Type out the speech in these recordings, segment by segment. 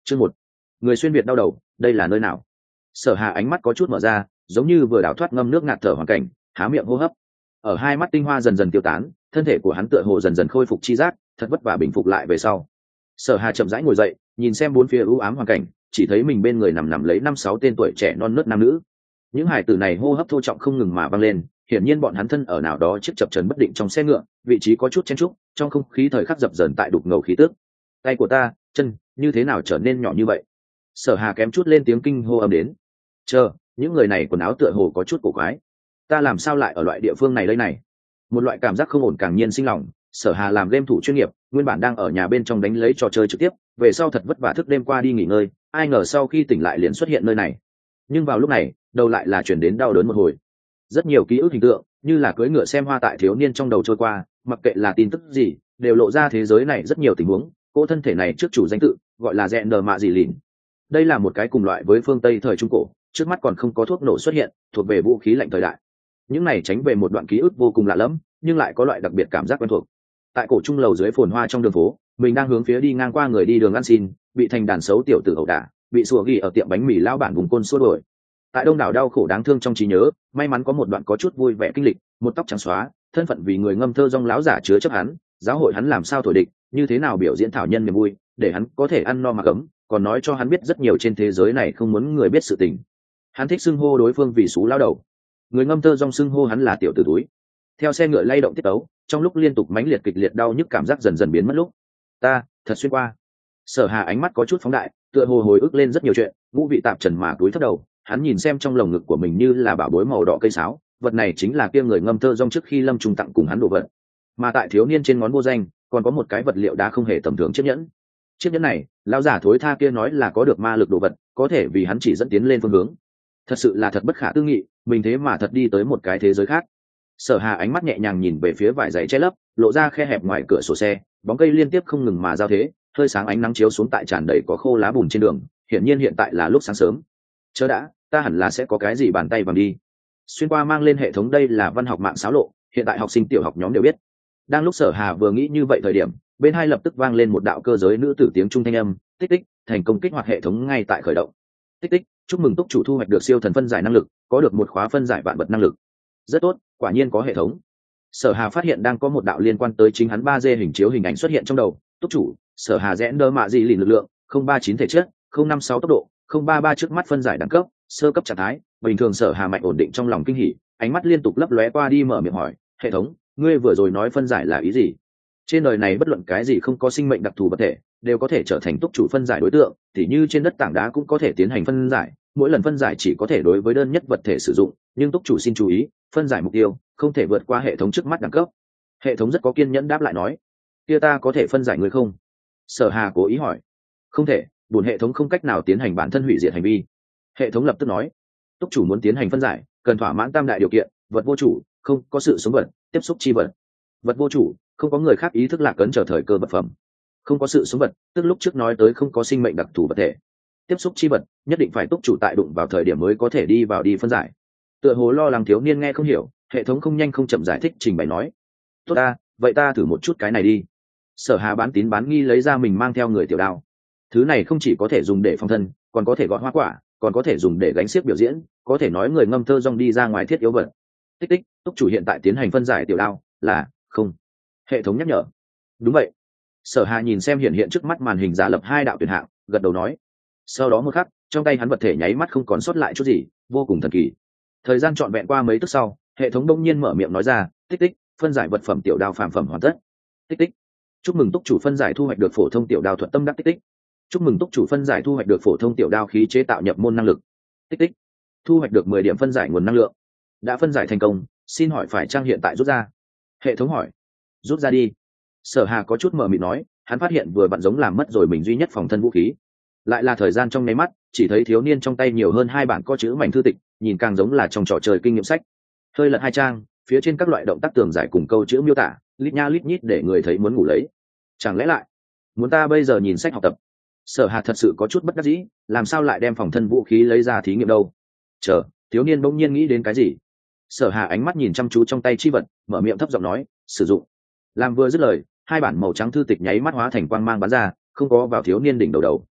Chương 1. Người xuyên việt đau đầu, đây là nơi nào? Sở Hà ánh mắt có chút mở ra, giống như vừa đào thoát ngâm nước ngạt thở hoàn cảnh, há miệng hô hấp. Ở hai mắt tinh hoa dần dần tiêu tán, thân thể của hắn tựa hồ dần dần khôi phục chi giác, thật vất vả bình phục lại về sau. Sở Hà chậm rãi ngồi dậy, nhìn xem bốn phía u ám hoàn cảnh, chỉ thấy mình bên người nằm lấy 5-6 tên tuổi trẻ non nớt nam nữ. Những hải tử này hô hấp thô trọng không ngừng mà vang lên, hiển nhiên bọn hắn thân ở nào đó chiếc chập chờn bất định trong xe ngựa, vị trí có chút chen chúc, trong không khí thời khắc dập dờn tại đục ngầu khí tức. Tay của ta, chân, như thế nào trở nên nhỏ như vậy? Sở Hà kém chút lên tiếng kinh hô âm đến. Chờ, những người này quần áo tựa hồ có chút cổ quái. Ta làm sao lại ở loại địa phương này đây này? Một loại cảm giác không ổn càng nhiên sinh lòng. Sở Hà làm game thủ chuyên nghiệp, nguyên bản đang ở nhà bên trong đánh lấy trò chơi trực tiếp, về sau thật vất vả thức đêm qua đi nghỉ ngơi, ai ngờ sau khi tỉnh lại liền xuất hiện nơi này. Nhưng vào lúc này, đầu lại là chuyển đến đau đớn một hồi. Rất nhiều ký ức hình tượng, như là cưỡi ngựa xem hoa tại thiếu niên trong đầu trôi qua, mặc kệ là tin tức gì, đều lộ ra thế giới này rất nhiều tình huống. Cô thân thể này trước chủ danh tự, gọi là Rèn Đờ Mạ Dị Lìn. Đây là một cái cùng loại với phương Tây thời Trung Cổ, trước mắt còn không có thuốc nổ xuất hiện, thuộc về vũ khí lạnh thời đại. Những này tránh về một đoạn ký ức vô cùng lạ lẫm, nhưng lại có loại đặc biệt cảm giác quen thuộc. Tại cổ trung lầu dưới phồn hoa trong đường phố, mình đang hướng phía đi ngang qua người đi đường ăn xin, bị thành đàn xấu tiểu tử ẩu đả, bị sủa ghi ở tiệm bánh mì lão bản vùng côn xua đuổi. Tại đông đảo đau khổ đáng thương trong trí nhớ, may mắn có một đoạn có chút vui vẻ kinh lịch, một tóc trắng xóa, thân phận vì người ngâm thơ rong láo giả chứa chấp hắn, giáo hội hắn làm sao thổi địch, như thế nào biểu diễn thảo nhân niềm vui, để hắn có thể ăn no mặc ấm, còn nói cho hắn biết rất nhiều trên thế giới này không muốn người biết sự tình. Hắn thích xưng hô đối phương vì xú lao đầu, người ngâm thơ rong xưng hô hắn là tiểu tử túi. Theo xe ngựa lay động tiết tấu, trong lúc liên tục mãnh liệt kịch liệt đau nhức cảm giác dần dần biến mất lúc. Ta thật xuyên qua. Sở Hà ánh mắt có chút phóng đại, tựa hồ hồi ức lên rất nhiều chuyện, ngũ vị tạp trần mà túi thấp đầu, hắn nhìn xem trong lồng ngực của mình như là bảo bối màu đỏ cây sáo, vật này chính là kia người ngâm thơ rong trước khi Lâm Trung tặng cùng hắn đồ vật. Mà tại thiếu niên trên ngón vô danh, còn có một cái vật liệu đá không hề tầm thường, chiếc nhẫn. Chiếc nhẫn này, lão giả thối tha kia nói là có được ma lực đồ vật, có thể vì hắn chỉ dẫn tiến lên phương hướng. Thật sự là thật bất khả tư nghị, mình thế mà thật đi tới một cái thế giới khác. Sở Hà ánh mắt nhẹ nhàng nhìn về phía vải giày che lấp, lộ ra khe hẹp ngoài cửa sổ xe, bóng cây liên tiếp không ngừng mà giao thế, hơi sáng ánh nắng chiếu xuống tại tràn đầy có khô lá bùn trên đường, hiển nhiên hiện tại là lúc sáng sớm. Chớ đã, ta hẳn là sẽ có cái gì bàn tay vàng đi. Xuyên qua mang lên hệ thống, đây là văn học mạng xáo lộ, hiện tại học sinh tiểu học nhóm đều biết. Đang lúc Sở Hà vừa nghĩ như vậy thời điểm, bên hai lập tức vang lên một đạo cơ giới nữ tử tiếng trung thanh âm, tích tích, thành công kích hoạt hệ thống ngay tại khởi động. Tích tích, chúc mừng túc chủ thu hoạch được siêu thần phân giải năng lực, có được một khóa phân giải vạn vật năng lực. Rất tốt, quả nhiên có hệ thống. Sở Hà phát hiện đang có một đạo liên quan tới chính hắn 3D hình chiếu hình ảnh xuất hiện trong đầu. Túc chủ, Sở Hà Rẽn Đơ Mạ Dị Lìn lực lượng 039 thể chất, 056 tốc độ, 033 trước mắt phân giải đẳng cấp, sơ cấp trạng thái. Bình thường. Sở Hà mạnh ổn định trong lòng kinh hỉ, ánh mắt liên tục lấp lóe qua đi, mở miệng hỏi, hệ thống, ngươi vừa rồi nói phân giải là ý gì? Trên đời này bất luận cái gì không có sinh mệnh đặc thù vật thể đều có thể trở thành túc chủ phân giải đối tượng, tỉ như trên đất tảng đá cũng có thể tiến hành phân giải, mỗi lần phân giải chỉ có thể đối với đơn nhất vật thể sử dụng, nhưng túc chủ xin chú ý, phân giải mục tiêu không thể vượt qua hệ thống trước mắt đẳng cấp. Hệ thống rất có kiên nhẫn đáp lại nói, kia ta có thể phân giải người không? Sở Hà cố ý hỏi. Không thể, buồn hệ thống không cách nào tiến hành bản thân hủy diệt hành vi. Hệ thống lập tức nói, túc chủ muốn tiến hành phân giải cần thỏa mãn tam đại điều kiện: vật vô chủ, không có sự sống vật, tiếp xúc chi vật. Vật vô chủ, không có người khác ý thức lạc ấn chờ thời cơ vật phẩm. Không có sự sống vật, tức lúc trước nói tới không có sinh mệnh đặc thù vật thể. Tiếp xúc chi vật, nhất định phải túc chủ tại đụng vào thời điểm mới có thể đi vào đi phân giải. Tựa hồ lo lắng thiếu niên nghe không hiểu, hệ thống không nhanh không chậm giải thích trình bày nói, tốt ta, vậy ta thử một chút cái này đi. Sở Hà bán tín bán nghi lấy ra mình mang theo người tiểu đao. Thứ này không chỉ có thể dùng để phòng thân, còn có thể gọt hoa quả, còn có thể dùng để gánh xiếc biểu diễn, có thể nói người ngâm thơ rong đi ra ngoài thiết yếu vật. Tích tích, túc chủ hiện tại tiến hành phân giải tiểu đao là không? Hệ thống nhắc nhở. Đúng vậy. Sở Hà nhìn xem hiện hiện trước mắt màn hình giả lập hai đạo tuyển hạng, gật đầu nói. Sau đó một khắc, trong tay hắn vật thể nháy mắt không còn sót lại chút gì, vô cùng thần kỳ. Thời gian trọn vẹn qua mấy tức sau, hệ thống đông nhiên mở miệng nói ra, tích tích, phân giải vật phẩm tiểu đao phàm phẩm hoàn tất. Tích tích, chúc mừng túc chủ phân giải thu hoạch được phổ thông tiểu đao thuật tâm đắc. Tích tích, chúc mừng túc chủ phân giải thu hoạch được phổ thông tiểu đao khí chế tạo nhập môn năng lực. Tích tích, thu hoạch được 10 điểm phân giải nguồn năng lượng. Đã phân giải thành công, xin hỏi phải trang hiện tại rút ra? Hệ thống hỏi. Rút ra đi. Sở Hà có chút mờ mịt nói, hắn phát hiện vừa vặn giống làm mất rồi mình duy nhất phòng thân vũ khí. Lại là thời gian trong nháy mắt, chỉ thấy thiếu niên trong tay nhiều hơn 2 bản có chữ mảnh thư tịch, nhìn càng giống là trong trò chơi kinh nghiệm sách. Hơi lật 2 trang, phía trên các loại động tác tường giải cùng câu chữ miêu tả, lít nha lít nhít để người thấy muốn ngủ lấy. Chẳng lẽ lại muốn ta bây giờ nhìn sách học tập? Sở Hà thật sự có chút bất đắc dĩ, làm sao lại đem phòng thân vũ khí lấy ra thí nghiệm đâu? Chờ, thiếu niên bỗng nhiên nghĩ đến cái gì. Sở Hà ánh mắt nhìn chăm chú trong tay chi vật, mở miệng thấp giọng nói, sử dụng. Làm vừa dứt lời, 2 bản màu trắng thư tịch nháy mắt hóa thành quang mang bắn ra, không có vào thiếu niên đỉnh đầu.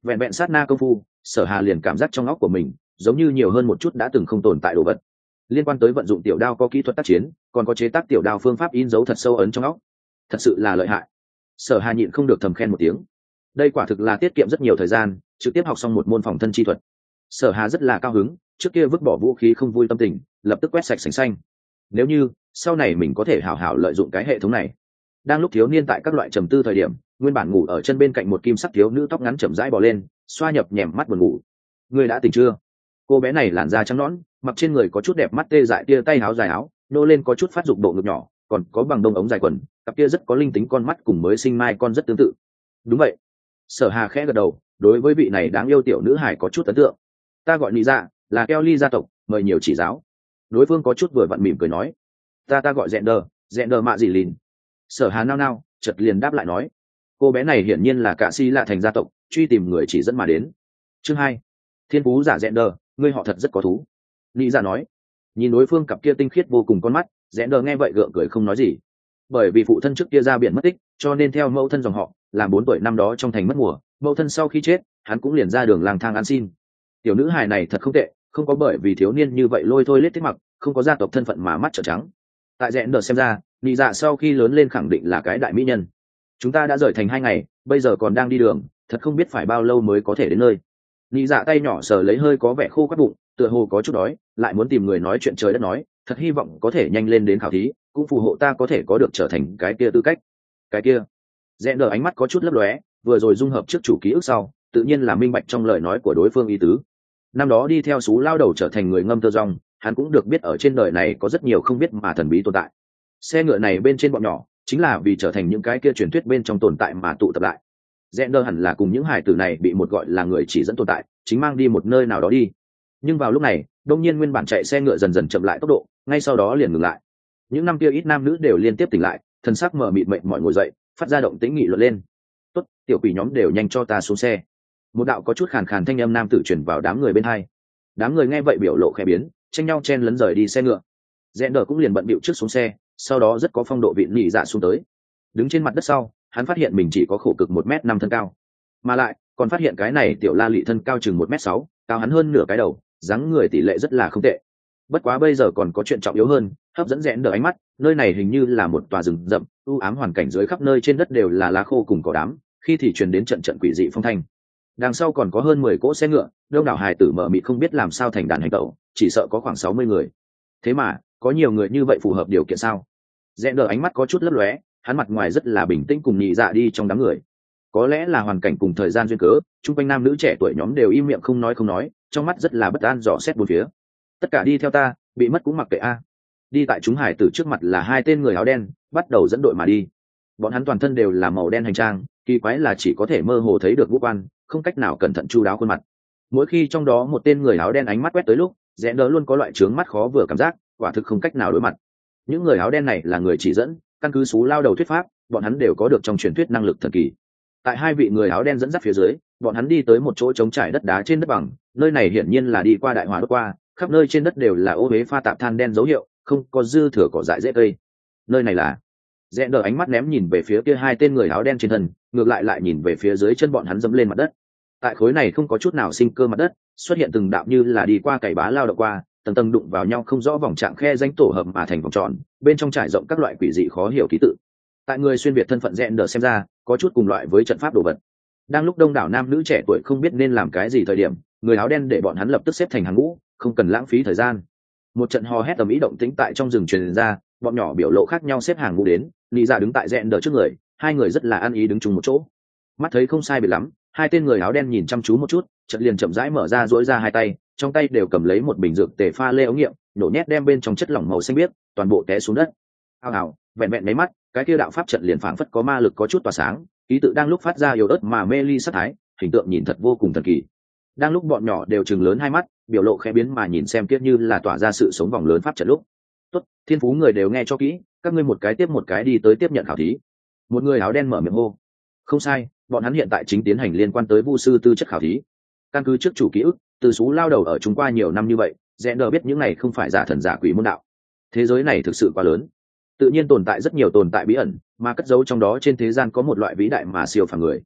vẹn vẹn sát na công phu, Sở Hà liền cảm giác trong óc của mình giống như nhiều hơn một chút đã từng không tồn tại đồ vật. Liên quan tới vận dụng tiểu đao có kỹ thuật tác chiến, còn có chế tác tiểu đao phương pháp in dấu thật sâu ấn trong óc, thật sự là lợi hại. Sở Hà nhịn không được thầm khen một tiếng. Đây quả thực là tiết kiệm rất nhiều thời gian, trực tiếp học xong một môn phòng thân chi thuật. Sở Hà rất là cao hứng, trước kia vứt bỏ vũ khí không vui tâm tình lập tức quét sạch sành xanh. Nếu như sau này mình có thể hảo hảo lợi dụng cái hệ thống này. Đang lúc thiếu niên tại các loại trầm tư thời điểm, nguyên bản ngủ ở chân bên cạnh một kim sắc thiếu nữ tóc ngắn chậm rãi bò lên, xoa nhập nhèm mắt buồn ngủ. Người đã tỉnh chưa? Cô bé này làn da trắng nõn, mặc trên người có chút đẹp mắt tê dại tia tay áo dài áo nô lên có chút phát dục độ ngực nhỏ, còn có bằng đông ống dài quần, cặp kia rất có linh tính con mắt cùng mới sinh mai con rất tương tự. Đúng vậy. Sở Hà khẽ gật đầu, đối với vị này đáng yêu tiểu nữ hải có chút ấn tượng. Ta gọi Nị Dạ, là Kelly gia tộc, mời nhiều chỉ giáo. Đối phương có chút vừa vặn mỉm cười nói. Ta gọi Zender mạ gì lìn. Sở Hà nao nao, chợt liền đáp lại nói. Cô bé này hiển nhiên là cả si lạ thành gia tộc, truy tìm người chỉ dẫn mà đến. Chương 2. Thiên phú giả Zender, ngươi họ thật rất có thú. Nị Dạ nói. Nhìn đối phương cặp kia tinh khiết vô cùng con mắt, Zender nghe vậy gượng cười không nói gì. Bởi vì phụ thân trước kia ra biển mất tích, cho nên theo mẫu thân dòng họ, làm 4 tuổi năm đó trong thành mất mùa, mẫu thân sau khi chết, hắn cũng liền ra đường lang thang ăn xin. Tiểu nữ hài này thật không tệ, không có bởi vì thiếu niên như vậy lôi thôi lết thiết mặc, không có gia tộc thân phận mà mắt trợn trắng. Tại Zender xem ra, Nị Dạ sau khi lớn lên khẳng định là cái đại mỹ nhân. Chúng ta đã rời thành 2 ngày, bây giờ còn đang đi đường, thật không biết phải bao lâu mới có thể đến nơi. Nị Dạ tay nhỏ sờ lấy hơi có vẻ khô quắt bụng, tựa hồ có chút đói, lại muốn tìm người nói chuyện trời đất nói, thật hy vọng có thể nhanh lên đến khảo thí, cũng phù hộ ta có thể có được trở thành cái kia tư cách. Cái kia. Zender ánh mắt có chút lấp lóe, vừa rồi dung hợp trước chủ ký ức sau, tự nhiên là minh bạch trong lời nói của đối phương ý tứ. Năm đó đi theo sú lao đầu trở thành người ngâm tơ rong, hắn cũng được biết ở trên đời này có rất nhiều không biết mà thần bí tồn tại. Xe ngựa này bên trên bọn nhỏ, chính là vì trở thành những cái kia truyền thuyết bên trong tồn tại mà tụ tập lại. Zender hẳn là cùng những hải tử này bị một gọi là người chỉ dẫn tồn tại, chính mang đi một nơi nào đó đi. Nhưng vào lúc này, đông nhiên nguyên bản chạy xe ngựa dần dần chậm lại tốc độ, ngay sau đó liền ngừng lại. Những năm kia ít nam nữ đều liên tiếp tỉnh lại, thân xác mờ mịt mệt mỏi ngồi dậy, phát ra động tĩnh nghị luận lên. Tốt, tiểu quỷ nhóm đều nhanh cho ta xuống xe. Một đạo có chút khàn khàn thanh âm nam tử truyền vào đám người bên hai. Đám người nghe vậy biểu lộ khẽ biến, tranh nhau chen lấn rời đi xe ngựa. Zender cũng liền bận bịu trước xuống xe, sau đó rất có phong độ vị Nị Dạ xuống tới. Đứng trên mặt đất sau, hắn phát hiện mình chỉ có khổ cực 1m5 thân cao, mà lại còn phát hiện cái này tiểu la lị thân cao chừng 1m6, cao hắn hơn nửa cái đầu, dáng người tỷ lệ rất là không tệ. Bất quá bây giờ còn có chuyện trọng yếu hơn, hấp dẫn Zender ánh mắt, nơi này hình như là một tòa rừng rậm, u ám hoàn cảnh dưới khắp nơi trên đất đều là lá khô cùng cỏ đám, khi thì truyền đến trận trận quỷ dị phong thanh. Đằng sau còn có hơn 10 cỗ xe ngựa, đông đảo hài tử mở mịt không biết làm sao thành đàn hành tẩu, chỉ sợ có khoảng 60 người. Thế mà, có nhiều người như vậy phù hợp điều kiện sao? Zender ánh mắt có chút lấp lóe, hắn mặt ngoài rất là bình tĩnh cùng Nị Dạ đi trong đám người. Có lẽ là hoàn cảnh cùng thời gian duyên cớ, chung quanh nam nữ trẻ tuổi nhóm đều im miệng không nói, trong mắt rất là bất an dò xét bốn phía. Tất cả đi theo ta, bị mất cũng mặc kệ a. Đi tại chúng hải tử trước mặt là 2 tên người áo đen, bắt đầu dẫn đội mà đi. Bọn hắn toàn thân đều là màu đen hành trang, kỳ quái là chỉ có thể mơ hồ thấy được ngũ quan, không cách nào cẩn thận chu đáo khuôn mặt. Mỗi khi trong đó một tên người áo đen ánh mắt quét tới lúc, Zender luôn có loại trướng mắt khó vừa cảm giác, quả thực không cách nào đối mặt. Những người áo đen này là người chỉ dẫn, căn cứ sú lao đầu thuyết pháp, bọn hắn đều có được trong truyền thuyết năng lực thần kỳ. Tại 2 vị người áo đen dẫn dắt phía dưới, bọn hắn đi tới một chỗ trống trải đất đá trên đất bằng, nơi này hiển nhiên là đi qua đại hỏa đốt qua, khắp nơi trên đất đều là ô uế pha tạp than đen dấu hiệu, không có dư thừa cỏ dại rễ cây. Nơi này là. Zender ánh mắt ném nhìn về phía kia 2 tên người áo đen trên thân, ngược lại nhìn về phía dưới chân bọn hắn dẫm lên mặt đất. Tại khối này không có chút nào sinh cơ mặt đất, xuất hiện từng đạo như là đi qua cày bá lao động qua, tầng tầng đụng vào nhau không rõ vòng trạng khe danh tổ hợp mà thành vòng tròn, bên trong trải rộng các loại quỷ dị khó hiểu ký tự. Tại người xuyên việt thân phận Zender xem ra, có chút cùng loại với trận pháp đồ vật. Đang lúc đông đảo nam nữ trẻ tuổi không biết nên làm cái gì thời điểm, người áo đen để bọn hắn lập tức xếp thành hàng ngũ, không cần lãng phí thời gian. Một trận hò hét ầm ĩ động tĩnh tại trong rừng truyền ra, bọn nhỏ biểu lộ khác nhau xếp hàng ngũ đến, Nị Dạ đứng tại Zender trước người, 2 người rất là ăn ý đứng chung một chỗ. Mắt thấy không sai biệt lắm, 2 tên người áo đen nhìn chăm chú một chút, chợt liền chậm rãi mở ra duỗi ra 2 tay, trong tay đều cầm lấy một bình dược tề pha lê ống nghiệm, nổ nhét đem bên trong chất lỏng màu xanh biếc, toàn bộ té xuống đất. Ào, vẹn vẹn mấy mắt, cái kia đạo pháp trận liền phảng phất có ma lực có chút tỏa sáng, ký tự đang lúc phát ra yếu ớt mà mê ly sát thái, hình tượng nhìn thật vô cùng thần kỳ. Đang lúc bọn nhỏ đều trừng lớn 2 mắt, biểu lộ khẽ biến mà nhìn xem kiếp như là tỏa ra sự sống vòng lớn pháp trận lúc. Tốt, thiên phú người đều nghe cho kỹ, các ngươi một cái tiếp một cái đi tới tiếp nhận khảo thí. Một người áo đen mở miệng hô. Không sai, bọn hắn hiện tại chính tiến hành liên quan tới vu sư tư chất khảo thí. Căn cứ trước chủ ký ức, từ sú lao đầu ở chúng qua nhiều năm như vậy, Zender biết những này không phải giả thần giả quỷ môn đạo. Thế giới này thực sự quá lớn, tự nhiên tồn tại rất nhiều tồn tại bí ẩn, mà cất giấu trong đó trên thế gian có một loại vĩ đại mà siêu phàm người.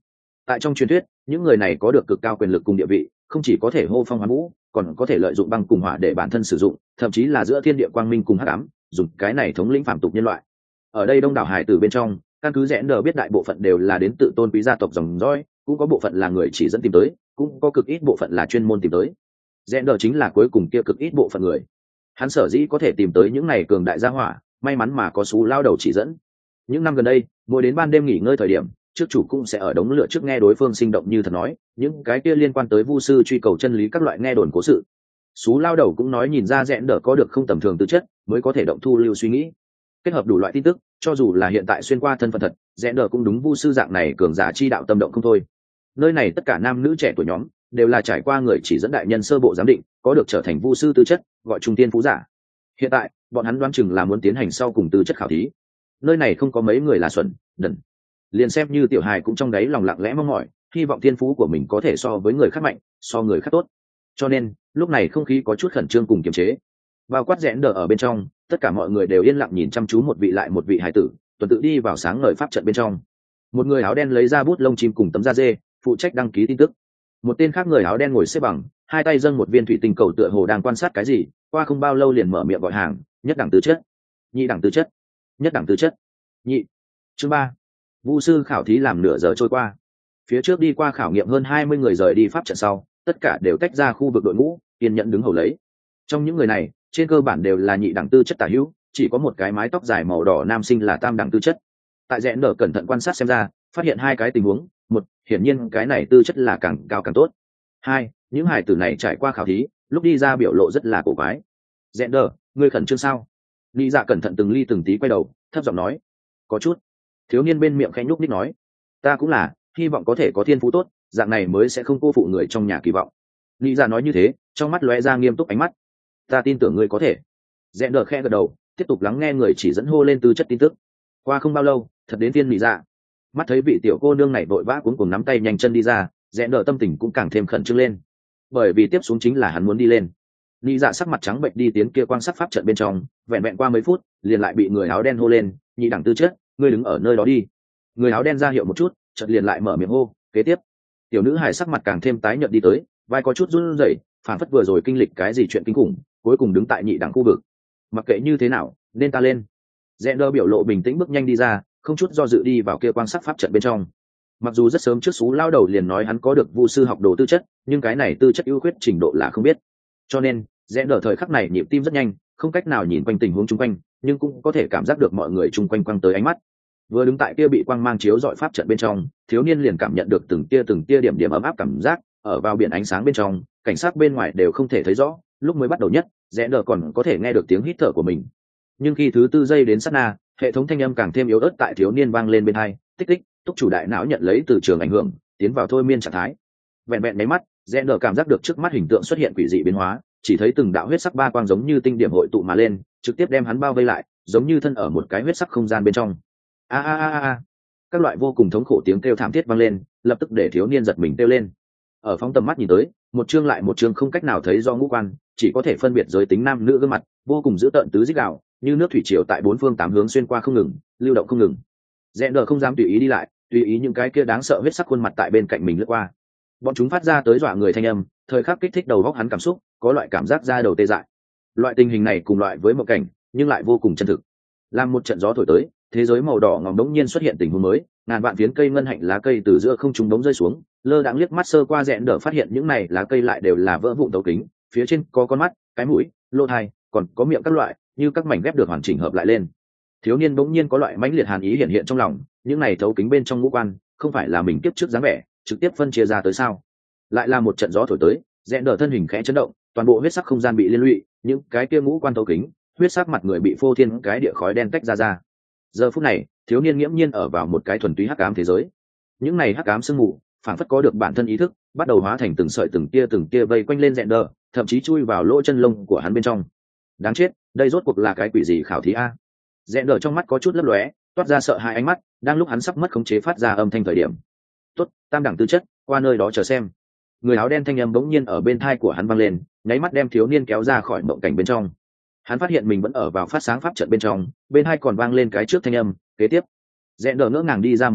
Tại trong truyền thuyết, những người này có được cực cao quyền lực cùng địa vị, không chỉ có thể hô phong hoán vũ, còn có thể lợi dụng băng cùng hỏa để bản thân sử dụng, thậm chí là giữa thiên địa quang minh cùng hắc ám, dùng cái này thống lĩnh phàm tục nhân loại. Ở đây đông đảo hải tử bên trong, căn cứ rẽ nở biết đại bộ phận đều là đến tự tôn quý gia tộc dòng dõi, cũng có bộ phận là người chỉ dẫn tìm tới, cũng có cực ít bộ phận là chuyên môn tìm tới. Rẽ nở chính là cuối cùng kia cực ít bộ phận người. Hắn sở dĩ có thể tìm tới những này cường đại gia hỏa, may mắn mà có số lao đầu chỉ dẫn. Những năm gần đây, mỗi đến ban đêm nghỉ ngơi thời điểm, trước chủ cũng sẽ ở đống lửa trước nghe đối phương sinh động như thật nói những cái kia liên quan tới vu sư truy cầu chân lý các loại nghe đồn cố sự. Sú lao đầu cũng nói nhìn ra rẽ nở có được không tầm thường tư chất mới có thể động thu lưu suy nghĩ, kết hợp đủ loại tin tức, cho dù là hiện tại xuyên qua thân phận thật, rẽ nở cũng đúng vu sư dạng này cường giả chi đạo tâm động không thôi. Nơi này tất cả nam nữ trẻ tuổi nhóm đều là trải qua người chỉ dẫn đại nhân sơ bộ giám định, có được trở thành vu sư tư chất, gọi trung tiên phú giả. Hiện tại bọn hắn đoán chừng là muốn tiến hành sau cùng tư chất khảo thí. Nơi này không có mấy người là xuẩn đần, liền xem như tiểu hài cũng trong đáy lòng lặng lẽ mong mỏi, hy vọng thiên phú của mình có thể so với người khác mạnh, so người khác tốt. Cho nên lúc này không khí có chút khẩn trương cùng kiềm chế. Vào quát rẽn đờ ở bên trong, tất cả mọi người đều yên lặng nhìn chăm chú một vị lại một vị hài tử, tuần tự đi vào sáng ngời pháp trận bên trong. Một người áo đen lấy ra bút lông chim cùng tấm da dê, phụ trách đăng ký tin tức. Một tên khác người áo đen ngồi xếp bằng, hai tay dâng một viên thủy tinh cầu tựa hồ đang quan sát cái gì, qua không bao lâu liền mở miệng gọi hàng: nhất đẳng tư chất, nhị đẳng tư chất, nhất đẳng tư chất, nhị. Chương 3. Vu sư khảo thí làm nửa giờ trôi qua. Phía trước đi qua khảo nghiệm hơn 20 người rời đi pháp trận sau, tất cả đều tách ra khu vực đội ngũ, kiên nhẫn đứng hầu lấy. Trong những người này, trên cơ bản đều là nhị đẳng tư chất tả hữu, chỉ có một cái mái tóc dài màu đỏ nam sinh là tam đẳng tư chất. Tại rẽ nở cẩn thận quan sát xem ra, phát hiện hai cái tình huống: một, hiển nhiên cái này tư chất là càng cao càng tốt; hai, những hài tử này trải qua khảo thí, lúc đi ra biểu lộ rất là cổ quái. Rẽ nở, ngươi khẩn trương sao? Lý Dạ cẩn thận từng ly từng tí quay đầu, thấp giọng nói. Có chút. Thiếu niên bên miệng khẽ nhúc nhích nói. Ta cũng là, hy vọng có thể có thiên phú tốt, dạng này mới sẽ không cô phụ người trong nhà kỳ vọng. Lý Dạ nói như thế, trong mắt lóe ra nghiêm túc ánh mắt. Ta tin tưởng ngươi có thể. Rẽ nở khẽ gật đầu, tiếp tục lắng nghe người chỉ dẫn hô lên tư chất tin tức. Qua không bao lâu, thật đến phiên Lý Dạ. Mắt thấy vị tiểu cô nương này vội vã cuống cuồng nắm tay nhanh chân đi ra, rẽ nở tâm tình cũng càng thêm khẩn trương lên, bởi vì tiếp xuống chính là hắn muốn đi lên. Lý Dạ sắc mặt trắng bệch đi tiến kia quan sát pháp trận bên trong, vẹn vẹn qua mấy phút, liền lại bị người áo đen hô lên: nhị đẳng tư chất, ngươi đứng ở nơi đó đi. Người áo đen ra hiệu một chút, chợt liền lại mở miệng hô: kế tiếp. Tiểu nữ hài sắc mặt càng thêm tái nhợt đi tới, vai có chút run rẩy, phản phất vừa rồi kinh lịch cái gì chuyện kinh khủng, cuối cùng đứng tại nhị đẳng khu vực. Mặc kệ như thế nào, nên ta lên. Rẽ nở biểu lộ bình tĩnh bước nhanh đi ra, không chút do dự đi vào kia quan sát pháp trận bên trong. Mặc dù rất sớm trước sú lao đầu liền nói hắn có được vu sư học đồ tư chất, nhưng cái này tư chất ưu khuyết trình độ là không biết. Cho nên rẽ nở thời khắc này nhịp tim rất nhanh, không cách nào nhìn quanh tình huống chung quanh, nhưng cũng có thể cảm giác được mọi người chung quanh quăng tới ánh mắt. Vừa đứng tại kia bị quang mang chiếu dọi pháp trận bên trong, thiếu niên liền cảm nhận được từng tia điểm điểm ấm áp cảm giác. Ở vào biển ánh sáng bên trong, cảnh sát bên ngoài đều không thể thấy rõ, lúc mới bắt đầu nhất rẽ nở còn có thể nghe được tiếng hít thở của mình, nhưng khi thứ tư giây đến sát na, hệ thống thanh âm càng thêm yếu ớt tại thiếu niên vang lên bên tai: tích tích, túc chủ đại não nhận lấy từ trường ảnh hưởng, tiến vào thôi miên trạng thái. Vẹn vẹn mấy mắt, rẽ nở cảm giác được trước mắt hình tượng xuất hiện quỷ dị biến hóa, chỉ thấy từng đạo huyết sắc ba quang giống như tinh điểm hội tụ mà lên, trực tiếp đem hắn bao vây lại, giống như thân ở một cái huyết sắc không gian bên trong. A a a a, các loại vô cùng thống khổ tiếng kêu thảm thiết vang lên, lập tức để thiếu niên giật mình kêu lên. Ở phóng tầm mắt nhìn tới, một chương lại một chương không cách nào thấy do ngũ quan, chỉ có thể phân biệt giới tính nam nữ gương mặt, vô cùng dữ tợn tứ dích đạo, như nước thủy triều tại bốn phương tám hướng xuyên qua không ngừng, lưu động không ngừng. Rẽ nở không dám tùy ý đi lại, tùy ý những cái kia đáng sợ huyết sắc khuôn mặt tại bên cạnh mình lướt qua. Bọn chúng phát ra tới dọa người thanh âm, thời khắc kích thích đầu óc hắn cảm xúc, có loại cảm giác da đầu tê dại. Loại tình hình này cùng loại với một cảnh, nhưng lại vô cùng chân thực. Làm một trận gió thổi tới, thế giới màu đỏ ngòm đống nhiên xuất hiện tình huống mới, ngàn vạn phiến cây ngân hạnh lá cây từ giữa không trung đống rơi xuống, lơ đãng liếc mắt sơ qua rẽ nở phát hiện những này lá cây lại đều là vỡ vụn thấu kính, phía trên có con mắt, cái mũi, lỗ tai, còn có miệng các loại, như các mảnh ghép được hoàn chỉnh hợp lại lên. Thiếu niên bỗng nhiên có loại mãnh liệt hàn ý hiện hiện trong lòng, những này thấu kính bên trong ngũ quan, không phải là mình kiếp trước dáng vẻ, trực tiếp phân chia ra tới sao? Lại là một trận gió thổi tới, rẽ nở thân hình khẽ chấn động, toàn bộ huyết sắc không gian bị liên lụy, những cái kia ngũ quan thấu kính, huyết sắc mặt người bị phô thiên cái địa khói đen tách ra. Giờ phút này, thiếu niên nghiễm nhiên ở vào một cái thuần túy hắc ám thế giới. Những này hắc ám sương mù, phản phất có được bản thân ý thức, bắt đầu hóa thành từng sợi từng tia vây quanh lên rẽ nở, thậm chí chui vào lỗ chân lông của hắn bên trong. Đáng chết, đây rốt cuộc là cái quỷ gì khảo thí a? Rẽ nở trong mắt có chút lấp lóe, toát ra sợ hãi ánh mắt, đang lúc hắn sắp mất khống chế phát ra âm thanh thời điểm. Tốt, tam đẳng tư chất, qua nơi đó chờ xem. Người áo đen thanh âm bỗng nhiên ở bên tai của hắn vang lên, nháy mắt đem thiếu niên kéo ra khỏi mộng cảnh bên trong. Hắn phát hiện mình vẫn ở vào phát sáng pháp trận bên trong, bên hai còn vang lên cái trước thanh âm: kế tiếp. Rẽ nở ngỡ ngàng đi ra một bước,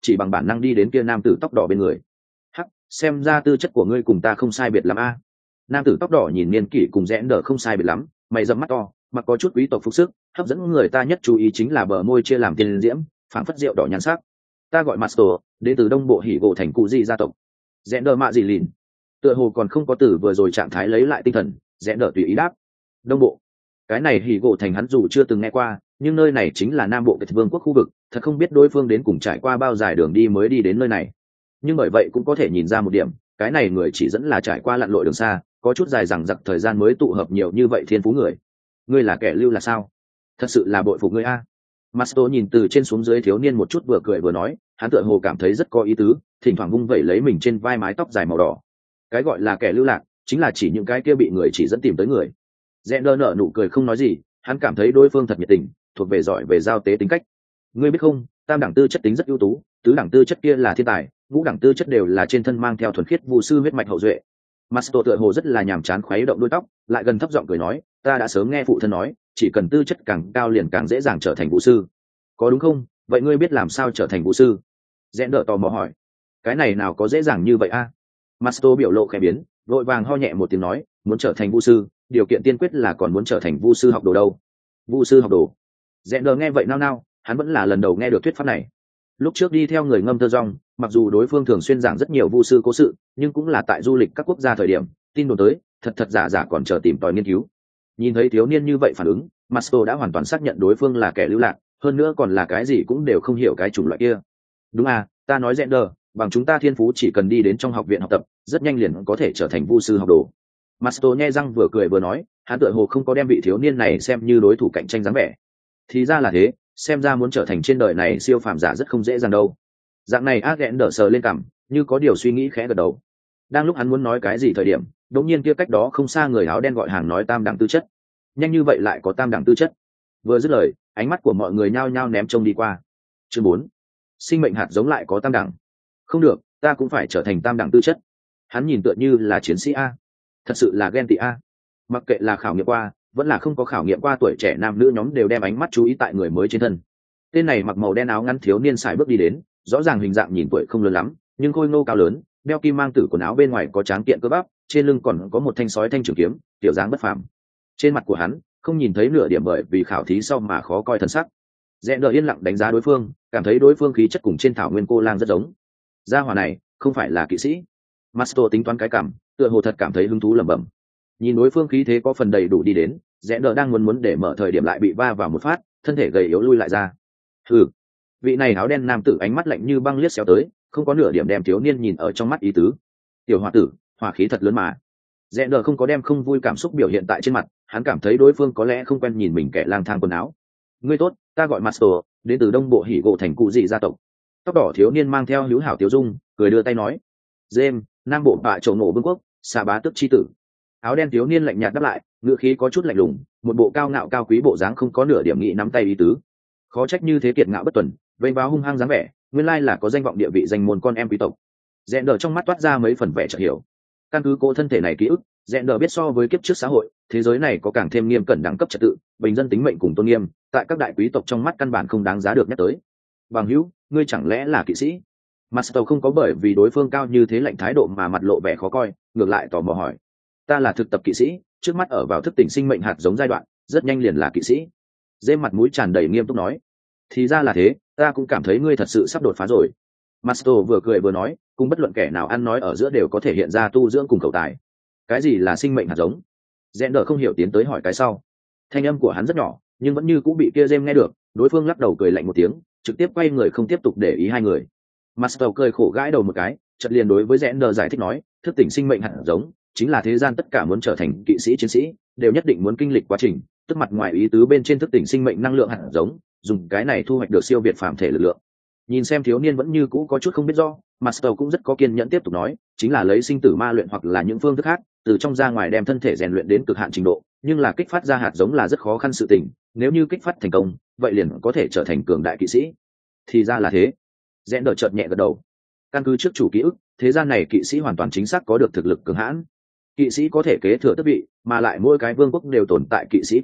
chỉ bằng bản năng đi đến kia nam tử tóc đỏ bên người. Hắc, xem ra tư chất của ngươi cùng ta không sai biệt lắm a. Nam tử tóc đỏ nhìn niên kỷ cùng rẽ nở không sai biệt lắm, mày rậm mắt to, mặc có chút quý tộc phục sức, hấp dẫn người ta nhất chú ý chính là bờ môi chia làm tiên diễm, phảng phất rượu đỏ nhan sắc. Ta gọi Master, đến từ đông bộ hỉ gỗ thành cụ gì gia tộc. Rẽ nở mạ gì lìn. Tựa hồ còn không có từ vừa rồi trạng thái lấy lại tinh thần, rẽ nở tùy ý đáp. Đông bộ. Cái này hỉ gỗ thành hắn dù chưa từng nghe qua, nhưng nơi này chính là nam bộ Việt vương quốc khu vực, thật không biết đối phương đến cùng trải qua bao dài đường đi mới đi đến nơi này. Nhưng bởi vậy cũng có thể nhìn ra một điểm, cái này người chỉ dẫn là trải qua lặn lội đường xa, có chút dài dằng dặc thời gian mới tụ hợp nhiều như vậy thiên phú người. Ngươi là kẻ lưu là sao? Thật sự là bội phục ngươi a. Masto nhìn từ trên xuống dưới thiếu niên một chút, vừa cười vừa nói, hắn tựa hồ cảm thấy rất có ý tứ, thỉnh thoảng vung vẩy lấy mình trên vai mái tóc dài màu đỏ. Cái gọi là kẻ lưu lạc, chính là chỉ những cái kia bị người chỉ dẫn tìm tới người. Zender nở nụ cười không nói gì, hắn cảm thấy đối phương thật nhiệt tình, thuộc về giỏi về giao tế tính cách. Ngươi biết không, tam đẳng tư chất tính rất ưu tú, tứ đẳng tư chất kia là thiên tài, ngũ đẳng tư chất đều là trên thân mang theo thuần khiết vu sư huyết mạch hậu duệ. Masto tựa hồ rất là nhàm chán khuấy động đuôi tóc, lại gần thấp giọng cười nói, ta đã sớm nghe phụ thân nói, chỉ cần tư chất càng cao liền càng dễ dàng trở thành vũ sư. Có đúng không? Vậy ngươi biết làm sao trở thành vũ sư? Zender tò mò hỏi. Cái này nào có dễ dàng như vậy a? Masto biểu lộ khẽ biến, vội vàng ho nhẹ một tiếng nói, muốn trở thành vũ sư, điều kiện tiên quyết là còn muốn trở thành vu sư học đồ đâu. Vu sư học đồ. Zender nghe vậy nao nao, hắn vẫn là lần đầu nghe được thuyết pháp này. Lúc trước đi theo người ngâm thơ rong, mặc dù đối phương thường xuyên giảng rất nhiều vu sư cố sự, nhưng cũng là tại du lịch các quốc gia thời điểm, tin đồn tới, thật giả giả còn chờ tìm tòi nghiên cứu. Nhìn thấy thiếu niên như vậy phản ứng, Masto đã hoàn toàn xác nhận đối phương là kẻ lưu lạc, hơn nữa còn là cái gì cũng đều không hiểu cái chủng loại kia. Đúng à, ta nói Zender, bằng chúng ta thiên phú chỉ cần đi đến trong học viện học tập, rất nhanh liền có thể trở thành vu sư học đồ. Masto nhe răng vừa cười vừa nói, hắn tựa hồ không có đem vị thiếu niên này xem như đối thủ cạnh tranh dáng vẻ. Thì ra là thế, xem ra muốn trở thành trên đời này siêu phàm giả rất không dễ dàng đâu. Dạng này ác ghẹn đỡ sờ lên cằm, như có điều suy nghĩ khẽ gật đầu. Đang lúc hắn muốn nói cái gì thời điểm, đột nhiên kia cách đó không xa người áo đen gọi hàng nói tam đẳng tư chất. Nhanh như vậy lại có tam đẳng tư chất. Vừa dứt lời, ánh mắt của mọi người nhao nhao ném trông đi qua. Chương 4. Sinh mệnh hạt giống lại có tam đẳng. Không được, ta cũng phải trở thành tam đẳng tư chất. Hắn nhìn tựa như là chiến sĩ a. Thật sự là ghen tị a. Mặc kệ là khảo nghiệm qua, vẫn là không có khảo nghiệm qua, tuổi trẻ nam nữ nhóm đều đem ánh mắt chú ý tại người mới trên thân. Tên này mặc màu đen áo ngắn thiếu niên sải bước đi đến, rõ ràng hình dạng nhìn tuổi không lớn lắm, nhưng khôi ngô cao lớn, đeo kim mang tử quần áo bên ngoài có tráng kiện cơ bắp, trên lưng còn có một thanh sói thanh trường kiếm, tiểu dáng bất phàm. Trên mặt của hắn không nhìn thấy nửa điểm bởi vì khảo thí sau mà khó coi thân sắc. Rẽ đợi yên lặng đánh giá đối phương, cảm thấy đối phương khí chất cùng trên thảo nguyên cô lang rất giống. Gia hỏa này không phải là kỵ sĩ. Masto tính toán cái cảm, tựa hồ thật cảm thấy hứng thú lẩm bẩm. Nhìn đối phương khí thế có phần đầy đủ đi đến, rẽ đợi đang muốn để mở thời điểm lại bị va vào một phát, thân thể gầy yếu lui lại ra. Hừ. Vị này áo đen nam tử ánh mắt lạnh như băng liếc xéo tới, không có nửa điểm đem thiếu niên nhìn ở trong mắt ý tứ. Tiểu hòa tử, hỏa khí thật lớn mà. Rẽ đờ không có đem không vui cảm xúc biểu hiện tại trên mặt, hắn cảm thấy đối phương có lẽ không quen nhìn mình kẻ lang thang quần áo. Ngươi tốt, ta gọi Master, đến từ đông bộ hỉ gỗ thành cụ dị gia tộc. Tóc đỏ thiếu niên mang theo hữu hảo tiêu dung, cười đưa tay nói. James, nam bộ bạ trổ nổ vương quốc, xà bá tức chi tử. Áo đen thiếu niên lạnh nhạt đáp lại, ngữ khí có chút lạnh lùng, một bộ cao ngạo cao quý bộ dáng không có nửa điểm nghị nắm tay ý tứ. Khó trách như thế kiệt ngạo bất tuần, vênh váo hung hăng dáng vẻ, nguyên lai là có danh vọng địa vị danh môn con em quý tộc. Rẽ đờ trong mắt toát ra mấy phần vẻ chợt hiểu. Căn cứ cô thân thể này ký ức, rẽ đờ biết so với kiếp trước xã hội, thế giới này có càng thêm nghiêm cẩn đẳng cấp trật tự, bình dân tính mệnh cùng tôn nghiêm, tại các đại quý tộc trong mắt căn bản không đáng giá được nhắc tới. Bằng hữu, ngươi chẳng lẽ là kỵ sĩ? Master không có bởi vì đối phương cao như thế lạnh thái độ mà mặt lộ vẻ khó coi, ngược lại tò mò hỏi. Ta là thực tập kỵ sĩ, trước mắt ở vào thức tỉnh sinh mệnh hạt giống giai đoạn, rất nhanh liền là kỵ sĩ. Dê mặt mũi tràn đầy nghiêm túc nói. Thì ra là thế, ta cũng cảm thấy ngươi thật sự sắp đột phá rồi. Master vừa cười vừa nói, cùng bất luận kẻ nào ăn nói ở giữa đều có thể hiện ra tu dưỡng cùng cầu tài. Cái gì là sinh mệnh hạt giống? Zender không hiểu tiến tới hỏi cái sau. Thanh âm của hắn rất nhỏ, nhưng vẫn như cũng bị kia James nghe được. Đối phương lắc đầu cười lạnh một tiếng, trực tiếp quay người không tiếp tục để ý hai người. Master cười khổ gãi đầu một cái, chợt liền đối với Zender giải thích nói, thức tỉnh sinh mệnh hạt giống chính là thế gian tất cả muốn trở thành kỵ sĩ chiến sĩ đều nhất định muốn kinh lịch quá trình, tức mặt ngoài ý tứ bên trên thức tỉnh sinh mệnh năng lượng hạt giống, dùng cái này thu hoạch được siêu việt phàm thể lực lượng. Nhìn xem thiếu niên vẫn như cũ có chút không biết do, Master cũng rất có kiên nhẫn tiếp tục nói, chính là lấy sinh tử ma luyện hoặc là những phương thức khác, từ trong ra ngoài đem thân thể rèn luyện đến cực hạn trình độ, nhưng là kích phát ra hạt giống là rất khó khăn sự tình, nếu như kích phát thành công, vậy liền có thể trở thành cường đại kỵ sĩ. Thì ra là thế. Zender chợt nhẹ gật đầu. Căn cứ trước chủ ký ức, thế gian này kỵ sĩ hoàn toàn chính xác có được thực lực cường hãn. Kỵ sĩ có thể kế thừa tước vị, mà lại mỗi cái vương quốc đều tồn tại kỵ sĩ quân đội,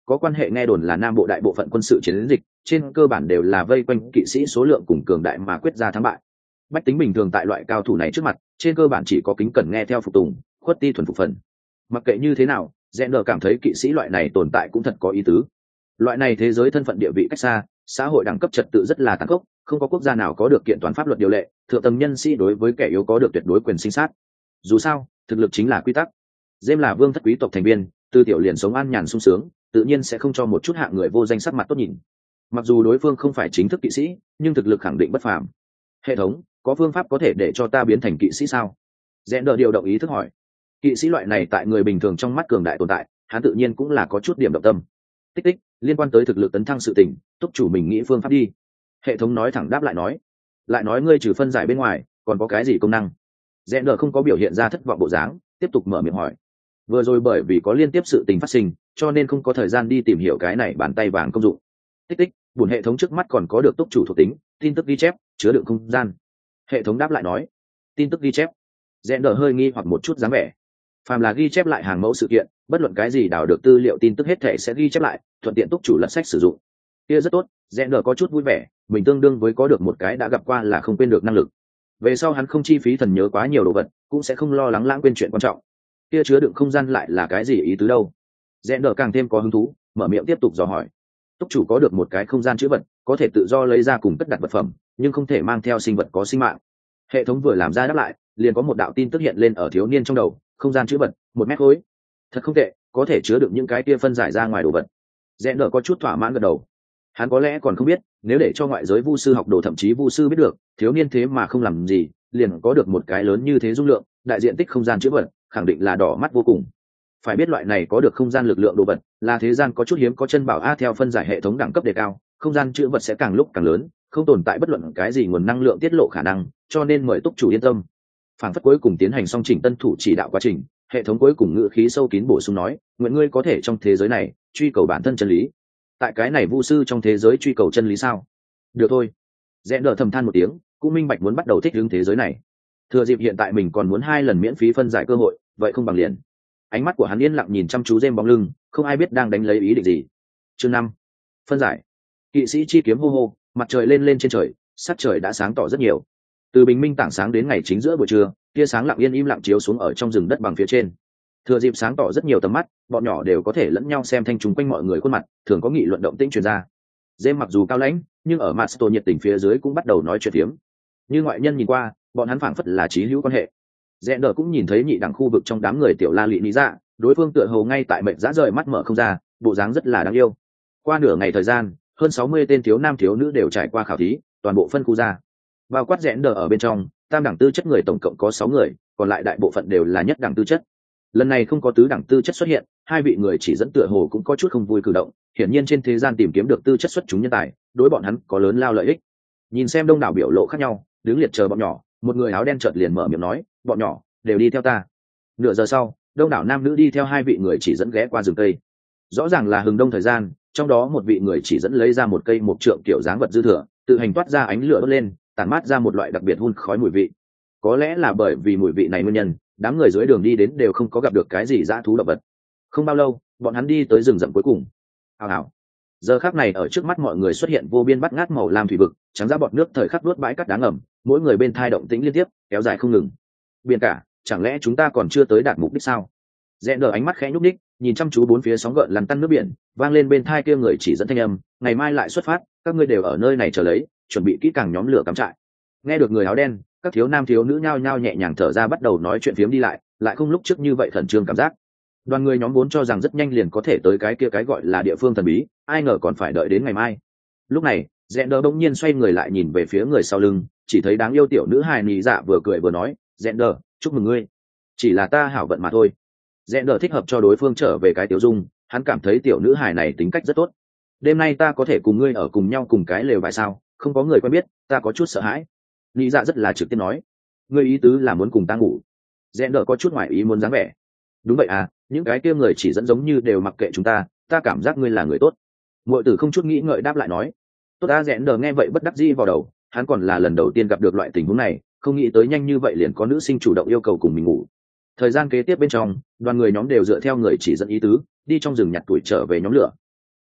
có quan hệ nghe đồn là nam bộ đại bộ phận quân sự chiến dịch trên cơ bản đều là vây quanh kỵ sĩ số lượng cùng cường đại mà quyết ra thắng bại. Bách tính bình thường tại loại cao thủ này trước mặt trên cơ bản chỉ có kính cẩn nghe theo phục tùng, khuất ti thuần phục phần. Mặc kệ như thế nào, Rẽ Nở cảm thấy kỵ sĩ loại này tồn tại cũng thật có ý tứ. Loại này thế giới thân phận địa vị cách xa, xã hội đẳng cấp trật tự rất là tàn khốc, không có quốc gia nào có được kiện toàn pháp luật điều lệ, thượng tầng nhân sĩ đối với kẻ yếu có được tuyệt đối quyền sinh sát. Dù sao, thực lực chính là quy tắc. James là vương thất quý tộc thành viên, từ tiểu liền sống an nhàn sung sướng, tự nhiên sẽ không cho một chút hạng người vô danh sắc mặt tốt nhìn. Mặc dù đối phương không phải chính thức kỵ sĩ, nhưng thực lực khẳng định bất phàm. Hệ thống, có phương pháp có thể để cho ta biến thành kỵ sĩ sao? Rẽ Nở điều động ý thức hỏi. Kỵ sĩ loại này tại người bình thường trong mắt cường đại tồn tại, hắn tự nhiên cũng là có chút điểm động tâm. Tích tích, liên quan tới thực lực tấn thăng sự tình, túc chủ mình nghĩ phương pháp đi. Hệ thống nói thẳng đáp lại nói ngươi trừ phân giải bên ngoài còn có cái gì công năng? Rẽ Nở không có biểu hiện ra thất vọng bộ dáng, tiếp tục mở miệng hỏi. Vừa rồi bởi vì có liên tiếp sự tình phát sinh, cho nên không có thời gian đi tìm hiểu cái này bàn tay vàng công dụng. Tích tích, buồn hệ thống trước mắt còn có được túc chủ thuộc tính, tin tức ghi chép, chứa đựng không gian. Hệ thống đáp lại nói. Tin tức ghi chép. Rẽ Nở hơi nghi hoặc một chút dáng vẻ. Phàm là ghi chép lại hàng mẫu sự kiện, bất luận cái gì đào được tư liệu tin tức hết thể sẽ ghi chép lại, thuận tiện túc chủ lật sách sử dụng. Kia rất tốt, Rẽ Nở có chút vui vẻ, mình tương đương với có được một cái đã gặp qua là không quên được năng lực. Về sau hắn không chi phí thần nhớ quá nhiều đồ vật, cũng sẽ không lo lắng lãng quên chuyện quan trọng. Kia chứa đựng không gian lại là cái gì ý tứ đâu? Rẽ Nở càng thêm có hứng thú, mở miệng tiếp tục dò hỏi. Túc chủ có được một cái không gian chứa vật, có thể tự do lấy ra cùng cất đặt vật phẩm, nhưng không thể mang theo sinh vật có sinh mạng. Hệ thống vừa làm ra đáp lại, liền có một đạo tin tức hiện lên ở thiếu niên trong đầu, không gian chứa vật, 1 mét khối. Thật không tệ, có thể chứa được những cái kia phân giải ra ngoài đồ vật. Rẽ Nở có chút thỏa mãn gật đầu. Hắn có lẽ còn không biết, nếu để cho ngoại giới vu sư học đồ thậm chí vu sư biết được, thiếu niên thế mà không làm gì, liền có được một cái lớn như thế dung lượng, đại diện tích không gian chứa vật, khẳng định là đỏ mắt vô cùng. Phải biết loại này có được không gian lực lượng đồ vật, là thế gian có chút hiếm có chân bảo a. Theo phân giải hệ thống đẳng cấp đề cao, không gian chứa vật sẽ càng lúc càng lớn, không tồn tại bất luận cái gì nguồn năng lượng tiết lộ khả năng, cho nên mời túc chủ yên tâm. Phản phất cuối cùng tiến hành xong chỉnh tân thủ chỉ đạo quá trình, hệ thống cuối cùng ngữ khí sâu kín bổ sung nói, nguyện ngươi có thể trong thế giới này truy cầu bản thân chân lý. Tại cái này vu sư trong thế giới truy cầu chân lý sao? Được thôi. Rẽ Nở thầm than một tiếng, cũng minh bạch muốn bắt đầu thích ứng thế giới này. Thừa dịp hiện tại mình còn muốn 2 lần miễn phí phân giải cơ hội, vậy không bằng liền. Ánh mắt của hắn yên lặng nhìn chăm chú James bóng lưng, không ai biết đang đánh lấy ý định gì. Chương 5. Phân giải. Kỵ sĩ chi kiếm hô hô, mặt trời lên lên trên trời, sắc trời đã sáng tỏ rất nhiều. Từ bình minh tảng sáng đến ngày chính giữa buổi trưa, tia sáng lặng yên im lặng chiếu xuống ở trong rừng đất bằng phía trên. Thừa dịp sáng tỏ rất nhiều tầm mắt, bọn nhỏ đều có thể lẫn nhau xem thanh chúng quanh mọi người khuôn mặt, thường có nghị luận động tĩnh truyền ra. James mặc dù cao lãnh, nhưng ở Masto nhiệt tình phía dưới cũng bắt đầu nói chuyện phiếm. Như ngoại nhân nhìn qua, bọn hắn phảng phất là chí hữu quan hệ. Rẽ Nở cũng nhìn thấy nhị đẳng khu vực trong đám người tiểu La Lị Lý Dạ, đối phương tựa hồ ngay tại mệnh dã rời mắt mở không ra, bộ dáng rất là đáng yêu. Qua nửa ngày thời gian, hơn 60 tên thiếu nam thiếu nữ đều trải qua khảo thí, toàn bộ phân khu ra. Bao quát Rẽ Nở ở bên trong, tam đẳng tư chất người tổng cộng có 6 người, còn lại đại bộ phận đều là nhất đẳng tư chất. Lần này không có tứ đẳng tư chất xuất hiện, 2 vị người chỉ dẫn tựa hồ cũng có chút không vui cử động, hiển nhiên trên thế gian tìm kiếm được tư chất xuất chúng nhân tài, đối bọn hắn có lớn lao lợi ích. Nhìn xem đông đảo biểu lộ khác nhau, đứng liệt chờ bọn nhỏ, một người áo đen chợt liền mở miệng nói, bọn nhỏ đều đi theo ta. Nửa giờ sau, đông đảo nam nữ đi theo 2 vị người chỉ dẫn ghé qua rừng cây. Rõ ràng là hừng đông thời gian, trong đó một vị người chỉ dẫn lấy ra một cây mộc trượng kiểu dáng vật dư thừa, tự hành toát ra ánh lửa đốt lên, tản mát ra một loại đặc biệt hun khói mùi vị. Có lẽ là bởi vì mùi vị này nguyên nhân, đám người dưới đường đi đến đều không có gặp được cái gì dã thú động vật. Không bao lâu, bọn hắn đi tới rừng rậm cuối cùng. Hào hào. Giờ khắc này ở trước mắt mọi người xuất hiện vô biên bắt ngát màu lam thủy vực, trắng ra bọt nước thời khắc đuốt bãi cát đá ngầm, mỗi người bên thai động tĩnh liên tiếp, kéo dài không ngừng. Biển cả, chẳng lẽ chúng ta còn chưa tới đạt mục đích sao? Rẽ Nở ánh mắt khẽ nhúc nhích, nhìn chăm chú bốn phía sóng gợn lăn tăn nước biển, vang lên bên thai kia người chỉ dẫn thanh âm, ngày mai lại xuất phát, các ngươi đều ở nơi này chờ lấy, chuẩn bị kỹ càng nhóm lửa cắm trại. Nghe được người áo đen, các thiếu nam thiếu nữ nhao nhao nhẹ nhàng thở ra, bắt đầu nói chuyện phiếm đi lại không lúc trước như vậy khẩn trương cảm giác. Đoàn người nhóm vốn cho rằng rất nhanh liền có thể tới cái kia cái gọi là địa phương thần bí, ai ngờ còn phải đợi đến ngày mai. Lúc này, Rẽ Nở bỗng nhiên xoay người lại nhìn về phía người sau lưng, chỉ thấy đáng yêu tiểu nữ hài nị dạ vừa cười vừa nói, Rẽ Nở, chúc mừng ngươi. Chỉ là ta hảo vận mà thôi. Rẽ Nở thích hợp cho đối phương trở về cái tiểu dung, hắn cảm thấy tiểu nữ hài này tính cách rất tốt. Đêm nay ta có thể cùng ngươi ở cùng nhau cùng cái lều vải sao? Không có người quen biết, ta có chút sợ hãi. Nị dạ rất là trực tiếp nói, ngươi ý tứ là muốn cùng ta ngủ. Rẽ Nở có chút ngoài ý muốn dáng vẻ. Đúng vậy à, những cái kia người chỉ dẫn giống như đều mặc kệ chúng ta cảm giác ngươi là người tốt. Muội tử không chút nghĩ ngợi đáp lại nói, tốt. Ta Rẽ Nở nghe vậy bất đắc dĩ vào đầu, hắn còn là lần đầu tiên gặp được loại tình huống này, không nghĩ tới nhanh như vậy liền có nữ sinh chủ động yêu cầu cùng mình ngủ. Thời gian kế tiếp bên trong, đoàn người nhóm đều dựa theo người chỉ dẫn ý tứ, đi trong rừng nhặt tuổi trở về nhóm lửa.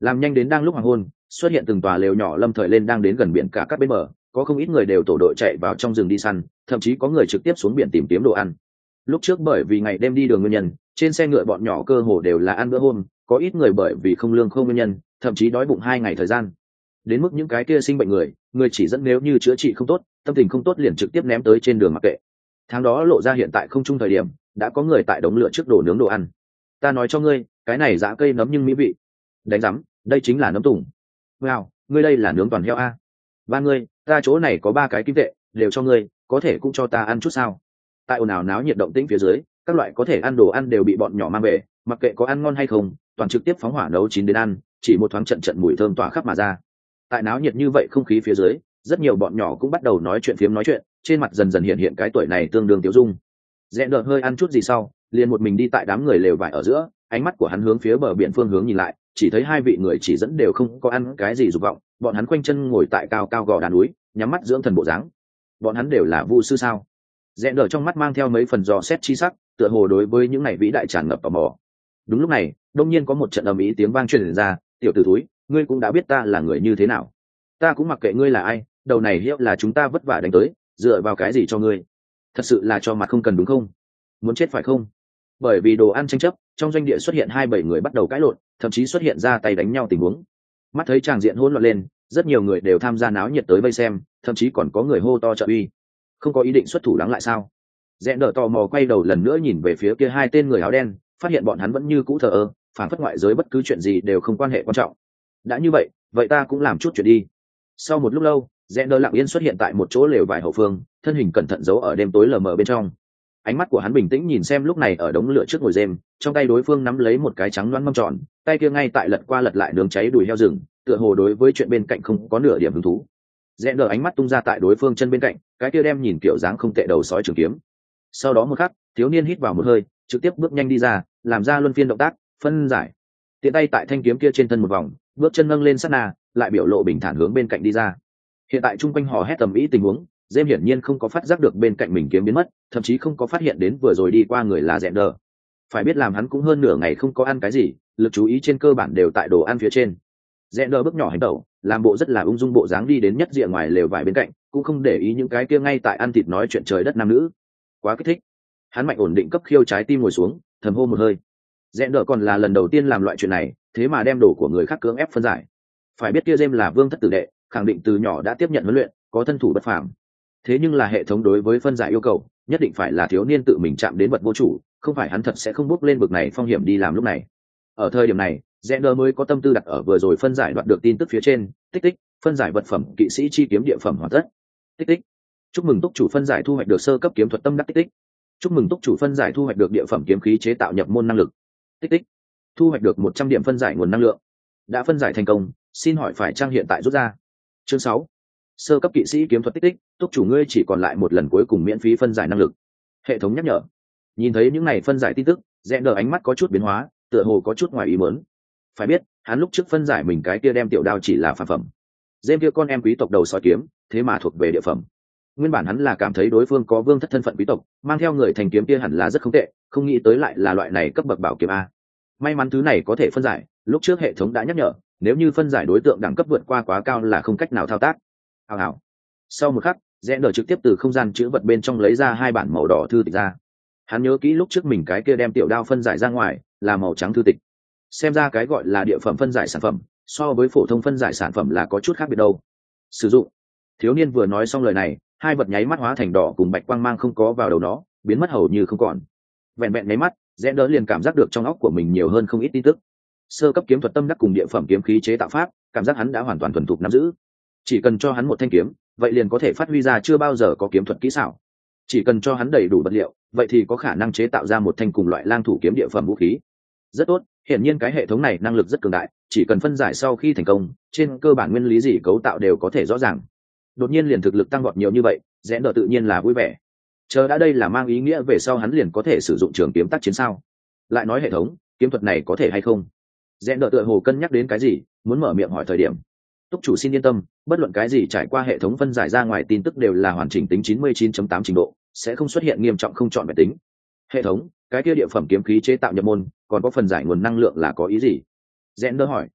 làm nhanh đến đang lúc hoàng hôn, xuất hiện từng tòa lều nhỏ lâm thời lên đang đến gần biển cả các bên bờ, có không ít người đều tổ đội chạy vào trong rừng đi săn, thậm chí có người trực tiếp xuống biển tìm kiếm đồ ăn. Lúc trước bởi vì ngày đêm đi đường nguyên nhân, trên xe ngựa bọn nhỏ cơ hồ đều là ăn bữa hôm, có ít người bởi vì không lương không nguyên nhân, thậm chí đói bụng 2 ngày thời gian. Đến mức những cái kia sinh bệnh người chỉ dẫn nếu như chữa trị không tốt, tâm tình không tốt liền trực tiếp ném tới trên đường mặc kệ. Tháng đó lộ ra hiện tại không chung thời điểm, đã có người tại đống lửa trước đổ nướng đồ ăn. Ta nói cho ngươi, cái này dã cây nấm nhưng mỹ vị. Đánh rắm, đây chính là nấm tùng. Wow, ngươi đây là nướng toàn heo a. Ba ngươi, ta chỗ này có 3 cái kim tệ, đều cho ngươi, có thể cũng cho ta ăn chút sao? Tại ồn ào náo nhiệt động tĩnh phía dưới, các loại có thể ăn đồ ăn đều bị bọn nhỏ mang về, mặc kệ có ăn ngon hay không, toàn trực tiếp phóng hỏa nấu chín đến ăn, chỉ một thoáng trận mùi thơm tỏa khắp mà ra. Tại náo nhiệt như vậy không khí phía dưới, rất nhiều bọn nhỏ cũng bắt đầu nói chuyện, trên mặt dần dần hiện hiện cái tuổi này tương đương tiêu dung. Rẽ đợt hơi ăn chút gì sau, liền một mình đi tại đám người lều vải ở giữa, ánh mắt của hắn hướng phía bờ biển phương hướng nhìn lại, chỉ thấy 2 vị người chỉ dẫn đều không có ăn cái gì dục vọng, bọn hắn quanh chân ngồi tại cao cao gò đá núi, nhắm mắt dưỡng thần bộ dáng. Bọn hắn đều là vu sư sao? Rẽ đợt trong mắt mang theo mấy phần dò xét chi sắc, tựa hồ đối với những này vĩ đại tràn ngập tò mò. Đúng lúc này, đông nhiên có một trận ầm ĩ tiếng vang truyền ra, "Tiểu tử thúi, ngươi cũng đã biết ta là người như thế nào. Ta cũng mặc kệ ngươi là ai, đầu này hiệu là chúng ta vất vả đánh tới, dựa vào cái gì cho ngươi? Thật sự là cho mặt không cần đúng không? Muốn chết phải không?" Bởi vì đồ ăn tranh chấp, trong doanh địa xuất hiện 2-7 người bắt đầu cãi lộn, thậm chí xuất hiện ra tay đánh nhau tình huống. Mắt thấy tràng diện hỗn loạn lên, rất nhiều người đều tham gia náo nhiệt tới vây xem, thậm chí còn có người hô to trợ uy. Không có ý định xuất thủ lắng lại sao? Rẽ đỡ tò mò quay đầu lần nữa nhìn về phía kia 2 tên người áo đen, phát hiện bọn hắn vẫn như cũ thờ ơ, phản phất ngoại giới bất cứ chuyện gì đều không quan hệ quan trọng. Đã như vậy ta cũng làm chút chuyện đi. Sau một lúc lâu, rẽ đỡ lặng yên xuất hiện tại một chỗ lều vải hậu phương, thân hình cẩn thận giấu ở đêm tối lờ mờ bên trong. Ánh mắt của hắn bình tĩnh nhìn xem lúc này ở đống lửa trước ngồi rêm, trong tay đối phương nắm lấy một cái trắng loáng mâm tròn, tay kia ngay tại lật qua lật lại nướng cháy đùi heo rừng, tựa hồ đối với chuyện bên cạnh không có nửa điểm hứng thú. Rẽ đỡ ánh mắt tung ra tại đối phương chân bên cạnh, cái kia đem nhìn kiểu dáng không tệ đầu sói trường kiếm. Sau đó một khắc, thiếu niên hít vào một hơi, trực tiếp bước nhanh đi ra, làm ra luân phiên động tác, phân giải. Tiện tay tại thanh kiếm kia trên thân một vòng, bước chân nâng lên sát na, lại biểu lộ bình thản hướng bên cạnh đi ra. Hiện tại trung quanh hò hét tầm ý tình huống, James hiển nhiên không có phát giác được bên cạnh mình kiếm biến mất, thậm chí không có phát hiện đến vừa rồi đi qua người là Rẽ đỡ. Phải biết làm hắn cũng hơn nửa ngày không có ăn cái gì, lực chú ý trên cơ bản đều tại đồ ăn phía trên. Rẽ đỡ bước nhỏ hành tẩu, làm bộ rất là ung dung bộ dáng đi đến nhất rìa ngoài lều vải bên cạnh, cũng không để ý những cái kia ngay tại ăn thịt nói chuyện trời đất nam nữ. Quá kích thích. Hắn mạnh ổn định cấp khiêu trái tim ngồi xuống, thầm hô một hơi. Rẽ đỡ còn là lần đầu tiên làm loại chuyện này, thế mà đem đồ của người khác cưỡng ép phân giải. Phải biết kia James là vương thất tử đệ, khẳng định từ nhỏ đã tiếp nhận huấn luyện, có thân thủ bất phàm. Thế nhưng là hệ thống đối với phân giải yêu cầu, nhất định phải là thiếu niên tự mình chạm đến vật vô chủ, không phải hắn thật sẽ không bước lên bực này phong hiểm đi làm lúc này. Ở thời điểm này, Rẽ đỡ mới có tâm tư đặt ở vừa rồi phân giải đoạt được tin tức phía trên, tích tích, phân giải vật phẩm kỵ sĩ chi kiếm địa phẩm hoàn tất. Tích tích. Chúc mừng túc chủ phân giải thu hoạch được sơ cấp kiếm thuật tâm đắc tích tích. Chúc mừng túc chủ phân giải thu hoạch được địa phẩm kiếm khí chế tạo nhập môn năng lực. Tích tích. Thu hoạch được 100 điểm phân giải nguồn năng lượng. Đã phân giải thành công, xin hỏi phải trang hiện tại rút ra. Chương 6. Sơ cấp kỵ sĩ kiếm thuật tích tích, túc chủ ngươi chỉ còn lại một lần cuối cùng miễn phí phân giải năng lực. Hệ thống nhắc nhở. Nhìn thấy những này phân giải tin tức, Rẽ đỡ ánh mắt có chút biến hóa, tựa hồ có chút ngoài ý muốn. Phải biết, hắn lúc trước phân giải mình cái kia đem tiểu đao chỉ là phàm phẩm. Dêm kia con em quý tộc đầu sói kiếm, thế mà thuộc về địa phẩm. Nguyên bản hắn là cảm thấy đối phương có vương thất thân phận quý tộc, mang theo người thành kiếm kia hẳn là rất không tệ, không nghĩ tới lại là loại này cấp bậc bảo kiếm a. May mắn thứ này có thể phân giải, lúc trước hệ thống đã nhắc nhở, nếu như phân giải đối tượng đẳng cấp vượt qua quá cao là không cách nào thao tác. Hào hào. Sau một khắc, Rẽ đỡ trực tiếp từ không gian chữ vật bên trong lấy ra 2 bản màu đỏ thư tịch ra. Hắn nhớ kỹ lúc trước mình cái kia đem tiểu đao phân giải ra ngoài, là màu trắng thư tịch. Xem ra cái gọi là địa phẩm phân giải sản phẩm, so với phổ thông phân giải sản phẩm là có chút khác biệt đâu. Sử dụng. Thiếu niên vừa nói xong lời này, 2 vật nháy mắt hóa thành đỏ cùng bạch quang mang không có vào đầu nó, biến mất hầu như không còn. Vẹn vẹn nháy mắt, Rẽ đỡ liền cảm giác được trong óc của mình nhiều hơn không ít tin tức. Sơ cấp kiếm thuật tâm đắc cùng địa phẩm kiếm khí chế tạo pháp, cảm giác hắn đã hoàn toàn thuần thục nắm giữ. Chỉ cần cho hắn một thanh kiếm, vậy liền có thể phát huy ra chưa bao giờ có kiếm thuật kỹ xảo. Chỉ cần cho hắn đầy đủ vật liệu, vậy thì có khả năng chế tạo ra một thanh cùng loại lang thủ kiếm địa phẩm vũ khí. Rất tốt, hiển nhiên cái hệ thống này năng lực rất cường đại, chỉ cần phân giải sau khi thành công, trên cơ bản nguyên lý gì cấu tạo đều có thể rõ ràng. Đột nhiên liền thực lực tăng vọt nhiều như vậy, Rẽ đỡ tự nhiên là vui vẻ. Chờ đã đây là mang ý nghĩa về sau hắn liền có thể sử dụng trường kiếm tác chiến sao? Lại nói hệ thống, kiếm thuật này có thể hay không? Rẽ đỡ tựa hồ cân nhắc đến cái gì, muốn mở miệng hỏi thời điểm. Túc chủ xin yên tâm, bất luận cái gì trải qua hệ thống phân giải ra ngoài tin tức đều là hoàn chỉnh tính 99.8 trình độ, sẽ không xuất hiện nghiêm trọng không chọn vẹn tính. Hệ thống, cái kia địa phẩm kiếm khí chế tạo nhập môn, còn có phần giải nguồn năng lượng là có ý gì? Rẽ đỡ hỏi.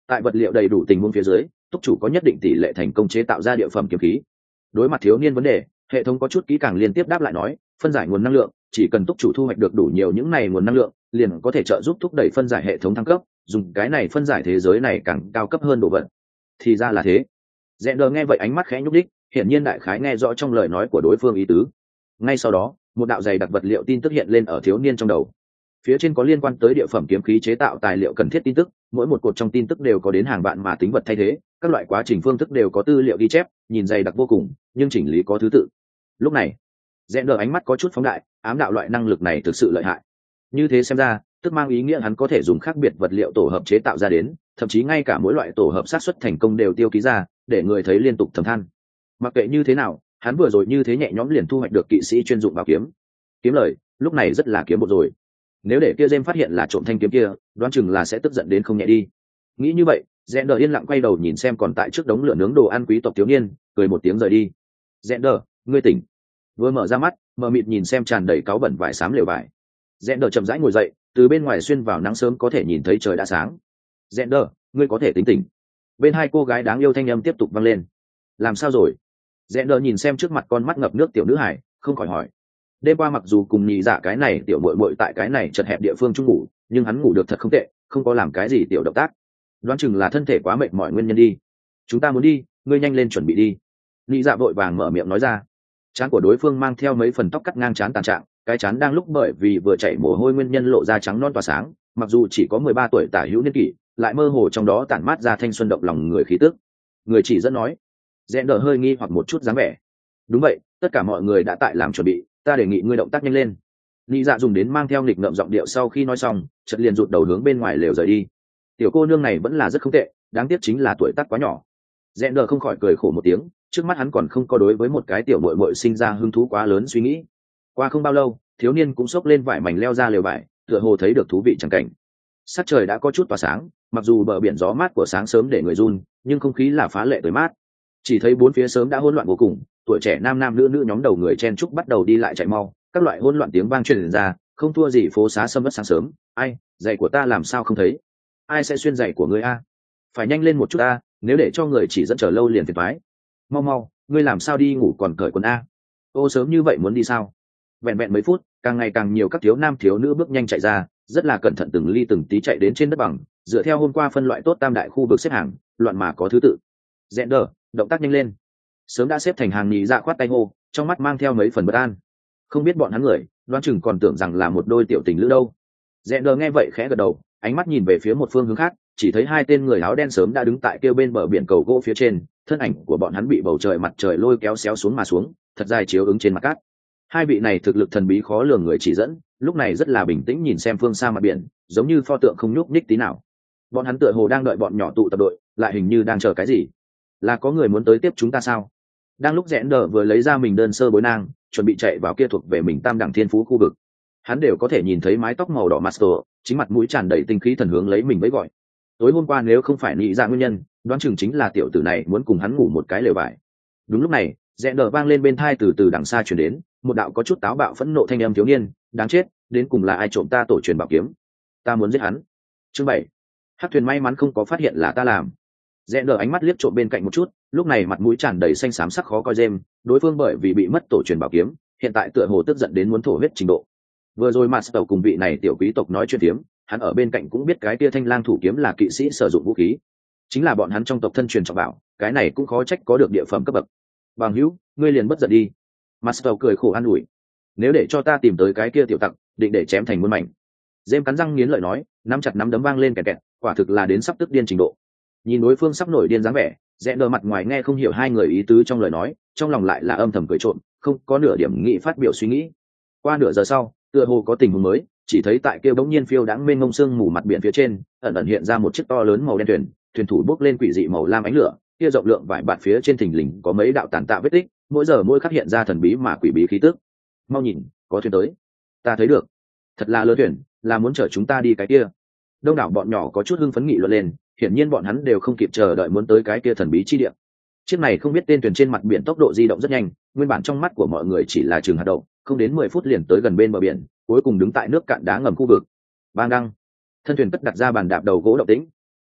tại vật liệu đầy đủ tình huống phía dưới, túc chủ có nhất định tỷ lệ thành công chế tạo ra địa phẩm kiếm khí. Đối mặt thiếu niên vấn đề, hệ thống có chút kỹ càng liên tiếp đáp lại nói, phân giải nguồn năng lượng, chỉ cần túc chủ thu hoạch được đủ nhiều những này nguồn năng lượng, liền có thể trợ giúp thúc đẩy phân giải hệ thống thăng cấp, dùng cái này phân giải thế giới này càng cao cấp hơn đồ vật. Thì ra là thế. Rẽ đờ nghe vậy ánh mắt khẽ nhúc đích, hiển nhiên đại khái nghe rõ trong lời nói của đối phương ý tứ. Ngay sau đó, một đạo dày đặc vật liệu tin tức hiện lên ở thiếu niên trong đầu. Phía trên có liên quan tới địa phẩm kiếm khí chế tạo tài liệu cần thiết tin tức, mỗi một cột trong tin tức đều có đến hàng vạn mà tính vật thay thế, các loại quá trình phương thức đều có tư liệu ghi chép, nhìn dày đặc vô cùng, nhưng chỉnh lý có thứ tự. Lúc này, rẽ đờ ánh mắt có chút phóng đại, ám đạo loại năng lực này thực sự lợi hại. Như thế xem ra, tức mang ý nghĩa hắn có thể dùng khác biệt vật liệu tổ hợp chế tạo ra đến, thậm chí ngay cả mỗi loại tổ hợp xác suất thành công đều tiêu ký ra, để người thấy liên tục thầm than. Mặc kệ như thế nào, hắn vừa rồi như thế nhẹ nhõm liền thu hoạch được kỵ sĩ chuyên dụng bảo kiếm. Kiếm lời, lúc này rất là kiếm một rồi. Nếu để kia James phát hiện là trộm thanh kiếm kia, đoán chừng là sẽ tức giận đến không nhẹ đi. Nghĩ như vậy, Zender yên lặng quay đầu nhìn xem còn tại trước đống lửa nướng đồ ăn quý tộc thiếu niên, cười một tiếng rời đi. Zender, ngươi tỉnh. Vừa mở ra mắt, mờ mịt nhìn xem tràn đầy cáu bẩn vải xám lều vải. Zender chậm rãi ngồi dậy, từ bên ngoài xuyên vào nắng sớm có thể nhìn thấy trời đã sáng. Zender, ngươi có thể tính tỉnh. Bên hai cô gái đáng yêu thanh âm tiếp tục vang lên. Làm sao rồi? Zender nhìn xem trước mặt con mắt ngập nước tiểu nữ hải, không khỏi hỏi. Đêm qua mặc dù cùng nhị dạ cái này tiểu muội muội tại cái này chật hẹp địa phương chung ngủ, nhưng hắn ngủ được thật không tệ, không có làm cái gì tiểu động tác. Đoán chừng là thân thể quá mệt mỏi nguyên nhân đi. Chúng ta muốn đi, ngươi nhanh lên chuẩn bị đi. Nhị dạ vội vàng mở miệng nói ra. Trán của đối phương mang theo mấy phần tóc cắt ngang trán tàn trạng, cái trán đang lúc bởi vì vừa chảy mồ hôi nguyên nhân lộ ra trắng non tỏa sáng, mặc dù chỉ có 13 tuổi tả hữu niên kỷ, lại mơ hồ trong đó tản mát ra thanh xuân động lòng người khí tức. Người chỉ dẫn nói. Rẽ đờ hơi nghi hoặc một chút dáng vẻ. Đúng vậy, tất cả mọi người đã tại làm chuẩn bị, ta đề nghị ngươi động tác nhanh lên. Lý dạ dùng đến mang theo nghịch ngợm giọng điệu sau khi nói xong, chợt liền rụt đầu hướng bên ngoài lều rời đi. Tiểu cô nương này vẫn là rất không tệ, đáng tiếc chính là tuổi tác quá nhỏ. Rẽ đờ không khỏi cười khổ một tiếng, trước mắt hắn còn không có đối với một cái tiểu muội muội sinh ra hứng thú quá lớn suy nghĩ. Qua không bao lâu, thiếu niên cũng xốc lên vải mảnh leo ra lều vải, tựa hồ thấy được thú vị chẳng cảnh. Sắc trời đã có chút tỏa sáng, mặc dù bờ biển gió mát của sáng sớm để người run, nhưng không khí là phá lệ tới mát. Chỉ thấy bốn phía sớm đã hỗn loạn vô cùng, tuổi trẻ nam nam nữ nữ nhóm đầu người chen chúc bắt đầu đi lại chạy mau, các loại hỗn loạn tiếng vang truyền ra, không thua gì phố xá sầm uất sáng sớm. Ai, giày của ta làm sao không thấy? Ai sẽ xuyên giày của ngươi a? Phải nhanh lên một chút a, nếu để cho người chỉ dẫn chờ lâu liền phiền toái. Mau mau, ngươi làm sao đi ngủ còn cởi quần a? Ô sớm như vậy muốn đi sao? Vẹn vẹn mấy phút, càng ngày càng nhiều các thiếu nam thiếu nữ bước nhanh chạy ra, rất là cẩn thận từng ly từng tí chạy đến trên đất bằng, dựa theo hôm qua phân loại tốt tam đại khu vực xếp hàng, loạn mà có thứ tự. Zender, động tác nhanh lên. Sớm đã xếp thành hàng nhị dạ khoát tay hô, trong mắt mang theo mấy phần bất an. Không biết bọn hắn người, đoán chừng còn tưởng rằng là một đôi tiểu tình lữ đâu. Zender nghe vậy khẽ gật đầu, ánh mắt nhìn về phía một phương hướng khác, chỉ thấy hai tên người áo đen sớm đã đứng tại kia bên bờ biển cầu gỗ phía trên, thân ảnh của bọn hắn bị bầu trời mặt trời lôi kéo xéo xuống mà xuống, thật dài chiếu ứng trên mặt cát. Hai vị này thực lực thần bí khó lường người chỉ dẫn, lúc này rất là bình tĩnh nhìn xem phương xa mặt biển, giống như pho tượng không nhúc nhích tí nào. Bọn hắn tựa hồ đang đợi bọn nhỏ tụ tập đội, lại hình như đang chờ cái gì. Là có người muốn tới tiếp chúng ta sao? Đang lúc rẽn đờ vừa lấy ra mình đơn sơ bối nang, chuẩn bị chạy vào kia thuộc về mình tam đẳng thiên phú khu vực, hắn đều có thể nhìn thấy mái tóc màu đỏ master, chính mặt mũi tràn đầy tinh khí thần hướng lấy mình với gọi. Tối hôm qua nếu không phải nghĩ ra nguyên nhân, đoán chừng chính là tiểu tử này muốn cùng hắn ngủ một cái lều vải. Đúng lúc này, rẽn đờ vang lên bên tai từ từ đằng xa truyền đến, một đạo có chút táo bạo phẫn nộ thanh âm thiếu niên, đáng chết, đến cùng là ai trộm ta tổ truyền bảo kiếm? Ta muốn giết hắn. Chương 7. Hắc thuyền may mắn không có phát hiện là ta làm. Rẽ đờ ánh mắt liếc trộm bên cạnh một chút, lúc này mặt mũi tràn đầy xanh xám sắc khó coi dêm, đối phương bởi vì bị mất tổ truyền bảo kiếm, hiện tại tựa hồ tức giận đến muốn thổ huyết trình độ. Vừa rồi Master cùng vị này tiểu quý tộc nói chuyện tiếm, hắn ở bên cạnh cũng biết cái tia thanh lang thủ kiếm là kỵ sĩ sử dụng vũ khí, chính là bọn hắn trong tộc thân truyền trọng bảo, cái này cũng khó trách có được địa phẩm cấp bậc. Bằng hữu, ngươi liền bất giận đi. Master cười khổ an ủi, nếu để cho ta tìm tới cái kia tiểu tặc, định để chém thành muôn mảnh. Dêm cắn răng nghiến lợi nói, nắm chặt nắm đấm vang lên kẹt kẹt, quả thực là đến sắp tức điên trình độ. Nhìn đối phương sắp nổi điên dáng vẻ, rẽ đờ mặt ngoài nghe không hiểu hai người ý tứ trong lời nói, trong lòng lại là âm thầm cười trộm, không có nửa điểm nghĩ phát biểu suy nghĩ. Qua nửa giờ sau, tựa hồ có tình huống mới, chỉ thấy tại kia bỗng nhiên phiêu đãng mênh mông sương mù mặt biển phía trên, ẩn ẩn hiện ra một chiếc to lớn màu đen thuyền, thuyền thủ bốc lên quỷ dị màu lam ánh lửa, kia rộng lượng vài bạt phía trên thình lình có mấy đạo tàn tạ vết tích, mỗi giờ mỗi khắc hiện ra thần bí mà quỷ bí khí tức. Mau nhìn, có thuyền tới. Ta thấy được. Thật là lớn thuyền, là muốn chở chúng ta đi cái kia. Đông đảo bọn nhỏ có chút hưng phấn nghị luận lên, hiển nhiên bọn hắn đều không kịp chờ đợi muốn tới cái kia thần bí chi địa. Chiếc này không biết tên thuyền trên mặt biển tốc độ di động rất nhanh, nguyên bản trong mắt của mọi người chỉ là chừng hạt đậu, không đến 10 phút liền tới gần bên bờ biển, cuối cùng đứng tại nước cạn đá ngầm khu vực. Bang đăng, thân thuyền cất đặt ra bàn đạp đầu gỗ động tĩnh.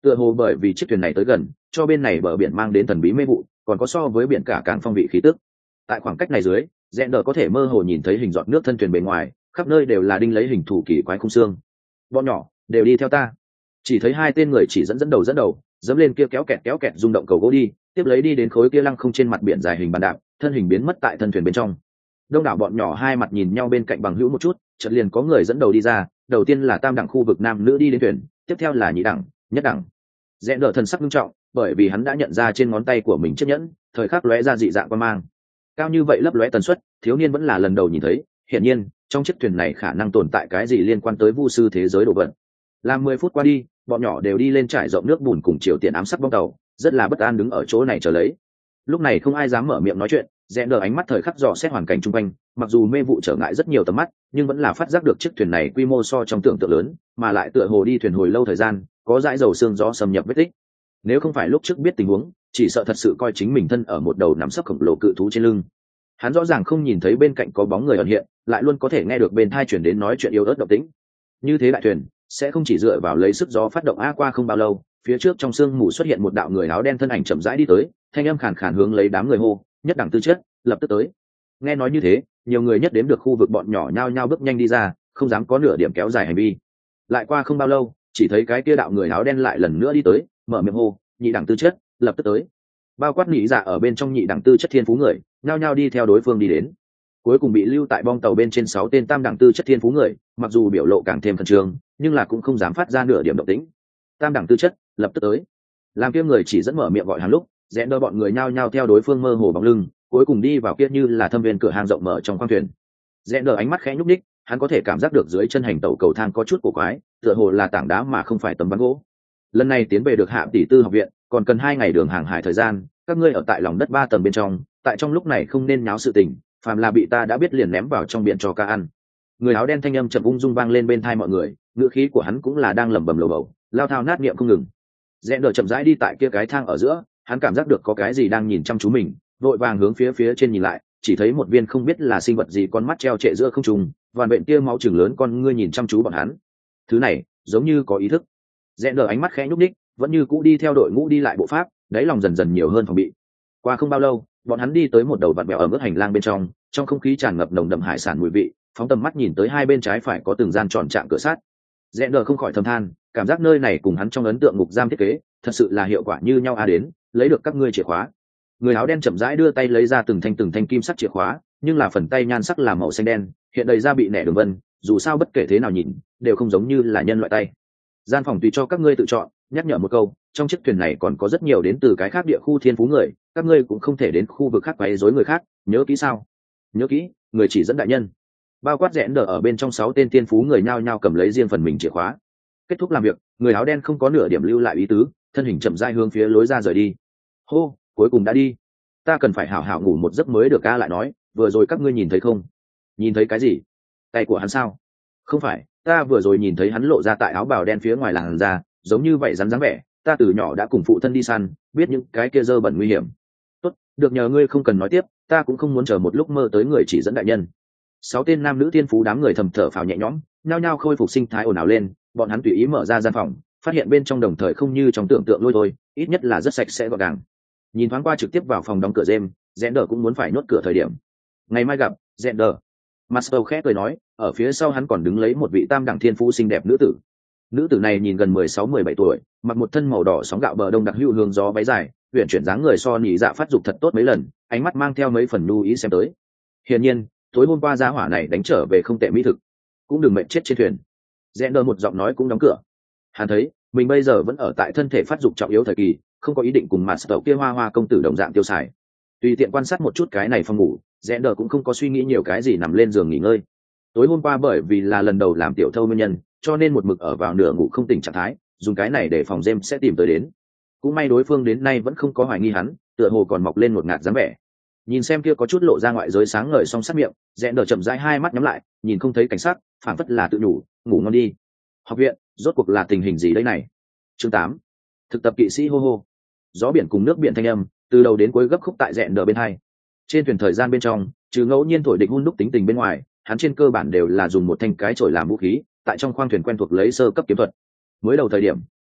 tựa hồ bởi vì chiếc thuyền này tới gần cho bên này bờ biển mang đến thần bí mê vụ, còn có so với biển cả càng phong vị khí tức. Tại khoảng cách này dưới, rẽ đờ có thể mơ hồ nhìn thấy hình giọt nước thân thuyền bề ngoài, khắp nơi đều là đinh lấy hình thủ kỳ quái khung xương. Bọn nhỏ đều đi theo ta. Chỉ thấy hai tên người chỉ dẫn đầu dẫm lên kia kéo kẹt rung động cầu gỗ đi, tiếp lấy đi đến khối kia lăng không trên mặt biển dài hình bàn đạp, thân hình biến mất tại thân thuyền bên trong. Đông đảo bọn nhỏ hai mặt nhìn nhau bên cạnh bằng hữu một chút, chợt liền có người dẫn đầu đi ra, đầu tiên là tam đẳng khu vực nam nữ đi đến thuyền, tiếp theo là nhị đẳng, nhất đẳng. Rẽ đờ thần sắc nghiêm trọng, bởi vì hắn đã nhận ra trên ngón tay của mình chiếc nhẫn, thời khắc lóe ra dị dạng quan mang. Cao như vậy lấp lóe tần suất, thiếu niên vẫn là lần đầu nhìn thấy, hiển nhiên, trong chiếc thuyền này khả năng tồn tại cái gì liên quan tới vu sư thế giới đồ vật. Làm 10 phút qua đi, bọn nhỏ đều đi lên trải rộng nước bùn cùng chiều tiền ám sắc bong tàu, rất là bất an đứng ở chỗ này chờ lấy. Lúc này không ai dám mở miệng nói chuyện, rẽ đờ ánh mắt thời khắc dò xét hoàn cảnh chung quanh, mặc dù mê vụ trở ngại rất nhiều tầm mắt, nhưng vẫn là phát giác được chiếc thuyền này quy mô so trong tưởng tượng lớn, mà lại tựa hồ đi thuyền hồi lâu thời gian, có dãi dầu xương gió xâm nhập vết tích. Nếu không phải lúc trước biết tình huống, chỉ sợ thật sự coi chính mình thân ở một đầu nằm sấp khổng lồ cự thú trên lưng. Hắn rõ ràng không nhìn thấy bên cạnh có bóng người ẩn hiện, lại luôn có thể nghe được bên tai chuyển đến nói chuyện yếu ớt động tĩnh. Như thế đại thuyền sẽ không chỉ dựa vào lấy sức gió phát động. Qua không bao lâu, phía trước trong sương mù xuất hiện một đạo người áo đen thân ảnh chậm rãi đi tới, thanh âm khàn khàn hướng lấy đám người hô, nhất đẳng tư chất, lập tức tới. Nghe nói như thế, nhiều người nhất đếm được khu vực bọn nhỏ nhao nhao bước nhanh đi ra, không dám có nửa điểm kéo dài hành vi. Lại qua không bao lâu, chỉ thấy cái kia đạo người áo đen lại lần nữa đi tới, mở miệng hô, nhị đẳng tư chất, lập tức tới. Bao quát nhị dạ ở bên trong nhị đẳng tư chất thiên phú người, nhao nhao đi theo đối phương đi đến. Cuối cùng bị lưu tại bong tàu bên trên 6 tên tam đẳng tư chất thiên phú người, mặc dù biểu lộ càng thêm khẩn trương, nhưng là cũng không dám phát ra nửa điểm động tĩnh. Tam đẳng tư chất, lập tức tới. Làm kia người chỉ dẫn mở miệng gọi hắn lúc, rẽ đôi bọn người nhao nhao theo đối phương mơ hồ bóng lưng, cuối cùng đi vào kia như là thâm viên cửa hàng rộng mở trong khoang thuyền. Rẽ đôi ánh mắt khẽ nhúc nhích, hắn có thể cảm giác được dưới chân hành tàu cầu thang có chút cổ quái, tựa hồ là tảng đá mà không phải tấm ván gỗ. Lần này tiến về được Hạ tỷ tư học viện, còn cần 2 ngày đường hàng hải thời gian, các ngươi ở tại lòng đất 3 tầng bên trong, tại trong lúc này không nên nháo sự tình, phàm là bị ta đã biết liền ném vào trong biển cho ca ăn. Người áo đen thanh âm chậm ung dung vang lên bên tai mọi người, ngữ khí của hắn cũng là đang lẩm bẩm lầu bầu, lao thao nát miệng không ngừng. Rẽ đờ chậm rãi đi tại kia cái thang ở giữa, hắn cảm giác được có cái gì đang nhìn chăm chú mình, vội vàng hướng phía trên nhìn lại, chỉ thấy một viên không biết là sinh vật gì con mắt treo trệ giữa không trung, vằn vện tia máu chừng lớn con ngươi nhìn chăm chú bọn hắn. Thứ này giống như có ý thức. Rẽ đờ ánh mắt khẽ nhúc nhích, vẫn như cũ đi theo đội ngũ đi lại bộ pháp, đáy lòng dần dần nhiều hơn phòng bị. Qua không bao lâu, bọn hắn đi tới một đầu vặn vẹo ở mức hành lang bên trong không khí tràn ngập nồng đậm hải sản mùi vị, phóng tầm mắt nhìn tới hai bên trái phải có từng gian tròn trạng cửa sắt. Rẽ đờ không khỏi thầm than, cảm giác nơi này cùng hắn trong ấn tượng ngục giam thiết kế thật sự là hiệu quả như nhau. Đến lấy được các ngươi chìa khóa. Người áo đen chậm rãi đưa tay lấy ra từng thanh kim sắc chìa khóa, nhưng là phần tay nhan sắc là màu xanh đen, hiện đầy ra bị nẻ đường vân, dù sao bất kể thế nào nhìn đều không giống như là nhân loại tay. Gian phòng tùy cho các ngươi tự chọn, nhắc nhở một câu, trong chiếc thuyền này còn có rất nhiều đến từ cái khác địa khu thiên phú người, các ngươi cũng không thể đến khu vực khác quấy rối người khác, nhớ kỹ sao? Nhớ kỹ. Người chỉ dẫn đại nhân. Bao quát rẽn đờ ở bên trong 6 tên thiên phú người nhao nhao cầm lấy riêng phần mình chìa khóa. Kết thúc làm việc, người áo đen không có nửa điểm lưu lại ý tứ, thân hình chậm rãi hướng phía lối ra rời đi. Hô, cuối cùng đã đi. Ta cần phải hảo hảo ngủ một giấc mới được. Ca lại nói, vừa rồi các ngươi nhìn thấy không? Nhìn thấy cái gì? Tay của hắn sao? Không phải, ta vừa rồi nhìn thấy hắn lộ ra tại áo bào đen phía ngoài làn da, giống như vậy rắn dáng vẻ. Ta từ nhỏ đã cùng phụ thân đi săn, biết những cái kia dơ bẩn nguy hiểm. Tốt, được, nhờ ngươi không cần nói tiếp, ta cũng không muốn chờ một lúc mơ tới người chỉ dẫn đại nhân. 6 tên nam nữ thiên phú đám người thầm thở phào nhẹ nhõm, nhao nhao khôi phục sinh thái ồn ào lên. Bọn hắn tùy ý mở ra gian phòng, phát hiện bên trong đồng thời không như trong tưởng tượng lôi thôi, ít nhất là rất sạch sẽ gọn gàng. Nhìn thoáng qua trực tiếp vào phòng đóng cửa rèm, Zender cũng muốn phải nhốt cửa thời điểm. Ngày mai gặp, Zender. Master khẽ cười nói, ở phía sau hắn còn đứng lấy một vị tam đẳng thiên phú xinh đẹp nữ tử. Nữ tử này nhìn gần 16-17 tuổi, mặc một thân màu đỏ sóng gạo bờ đông đặc hữu hương gió váy dài, huyền chuyển dáng người so nhị dạ phát dục thật tốt mấy lần, ánh mắt mang theo mấy phần nhu ý xem tới. Hiển nhiên, tối hôm qua gia hỏa này đánh trở về không tệ mỹ thực, cũng đừng mệt chết trên thuyền. Zender một giọng nói cũng đóng cửa. Hắn thấy mình bây giờ vẫn ở tại thân thể phát dục trọng yếu thời kỳ, không có ý định cùng Master kia hoa hoa công tử đồng dạng tiêu xài. Tùy tiện quan sát một chút cái này phòng ngủ, Zender cũng không có suy nghĩ nhiều cái gì, nằm lên giường nghỉ ngơi. Tối hôm qua bởi vì là lần đầu làm tiểu thâu nguyên nhân, cho nên một mực ở vào nửa ngủ không tỉnh trạng thái, dùng cái này để phòng James sẽ tìm tới đến. Cũng may đối phương đến nay vẫn không có hoài nghi hắn, tựa hồ còn mọc lên một ngạt dáng vẻ. Nhìn xem kia có chút lộ ra ngoại giới sáng ngời song sát miệng, Zender chậm rãi hai mắt nhắm lại, nhìn không thấy cảnh sát, phản phất là tự nhủ, ngủ ngon đi. Học viện, rốt cuộc là tình hình gì đây này? Chương 8. Thực tập kỵ sĩ hô hô. Gió biển cùng nước biển thanh âm, từ đầu đến cuối gấp khúc tại Zender bên hai. Trên thuyền thời gian bên trong, trừ ngẫu nhiên thổi địch hun đúc tính tình bên ngoài, hắn trên cơ bản đều là dùng một thanh cái chổi làm vũ khí, tại trong khoang thuyền quen thuộc lấy sơ cấp kiếm thuật. Mới đầu thời điểm,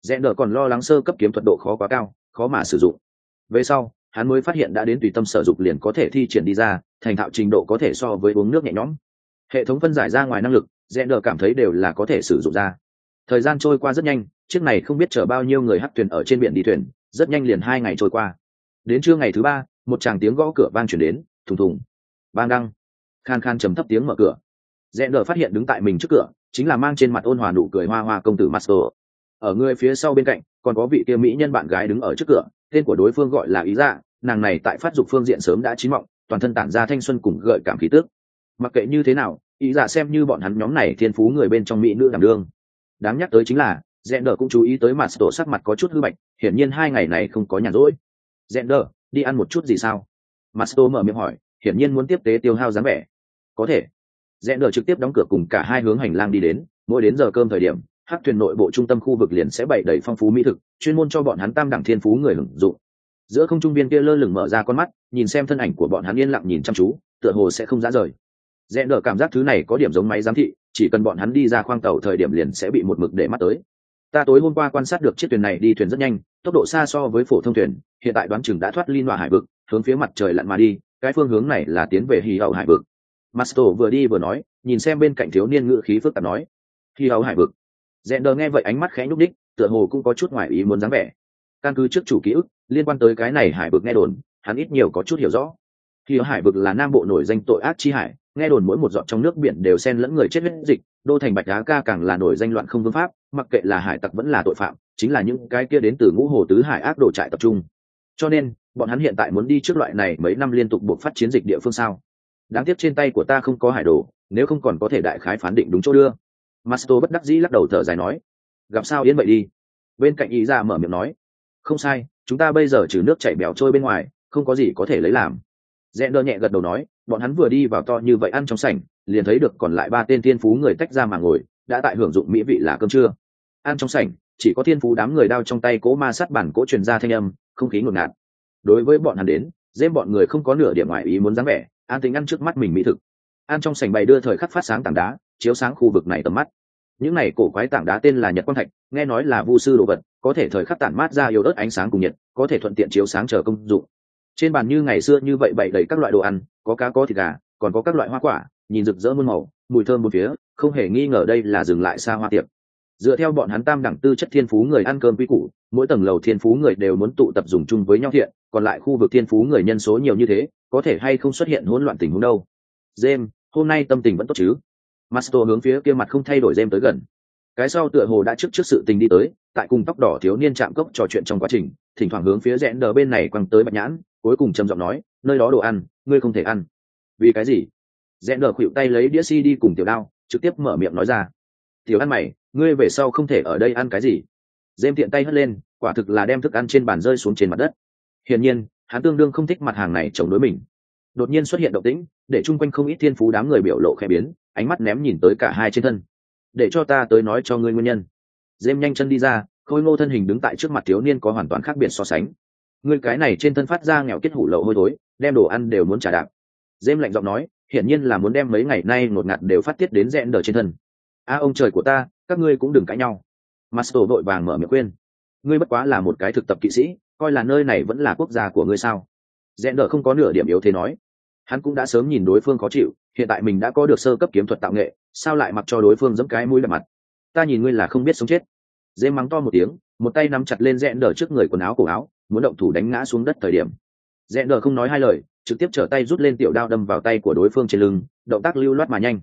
Rẽ đờ còn lo lắng sơ cấp kiếm thuật độ khó quá cao, khó mà sử dụng. Về sau, hắn mới phát hiện đã đến tùy tâm sở dụng liền có thể thi triển đi ra, thành thạo trình độ có thể so với uống nước nhẹ nhõm. Hệ thống phân giải ra ngoài năng lực, Rẽ đờ cảm thấy đều là có thể sử dụng ra. Thời gian trôi qua rất nhanh, chiếc này không biết chở bao nhiêu người hắc thuyền ở trên biển đi thuyền, rất nhanh liền 2 ngày trôi qua. Đến trưa ngày thứ 3, một tràng tiếng gõ cửa vang truyền đến, thùng thùng. Bang đăng. Khan khan trầm thấp tiếng mở cửa. Rẽ đờ phát hiện đứng tại mình trước cửa, chính là mang trên mặt ôn hòa nụ cười hoa hoa công tử Master. Ở người phía sau bên cạnh, còn có vị kia mỹ nhân bạn gái đứng ở trước cửa, tên của đối phương gọi là Ý Dạ, nàng này tại phát dục phương diện sớm đã chín mọng, toàn thân tản ra thanh xuân cùng gợi cảm khí tức. Mặc kệ như thế nào, Ý Dạ xem như bọn hắn nhóm này thiên phú người bên trong mỹ nữ đảm đương. Đáng nhắc tới chính là, Zender cũng chú ý tới Master sắc mặt có chút hư bạch, hiển nhiên 2 ngày này không có nhàn rỗi. Zender, đi ăn một chút gì sao? Master mở miệng hỏi, hiển nhiên muốn tiếp tế tiêu hao dáng vẻ. Có thể. Zender trực tiếp đóng cửa cùng cả hai hướng hành lang đi đến, mỗi đến giờ cơm thời điểm, hắc thuyền nội bộ trung tâm khu vực liền sẽ bày đầy phong phú mỹ thực, chuyên môn cho bọn hắn tam đẳng thiên phú người hưởng dụng. Giữa không trung viên kia lơ lửng mở ra con mắt, nhìn xem thân ảnh của bọn hắn yên lặng nhìn chăm chú, tựa hồ sẽ không ra rời. Zender cảm giác thứ này có điểm giống máy giám thị, chỉ cần bọn hắn đi ra khoang tàu thời điểm liền sẽ bị một mực để mắt tới. Ta tối hôm qua quan sát được chiếc thuyền này đi thuyền rất nhanh, tốc độ xa so với phổ thông thuyền, hiện tại đoán chừng đã thoát ly nọa hải vực, hướng phía mặt trời lặn mà đi, cái phương hướng này là tiến về Hy Hậu hải vực. Master vừa đi vừa nói, nhìn xem bên cạnh thiếu niên ngữ khí phức tạp nói, Hy Hậu hải vực. Zender nghe vậy ánh mắt khẽ nhúc đích, tựa hồ cũng có chút ngoài ý muốn dáng vẻ. Căn cứ trước chủ ký ức, liên quan tới cái này hải vực nghe đồn, hắn ít nhiều có chút hiểu rõ. Hy Hậu hải vực là nam bộ nổi danh tội ác chi hải, nghe đồn mỗi một giọt trong nước biển đều xen lẫn người chết huyết dịch, đô thành Bạch Đá Ca càng là nổi danh loạn không vương pháp, mặc kệ là hải tặc vẫn là tội phạm, chính là những cái kia đến từ ngũ hồ tứ hải ác đồ trại tập trung. Cho nên, bọn hắn hiện tại muốn đi trước loại này mấy năm liên tục buộc phát chiến dịch địa phương sao? Đáng tiếc trên tay của ta không có hải đồ, nếu không còn có thể đại khái phán định đúng chỗ đưa. Masto bất đắc dĩ lắc đầu thở dài nói, gặp sao yên vậy đi. Bên cạnh Ý Dạ mở miệng nói, không sai, chúng ta bây giờ trừ nước chảy bèo trôi bên ngoài, không có gì có thể lấy làm. Zender nhẹ gật đầu nói, bọn hắn vừa đi vào to như vậy ăn trong sảnh, liền thấy được còn lại 3 tên thiên phú người tách ra mà ngồi, đã tại hưởng dụng mỹ vị là cơm trưa. Ăn trong sảnh, chỉ có thiên phú đám người đao trong tay cố ma sát bản cố truyền ra thanh âm, không khí ngột ngạt. Đối với bọn hắn đến, dêm bọn người không có nửa điểm ngoại ý muốn dáng vẻ, an tính ăn trước mắt mình mỹ thực. Ăn trong sảnh bày đưa thời khắc phát sáng tảng đá, chiếu sáng khu vực này tầm mắt. Những này cổ quái tảng đá tên là Nhật Quang Thạch, nghe nói là vu sư đồ vật, có thể thời khắc tản mát ra yếu ớt ánh sáng cùng nhiệt, có thể thuận tiện chiếu sáng chờ công dụng. Trên bàn như ngày xưa như vậy bày đầy các loại đồ ăn, có cá có thịt gà, còn có các loại hoa quả, nhìn rực rỡ muôn màu, mùi thơm bốn phía, không hề nghi ngờ đây là dừng lại xa hoa tiệc. Dựa theo bọn hắn tam đẳng tư chất thiên phú người ăn cơm quy củ, mỗi tầng lầu thiên phú người đều muốn tụ tập dùng chung với nhau thiện, còn lại khu vực thiên phú người nhân số nhiều như thế, có thể hay không xuất hiện hỗn loạn tình huống đâu. James, hôm nay tâm tình vẫn tốt chứ? Master hướng phía kia mặt không thay đổi James tới gần. Cái sau tựa hồ đã trước sự tình đi tới, tại cùng tóc đỏ thiếu niên chạm cốc trò chuyện trong quá trình, thỉnh thoảng hướng phía rẽn đờ bên này quăng tới bạch nhãn, cuối cùng trầm giọng nói, nơi đó đồ ăn, ngươi không thể ăn. Vì cái gì? Rẽn đờ khuỵu tay lấy đĩa CD cùng tiểu đao, trực tiếp mở miệng nói ra. Tiểu ăn mày, ngươi về sau không thể ở đây ăn cái gì? James tiện tay hất lên, quả thực là đem thức ăn trên bàn rơi xuống trên mặt đất. Hiển nhiên, hắn tương đương không thích mặt hàng này chống đối mình. Đột nhiên xuất hiện động tĩnh, để chung quanh không ít thiên phú đám người biểu lộ khẽ biến, ánh mắt ném nhìn tới cả hai trên thân. Để cho ta tới nói cho ngươi nguyên nhân. James nhanh chân đi ra, khôi ngô thân hình đứng tại trước mặt thiếu niên có hoàn toàn khác biệt so sánh. Ngươi cái này trên thân phát ra nghèo kết hủ lậu hôi thối, đem đồ ăn đều muốn trả đạp. James lạnh giọng nói, hiển nhiên là muốn đem mấy ngày nay ngột ngạt đều phát tiết đến rẽn đờ trên thân. Ông trời của ta, các ngươi cũng đừng cãi nhau. Master vội vàng mở miệng khuyên. Ngươi bất quá là một cái thực tập kỵ sĩ, coi là nơi này vẫn là quốc gia của ngươi sao? Rẽn đờ không có nửa điểm yếu thế nói. Hắn cũng đã sớm nhìn đối phương khó chịu, hiện tại mình đã có được sơ cấp kiếm thuật tạo nghệ, sao lại mặc cho đối phương giẫm cái mũi đập mặt? Ta nhìn ngươi là không biết sống chết. Dê mắng to một tiếng, một tay nắm chặt lên rẽn đờ trước người quần áo cổ áo, muốn động thủ đánh ngã xuống đất thời điểm. Rẽn đờ không nói hai lời, trực tiếp trở tay rút lên tiểu đao đâm vào tay của đối phương trên lưng, động tác lưu loát mà nhanh.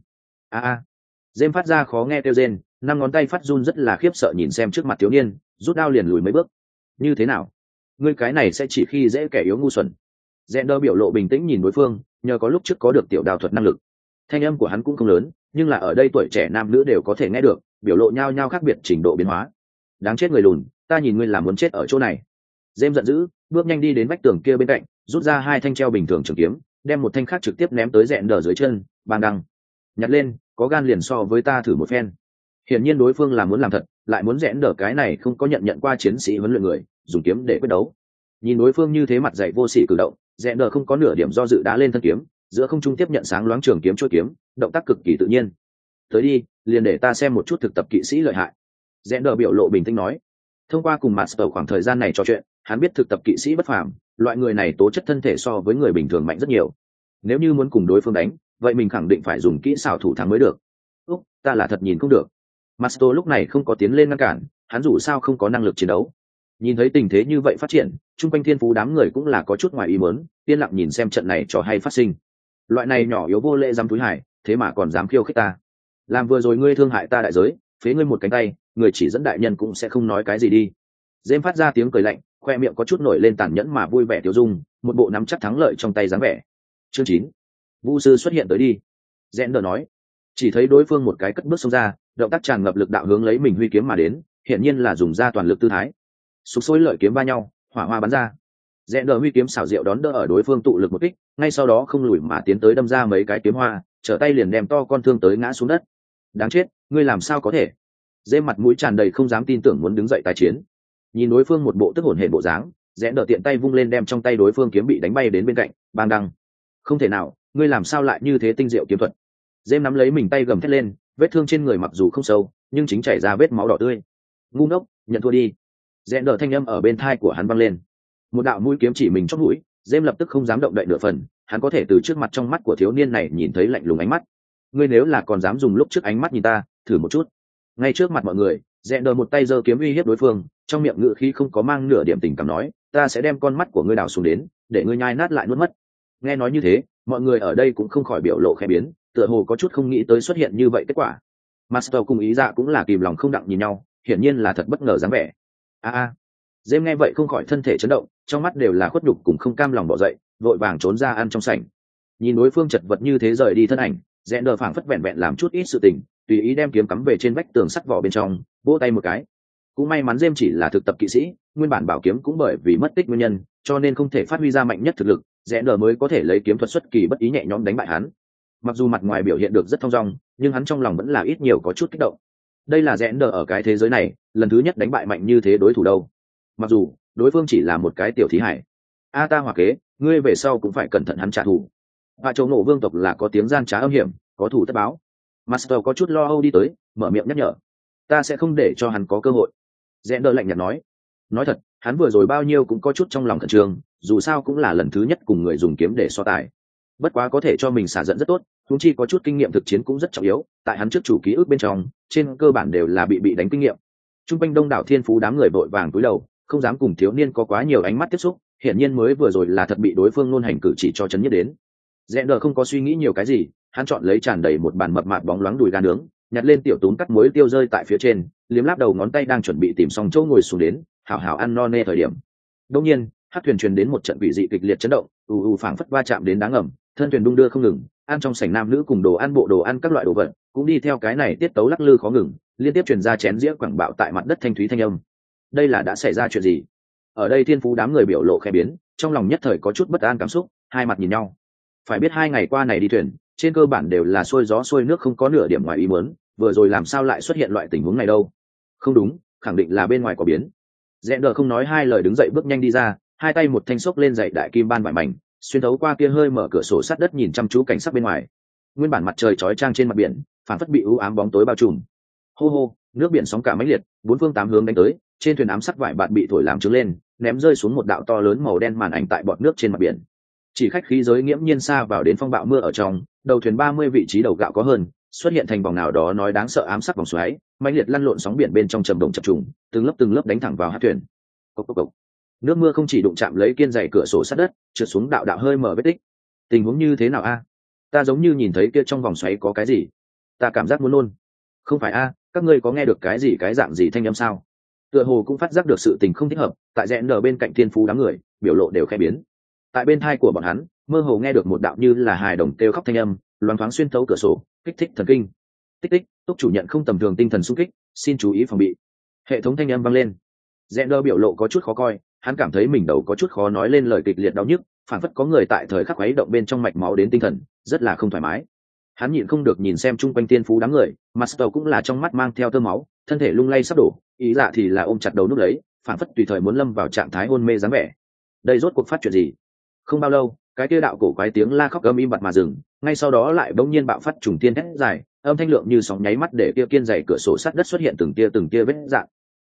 Dêm phát ra khó nghe kêu rên, 5 ngón tay phát run rất là khiếp sợ nhìn xem trước mặt thiếu niên, rút đao liền lùi mấy bước. Như thế nào? Ngươi cái này sẽ chỉ khi dễ kẻ yếu ngu xuẩn. Rẽn đờ biểu lộ bình tĩnh nhìn đối phương, nhờ có lúc trước có được tiểu đao thuật năng lực. Thanh âm của hắn cũng không lớn, nhưng là ở đây tuổi trẻ nam nữ đều có thể nghe được, biểu lộ nhau nhau khác biệt trình độ biến hóa. Đáng chết người lùn, ta nhìn ngươi là muốn chết ở chỗ này. Dêm giận dữ, bước nhanh đi đến vách tường kia bên cạnh, rút ra 2 thanh treo bình thường trường kiếm, đem một thanh khác trực tiếp ném tới rẽn đờ dưới chân, bang đăng. Nhặt lên, có gan liền so với ta thử một phen. Hiển nhiên đối phương là muốn làm thật, lại muốn rẽn đờ cái này không có nhận qua chiến sĩ huấn luyện người, dùng kiếm để quyết đấu. Nhìn đối phương như thế mặt dày vô sỉ cử động, rẽn đờ không có nửa điểm do dự đá lên thân kiếm, giữa không trung tiếp nhận sáng loáng trường kiếm chuôi kiếm, động tác cực kỳ tự nhiên. Tới đi, liền để ta xem một chút thực tập kỵ sĩ lợi hại. Rẽn đờ biểu lộ bình tĩnh nói. Thông qua cùng Master khoảng thời gian này trò chuyện, hắn biết thực tập kỵ sĩ bất phàm, loại người này tố chất thân thể so với người bình thường mạnh rất nhiều. Nếu như muốn cùng đối phương đánh, vậy mình khẳng định phải dùng kỹ xảo thủ thắng mới được. Ta là thật nhìn không được. Master lúc này không có tiến lên ngăn cản, hắn dù sao không có năng lực chiến đấu. Nhìn thấy tình thế như vậy phát triển, chung quanh thiên phú đám người cũng là có chút ngoài ý muốn, yên lặng nhìn xem trận này trò hay phát sinh. Loại này nhỏ yếu vô lễ dám túi hải, thế mà còn dám khiêu khích ta. Làm vừa rồi ngươi thương hại ta đại giới, phế ngươi một cánh tay, người chỉ dẫn đại nhân cũng sẽ không nói cái gì đi. Dêm phát ra tiếng cười lạnh, khoe miệng có chút nổi lên tàn nhẫn mà vui vẻ tiêu dung, một bộ nắm chắc thắng lợi trong tay dáng vẻ. Chương 9. Vu sư xuất hiện tới đi. Rẽn đờ nói. Chỉ thấy đối phương một cái cất bước xông ra, động tác tràn ngập lực đạo hướng lấy mình huy kiếm mà đến, hiển nhiên là dùng ra toàn lực tư thái. Sục sôi lợi kiếm va nhau, hỏa hoa bắn ra. Rẽn đờ huy kiếm xảo diệu đón đỡ ở đối phương tụ lực một kích, ngay sau đó không lùi mà tiến tới đâm ra mấy cái kiếm hoa, trở tay liền đem to con thương tới ngã xuống đất. Đáng chết, ngươi làm sao có thể? Dêm mặt mũi tràn đầy không dám tin tưởng muốn đứng dậy tái chiến. Nhìn đối phương một bộ tức hổn hển bộ dáng, Rẽn đờ tiện tay vung lên đem trong tay đối phương kiếm bị đánh bay đến bên cạnh, bang đăng. Không thể nào, ngươi làm sao lại như thế tinh diệu kiếm thuật? Dêm nắm lấy mình tay gầm thét lên, vết thương trên người mặc dù không sâu, nhưng chính chảy ra vết máu đỏ tươi. Ngu ngốc, nhận thua đi. Rẽn đờ thanh âm ở bên tai của hắn vang lên. Một đạo mũi kiếm chỉ mình chót mũi, Dêm lập tức không dám động đậy nửa phần, hắn có thể từ trước mặt trong mắt của thiếu niên này nhìn thấy lạnh lùng ánh mắt. Ngươi nếu là còn dám dùng lúc trước ánh mắt nhìn ta, thử một chút. Ngay trước mặt mọi người, Rẽn đờ một tay giơ kiếm uy hiếp đối phương, trong miệng ngữ khí không có mang nửa điểm tình cảm nói, ta sẽ đem con mắt của ngươi đào xuống đến, để ngươi nhai nát lại nuốt mất. Nghe nói như thế, mọi người ở đây cũng không khỏi biểu lộ khẽ biến, tựa hồ có chút không nghĩ tới xuất hiện như vậy kết quả. Master cùng ý dạ cũng là kìm lòng không đặng nhìn nhau, hiển nhiên là thật bất ngờ dáng vẻ. Dêm nghe vậy không khỏi thân thể chấn động, trong mắt đều là khuất nhục cùng không cam lòng bỏ dậy, vội vàng trốn ra ăn trong sảnh. Nhìn đối phương chật vật như thế rời đi thân ảnh, Rẽn đờ phảng phất vẹn vẹn làm chút ít sự tình, tùy ý đem kiếm cắm về trên vách tường sắt vỏ bên trong, vỗ tay một cái. Cũng may mắn Dêm chỉ là thực tập kỵ sĩ, nguyên bản bảo kiếm cũng bởi vì mất tích nguyên nhân, cho nên không thể phát huy ra mạnh nhất thực lực, Rẽn đờ mới có thể lấy kiếm thuật xuất kỳ bất ý nhẹ nhõm đánh bại hắn. Mặc dù mặt ngoài biểu hiện được rất thong dong, nhưng hắn trong lòng vẫn là ít nhiều có chút kích động. Đây là Rẽn đờ ở cái thế giới này lần thứ nhất đánh bại mạnh như thế đối thủ đâu. Mặc dù đối phương chỉ là một cái tiểu thí hải. Ta hỏa kế, ngươi về sau cũng phải cẩn thận hắn trả thù. Và châu nổ vương tộc là có tiếng gian trá âm hiểm, có thủ tất báo. Master có chút lo âu đi tới, mở miệng nhắc nhở. Ta sẽ không để cho hắn có cơ hội. Rẽn đờ lạnh nhạt nói. Nói thật, hắn vừa rồi bao nhiêu cũng có chút trong lòng khẩn trương, dù sao cũng là lần thứ nhất cùng người dùng kiếm để so tài. Bất quá có thể cho mình xả giận rất tốt, huống chi có chút kinh nghiệm thực chiến cũng rất trọng yếu, tại hắn trước chủ ký ức bên trong, trên cơ bản đều là bị đánh kinh nghiệm. Trung quanh đông đảo thiên phú đám người vội vàng cúi đầu, không dám cùng thiếu niên có quá nhiều ánh mắt tiếp xúc, hiển nhiên mới vừa rồi là thật bị đối phương luôn hành cử chỉ cho chấn nhất đến. Rẽn đờ không có suy nghĩ nhiều cái gì, hắn chọn lấy tràn đầy một bàn mập mạp bóng loáng đùi gà nướng, nhặt lên tiểu tún cắt muối tiêu rơi tại phía trên, liếm láp đầu ngón tay đang chuẩn bị tìm xong chỗ ngồi xuống đến, hảo hảo ăn no nê thời điểm. Đương nhiên, hát thuyền truyền đến một trận quỷ dị kịch liệt chấn động, phảng phất va chạm đến đá ngầm, thân thuyền đung đưa không ngừng, ăn trong sảnh nam nữ cùng đồ ăn bộ đồ ăn các loại đồ vật, cũng đi theo cái này tiết tấu lắc lư khó ngừng, liên tiếp truyền ra chén dĩa quẳng bạo tại mặt đất thanh thúy thanh âm. Đây là đã xảy ra chuyện gì? Ở đây thiên phú đám người biểu lộ khẽ biến, trong lòng nhất thời có chút bất an cảm xúc, hai mặt nhìn nhau. Phải biết 2 ngày qua này đi thuyền, trên cơ bản đều là xuôi gió xuôi nước, không có nửa điểm ngoài ý muốn, vừa rồi làm sao lại xuất hiện loại tình huống này đâu? Không đúng, khẳng định là bên ngoài có biến. Rẽn đờ không nói hai lời đứng dậy bước nhanh đi ra, hai tay một thanh xốc lên dậy đại kim ban vải mảnh, xuyên thấu qua kia hơi mở cửa sổ sắt đất nhìn chăm chú cảnh sắc bên ngoài. Nguyên bản mặt trời chói chang trên mặt biển, phản phất bị u ám bóng tối bao trùm. Hô hô, nước biển sóng cả mãnh liệt, bốn phương tám hướng đánh tới, trên thuyền ám sắt vải bạt bị thổi làm trướng lên, ném rơi xuống một đạo to lớn màu đen màn ảnh tại bọt nước trên mặt biển. Chỉ khách khí giới nghiễm nhiên xa vào đến phong bạo mưa ở trong, đầu thuyền 30 vị trí đầu gạo có hơn, xuất hiện thành vòng nào đó nói đáng sợ ám sắc vòng xoáy, mãnh liệt lăn lộn sóng biển bên trong trầm động chập trùng, từng lớp đánh thẳng vào hát thuyền. Cốc cốc cốc. Nước mưa không chỉ đụng chạm lấy kiên dày cửa sổ sắt đất, trượt xuống đạo đạo hơi mở vết tích. Tình huống như thế nào a? Ta giống như nhìn thấy kia trong vòng xoáy có cái gì, ta cảm giác muốn nôn. Không phải a, các ngươi có nghe được cái gì cái dạng gì thanh âm sao? Tựa hồ cũng phát giác được sự tình không thích hợp, tại rẽn đờ bên cạnh thiên phú đám người, biểu lộ đều khẽ biến. Tại bên thai của bọn hắn, mơ hồ nghe được một đạo như là hài đồng kêu khóc thanh âm, loáng thoáng xuyên thấu cửa sổ, kích thích thần kinh. Tích tích, túc chủ nhận không tầm thường tinh thần xung kích, xin chú ý phòng bị. Hệ thống thanh âm vang lên. Rẽn đờ biểu lộ có chút khó coi, hắn cảm thấy mình đầu có chút khó nói lên lời, kịch liệt đau nhức, phản phất có người tại thời khắc khuấy động bên trong mạch máu đến tinh thần, rất là không thoải mái. Hắn nhịn không được nhìn xem chung quanh tiên phú đám người, Master cũng là trong mắt mang theo tơ máu, thân thể lung lay sắp đổ, ý dạ thì là ôm chặt đầu núp lấy, phản phất tùy thời muốn lâm vào trạng thái hôn mê dáng vẻ. Đây rốt cuộc phát chuyện gì? Không bao lâu, cái kia đạo cổ quái tiếng la khóc im bặt mà dừng, ngay sau đó lại bỗng nhiên bạo phát trùng tiên thét dài, âm thanh lượng như sóng nháy mắt để kia kiên dày cửa sổ sắt đất xuất hiện từng tia vết rạn.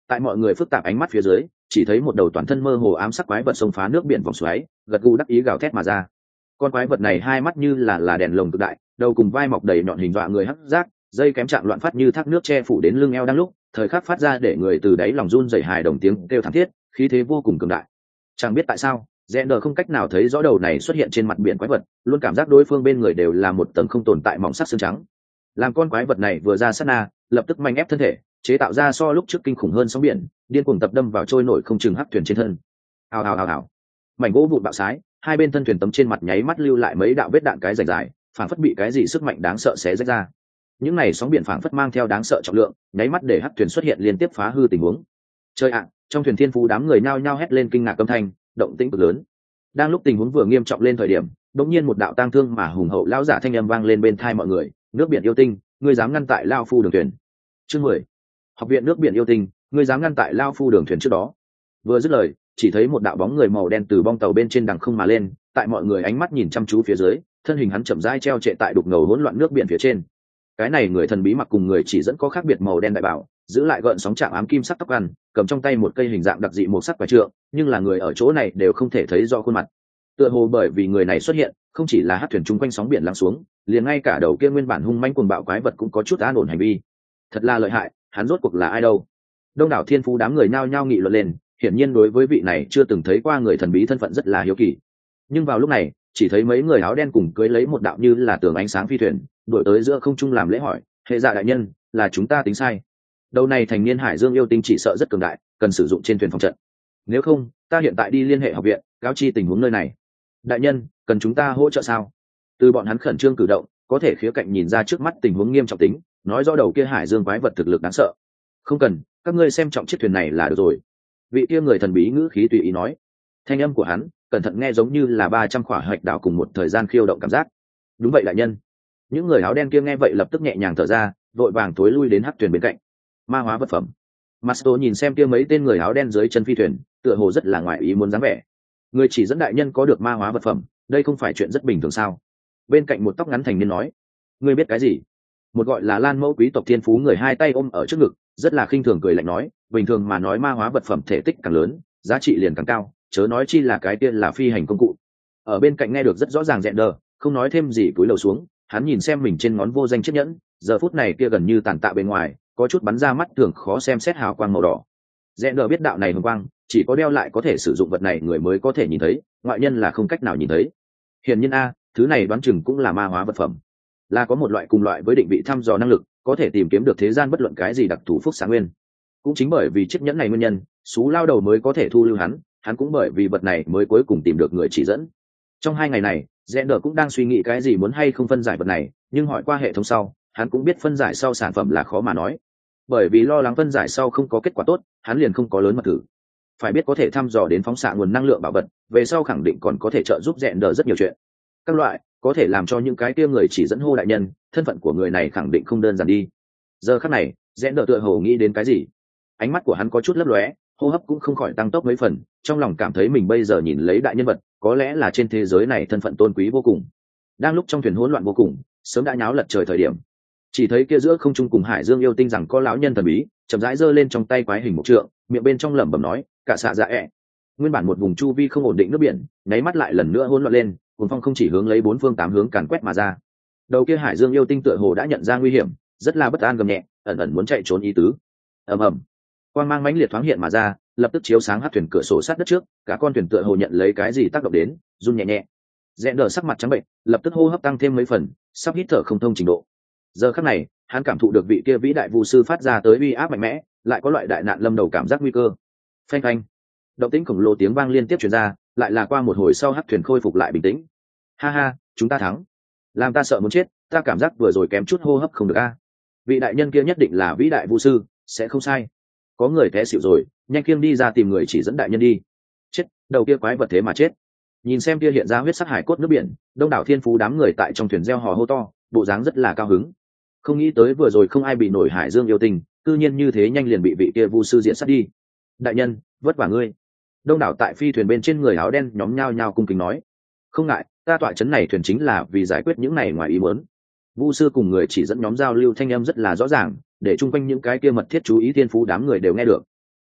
Tại mọi người phức tạp ánh mắt phía dưới, chỉ thấy một đầu toàn thân mơ hồ ám sắc quái vật xông phá nước biển vòng xoáy, gật gù đắc ý gào thét mà ra. Con quái vật này hai mắt như là đèn lồng cực đại, đầu cùng vai mọc đầy nhọn hình dọa người hắc giác, dây kém chạm loạn phát như thác nước che phủ đến lưng eo đang lúc, thời khắc phát ra để người từ đáy lòng run rẩy hài đồng tiếng kêu thảm thiết, khí thế vô cùng cường đại. Chẳng biết tại sao, Zender không cách nào thấy rõ đầu này xuất hiện trên mặt biển quái vật, luôn cảm giác đối phương bên người đều là một tầng không tồn tại mỏng sắc xương trắng. Làm con quái vật này vừa ra sát na, lập tức mạnh ép thân thể, chế tạo ra so lúc trước kinh khủng hơn sóng biển, điên cuồng tập đâm vào trôi nổi không chừng hắc thuyền trên thân. Ào ào ào ào. Mảnh gỗ vụn bạo sái, hai bên thân thuyền tấm trên mặt nháy mắt lưu lại mấy đạo vết đạn cái dài dài, phảng phất bị cái gì sức mạnh đáng sợ xé rách ra. Những này sóng biển phảng phất mang theo đáng sợ trọng lượng, nháy mắt để hắc thuyền xuất hiện liên tiếp phá hư tình huống. Chơi ạ, trong thuyền thiên phú đám người nhao nhao hét lên kinh ngạc âm thanh, động tĩnh cực lớn. Đang lúc tình huống vừa nghiêm trọng lên thời điểm, đột nhiên một đạo tang thương mà hùng hậu lão giả thanh âm vang lên bên tai mọi người, "Nước biển yêu tinh, ngươi dám ngăn tại lao phu đường thuyền?" Chương 10. Học viện nước biển yêu tinh, ngươi dám ngăn tại lao phu đường thuyền trước đó. Vừa dứt lời, chỉ thấy một đạo bóng người màu đen từ bong tàu bên trên đằng không mà lên, tại mọi người ánh mắt nhìn chăm chú phía dưới, thân hình hắn chậm rãi treo trệ tại đục ngầu hỗn loạn nước biển phía trên. Cái này người thần bí mặc cùng người chỉ dẫn có khác biệt màu đen đại bảo, giữ lại gợn sóng chạm ám kim sắc tóc ăn, cầm trong tay một cây hình dạng đặc dị một sắc quả trượng, nhưng là người ở chỗ này đều không thể thấy rõ khuôn mặt. Tựa hồ bởi vì người này xuất hiện, không chỉ là hát thuyền chung quanh sóng biển lắng xuống, liền ngay cả đầu kia nguyên bản hung manh cuồng bạo quái vật cũng có chút an ổn hành vi. Thật là lợi hại, hắn rốt cuộc là ai đâu? Đông đảo thiên phú đám người nhao nhao nghị luận lên, hiển nhiên đối với vị này chưa từng thấy qua người thần bí thân phận rất là hiếu kỳ. Nhưng vào lúc này, chỉ thấy mấy người áo đen cùng cưới lấy một đạo như là tường ánh sáng phi thuyền, đuổi tới giữa không trung làm lễ hỏi, "Hệ dạ đại nhân, là chúng ta tính sai. Đầu này thành niên hải dương yêu tinh chỉ sợ rất cường đại, cần sử dụng trên thuyền phòng trận. Nếu không, ta hiện tại đi liên hệ học viện, cáo chi tình huống nơi này." "Đại nhân, cần chúng ta hỗ trợ sao?" Từ bọn hắn khẩn trương cử động, có thể khía cạnh nhìn ra trước mắt tình huống nghiêm trọng tính, nói rõ đầu kia hải dương quái vật thực lực đáng sợ. "Không cần, các ngươi xem trọng chiếc thuyền này là được rồi." Vị kia người thần bí ngữ khí tùy ý nói. Thanh âm của hắn cẩn thận nghe giống như là 300 quả hạch đảo cùng một thời gian khiêu động cảm giác. "Đúng vậy đại nhân." Những người áo đen kia nghe vậy lập tức nhẹ nhàng thở ra, vội vàng thối lui đến hắc thuyền bên cạnh. Ma hóa vật phẩm. Masto nhìn xem kia mấy tên người áo đen dưới chân phi thuyền, tựa hồ rất là ngoại ý muốn dáng vẻ. Người chỉ dẫn đại nhân có được ma hóa vật phẩm, đây không phải chuyện rất bình thường sao? Bên cạnh một tóc ngắn thành niên nói. "Ngươi biết cái gì?" Một gọi là Lan Mẫu quý tộc thiên phú người hai tay ôm ở trước ngực, rất là khinh thường cười lạnh nói, "Bình thường mà nói ma hóa vật phẩm thể tích càng lớn, giá trị liền càng cao, chớ nói chi là cái tiên là phi hành công cụ." Ở bên cạnh nghe được rất rõ ràng rẹn đờ, không nói thêm gì cúi đầu xuống, hắn nhìn xem mình trên ngón vô danh chiếc nhẫn, giờ phút này kia gần như tàn tạ bên ngoài, có chút bắn ra mắt thường khó xem xét hào quang màu đỏ. Rẹn đờ biết đạo này hồng quang, chỉ có đeo lại có thể sử dụng vật này người mới có thể nhìn thấy, ngoại nhân là không cách nào nhìn thấy. Hiển nhiên a, thứ này đoán chừng cũng là ma hóa vật phẩm, là có một loại cùng loại với định vị thăm dò năng lực, có thể tìm kiếm được thế gian bất luận cái gì đặc thù phúc sáng nguyên. Cũng chính bởi vì chiếc nhẫn này nguyên nhân, Sú lao đầu mới có thể thu lưu hắn cũng bởi vì vật này mới cuối cùng tìm được người chỉ dẫn. Trong 2 ngày này, Rẽn Đờ cũng đang suy nghĩ cái gì muốn hay không phân giải vật này, nhưng hỏi qua hệ thống sau, hắn cũng biết phân giải sau sản phẩm là khó mà nói. Bởi vì lo lắng phân giải sau không có kết quả tốt, hắn liền không có lớn mật thử. Phải biết có thể thăm dò đến phóng xạ nguồn năng lượng bảo vật, về sau khẳng định còn có thể trợ giúp Rẽn Đờ rất nhiều chuyện. Các loại, có thể làm cho những cái kia người chỉ dẫn hô đại nhân, thân phận của người này khẳng định không đơn giản đi. Giờ khắc này, Rẽn Đờ tựa hồ nghĩ đến cái gì. Ánh mắt của hắn có chút lấp lóe, hô hấp cũng không khỏi tăng tốc mấy phần, trong lòng cảm thấy mình bây giờ nhìn lấy đại nhân vật, có lẽ là trên thế giới này thân phận tôn quý vô cùng. Đang lúc trong thuyền hỗn loạn vô cùng, sớm đã nháo lật trời thời điểm, chỉ thấy kia giữa không trung cùng hải dương yêu tinh rằng có lão nhân thần bí chậm rãi giơ lên trong tay quái hình một trượng, miệng bên trong lẩm bẩm nói, "Cả xạ dạ ẹ." Nguyên bản một vùng chu vi không ổn định nước biển, nháy mắt lại lần nữa hỗn loạn lên, cuồng phong không chỉ hướng lấy 4 phương 8 hướng càn quét mà ra. Đầu kia hải dương yêu tinh tựa hồ đã nhận ra nguy hiểm, rất là bất an gầm nhẹ, ẩn ẩn muốn chạy trốn ý tứ. Ầm ầm, quang mang mãnh liệt thoáng hiện mà ra, lập tức chiếu sáng hát thuyền cửa sổ sát đất trước, cả con thuyền tựa hồ nhận lấy cái gì tác động đến, run nhẹ nhẹ. Rẽn Đờ sắc mặt trắng bệnh, lập tức hô hấp tăng thêm mấy phần, sắp hít thở không thông trình độ. Giờ khắc này, hắn cảm thụ được vị kia vĩ đại vu sư phát ra tới uy áp mạnh mẽ, lại có loại đại nạn lâm đầu cảm giác nguy cơ. Phanh phanh, động tĩnh khổng lồ tiếng vang liên tiếp truyền ra, lại là qua một hồi sau hát thuyền khôi phục lại bình tĩnh. Ha ha, chúng ta thắng. Làm ta sợ muốn chết, ta cảm giác vừa rồi kém chút hô hấp không được a. Vị đại nhân kia nhất định là vĩ đại vu sư, sẽ không sai. Có người té xỉu rồi, nhanh kiêng đi ra tìm người chỉ dẫn đại nhân đi. Chết, đầu kia quái vật thế mà chết. Nhìn xem kia hiện ra huyết sắc hải cốt nước biển, đông đảo thiên phú đám người tại trong thuyền reo hò hô to, bộ dáng rất là cao hứng. Không nghĩ tới vừa rồi không ai bị nổi hải dương yêu tình, cư nhiên như thế nhanh liền bị vị kia vu sư diện sát đi. Đại nhân, vất vả ngươi. Đông đảo tại phi thuyền bên trên người áo đen nhóm nhao nhao cung kính nói, không ngại, ta tọa chấn này thuyền chính là vì giải quyết những này ngoài ý muốn. Vu sư cùng người chỉ dẫn nhóm giao lưu thanh âm rất là rõ ràng, để chung quanh những cái kia mật thiết chú ý thiên phú đám người đều nghe được.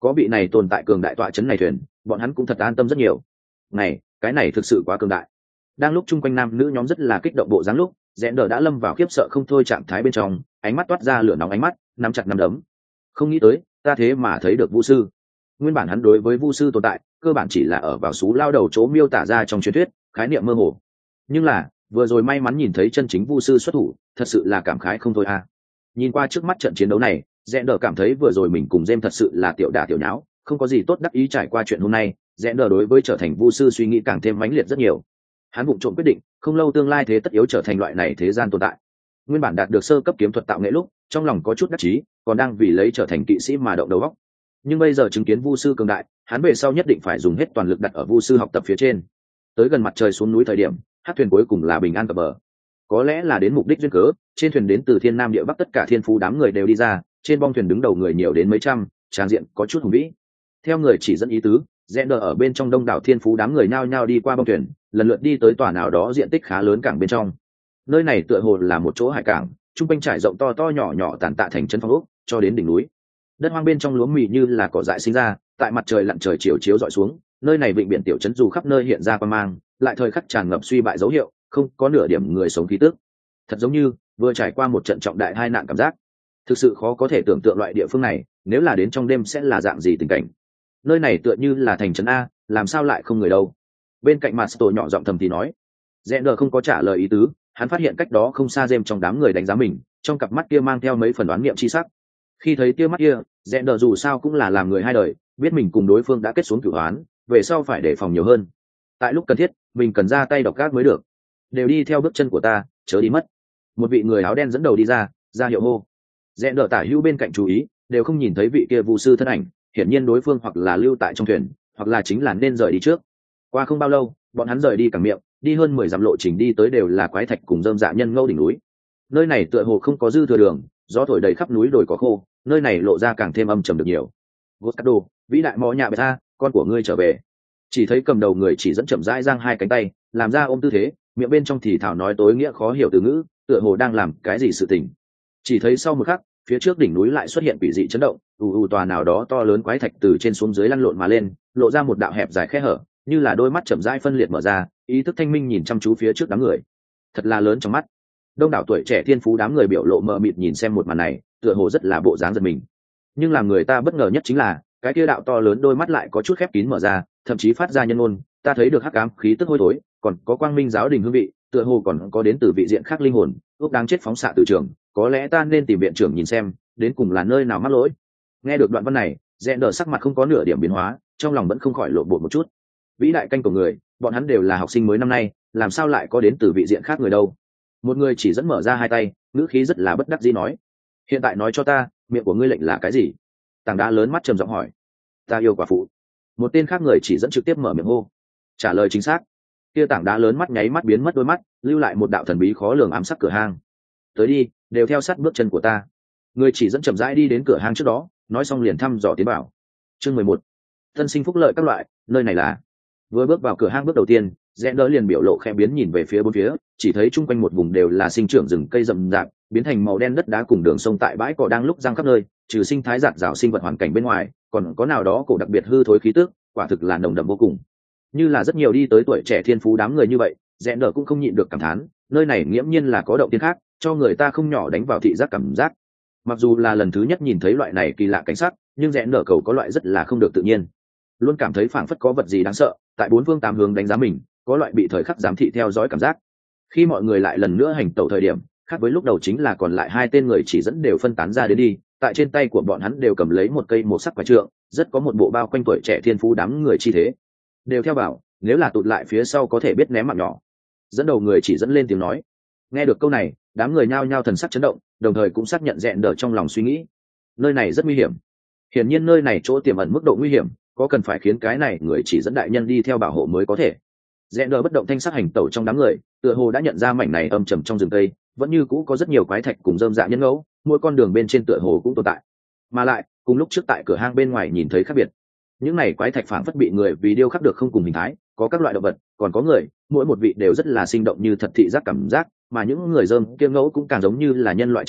có vị này tồn tại cường đại tọa chấn này thuyền, bọn hắn cũng thật an tâm rất nhiều. Này, cái này thực sự quá cường đại. Đang lúc chung quanh nam nữ nhóm rất là kích động bộ dáng lúc, Rẽn Đờ đã lâm vào khiếp sợ không thôi trạng thái bên trong, ánh mắt toát ra lửa nóng, ánh mắt nắm chặt nắm đấm. Không nghĩ tới, ta thế mà thấy được Vu sư. Nguyên bản hắn đối với Vu sư tồn tại, cơ bản chỉ là ở vào sú lao đầu chỗ miêu tả ra trong truyền thuyết, khái niệm mơ hồ. Nhưng là, vừa rồi may mắn nhìn thấy chân chính Vu sư xuất thủ, thật sự là cảm khái không thôi a. Nhìn qua trước mắt trận chiến đấu này, Rẽn Đờ cảm thấy vừa rồi mình cùng Gem thật sự là tiểu đả tiểu nháo, không có gì tốt đắc ý trải qua chuyện hôm nay. Rẽn Đờ đối với trở thành Vu sư suy nghĩ càng thêm mãnh liệt rất nhiều. Hắn vụng trộm quyết định, không lâu tương lai thế tất yếu trở thành loại này thế gian tồn tại. Nguyên bản đạt được sơ cấp kiếm thuật tạo nghệ lúc, trong lòng có chút đắc chí, còn đang vì lấy trở thành kỵ sĩ mà động đầu óc. Nhưng bây giờ chứng kiến Vu sư cường đại, hắn về sau nhất định phải dùng hết toàn lực đặt ở Vu sư học tập phía trên. Tới gần mặt trời xuống núi thời điểm, hát thuyền cuối cùng là bình an cập bờ. Có lẽ là đến mục đích duyên cớ, trên thuyền đến từ thiên nam địa bắc tất cả thiên phú đám người đều đi ra, trên bong thuyền đứng đầu người nhiều đến mấy trăm, tràng diện có chút hùng vĩ. Theo người chỉ dẫn ý tứ, Rẽn Đờ ở bên trong đông đảo thiên phú đám người nhao nhao đi qua bong thuyền, lần lượt đi tới tòa nào đó diện tích khá lớn cảng bên trong. Nơi này tựa hồ là một chỗ hải cảng, trung quanh trải rộng to to nhỏ nhỏ tàn tạ thành trấn phong ốc, cho đến đỉnh núi. Đất hoang bên trong lúa mì như là cỏ dại sinh ra, tại mặt trời lặn trời chiều chiếu dọi xuống, nơi này vịnh biển tiểu trấn dù khắp nơi hiện ra quang mang, lại thời khắc tràn ngập suy bại dấu hiệu, không có nửa điểm người sống khí tức. Thật giống như vừa trải qua một trận trọng đại tai nạn cảm giác. Thực sự khó có thể tưởng tượng loại địa phương này, nếu là đến trong đêm sẽ là dạng gì tình cảnh. Nơi này tựa như là thành trấn a, làm sao lại không người đâu. Bên cạnh Master nhỏ giọng thầm thì nói. Rẽn Đờ không có trả lời ý tứ, hắn phát hiện cách đó không xa Gem trong đám người đánh giá mình, trong cặp mắt kia mang theo mấy phần đoán niệm chi sắc. Khi thấy tia mắt kia, Rẽn Đờ dù sao cũng là làm người hai đời, biết mình cùng đối phương đã kết xuống cửu oán, về sau phải đề phòng nhiều hơn. Tại lúc cần thiết, mình cần ra tay độc ác mới được. Đều đi theo bước chân của ta, chớ đi mất. Một vị người áo đen dẫn đầu đi ra hiệu hô. Rẽn Đờ tả hữu bên cạnh chú ý, đều không nhìn thấy vị kia Vu sư thân ảnh, hiển nhiên đối phương hoặc là lưu tại trong thuyền, hoặc là chính là nên rời đi trước. Qua không bao lâu, bọn hắn rời đi cảng miệng, đi hơn 10 dặm lộ trình đi tới đều là quái thạch cùng rơm dạ nhân ngâu đỉnh núi. Nơi này tựa hồ không có dư thừa đường, gió thổi đầy khắp núi đồi cỏ khô, nơi này lộ ra càng thêm âm trầm được nhiều. Goscado, vĩ đại mò nhà bệ ta, con của ngươi trở về. Chỉ thấy cầm đầu người chỉ dẫn chậm rãi giang hai cánh tay, làm ra ôm tư thế, miệng bên trong thì thảo nói tối nghĩa khó hiểu từ ngữ, tựa hồ đang làm cái gì sự tình. Chỉ thấy sau một khắc, phía trước đỉnh núi lại xuất hiện quỷ dị chấn động, tòa nào đó to lớn quái thạch từ trên xuống dưới lăn lộn mà lên, lộ ra một đạo hẹp dài khe hở, như là đôi mắt chậm rãi phân liệt mở ra, ý thức thanh minh nhìn chăm chú phía trước đám người. Thật là lớn trong mắt. Đông đảo tuổi trẻ thiên phú đám người biểu lộ mờ mịt nhìn xem một màn này, tựa hồ rất là bộ dáng giật mình. Nhưng làm người ta bất ngờ nhất chính là, cái kia đạo to lớn đôi mắt lại có chút khép kín mở ra, thậm chí phát ra nhân ngôn, ta thấy được hắc ám khí tức hôi thối, còn có quang minh giáo đình hương vị, tựa hồ còn có đến từ vị diện khác linh hồn, ước đáng chết phóng xạ từ trường, có lẽ ta nên tìm viện trưởng nhìn xem, đến cùng là nơi nào mắc lỗi. Nghe được đoạn văn này, Rẽn Đờ sắc mặt không có nửa điểm biến hóa, trong lòng vẫn không khỏi lộ bột một chút. Vĩ đại canh của người, bọn hắn đều là học sinh mới năm nay, làm sao lại có đến từ vị diện khác người đâu. Một người chỉ dẫn mở ra hai tay, ngữ khí rất là bất đắc dĩ nói. Hiện tại nói cho ta, miệng của ngươi lệnh là cái gì? Tảng đá lớn mắt trầm giọng hỏi. Ta yêu quả phụ. Một tên khác người chỉ dẫn trực tiếp mở miệng hô. Trả lời chính xác. Kia tảng đá lớn mắt nháy mắt biến mất đôi mắt, lưu lại một đạo thần bí khó lường ám sắc cửa hang. Tới đi, đều theo sát bước chân của ta. Người chỉ dẫn chậm rãi đi đến cửa hang trước đó, nói xong liền thăm dò tiến bảo. Chương 11. Tân sinh phúc lợi các loại, nơi này là. Vừa bước vào cửa hang bước đầu tiên, Rẽn Đờ liền biểu lộ khẽ biến nhìn về phía bốn phía, chỉ thấy chung quanh một vùng đều là sinh trưởng rừng cây rậm rạp, biến thành màu đen đất đá cùng đường sông tại bãi cỏ đang lúc giăng khắp nơi, trừ sinh thái rạng rào sinh vật hoàn cảnh bên ngoài, còn có nào đó cổ đặc biệt hư thối khí tức, quả thực là nồng đậm vô cùng. Như là rất nhiều đi tới tuổi trẻ thiên phú đám người như vậy, Rẽn Đờ cũng không nhịn được cảm thán, nơi này nghiễm nhiên là có động tiên khác, cho người ta không nhỏ đánh vào thị giác cảm giác. Mặc dù là lần thứ nhất nhìn thấy loại này kỳ lạ cảnh sắc, nhưng Rẽn Đờ cầu có loại rất là không được tự nhiên, luôn cảm thấy phảng phất có vật gì đáng sợ tại bốn phương tám hướng đánh giá mình, có loại bị thời khắc giám thị theo dõi cảm giác. Khi mọi người lại lần nữa hành tẩu thời điểm, khác với lúc đầu chính là còn lại hai tên người chỉ dẫn đều phân tán ra đến đi, tại trên tay của bọn hắn đều cầm lấy một cây một sắc quái trượng, rất có một bộ bao quanh tuổi trẻ thiên phú đám người chi thế. Đều theo bảo, nếu là tụt lại phía sau có thể biết ném mạng nhỏ. Dẫn đầu người chỉ dẫn lên tiếng nói. Nghe được câu này, đám người nhao nhao thần sắc chấn động, đồng thời cũng xác nhận Rẽn Đờ trong lòng suy nghĩ. Nơi này rất nguy hiểm. Hiển nhiên nơi này chỗ tiềm ẩn mức độ nguy hiểm, có cần phải khiến cái này người chỉ dẫn đại nhân đi theo bảo hộ mới có thể. Rẽn Đờ bất động thanh sắc hành tẩu trong đám người, tựa hồ đã nhận ra mảnh này âm trầm trong rừng cây, vẫn như cũ có rất nhiều quái thạch cùng rơm dạ nhân ngẫu, mỗi con đường bên trên tựa hồ cũng tồn tại. Mà lại, cùng lúc trước tại cửa hang bên ngoài nhìn thấy khác biệt. Những này quái thạch phảng phất bị người vì điêu khắc được không cùng hình thái, có các loại động vật, còn có người, mỗi một vị đều rất là sinh động như thật thị giác cảm giác, mà những người rơm kia ngẫu cũng càng giống như là nhân loại trang phục,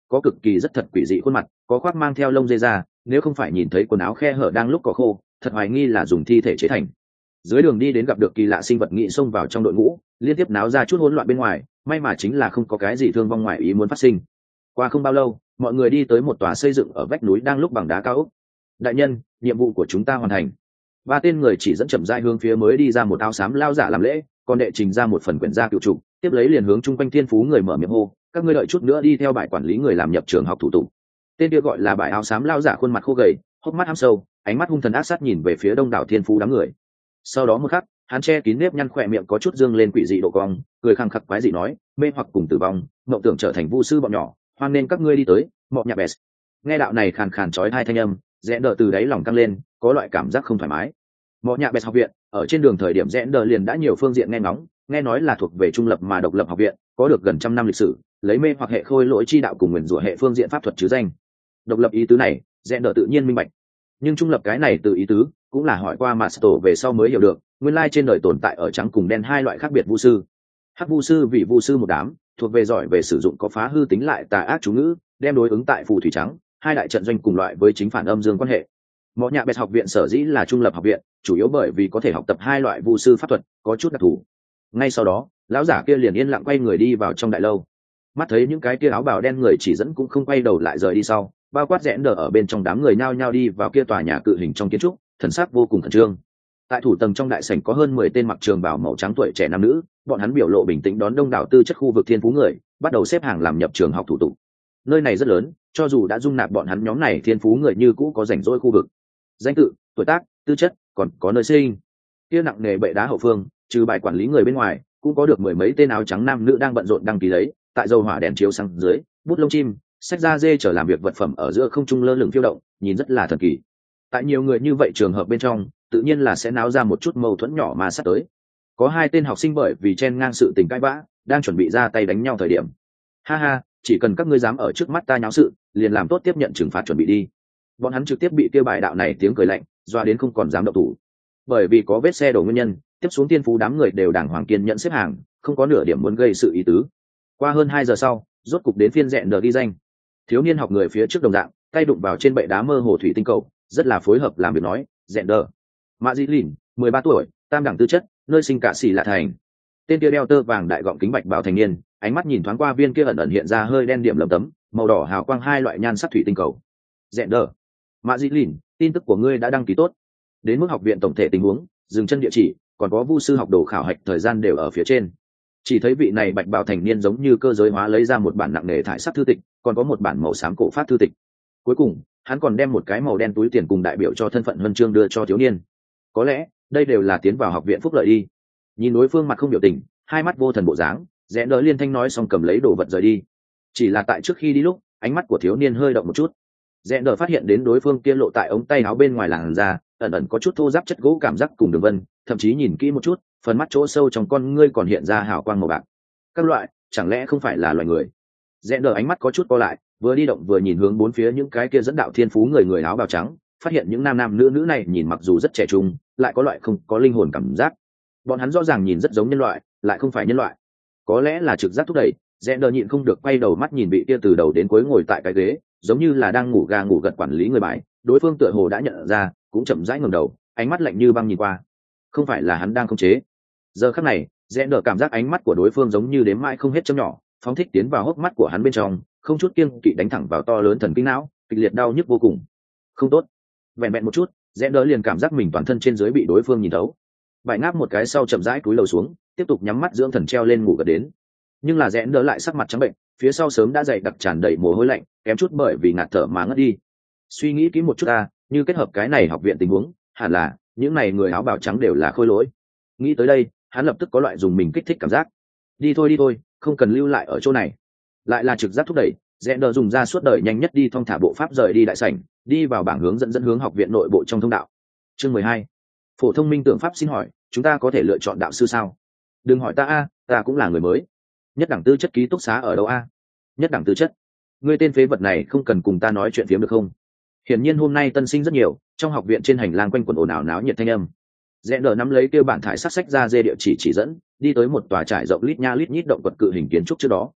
có cực kỳ rất thật quỷ dị khuôn mặt, có khoác mang theo lông dê ra, nếu không phải nhìn thấy quần áo khe hở đang lúc có khô, thật hoài nghi là dùng thi thể chế thành. Dưới đường đi đến gặp được kỳ lạ sinh vật nghị xông vào trong đội ngũ, liên tiếp náo ra chút hỗn loạn bên ngoài, may mà chính là không có cái gì thương vong ngoài ý muốn phát sinh. Qua không bao lâu, mọi người đi tới một tòa xây dựng ở vách núi đang lúc bằng đá cao ốc. Đại nhân, nhiệm vụ của chúng ta hoàn thành. Ba tên người chỉ dẫn chậm rãi hướng phía mới đi ra một áo xám lao giả làm lễ, còn đệ trình ra một phần quyển gia cựu trục, tiếp lấy liền hướng chung quanh thiên phú người mở miệng hô, các ngươi đợi chút nữa đi theo bài quản lý người làm nhập trường học thủ tục. Tên kia gọi là bài áo xám lao giả khuôn mặt khô gầy, hốc mắt hăm sâu, ánh mắt hung thần ác sát nhìn về phía đông đảo thiên phú đám người. Sau đó một khắc, hắn che kín nếp nhăn khỏe miệng có chút dương lên quỷ dị độ cong, cười khăng khặc quái dị nói, mê hoặc cùng tử vong, mộng tưởng trở thành vu sư bọn nhỏ, hoan nên các ngươi đi tới mọ nhạc bès. Nghe đạo này khàn khàn chói hai thanh âm, rẽ đờ từ đáy lòng căng lên, có loại cảm giác không thoải mái. Mọ nhạc bès học viện ở trên đường thời điểm rẽ đờ liền đã nhiều phương diện nghe ngóng, nghe nói là thuộc về trung lập mà độc lập học viện, có được gần trăm năm lịch sử, lấy mê hoặc hệ khôi lỗi chi đạo cùng nguyền rủa hệ phương diện pháp thuật chứ danh. Độc lập ý tứ này rẽ đờ tự nhiên minh bạch, nhưng trung lập cái này từ ý tứ cũng là hỏi qua mà tổ về sau mới hiểu được, nguyên lai trên đời tồn tại ở trắng cùng đen hai loại khác biệt vu sư. Hắc vu sư vì vu sư một đám, thuộc về giỏi về sử dụng có phá hư tính lại tà ác chú ngữ, đem đối ứng tại phù thủy trắng hai đại trận doanh cùng loại với chính phản âm dương quan hệ. Mọ nhạc bẹt học viện sở dĩ là trung lập học viện, chủ yếu bởi vì có thể học tập hai loại vu sư pháp thuật, có chút đặc thù. Ngay sau đó, lão giả kia liền yên lặng quay người đi vào trong đại lâu. Mắt thấy những cái kia áo bào đen người chỉ dẫn cũng không quay đầu lại rời đi sau, bao quát rẽ đờ ở bên trong đám người nhao nhao đi vào kia tòa nhà cự hình trong kiến trúc, thần sắc vô cùng khẩn trương. Tại thủ tầng trong đại sảnh có hơn 10 tên mặc trường bào màu trắng tuổi trẻ nam nữ, bọn hắn biểu lộ bình tĩnh đón đông đảo tư chất khu vực thiên phú người, bắt đầu xếp hàng làm nhập trường học thủ tục. Nơi này rất lớn, cho dù đã dung nạp bọn hắn nhóm này thiên phú người như cũ có rảnh rỗi khu vực. Danh tự, tuổi tác, tư chất, còn có nơi sinh. Kia nặng nề bệ đá hậu phương, trừ bài quản lý người bên ngoài, cũng có được mười mấy tên áo trắng nam nữ đang bận rộn đăng ký lấy, tại dầu hỏa đèn chiếu sáng dưới, bút lông chim, sách da dê trở làm việc vật phẩm ở giữa không trung lơ lửng phiêu động, nhìn rất là thần kỳ. Tại nhiều người như vậy trường hợp bên trong, tự nhiên là sẽ náo ra một chút mâu thuẫn nhỏ mà sắp tới. Có hai tên học sinh bởi vì chen ngang sự tình cãi vã, đang chuẩn bị ra tay đánh nhau thời điểm. Ha ha, chỉ cần các ngươi dám ở trước mắt ta nháo sự, liền làm tốt tiếp nhận trừng phạt chuẩn bị đi. Bọn hắn trực tiếp bị kêu bài đạo này tiếng cười lạnh, doa đến không còn dám động thủ. Bởi vì có vết xe đổ nguyên nhân, tiếp xuống tiên phú đám người đều đàng hoàng kiên nhận xếp hàng, không có nửa điểm muốn gây sự ý tứ. Qua hơn 2 giờ sau, rốt cục đến phiên rẹn đờ ghi danh. Thiếu niên học người phía trước đồng dạng, tay đụng vào trên bệ đá mơ hồ thủy tinh cầu, rất là phối hợp làm việc nói, rẹn đờ. Mã Dĩ Lìn, 13 tuổi, tam đẳng tư chất, nơi sinh cả xỉ lạ thành. Tên kia đeo tơ vàng đại gọng kính bạch bào thành niên, ánh mắt nhìn thoáng qua viên kia ẩn ẩn hiện ra hơi đen điểm lấm tấm, màu đỏ hào quang hai loại nhan sắc thủy tinh cầu. Rẹn đờ. Mã Dĩ Lìn, tin tức của ngươi đã đăng ký tốt. Đến mức học viện tổng thể tình huống, dừng chân địa chỉ, còn có vu sư học đồ khảo hạch thời gian đều ở phía trên. Chỉ thấy vị này bạch bào thành niên giống như cơ giới hóa lấy ra một bản nặng nề thải sắc thư tịch, còn có một bản màu xám cổ phát thư tịch. Cuối cùng, hắn còn đem một cái màu đen túi tiền cùng đại biểu cho thân phận huân chương đưa cho thiếu niên. Có lẽ đây đều là tiến vào học viện phúc lợi đi. Nhìn đối phương mặt không biểu tình, hai mắt vô thần bộ dáng, rẽ đỡ liên thanh nói xong cầm lấy đồ vật rời đi. Chỉ là tại trước khi đi lúc, ánh mắt của thiếu niên hơi động một chút. Rẽ đỡ phát hiện đến đối phương kia lộ tại ống tay áo bên ngoài làn da, ẩn ẩn có chút thô ráp chất gỗ cảm giác cùng đường vân, thậm chí nhìn kỹ một chút, phần mắt chỗ sâu trong con ngươi còn hiện ra hào quang màu bạc. Các loại, chẳng lẽ không phải là loài người? Rẽ đỡ ánh mắt có chút co lại, vừa đi động vừa nhìn hướng bốn phía những cái kia dẫn đạo thiên phú người áo bào trắng, phát hiện những nam nam nữ nữ này nhìn mặc dù rất trẻ trung, lại có loại không có linh hồn cảm giác. Bọn hắn rõ ràng nhìn rất giống nhân loại, lại không phải nhân loại. Có lẽ là trực giác thúc đẩy, rẽ đỡ nhịn không được quay đầu mắt nhìn vị kia từ đầu đến cuối ngồi tại cái ghế, giống như là đang ngủ gà ngủ gật quản lý người bãi. Đối phương tựa hồ đã nhận ra, cũng chậm rãi ngẩng đầu, ánh mắt lạnh như băng nhìn qua. Không phải là hắn đang khống chế. Giờ khắc này, rẽ đỡ cảm giác ánh mắt của đối phương giống như đếm mãi không hết chấm nhỏ, phóng thích tiến vào hốc mắt của hắn bên trong, không chút kiêng kỵ đánh thẳng vào to lớn thần kinh não, kịch liệt đau nhức vô cùng. Không tốt. Vẹn vẹn một chút, rẽ đỡ liền cảm giác mình toàn thân trên dưới bị đối phương nhìn thấu. Bại ngáp một cái sau chậm rãi cúi đầu xuống, tiếp tục nhắm mắt dưỡng thần treo lên ngủ gật đến. Nhưng là rẽ đỡ lại sắc mặt trắng bệnh, phía sau sớm đã dày đặc tràn đầy mồ hôi lạnh, kém chút bởi vì ngạt thở mà ngất đi. Suy nghĩ kỹ một chút ta, như kết hợp cái này học viện tình huống, hẳn là những này người áo bào trắng đều là khôi lỗi. Nghĩ tới đây, hắn lập tức có loại dùng mình kích thích cảm giác. Đi thôi, không cần lưu lại ở chỗ này. Lại là trực giác thúc đẩy, rẽ đỡ dùng ra suốt đời nhanh nhất đi thong thả bộ pháp rời đi đại sảnh, đi vào bảng hướng dẫn hướng học viện nội bộ trong thông đạo. Chương 12. Phổ thông minh tưởng pháp xin hỏi, chúng ta có thể lựa chọn đạo sư sao? Đừng hỏi ta a, ta cũng là người mới. Nhất đẳng tư chất ký túc xá ở đâu a? Nhất đẳng tư chất? Ngươi tên phế vật này không cần cùng ta nói chuyện phiếm được không? Hiển nhiên hôm nay tân sinh rất nhiều, trong học viện trên hành lang quanh quẩn ồn ào náo nhiệt thanh âm. Rẽ đỡ nắm lấy kêu bản thải sắc sách ra dê địa chỉ dẫn, đi tới một tòa trải rộng lít nha lít nhít động quật cự hình kiến trúc trước đó.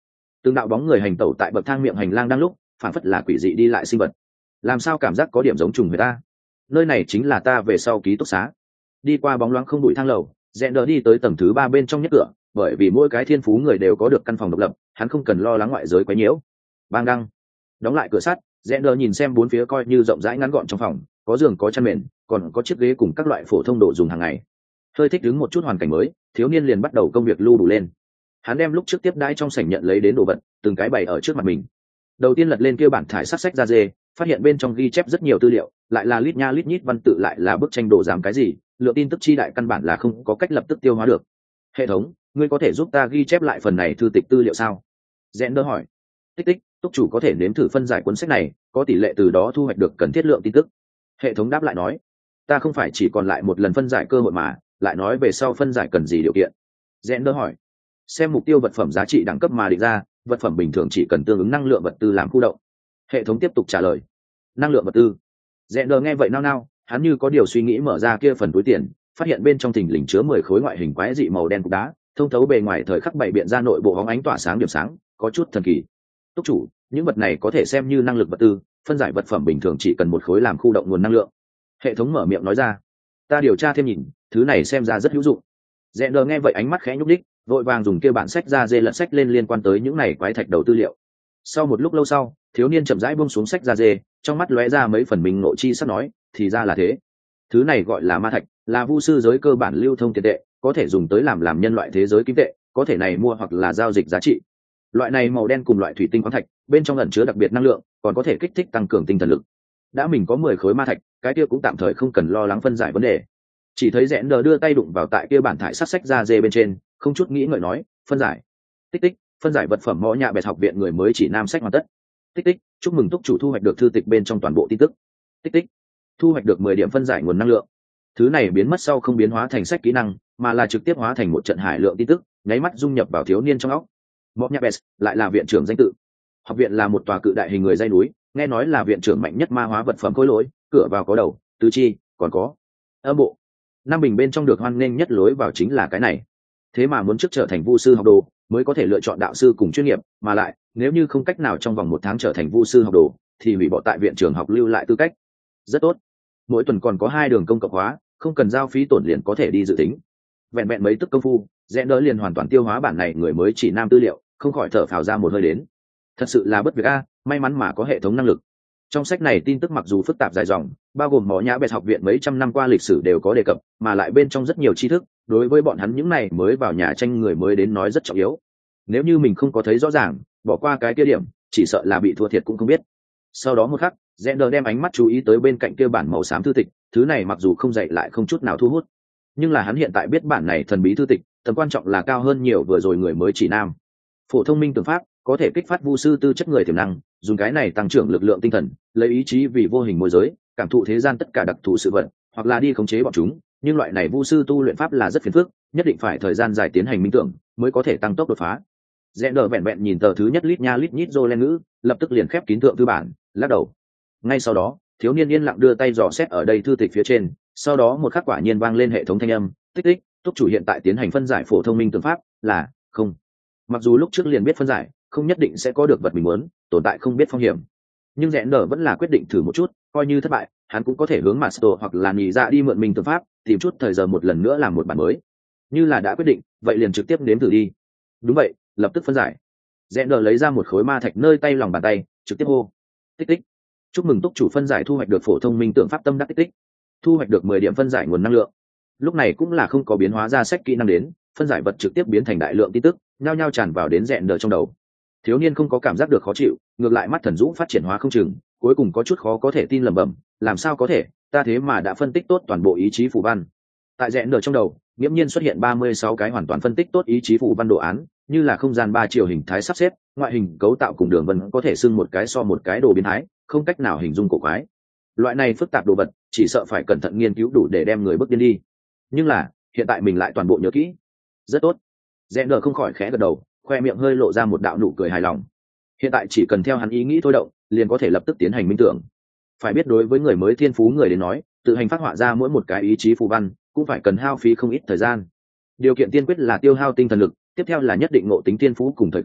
từng đạo bóng người hành tẩu tại bậc thang miệng hành lang đang lúc phản phất là quỷ dị đi lại sinh vật. Làm sao cảm giác có điểm giống trùng người ta? Nơi này chính là ta về sau ký túc xá. Đi qua bóng loáng không bụi thang lầu, rẽ đờ đi tới tầng thứ 3 bên trong nhất cửa, bởi vì mỗi cái thiên phú người đều có được căn phòng độc lập, hắn không cần lo lắng ngoại giới quấy nhiễu. Bang đăng, đóng lại cửa sắt, rẽ đờ nhìn xem bốn phía coi như rộng rãi ngắn gọn trong phòng, có giường có chăn mền, còn có chiếc ghế cùng các loại phổ thông đồ dùng hàng ngày. Hơi thích đứng một chút hoàn cảnh mới, thiếu niên liền bắt đầu công việc lưu đủ lên. Hắn đem lúc trước tiếp đãi trong sảnh nhận lấy đến đồ vật, từng cái bày ở trước mặt mình. Đầu tiên lật lên kia bản thải sắt sách da dê, phát hiện bên trong ghi chép rất nhiều tư liệu, lại là lít nha lít nhít văn tự, lại là bức tranh đồ giảm cái gì, lượng tin tức chi đại căn bản là không có cách lập tức tiêu hóa được. Hệ thống, ngươi có thể giúp ta ghi chép lại phần này thư tịch tư liệu sao? Rẽn đỡ hỏi. Tích tích, túc chủ có thể nếm thử phân giải cuốn sách này, có tỷ lệ từ đó thu hoạch được cần thiết lượng tin tức. Hệ thống đáp lại nói. Ta không phải chỉ còn lại một lần phân giải cơ hội mà, lại nói về sau phân giải cần gì điều kiện? Rẽn đỡ hỏi. Xem mục tiêu vật phẩm giá trị đẳng cấp mà định ra, vật phẩm bình thường chỉ cần tương ứng năng lượng vật tư làm khu động. Hệ thống tiếp tục trả lời. Năng lượng vật tư. Rẽn đỡ nghe vậy nao nao, hắn như có điều suy nghĩ mở ra kia phần túi tiền, phát hiện bên trong thình lình chứa 10 khối ngoại hình quái dị màu đen cục đá, thông thấu bề ngoài thời khắc bày biện ra nội bộ bóng ánh tỏa sáng điểm sáng, có chút thần kỳ. Túc chủ, những vật này có thể xem như năng lực vật tư, phân giải vật phẩm bình thường chỉ cần một khối làm khu động nguồn năng lượng. Hệ thống mở miệng nói ra. Ta điều tra thêm nhìn, thứ này xem ra rất hữu dụng. Rẽn đờ nghe vậy ánh mắt khẽ nhúc đích, vội vàng dùng kia bản sách ra dê lật sách lên liên quan tới những này quái thạch đầu tư liệu. Sau một lúc lâu sau, thiếu niên chậm rãi buông xuống sách ra dê, trong mắt lóe ra mấy phần mình ngộ chi sắp nói, thì ra là thế. Thứ này gọi là ma thạch, là vu sư giới cơ bản lưu thông tiền tệ, có thể dùng tới làm nhân loại thế giới kim tệ, có thể này mua hoặc là giao dịch giá trị. Loại này màu đen cùng loại thủy tinh khoáng thạch, bên trong ẩn chứa đặc biệt năng lượng, còn có thể kích thích tăng cường tinh thần lực. Đã mình có 10 khối ma thạch, cái kia cũng tạm thời không cần lo lắng phân giải vấn đề. Chỉ thấy rẽn đờ đưa tay đụng vào tại kia bản thải sắt sách da dê bên trên, không chút nghĩ ngợi nói, phân giải. Tích tích, phân giải vật phẩm mõ nhạ bẹt học viện người mới chỉ nam sách hoàn tất. Tích tích, chúc mừng túc chủ thu hoạch được thư tịch bên trong toàn bộ tin tức. Tích tích, thu hoạch được 10 điểm phân giải nguồn năng lượng. Thứ này biến mất sau không biến hóa thành sách kỹ năng, mà là trực tiếp hóa thành một trận hải lượng tin tức, nháy mắt dung nhập vào thiếu niên trong óc. Mõ nhạ bẹt lại là viện trưởng danh tự. Học viện là một tòa cự đại hình người dây núi, nghe nói là viện trưởng mạnh nhất ma hóa vật phẩm khối lỗi, cửa vào có đầu, tứ chi, còn có âm bộ. Nam bình bên trong được hoan nghênh nhất lối vào chính là cái này. Thế mà muốn trước trở thành vu sư học đồ mới có thể lựa chọn đạo sư cùng chuyên nghiệp, mà lại nếu như không cách nào trong vòng 1 tháng trở thành vu sư học đồ thì hủy bỏ tại viện trường học lưu lại tư cách. Rất tốt, mỗi tuần còn có 2 đường công cộng hóa, không cần giao phí tổn liền có thể đi dự tính. Vẹn vẹn mấy tức công phu, Rẽn đỡ liền hoàn toàn tiêu hóa bản này người mới chỉ nam tư liệu, không khỏi thở phào ra một hơi đến. Thật sự là bất việc a, may mắn mà có hệ thống năng lực. Trong sách này tin tức mặc dù phức tạp dài dòng, bao gồm mỏ nhã bẹt học viện mấy trăm năm qua lịch sử đều có đề cập, mà lại bên trong rất nhiều tri thức, đối với bọn hắn những này mới vào nhà tranh người mới đến nói rất trọng yếu. Nếu như mình không có thấy rõ ràng, bỏ qua cái kia điểm, chỉ sợ là bị thua thiệt cũng không biết. Sau đó một khắc, Zender đem ánh mắt chú ý tới bên cạnh kia bản màu xám thư tịch, thứ này mặc dù không dạy lại không chút nào thu hút, nhưng là hắn hiện tại biết bản này thần bí thư tịch, tầm quan trọng là cao hơn nhiều vừa rồi người mới chỉ nam. Phổ thông minh tưởng pháp có thể kích phát vu sư tư chất người tiềm năng, dùng cái này tăng trưởng lực lượng tinh thần, lấy ý chí vì vô hình môi giới, cảm thụ thế gian tất cả đặc thù sự vật, hoặc là đi khống chế bọn chúng. Nhưng loại này vu sư tu luyện pháp là rất phiền phức, nhất định phải thời gian dài tiến hành minh tưởng mới có thể tăng tốc đột phá. Rẽ đờ vẹn vẹn nhìn tờ thứ nhất lít nha lít nhít rô lên ngữ, lập tức liền khép kín thượng thư bản, lắc đầu. Ngay sau đó, thiếu niên yên lặng đưa tay dò xét ở đây thư tịch phía trên, sau đó một khắc quả nhiên vang lên hệ thống thanh âm, tích tích, túc chủ hiện tại tiến hành phân giải phổ thông minh tưởng pháp, là không. Mặc dù lúc trước liền biết phân giải không nhất định sẽ có được vật mình muốn, tồn tại không biết phong hiểm, nhưng rẽ đờ vẫn là quyết định thử một chút, coi như thất bại hắn cũng có thể hướng Master hoặc là nhị dạ đi mượn minh tưởng pháp, tìm chút thời giờ một lần nữa làm một bản mới. Như là đã quyết định, vậy liền trực tiếp nếm thử đi. Đúng vậy, lập tức phân giải. Rẽ đờ lấy ra một khối ma thạch nơi tay lòng bàn tay, trực tiếp hô, tích tích, chúc mừng túc chủ phân giải thu hoạch được phổ thông minh tưởng pháp tâm đắc tích tích, thu hoạch được 10 điểm phân giải nguồn năng lượng. Lúc này cũng là không có biến hóa ra sách kỹ năng đến, phân giải vật trực tiếp biến thành đại lượng tin tức, nhao nhao tràn vào đến rẽn đờ trong đầu. Thiếu niên không có cảm giác được khó chịu, ngược lại mắt thần dũng phát triển hóa không chừng, cuối cùng có chút khó có thể tin lẩm bẩm, làm sao có thể, ta thế mà đã phân tích tốt toàn bộ ý chí phù văn. Tại rẽn đờ trong đầu nghiễm nhiên xuất hiện 36 cái hoàn toàn phân tích tốt ý chí phù văn đồ án, như là không gian 3 chiều hình thái sắp xếp, ngoại hình cấu tạo cùng đường vân có thể xưng một cái so một cái đồ biến thái, không cách nào hình dung cổ quái. Loại này phức tạp đồ vật chỉ sợ phải cẩn thận nghiên cứu đủ để đem người bước điên đi, nhưng là hiện tại mình lại toàn bộ nhớ kỹ. Rất tốt. Rẽn đờ không khỏi khẽ gật đầu, khoe miệng hơi lộ ra một đạo nụ cười hài lòng. Hiện tại chỉ cần theo hắn ý nghĩ thôi động, liền có thể lập tức tiến hành minh tưởng. Phải biết đối với người mới thiên phú người đến nói, tự hành phát họa ra mỗi một cái ý chí phù văn cũng phải cần hao phí không ít thời gian. Điều kiện tiên quyết là tiêu hao tinh thần lực, tiếp theo là nhất định ngộ tính thiên phú cùng thời cơ,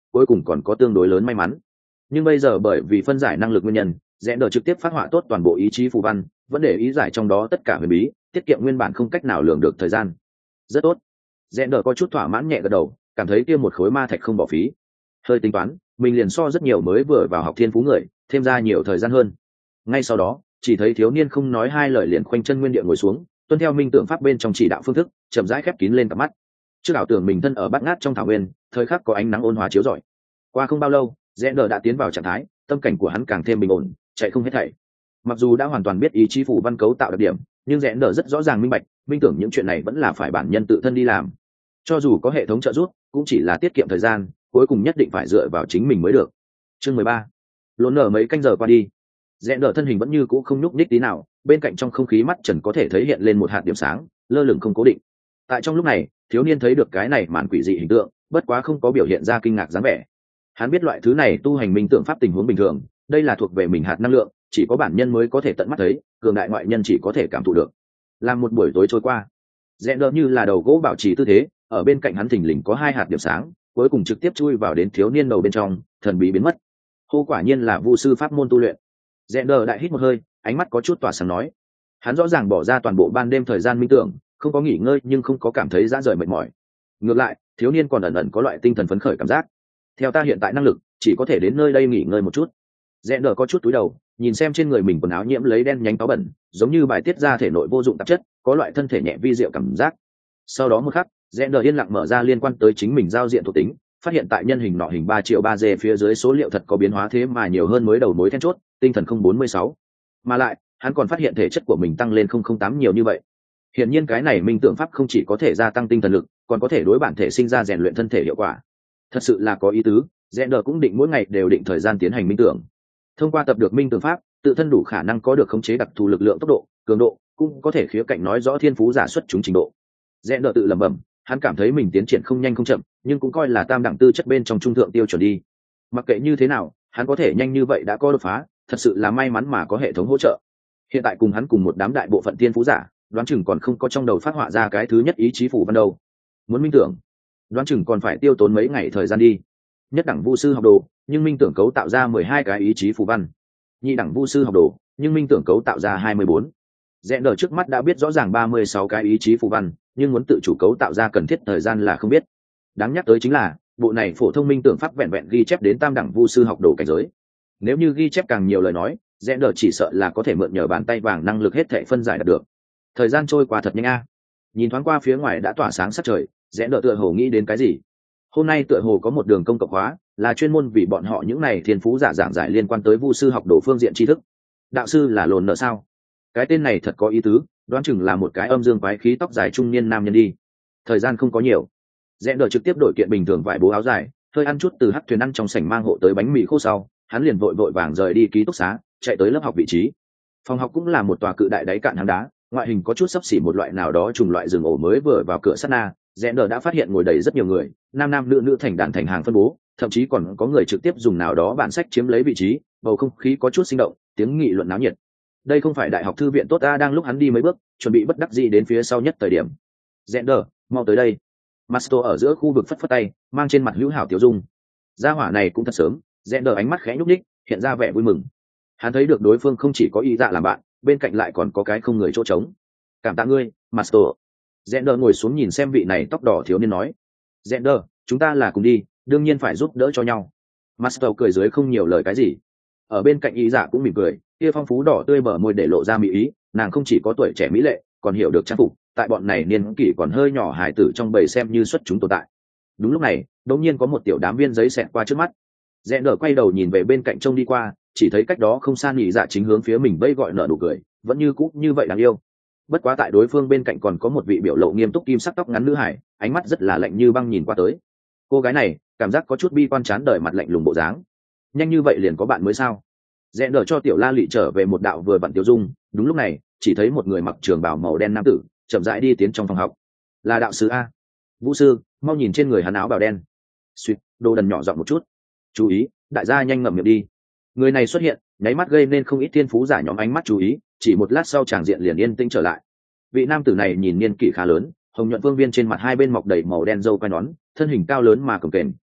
cuối cùng còn có tương đối lớn may mắn. Nhưng bây giờ bởi vì phân giải năng lực nguyên nhân, rẽ đờ trực tiếp phát họa tốt toàn bộ ý chí phù văn, vẫn để ý giải trong đó tất cả huyền bí, tiết kiệm nguyên bản không cách nào lường được thời gian. Rất tốt. Rẽ đờ có chút thỏa mãn nhẹ gật đầu, cảm thấy kia một khối ma thạch không bỏ phí. Hơi tính toán, mình liền so rất nhiều mới vừa vào học thiên phú người, thêm ra nhiều thời gian hơn. Ngay sau đó, chỉ thấy thiếu niên không nói hai lời liền khoanh chân nguyên địa ngồi xuống, tuân theo minh tượng pháp bên trong chỉ đạo phương thức, chậm rãi khép kín lên cặp mắt. Trước ảo tưởng mình thân ở bát ngát trong thảo nguyên, thời khắc có ánh nắng ôn hòa chiếu rọi. Qua không bao lâu, rẽ đờ đã tiến vào trạng thái, tâm cảnh của hắn càng thêm bình ổn, chạy không hết thảy. Mặc dù đã hoàn toàn biết ý chí phù văn cấu tạo đặc điểm, nhưng rẽ đờ rất rõ ràng minh bạch, minh tưởng những chuyện này vẫn là phải bản nhân tự thân đi làm. Cho dù có hệ thống trợ giúp, cũng chỉ là tiết kiệm thời gian, cuối cùng nhất định phải dựa vào chính mình mới được. Chương 13. Lốn nở mấy canh giờ qua đi, rẽ đờ thân hình vẫn như cũ không nhúc nhích tí nào, bên cạnh trong không khí mắt trần có thể thấy hiện lên một hạt điểm sáng, lơ lửng không cố định. Tại trong lúc này, thiếu niên thấy được cái này màn quỷ dị hình tượng, bất quá không có biểu hiện ra kinh ngạc dáng vẻ. Hắn biết loại thứ này tu hành minh tượng pháp tình huống bình thường, đây là thuộc về mình hạt năng lượng, chỉ có bản nhân mới có thể tận mắt thấy, cường đại ngoại nhân chỉ có thể cảm thụ được. Làm một buổi tối trôi qua, rẽ đờ như là đầu gỗ bảo trì tư thế, ở bên cạnh hắn thình lình có hai hạt điểm sáng, cuối cùng trực tiếp chui vào đến thiếu niên đầu bên trong, thần bí biến mất. Hô, quả nhiên là vu sư pháp môn tu luyện. Rẽ đờ đại hít một hơi, ánh mắt có chút tỏa sáng nói. Hắn rõ ràng bỏ ra toàn bộ ban đêm thời gian minh tưởng, không có nghỉ ngơi nhưng không có cảm thấy dã rời mệt mỏi. Ngược lại, thiếu niên còn ẩn ẩn có loại tinh thần phấn khởi cảm giác. Theo ta hiện tại năng lực, chỉ có thể đến nơi đây nghỉ ngơi một chút. Rẽ đờ có chút túi đầu, nhìn xem trên người mình quần áo nhiễm lấy đen nhánh táo bẩn, giống như bài tiết ra thể nội vô dụng tạp chất, có loại thân thể nhẹ vi diệu cảm giác. Sau đó một khắc, rẽ đờ yên lặng mở ra liên quan tới chính mình giao diện thuộc tính, phát hiện tại nhân hình nọ hình 3.3G phía dưới số liệu thật có biến hóa thế mà nhiều hơn mới đầu mối then chốt, tinh thần 046. Mà lại, hắn còn phát hiện thể chất của mình tăng lên 008 nhiều như vậy. Hiển nhiên cái này minh tượng pháp không chỉ có thể gia tăng tinh thần lực, còn có thể đối bản thể sinh ra rèn luyện thân thể hiệu quả. Thật sự là có ý tứ, rẽ đờ cũng định mỗi ngày đều định thời gian tiến hành minh tưởng. Thông qua tập được minh tượng pháp, tự thân đủ khả năng có được khống chế đặc thù lực lượng tốc độ, cường độ, cũng có thể khía cạnh nói rõ thiên phú giả xuất chúng trình độ. Rẽ đờ tự lẩm bẩm, hắn cảm thấy mình tiến triển không nhanh không chậm, nhưng cũng coi là tam đẳng tư chất bên trong trung thượng tiêu chuẩn đi. Mặc kệ như thế nào, hắn có thể nhanh như vậy đã có đột phá, thật sự là may mắn mà có hệ thống hỗ trợ. Hiện tại cùng hắn cùng một đám đại bộ phận tiên phú giả, đoán chừng còn không có trong đầu phát họa ra cái thứ nhất ý chí phù văn đâu. Muốn minh tưởng, đoán chừng còn phải tiêu tốn mấy ngày thời gian đi. Nhất đẳng vu sư học đồ, nhưng minh tưởng cấu tạo ra 12 cái ý chí phù văn. Nhị đẳng vu sư học đồ, nhưng minh tưởng cấu tạo ra 24. Rẽ đờ trước mắt đã biết rõ ràng 36 cái ý chí phù văn, nhưng muốn tự chủ cấu tạo ra cần thiết thời gian là không biết. Đáng nhắc tới chính là, bộ này phổ thông minh tưởng pháp vẹn vẹn ghi chép đến tam đẳng vu sư học đồ cảnh giới. Nếu như ghi chép càng nhiều lời nói, rẽ đờ chỉ sợ là có thể mượn nhờ bàn tay vàng năng lực hết thảy phân giải đạt được. Thời gian trôi qua thật nhanh a. Nhìn thoáng qua phía ngoài đã tỏa sáng sắc trời, rẽ đờ tựa hồ nghĩ đến cái gì. Hôm nay tựa hồ có một đường công cộng hóa, là chuyên môn vì bọn họ những này thiên phú giả giảng giải liên quan tới vu sư học đồ phương diện tri thức. Đạo sư là lồn nợ sao? Cái tên này thật có ý tứ, đoán chừng là một cái âm dương quái khí tóc dài trung niên nam nhân đi. Thời gian không có nhiều, rẽ đờ trực tiếp đổi kiện bình thường vải bố áo dài, hơi ăn chút từ hắc thuyền ăn trong sảnh mang hộ tới bánh mì khô sau, hắn liền vội vội vàng rời đi ký túc xá, chạy tới lớp học vị trí. Phòng học cũng là một tòa cự đại đáy cạn hang đá, ngoại hình có chút xấp xỉ một loại nào đó trùng loại rừng ổ mới vừa vào cửa sát na, rẽ đờ đã phát hiện ngồi đầy rất nhiều người, nam nam nữ nữ thành đàn thành hàng phân bố, thậm chí còn có người trực tiếp dùng nào đó bản sách chiếm lấy vị trí, bầu không khí có chút sinh động, tiếng nghị luận náo nhiệt. Đây không phải đại học thư viện tốt ta. Đang lúc hắn đi mấy bước, chuẩn bị bất đắc dĩ đến phía sau nhất thời điểm, rẽ đờ mau tới đây. Masto ở giữa khu vực phất phất tay, mang trên mặt hữu hảo tiểu dung. Gia hỏa này cũng thật sớm, rẽ đờ ánh mắt khẽ nhúc nhích, hiện ra vẻ vui mừng. Hắn thấy được đối phương không chỉ có ý dạ làm bạn, bên cạnh lại còn có cái không người chỗ trống. Cảm tạ ngươi, Masto. Rẽ đờ ngồi xuống nhìn xem vị này tóc đỏ thiếu niên nói. Rẽ đờ, chúng ta là cùng đi, đương nhiên phải giúp đỡ cho nhau. Masto cười dưới không nhiều lời cái gì. Ở bên cạnh ý dạ cũng mỉm cười, kia phong phú đỏ tươi bờ môi để lộ ra mỹ ý, nàng không chỉ có tuổi trẻ mỹ lệ, còn hiểu được trang phục, tại bọn này niên kỷ còn hơi nhỏ hài tử trong bầy xem như xuất chúng tồn tại. Đúng lúc này, đột nhiên có một tiểu đám viên giấy xẹt qua trước mắt. Rẽ đờ quay đầu nhìn về bên cạnh trông đi qua, chỉ thấy cách đó không xa nhị dạ chính hướng phía mình vây gọi nở nụ cười, vẫn như cũ như vậy đáng yêu. Bất quá tại đối phương bên cạnh còn có một vị biểu lộ nghiêm túc kim sắc tóc ngắn nữ hải, ánh mắt rất là lạnh như băng nhìn qua tới. Cô gái này cảm giác có chút bi quan chán đời, mặt lạnh lùng bộ dáng. Nhanh như vậy liền có bạn mới sao? Rẽ đờ cho tiểu la lị trở về một đạo vừa vặn tiêu dung. Đúng lúc này, chỉ thấy một người mặc trường bào màu đen nam tử chậm rãi đi tiến trong phòng học. Là đạo sứ a. Vũ sư, mau nhìn trên người hắn áo bào đen. Suýt, đồ đần nhỏ giọng một chút. Chú ý, đại gia nhanh ngậm miệng đi. Người này xuất hiện, nháy mắt gây nên không ít thiên phú giả nhóm ánh mắt chú ý, chỉ một lát sau tràng diện liền yên tĩnh trở lại. Vị nam tử này nhìn niên kỷ khá lớn, hồng nhuận vương viên trên mặt hai bên mọc đầy màu đen râu quai nón, thân hình cao lớn mà cồng kềnh,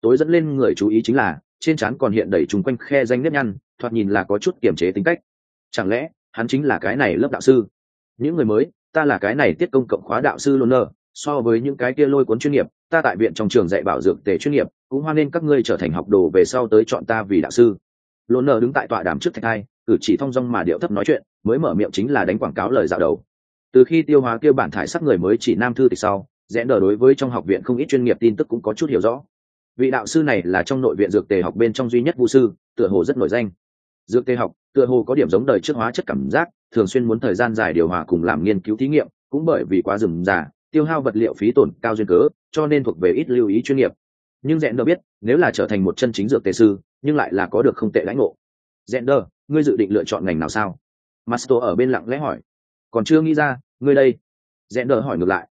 tối dẫn lên người chú ý chính là trên trán còn hiện đầy chung quanh khe danh nếp nhăn, thoạt nhìn là có chút kiềm chế tính cách. Chẳng lẽ hắn chính là cái này lớp đạo sư? Những người mới, ta là cái này tiết công cộng khóa đạo sư Loner, so với những cái kia lôi cuốn chuyên nghiệp, ta tại viện trong trường dạy bảo dược tề chuyên nghiệp, cũng hoan nên các ngươi trở thành học đồ về sau tới chọn ta vì đạo sư. Loner đứng tại tọa đàm trước thạch hai, cử chỉ thong dong mà điệu thấp nói chuyện, mới mở miệng chính là đánh quảng cáo lời dạo đầu. Từ khi tiêu hóa kia bản thải sắc người mới chỉ nam thư tịch sau, rẽ đờ đối với trong học viện không ít chuyên nghiệp tin tức cũng có chút hiểu rõ. Vị đạo sư này là trong nội viện dược tề học bên trong duy nhất vu sư, tựa hồ rất nổi danh. Dược tề học tựa hồ có điểm giống đời trước hóa chất cảm giác, thường xuyên muốn thời gian dài điều hòa cùng làm nghiên cứu thí nghiệm, cũng bởi vì quá rườm rà, tiêu hao vật liệu phí tổn cao duyên cớ, cho nên thuộc về ít lưu ý chuyên nghiệp. Nhưng rẽ đờ biết, nếu là trở thành một chân chính dược tề sư, nhưng lại là có được không tệ lãnh ngộ. Rẽ đờ, ngươi dự định lựa chọn ngành nào sao? Masto ở bên lặng lẽ hỏi. Còn chưa nghĩ ra, ngươi đây? Rẽ đờ hỏi ngược lại.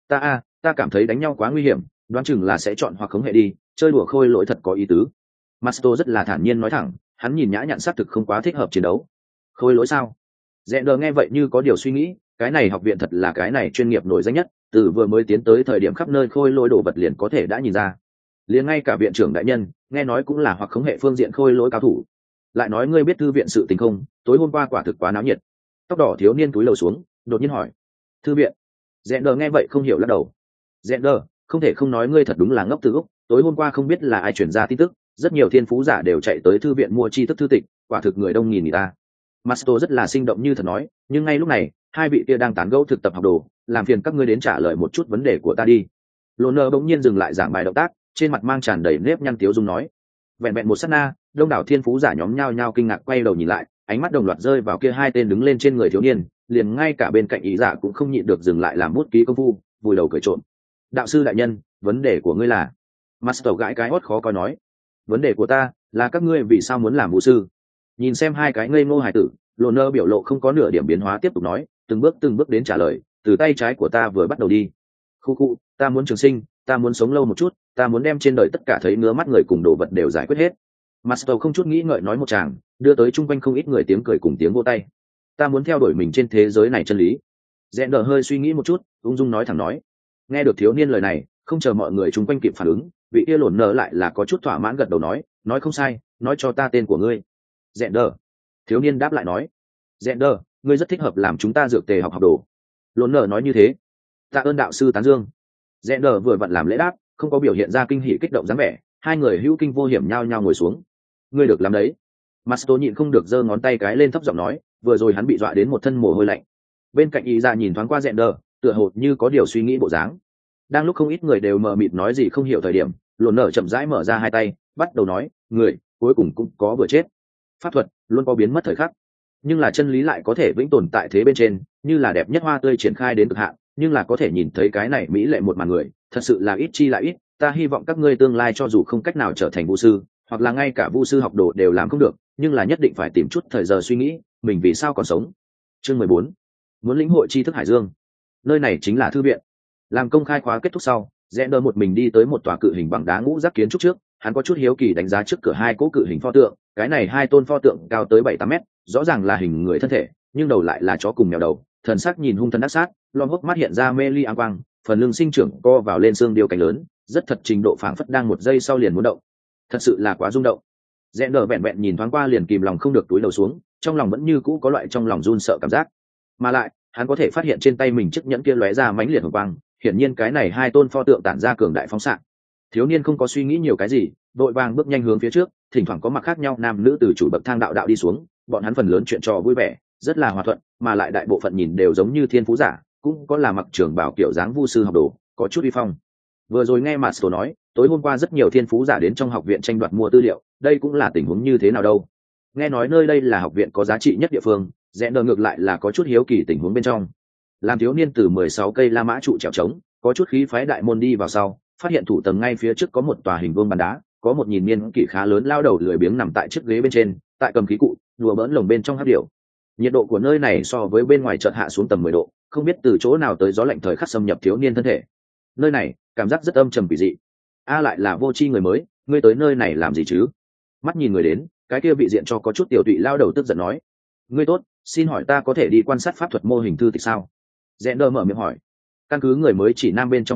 Ta cảm thấy đánh nhau quá nguy hiểm, đoán chừng là sẽ chọn hoặc khống hệ đi, chơi đùa khôi lỗi thật có ý tứ. Masto rất là thản nhiên nói thẳng, hắn nhìn nhã nhặn xác thực không quá thích hợp chiến đấu. Khôi lỗi sao? Rẽ đờ nghe vậy như có điều suy nghĩ, cái này học viện thật là cái này chuyên nghiệp nổi danh nhất, từ vừa mới tiến tới thời điểm khắp nơi khôi lỗi đồ vật liền có thể đã nhìn ra. Liền ngay cả viện trưởng đại nhân, nghe nói cũng là hoặc khống hệ phương diện khôi lỗi cao thủ. Lại nói ngươi biết thư viện sự tình không? Tối hôm qua quả thực quá náo nhiệt. Tóc đỏ thiếu niên cúi đầu xuống, đột nhiên hỏi. Thư viện? Rẽ đờ nghe vậy không hiểu lắc đầu. Rẽ đờ, không thể không nói ngươi thật đúng là ngốc từ Úc, tối hôm qua không biết là ai truyền ra tin tức, rất nhiều thiên phú giả đều chạy tới thư viện mua tri thức thư tịch, quả thực người đông nghìn người ta. Masto rất là sinh động như thật nói, nhưng ngay lúc này, hai vị kia đang tán gẫu thực tập học đồ, làm phiền các ngươi đến trả lời một chút vấn đề của ta đi. Loner bỗng nhiên dừng lại giảng bài động tác, trên mặt mang tràn đầy nếp nhăn tiếu dung nói. Vẹn vẹn một sát na, đông đảo thiên phú giả nhóm nhao nhao kinh ngạc quay đầu nhìn lại, ánh mắt đồng loạt rơi vào kia hai tên đứng lên trên người thiếu niên, liền ngay cả bên cạnh ý giả cũng không nhịn được dừng lại làm bút ký công phu, vùi đầu cười trộm. Đạo sư đại nhân, vấn đề của ngươi là? Master gãi cái hót khó coi nói. Vấn đề của ta là các ngươi vì sao muốn làm vũ sư? Nhìn xem hai cái ngây ngô hài tử, Loner biểu lộ không có nửa điểm biến hóa tiếp tục nói, từng bước đến trả lời, từ tay trái của ta vừa bắt đầu đi. Khu, ta muốn trường sinh, ta muốn sống lâu một chút, ta muốn đem trên đời tất cả thấy ngứa mắt người cùng đồ vật đều giải quyết hết. Master không chút nghĩ ngợi nói một tràng, đưa tới chung quanh không ít người tiếng cười cùng tiếng vỗ tay. Ta muốn theo đuổi mình trên thế giới này chân lý. Rẽ đờ hơi suy nghĩ một chút, ung dung nói thẳng nói. Nghe được thiếu niên lời này, không chờ mọi người chung quanh kịp phản ứng, vị kia lổn nở lại là có chút thỏa mãn gật đầu nói không sai, nói cho ta tên của ngươi. Rẽ đờ. Thiếu niên đáp lại nói. Rẽ đờ, ngươi rất thích hợp làm chúng ta dược tề học đồ. Lổn nở nói như thế. Tạ ơn đạo sư tán dương. Rẽ đờ vừa vặn làm lễ đáp, không có biểu hiện ra kinh hỉ kích động dáng vẻ, hai người hữu kinh vô hiểm nhao nhao ngồi xuống. Ngươi được làm đấy. Masto nhịn không được giơ ngón tay cái lên thấp giọng nói, vừa rồi hắn bị dọa đến một thân mồ hôi lạnh. Bên cạnh y ra nhìn thoáng qua Rẽ đờ, tựa hồ như có điều suy nghĩ bộ dáng. Đang lúc không ít người đều mờ mịt nói gì không hiểu thời điểm, lổn nở chậm rãi mở ra hai tay, bắt đầu nói, người cuối cùng cũng có vừa chết. Pháp thuật luôn có biến mất thời khắc, nhưng là chân lý lại có thể vĩnh tồn tại thế bên trên, như là đẹp nhất hoa tươi triển khai đến cực hạn, nhưng là có thể nhìn thấy cái này mỹ lệ một màn người, thật sự là ít chi lại ít. Ta hy vọng các ngươi tương lai cho dù không cách nào trở thành vu sư, hoặc là ngay cả vu sư học đồ đều làm không được, nhưng là nhất định phải tìm chút thời giờ suy nghĩ mình vì sao còn sống. Chương 14. Muốn lĩnh hội tri thức hải dương. Nơi này chính là thư viện. Làm công khai khóa kết thúc sau, Rẽ đờ một mình đi tới một tòa cự hình bằng đá ngũ giác kiến trúc trước, hắn có chút hiếu kỳ đánh giá trước cửa hai cỗ cự hình pho tượng. Cái này hai tôn pho tượng cao tới 7-8 mét, rõ ràng là hình người thân thể, nhưng đầu lại là chó cùng mèo đầu, thần sắc nhìn hung thần ác sát, lom hốc mắt hiện ra mê ly áng quang, phần lưng sinh trưởng co vào lên xương điêu cánh lớn, rất thật trình độ phảng phất đang một giây sau liền muốn động. Thật sự là quá rung động. Rẽ đờ vẹn vẹn nhìn thoáng qua liền kìm lòng không được túi đầu xuống, trong lòng vẫn như cũ có loại trong lòng run sợ cảm giác. Mà lại, hắn có thể phát hiện trên tay mình chiếc nhẫn kia lóe ra mãnh liệt hồng quang, hiển nhiên cái này hai tôn pho tượng tản ra cường đại phóng xạ. Thiếu niên không có suy nghĩ nhiều cái gì, đội vàng bước nhanh hướng phía trước, thỉnh thoảng có mặc khác nhau nam nữ từ chủ bậc thang đạo đi xuống, bọn hắn phần lớn chuyện trò vui vẻ, rất là hòa thuận, mà lại đại bộ phận nhìn đều giống như thiên phú giả, cũng có là mặc trường bảo kiểu dáng vu sư học đồ, có chút uy phong. Vừa rồi nghe Master nói, tối hôm qua rất nhiều thiên phú giả đến trong học viện tranh đoạt mua tư liệu, đây cũng là tình huống như thế nào đâu? Nghe nói nơi đây là học viện có giá trị nhất địa phương, Rẽ đờ ngược lại là có chút hiếu kỳ tình huống bên trong. Làm thiếu niên từ 16 cây la mã trụ trèo trống, có chút khí phái đại môn đi vào sau, phát hiện thủ tầng ngay phía trước có một tòa hình vuông bàn đá, có một nhìn niên kỷ khá lớn lao đầu lười biếng nằm tại chiếc ghế bên trên, tại cầm khí cụ, đùa bỡn lồng bên trong hấp điệu. Nhiệt độ của nơi này so với bên ngoài chợt hạ xuống tầm 10 độ, không biết từ chỗ nào tới gió lạnh thời khắc xâm nhập thiếu niên thân thể. Nơi này, cảm giác rất âm trầm kỳ dị. Lại là vô tri người mới, ngươi tới nơi này làm gì chứ? Mắt nhìn người đến, cái kia vị diện cho có chút tiểu tụy lao đầu tức giận nói, ngươi tốt, xin hỏi ta có thể đi quan sát pháp thuật mô hình thư tịch sao? Rẽ đờ mở miệng hỏi. Căn cứ người mới chỉ nam bên trong ghi chép,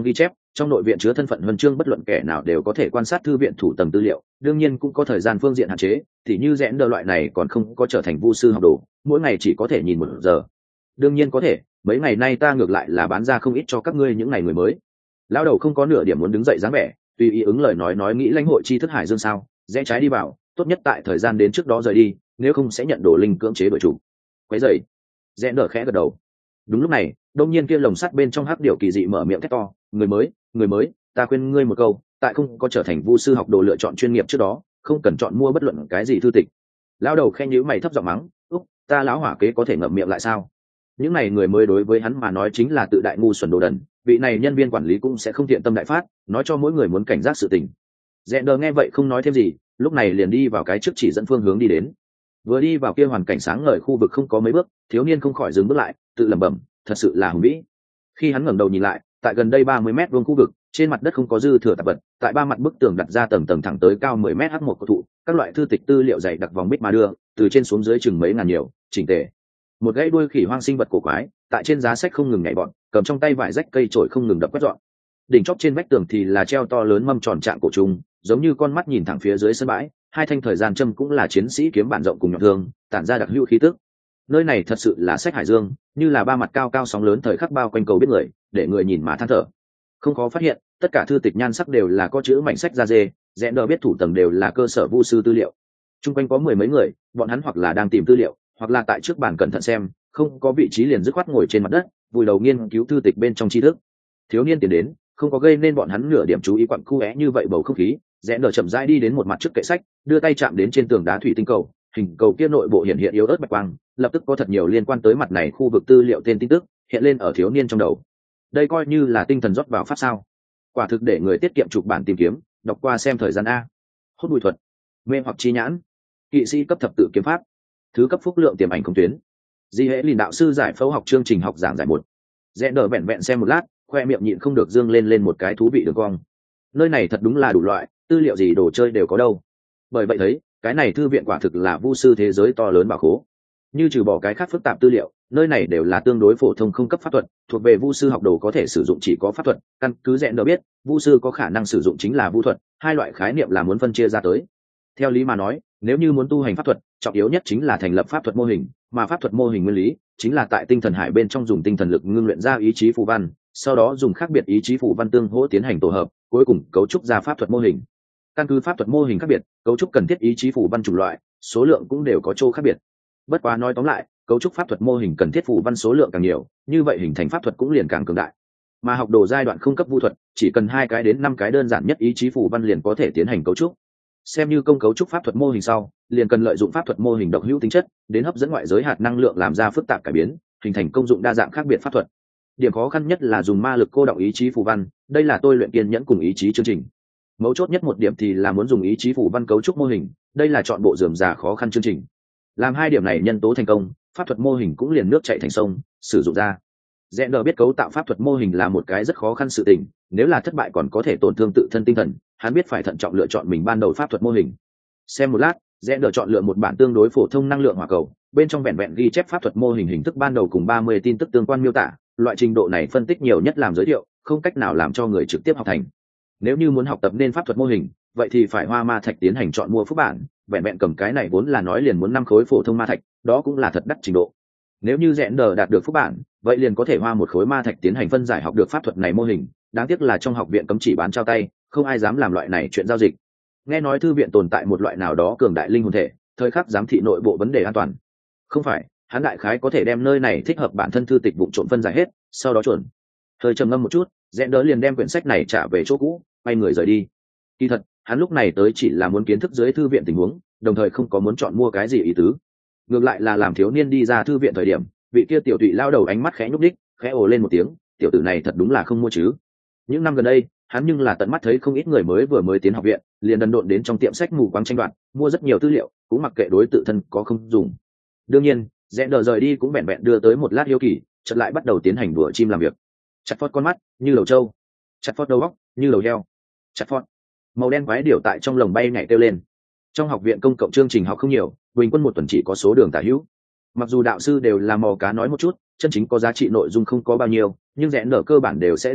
trong nội viện chứa thân phận huân chương bất luận kẻ nào đều có thể quan sát thư viện thủ tầng tư liệu, đương nhiên cũng có thời gian phương diện hạn chế, thì như rẽn đờ loại này còn không có trở thành vu sư học đồ, mỗi ngày chỉ có thể nhìn 1 giờ. Đương nhiên có thể, mấy ngày nay ta ngược lại là bán ra không ít cho các ngươi những ngày người mới. Lão đầu không có nửa điểm muốn đứng dậy dáng vẻ, tùy ý ứng lời nói nghĩ lãnh hội tri thức hải dương sao, rẽ trái đi vào, tốt nhất tại thời gian đến trước đó rời đi, nếu không sẽ nhận đồ linh cưỡng chế đội chủ. Quấy dậy, rẽ đờ khẽ gật đầu. Đúng lúc này, đông nhiên kia lồng sắt bên trong hắc điểu kỳ dị mở miệng thét to, người mới, ta khuyên ngươi một câu, tại không có trở thành vu sư học đồ lựa chọn chuyên nghiệp trước đó, không cần chọn mua bất luận cái gì thư tịch. Lão đầu khen nhíu mày thấp giọng mắng, úc, ta lão hỏa kế có thể ngậm miệng lại sao? Những này người mới đối với hắn mà nói chính là tự đại ngu xuẩn đồ đần, vị này nhân viên quản lý cũng sẽ không thiện tâm đại phát, nói cho mỗi người muốn cảnh giác sự tình. Rẽ đờ nghe vậy không nói thêm gì, lúc này liền đi vào cái trước chỉ dẫn phương hướng đi đến. Vừa đi vào kia hoàn cảnh sáng ngời khu vực không có mấy bước, thiếu niên không khỏi dừng bước lại, tự lẩm bẩm, thật sự là hùng vĩ. Khi hắn ngẩng đầu nhìn lại, tại gần đây 30 mét vuông khu vực, trên mặt đất không có dư thừa tạp vật, tại 3 mặt bức tường đặt ra tầng tầng thẳng tới cao 10 mét H1 cổ thụ, các loại thư tịch tư liệu dày đặc vòng bích mà đưa, từ trên xuống dưới chừng mấy ngàn nhiều, chỉnh tề. Một gãy đuôi khỉ hoang sinh vật cổ quái, tại trên giá sách không ngừng nhảy bọn, cầm trong tay vải rách cây chổi không ngừng đập quét dọn. Đỉnh chóp trên vách tường thì là treo to lớn mâm tròn trạng cổ trùng, giống như con mắt nhìn thẳng phía dưới sân bãi, hai thanh thời gian châm cũng là chiến sĩ kiếm bản rộng cùng nhọn thương, tản ra đặc hữu khí tức. Nơi này thật sự là sách hải dương, như là 3 mặt cao cao sóng lớn thời khắc bao quanh cầu biết người, để người nhìn mà than thở. Không khó phát hiện, tất cả thư tịch nhan sắc đều là có chữ mảnh sách da dê, rẽ đờ biết thủ tầng đều là cơ sở vu sư tư liệu. Trung quanh có 10 mấy người, bọn hắn hoặc là đang tìm tư liệu, hoặc là tại trước bàn cẩn thận xem, không có vị trí liền dứt khoát ngồi trên mặt đất, vùi đầu nghiên cứu thư tịch bên trong tri thức. Thiếu niên tiến đến, không có gây nên bọn hắn nửa điểm chú ý quặn cu é như vậy bầu không khí, rẽ đờ chậm rãi đi đến một mặt trước kệ sách, đưa tay chạm đến trên tường đá thủy tinh cầu, hình cầu kia nội bộ hiện hiện yếu ớt bạch quang, lập tức có thật nhiều liên quan tới mặt này khu vực tư liệu tên tin tức hiện lên ở thiếu niên trong đầu. Đây coi như là tinh thần rót vào pháp sao? Quả thực để người tiết kiệm chục bản tìm kiếm, đọc qua xem thời gian a. Hút bụi thuật, mê hoặc chi nhãn, kỵ sĩ cấp thập tự kiếm pháp, thứ cấp phúc lượng tiềm ảnh không tuyến. Di hệ lìn đạo sư giải phẫu học chương trình học giảng giải 1. Rẽ đờ vẹn vẹn xem một lát, khoe miệng nhịn không được dương lên một cái thú vị đường cong. Nơi này thật đúng là đủ loại, tư liệu gì đồ chơi đều có đâu. Bởi vậy thấy, cái này thư viện quả thực là vu sư thế giới to lớn bảo khố. Như trừ bỏ cái khác phức tạp tư liệu, nơi này đều là tương đối phổ thông không cấp pháp thuật, thuộc về vu sư học đồ có thể sử dụng chỉ có pháp thuật, căn cứ rẽ đờ biết, vu sư có khả năng sử dụng chính là vu thuật, hai loại khái niệm là muốn phân chia ra tới. Theo lý mà nói, nếu như muốn tu hành pháp thuật, trọng yếu nhất chính là thành lập pháp thuật mô hình, mà pháp thuật mô hình nguyên lý chính là tại tinh thần hải bên trong dùng tinh thần lực ngưng luyện ra ý chí phù văn, sau đó dùng khác biệt ý chí phù văn tương hỗ tiến hành tổ hợp, cuối cùng cấu trúc ra pháp thuật mô hình. Căn cứ pháp thuật mô hình khác biệt, cấu trúc cần thiết ý chí phù văn chủng loại, số lượng cũng đều có chỗ khác biệt. Bất quá nói tóm lại, cấu trúc pháp thuật mô hình cần thiết phù văn số lượng càng nhiều, như vậy hình thành pháp thuật cũng liền càng cường đại. Mà học đồ giai đoạn không cấp vu thuật, chỉ cần 2 cái đến 5 cái đơn giản nhất ý chí phù văn liền có thể tiến hành cấu trúc. Xem như công cấu trúc pháp thuật mô hình sau, liền cần lợi dụng pháp thuật mô hình độc hữu tính chất, đến hấp dẫn ngoại giới hạt năng lượng làm ra phức tạp cải biến, hình thành công dụng đa dạng khác biệt pháp thuật. Điểm khó khăn nhất là dùng ma lực cô động ý chí phù văn, đây là tôi luyện kiên nhẫn cùng ý chí chương trình. Mấu chốt nhất một điểm thì là muốn dùng ý chí phù văn cấu trúc mô hình, đây là chọn bộ rườm rà khó khăn chương trình. Làm 2 điểm này nhân tố thành công, pháp thuật mô hình cũng liền nước chảy thành sông, sử dụng ra. Rẽ đờ biết cấu tạo pháp thuật mô hình là một cái rất khó khăn sự tình, nếu là thất bại còn có thể tổn thương tự thân tinh thần, hắn biết phải thận trọng lựa chọn mình ban đầu pháp thuật mô hình. Xem một lát, rẽ đờ chọn lựa một bản tương đối phổ thông năng lượng hỏa cầu, bên trong vẹn vẹn ghi chép pháp thuật mô hình hình thức ban đầu cùng 30 tin tức tương quan miêu tả, loại trình độ này phân tích nhiều nhất làm giới thiệu, không cách nào làm cho người trực tiếp học thành. Nếu như muốn học tập nên pháp thuật mô hình, vậy thì phải hoa ma thạch tiến hành chọn mua phúc bản, vẹn vẹn cầm cái này vốn là nói liền muốn 5 khối phổ thông ma thạch, đó cũng là thật đắt trình độ. Nếu như rẽ đờ đạt được phúc bản, vậy liền có thể hoa 1 khối ma thạch tiến hành phân giải học được pháp thuật này mô hình, đáng tiếc là trong học viện cấm chỉ bán trao tay, không ai dám làm loại này chuyện giao dịch. Nghe nói thư viện tồn tại một loại nào đó cường đại linh hồn thể, thời khắc giám thị nội bộ vấn đề an toàn. Không phải, hắn đại khái có thể đem nơi này thích hợp bản thân thư tịch vụng trộm phân giải hết, sau đó chuẩn. Hơi trầm ngâm một chút, rẽ đỡ liền đem quyển sách này trả về chỗ cũ, quay người rời đi. Kỳ thật, hắn lúc này tới chỉ là muốn kiến thức dưới thư viện tình huống, đồng thời không có muốn chọn mua cái gì ý tứ. Ngược lại là làm thiếu niên đi ra thư viện thời điểm, vị kia tiểu tụy lao đầu ánh mắt khẽ nhúc đích, khẽ ồ lên một tiếng, tiểu tử này thật đúng là không mua chứ. Những năm gần đây, hắn nhưng là tận mắt thấy không ít người vừa mới tiến học viện, liền đần độn đến trong tiệm sách mù quáng tranh đoạt, mua rất nhiều tư liệu, cũng mặc kệ đối tự thân có không dùng. Đương nhiên, rẽ đờ rời đi cũng vẹn vẹn đưa tới một lát hiếu kỳ, chợt lại bắt đầu tiến hành đùa chim làm việc. Chặt phót con mắt như đầu trâu, chặt phót đầu óc như đầu heo, chặt phót màu đen quái điểu tại trong lồng bay nhảy kêu lên. Trong học viện công cộng chương trình học không nhiều, bình quân một tuần chỉ có số đường tả hữu. Mặc dù đạo sư đều là mò cá nói một chút, chân chính có giá trị nội dung không có bao nhiêu, nhưng rẽ nở cơ bản đều sẽ đi học,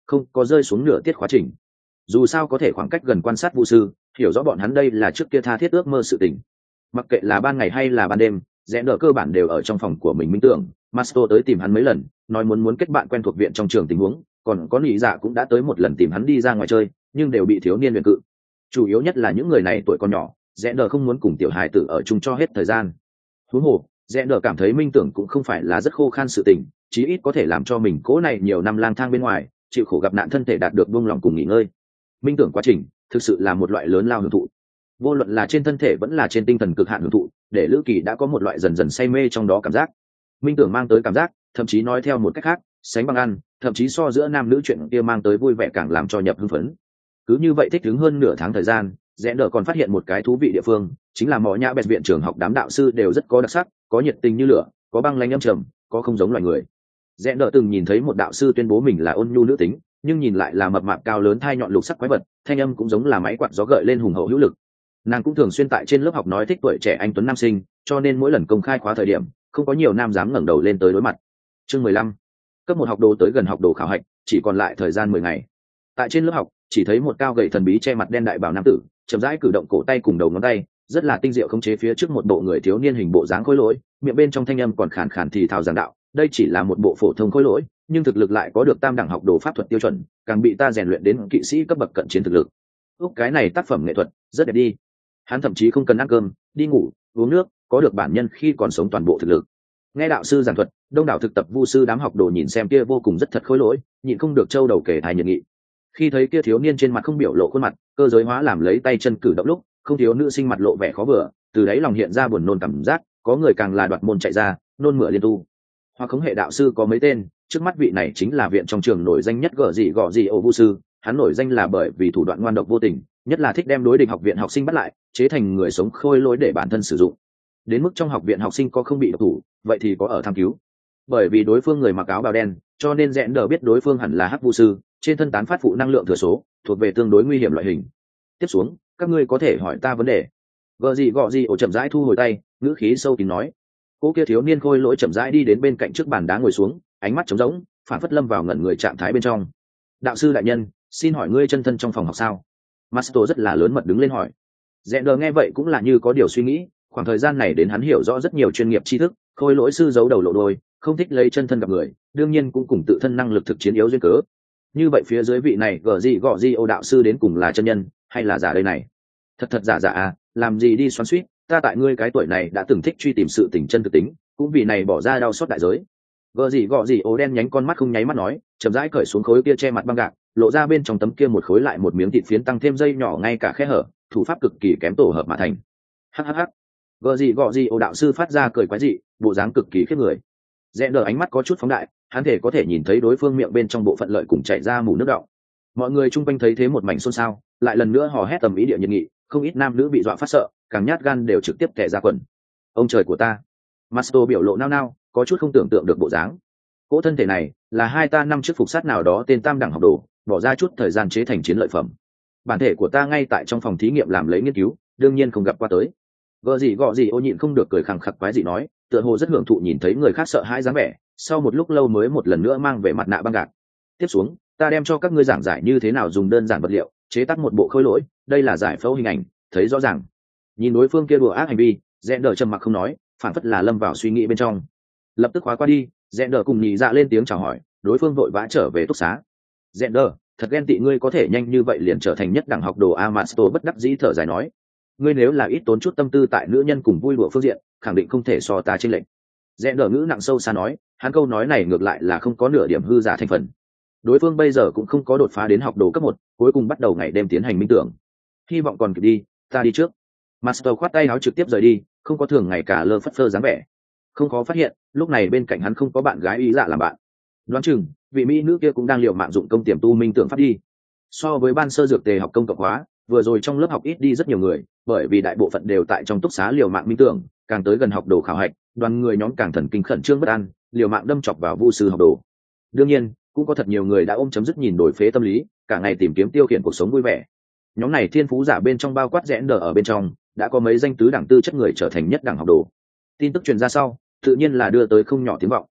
không có rơi xuống nửa tiết khóa trình. Dù sao có thể khoảng cách gần quan sát vu sư, hiểu rõ bọn hắn đây là trước kia tha thiết ước mơ sự tình. Mặc kệ là ban ngày hay là ban đêm, rẽ đỡ cơ bản đều ở trong phòng của mình minh tưởng. Masto tới tìm hắn mấy lần, nói muốn kết bạn quen thuộc viện trong trường tình huống, còn có lý dạ cũng đã tới một lần tìm hắn đi ra ngoài chơi, nhưng đều bị thiếu niên huyền cự. Chủ yếu nhất là những người này tuổi còn nhỏ, rẽ đỡ không muốn cùng tiểu hài tử ở chung cho hết thời gian. Huống hồ, rẽ đỡ cảm thấy minh tưởng cũng không phải là rất khô khan sự tình, chí ít có thể làm cho mình cố này nhiều năm lang thang bên ngoài, chịu khổ gặp nạn thân thể đạt được buông lòng cùng nghỉ ngơi. Minh tưởng quá trình thực sự là một loại lớn lao hưởng thụ, vô luận là trên thân thể vẫn là trên tinh thần cực hạn hưởng thụ, để Lữ Kỳ đã có một loại dần dần say mê trong đó cảm giác. Minh tưởng mang tới cảm giác, thậm chí nói theo một cách khác, sánh bằng ăn, thậm chí so giữa nam nữ chuyện kia mang tới vui vẻ càng làm cho nhập hưng phấn. Cứ như vậy thích ứng hơn nửa tháng thời gian, rẽ đỡ còn phát hiện một cái thú vị địa phương, chính là mỏ nhã bẹt viện trường học đám đạo sư đều rất có đặc sắc, có nhiệt tình như lửa, có băng lãnh âm trầm, có không giống loài người. Rẽ đỡ từng nhìn thấy một đạo sư tuyên bố mình là ôn nhu nữ tính, nhưng nhìn lại là mập mạp cao lớn thai nhọn lục sắc quái vật, thanh âm cũng giống là máy quạt gió gợi lên hùng hậu hữu lực. Nàng cũng thường xuyên tại trên lớp học nói thích tuổi trẻ anh tuấn nam sinh, cho nên mỗi lần công khai khóa thời điểm không có nhiều nam dám ngẩng đầu lên tới đối mặt. Chương 15. Cấp 1 học đồ tới gần học đồ khảo hạch, chỉ còn lại thời gian 10 ngày. Tại trên lớp học, chỉ thấy một cao gầy thần bí che mặt đen đại bào nam tử, chậm rãi cử động cổ tay cùng đầu ngón tay, rất là tinh diệu khống chế phía trước một bộ người thiếu niên hình bộ dáng khối lỗi, miệng bên trong thanh âm còn khàn khàn thì thào giảng đạo, đây chỉ là một bộ phổ thông khối lỗi, nhưng thực lực lại có được tam đẳng học đồ pháp thuật tiêu chuẩn, càng bị ta rèn luyện đến kỵ sĩ cấp bậc cận chiến thực lực. Cái này tác phẩm nghệ thuật rất đẹp đi. Hắn thậm chí không cần ăn cơm, đi ngủ, uống nước, có được bản nhân khi còn sống toàn bộ thực lực. Nghe đạo sư giảng thuật, đông đảo thực tập vu sư đám học đồ nhìn xem kia vô cùng rất thật khối lỗi, nhịn không được trâu đầu kể thai nhiệt nghị. Khi thấy kia thiếu niên trên mặt không biểu lộ khuôn mặt, cơ giới hóa làm lấy tay chân cử động lúc, không thiếu nữ sinh mặt lộ vẻ khó vừa, từ đấy lòng hiện ra buồn nôn cảm giác, có người càng là đoạt môn chạy ra, nôn mửa liên tu. Hoặc khống hệ đạo sư có mấy tên, trước mắt vị này chính là viện trong trường nổi danh nhất gọ gì ô vu sư, hắn nổi danh là bởi vì thủ đoạn ngoan độc vô tình, nhất là thích đem đối địch học viện học sinh bắt lại, chế thành người sống khôi lỗi để bản thân sử dụng. Đến mức trong học viện học sinh có không bị độc thủ, vậy thì có ở tham cứu. Bởi vì đối phương người mặc áo bào đen, cho nên rẽn đờ biết đối phương hẳn là hắc vu sư, trên thân tán phát phụ năng lượng thừa số, thuộc về tương đối nguy hiểm loại hình. Tiếp xuống, các ngươi có thể hỏi ta vấn đề. Gọ gì ổ chậm rãi thu hồi tay, ngữ khí sâu kín nói. Cô kia thiếu niên khôi lỗi chậm rãi đi đến bên cạnh trước bàn đá ngồi xuống, ánh mắt trống rỗng, phản phất lâm vào ngẩn người trạng thái bên trong. Đạo sư đại nhân, xin hỏi ngươi chân thân trong phòng học sao? Masto rất là lớn mật đứng lên hỏi. Rẽ đờ nghe vậy cũng là như có điều suy nghĩ, khoảng thời gian này đến hắn hiểu rõ rất nhiều chuyên nghiệp tri thức, khôi lỗi sư giấu đầu lộ đôi, không thích lấy chân thân gặp người, đương nhiên cũng cùng tự thân năng lực thực chiến yếu duyên cớ. Như vậy phía dưới vị này gọ gì ô đạo sư đến cùng là chân nhân hay là giả đây này? Thật giả à, làm gì đi xoắn xuýt, ta tại ngươi cái tuổi này đã từng thích truy tìm sự tình chân thực tính, cũng vì này bỏ ra đau xót đại giới. Gọ gì ô đen nhánh con mắt không nháy mắt nói, chậm rãi cởi xuống khối kia che mặt băng gạc, lộ ra bên trong tấm kia một khối lại một miếng thịt phiến tăng thêm dây nhỏ ngay cả khe hở, thủ pháp cực kỳ kém tổ hợp mà thành. Hắc. Gọ gì ô đạo sư phát ra cười quái dị, bộ dáng cực kỳ khiếp người. Rẽ đờ ánh mắt có chút phóng đại, hắn thể có thể nhìn thấy đối phương miệng bên trong bộ phận lợi cùng chảy ra mù nước đọng. Mọi người chung quanh thấy thế một mảnh xôn xao, lại lần nữa hò hét tầm ý địa nhiệt nghị, không ít nam nữ bị dọa phát sợ, càng nhát gan đều trực tiếp tè ra quần. Ông trời của ta! Masto biểu lộ nao, có chút không tưởng tượng được bộ dáng. Cỗ thân thể này là hai ta năm trước phục sát nào đó tên tam đẳng học đồ, bỏ ra chút thời gian chế thành chiến lợi phẩm. Bản thể của ta ngay tại trong phòng thí nghiệm làm lấy nghiên cứu, đương nhiên không gặp qua tới. Gọ gì ô nhịn không được cười khẳng khặc quái gì nói, tựa hồ rất hưởng thụ nhìn thấy người khác sợ hãi dáng vẻ, sau một lúc lâu mới một lần nữa mang về mặt nạ băng gạc. Tiếp xuống, ta đem cho các ngươi giảng giải như thế nào dùng đơn giản vật liệu chế tác một bộ khối lỗi, đây là giải phẫu hình ảnh, thấy rõ ràng. Nhìn đối phương kia đùa ác hành vi, rẽ đờ trầm mặc không nói, phản phất là lâm vào suy nghĩ bên trong. Lập tức khóa qua đi, rẽ đờ cùng nhị dạ lên tiếng chào hỏi, đối phương vội vã trở về túc xá. Rẽ đờ, thật ghen tị ngươi có thể nhanh như vậy liền trở thành nhất đẳng học đồ. Amasto bất đắc dĩ thở dài nói, ngươi nếu là ít tốn chút tâm tư tại nữ nhân cùng vui đùa phương diện, khẳng định không thể so ta trên lệnh. Rẽ đờ ngữ nặng sâu xa nói, hắn câu nói này ngược lại là không có nửa điểm hư giả thành phần. Đối phương bây giờ cũng không có đột phá đến học đồ cấp 1, cuối cùng bắt đầu ngày đêm tiến hành minh tưởng. Hy vọng còn kịp đi, ta đi trước. Master khoát tay áo trực tiếp rời đi, không có thường ngày cả lơ phất phơ dáng vẻ. Không khó phát hiện, lúc này bên cạnh hắn không có bạn gái ý dạ làm bạn. Đoán chừng, vị mỹ nữ kia cũng đang liều mạng dụng công tiềm tu minh tưởng pháp đi. So với ban sơ dược tề học công cộng hóa, vừa rồi trong lớp học ít đi rất nhiều người, bởi vì đại bộ phận đều tại trong túc xá liều mạng minh tưởng, càng tới gần học đồ khảo hạch, đoàn người nhóm càng thần kinh khẩn trương bất an, liều mạng đâm chọc vào vu sư học đồ. Đương nhiên, cũng có thật nhiều người đã ôm chấm dứt nhìn đổi phế tâm lý, cả ngày tìm kiếm tiêu khiển cuộc sống vui vẻ. Nhóm này thiên phú giả bên trong bao quát rẽ đờ ở bên trong, đã có mấy danh tứ đẳng tư chất người trở thành nhất đẳng học đồ. Tin tức truyền ra sau, tự nhiên là đưa tới không nhỏ tiếng vọng.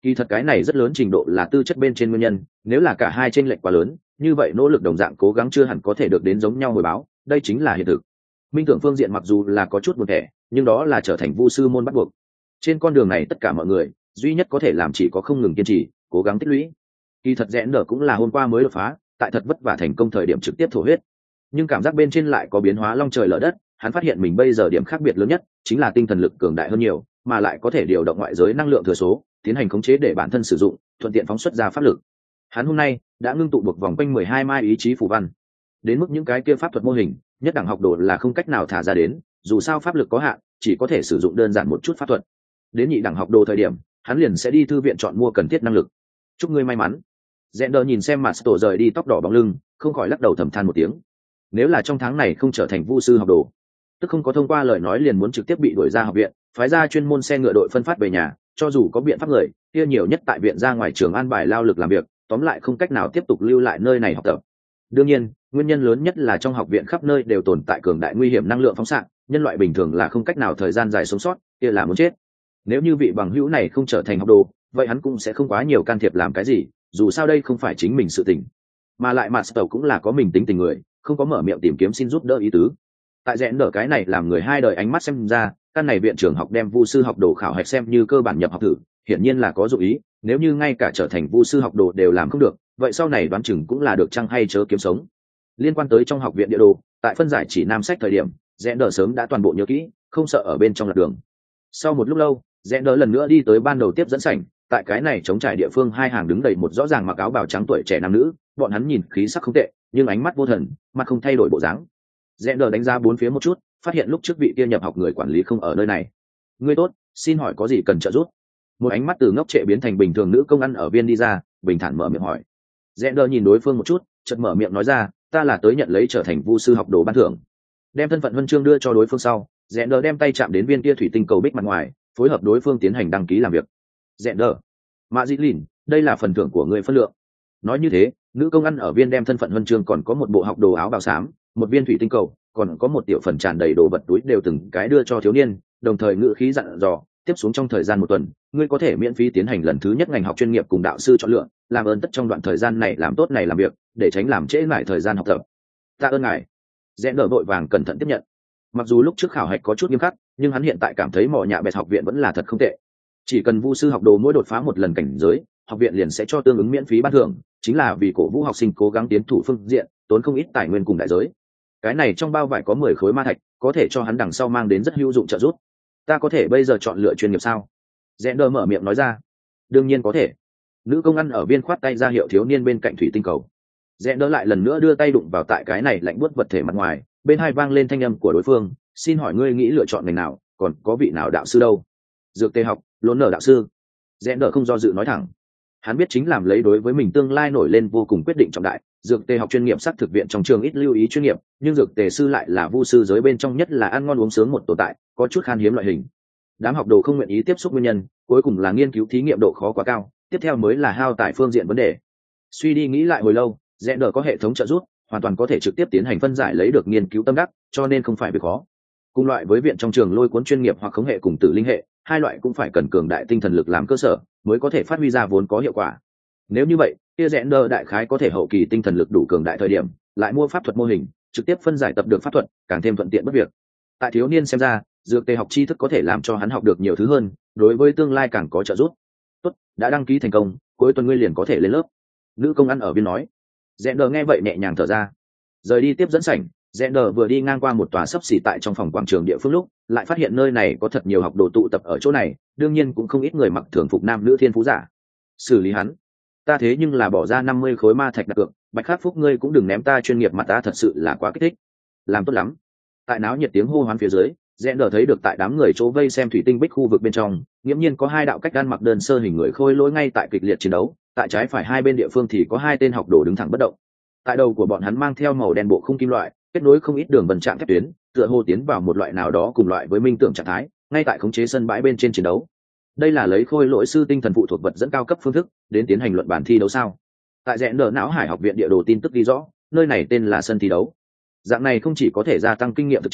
Kỳ thật cái này rất lớn trình độ là tư chất bên trên nguyên nhân, nếu là cả hai chênh lệch quá lớn, như vậy nỗ lực đồng dạng cố gắng chưa hẳn có thể được đến giống nhau hồi báo, đây chính là hiện thực. Minh tưởng phương diện mặc dù là có chút buồn tẻ, nhưng đó là trở thành vu sư môn bắt buộc. Trên con đường này tất cả mọi người, duy nhất có thể làm chỉ có không ngừng kiên trì, cố gắng tích lũy. Kỳ thật rẽ nở cũng là hôm qua mới đột phá, tại thật vất vả thành công thời điểm trực tiếp thổ huyết. Nhưng cảm giác bên trên lại có biến hóa long trời lở đất, hắn phát hiện mình bây giờ điểm khác biệt lớn nhất chính là tinh thần lực cường đại hơn nhiều, mà lại có thể điều động ngoại giới năng lượng thừa số, tiến hành khống chế để bản thân sử dụng, thuận tiện phóng xuất ra pháp lực. Hắn hôm nay đã ngưng tụ buộc vòng quanh 12 mai ý chí phù văn. Đến mức những cái kia pháp thuật mô hình, nhất đẳng học đồ là không cách nào thả ra đến, dù sao pháp lực có hạn, chỉ có thể sử dụng đơn giản một chút pháp thuật. Đến nhị đẳng học đồ thời điểm, hắn liền sẽ đi thư viện chọn mua cần thiết năng lực. Chúc ngươi may mắn. Zender nhìn xem mặt tổ rời đi tóc đỏ bóng lưng, không khỏi lắc đầu thầm than một tiếng. Nếu là trong tháng này không trở thành vu sư học đồ, tức không có thông qua lời nói liền muốn trực tiếp bị đuổi ra học viện, phái ra chuyên môn xe ngựa đội phân phát về nhà, cho dù có biện pháp người, kia nhiều nhất tại viện ra ngoài trường an bài lao lực làm việc, tóm lại không cách nào tiếp tục lưu lại nơi này học tập. Đương nhiên, nguyên nhân lớn nhất là trong học viện khắp nơi đều tồn tại cường đại nguy hiểm năng lượng phóng xạ, nhân loại bình thường là không cách nào thời gian dài sống sót, kia là muốn chết. Nếu như vị bằng hữu này không trở thành học đồ, vậy hắn cũng sẽ không quá nhiều can thiệp làm cái gì, dù sao đây không phải chính mình sự tình. Mà lại Master cũng là có mình tính tình người, không có mở miệng tìm kiếm xin giúp đỡ ý tứ. Tại rẽn đỡ cái này làm người hai đời ánh mắt xem ra, căn này viện trưởng học đem vu sư học đồ khảo hạch xem như cơ bản nhập học thử, hiển nhiên là có dụng ý, nếu như ngay cả trở thành vu sư học đồ đều làm không được, vậy sau này đoán chừng cũng là được chăng hay chớ kiếm sống. Liên quan tới trong học viện địa đồ, tại phân giải chỉ nam sách thời điểm, rẽn đỡ sớm đã toàn bộ nhớ kỹ, không sợ ở bên trong lạc đường. Sau một lúc lâu, rẽn đỡ lần nữa đi tới ban đầu tiếp dẫn sảnh, tại cái này chống trải địa phương hai hàng đứng đầy một rõ ràng mặc áo bào trắng tuổi trẻ nam nữ, bọn hắn nhìn khí sắc không tệ, nhưng ánh mắt vô thần, mặt không thay đổi bộ dáng. Rẽ đờ đánh giá bốn phía một chút, phát hiện lúc trước vị kia nhập học người quản lý không ở nơi này. Ngươi tốt, xin hỏi có gì cần trợ giúp? Một ánh mắt từ ngốc trệ biến thành bình thường nữ công ăn ở viên đi ra, bình thản mở miệng hỏi. Rẽ đờ nhìn đối phương một chút, chợt mở miệng nói ra, ta là tới nhận lấy trở thành vu sư học đồ ban thưởng. Đem thân phận huân chương đưa cho đối phương sau, Rẽ đờ đem tay chạm đến viên kia thủy tinh cầu bích mặt ngoài, phối hợp đối phương tiến hành đăng ký làm việc. Rẽ đờ, Mã Dĩ Lìn, đây là phần thưởng của người phân lượng. Nói như thế, nữ công ăn ở viên đem thân phận huân chương còn có một bộ học đồ áo bào xám, một viên thủy tinh cầu, còn có một tiểu phần tràn đầy đồ vật túi đều từng cái đưa cho thiếu niên, đồng thời ngữ khí dặn dò, tiếp xuống trong thời gian một tuần, ngươi có thể miễn phí tiến hành lần thứ nhất ngành học chuyên nghiệp cùng đạo sư chọn lựa, làm ơn tất trong đoạn thời gian này làm tốt này làm việc, để tránh làm trễ lại thời gian học tập. Tạ ơn ngài. Rẽ nở vội vàng cẩn thận tiếp nhận. Mặc dù lúc trước khảo hạch có chút nghiêm khắc, nhưng hắn hiện tại cảm thấy mỏ nhạ bẹt học viện vẫn là thật không tệ. Chỉ cần vu sư học đồ mỗi đột phá một lần cảnh giới, học viện liền sẽ cho tương ứng miễn phí ban thưởng, chính là vì cổ vũ học sinh cố gắng tiến thủ phương diện, tốn không ít tài nguyên cùng đại giới. Cái này trong bao vải có 10 khối ma thạch, có thể cho hắn đằng sau mang đến rất hữu dụng trợ giúp. Ta có thể bây giờ chọn lựa chuyên nghiệp sao? Zender mở miệng nói ra. Đương nhiên có thể. Nữ công ăn ở viên khoát tay ra hiệu thiếu niên bên cạnh thủy tinh cầu. Zender lại lần nữa đưa tay đụng vào tại cái này lạnh buốt vật thể mặt ngoài, bên hai vang lên thanh âm của đối phương, xin hỏi ngươi nghĩ lựa chọn ngành nào, còn có vị nào đạo sư đâu? Dược tề học, lốn nở đạo sư. Zender không do dự nói thẳng. Hắn biết chính làm lấy đối với mình tương lai nổi lên vô cùng quyết định trọng đại, dược tề học chuyên nghiệp xác thực viện trong trường ít lưu ý chuyên nghiệp, nhưng dược tề sư lại là vu sư giới bên trong nhất là ăn ngon uống sướng một tồn tại, có chút khan hiếm loại hình. Đám học đồ không nguyện ý tiếp xúc nguyên nhân, cuối cùng là nghiên cứu thí nghiệm độ khó quá cao, tiếp theo mới là hao tải phương diện vấn đề. Suy đi nghĩ lại hồi lâu, rẽ đờ có hệ thống trợ giúp, hoàn toàn có thể trực tiếp tiến hành phân giải lấy được nghiên cứu tâm đắc, cho nên không phải việc khó. Cùng loại với viện trong trường lôi cuốn chuyên nghiệp hoặc khống hệ cùng tử linh hệ, hai loại cũng phải cần cường đại tinh thần lực làm cơ sở, mới có thể phát huy ra vốn có hiệu quả. Nếu như vậy, kia rẽ đờ đại khái có thể hậu kỳ tinh thần lực đủ cường đại thời điểm, lại mua pháp thuật mô hình, trực tiếp phân giải tập được pháp thuật, càng thêm thuận tiện bất việc. Tại thiếu niên xem ra, dược tề học tri thức có thể làm cho hắn học được nhiều thứ hơn, đối với tương lai càng có trợ giúp. Tốt, đã đăng ký thành công, cuối tuần ngươi liền có thể lên lớp. Nữ công ăn ở viên nói. Rẽ đờ nghe vậy nhẹ nhàng thở ra. Rời đi tiếp dẫn sảnh, rẽ đờ vừa đi ngang qua một tòa sấp xỉ tại trong phòng quảng trường địa phương lúc, lại phát hiện nơi này có thật nhiều học đồ tụ tập ở chỗ này, đương nhiên cũng không ít người mặc thường phục nam nữ thiên phú giả. Xử lý hắn. Ta thế nhưng là bỏ ra 50 khối ma thạch đặt cược, Bạch Khắc Phúc ngươi cũng đừng ném ta chuyên nghiệp mặt, ta thật sự là quá kích thích. Làm tốt lắm. Tại náo nhiệt tiếng hô hoán phía dưới, rẽ đờ thấy được tại đám người chỗ vây xem thủy tinh bích khu vực bên trong, nghiễm nhiên có hai đạo cách ăn mặc đơn sơ hình người khôi lỗi ngay tại kịch liệt chiến đấu, tại trái phải hai bên địa phương thì có hai tên học đồ đứng thẳng bất động. Tại đầu của bọn hắn mang theo màu đen bộ khung kim loại, kết nối không ít đường vân trạng thép tuyến, tựa hồ tiến vào một loại nào đó cùng loại với minh tưởng trạng thái, ngay tại khống chế sân bãi bên trên chiến đấu. Đây là lấy khôi lỗi sư tinh thần phụ thuộc vật dẫn cao cấp phương thức đến tiến hành luận bản thi đấu sao? Tại rẽ đờ não hải học viện địa đồ tin tức ghi rõ, nơi này tên là sân thi đấu. Dạng này không chỉ có thể gia tăng kinh nghiệm thực chiến,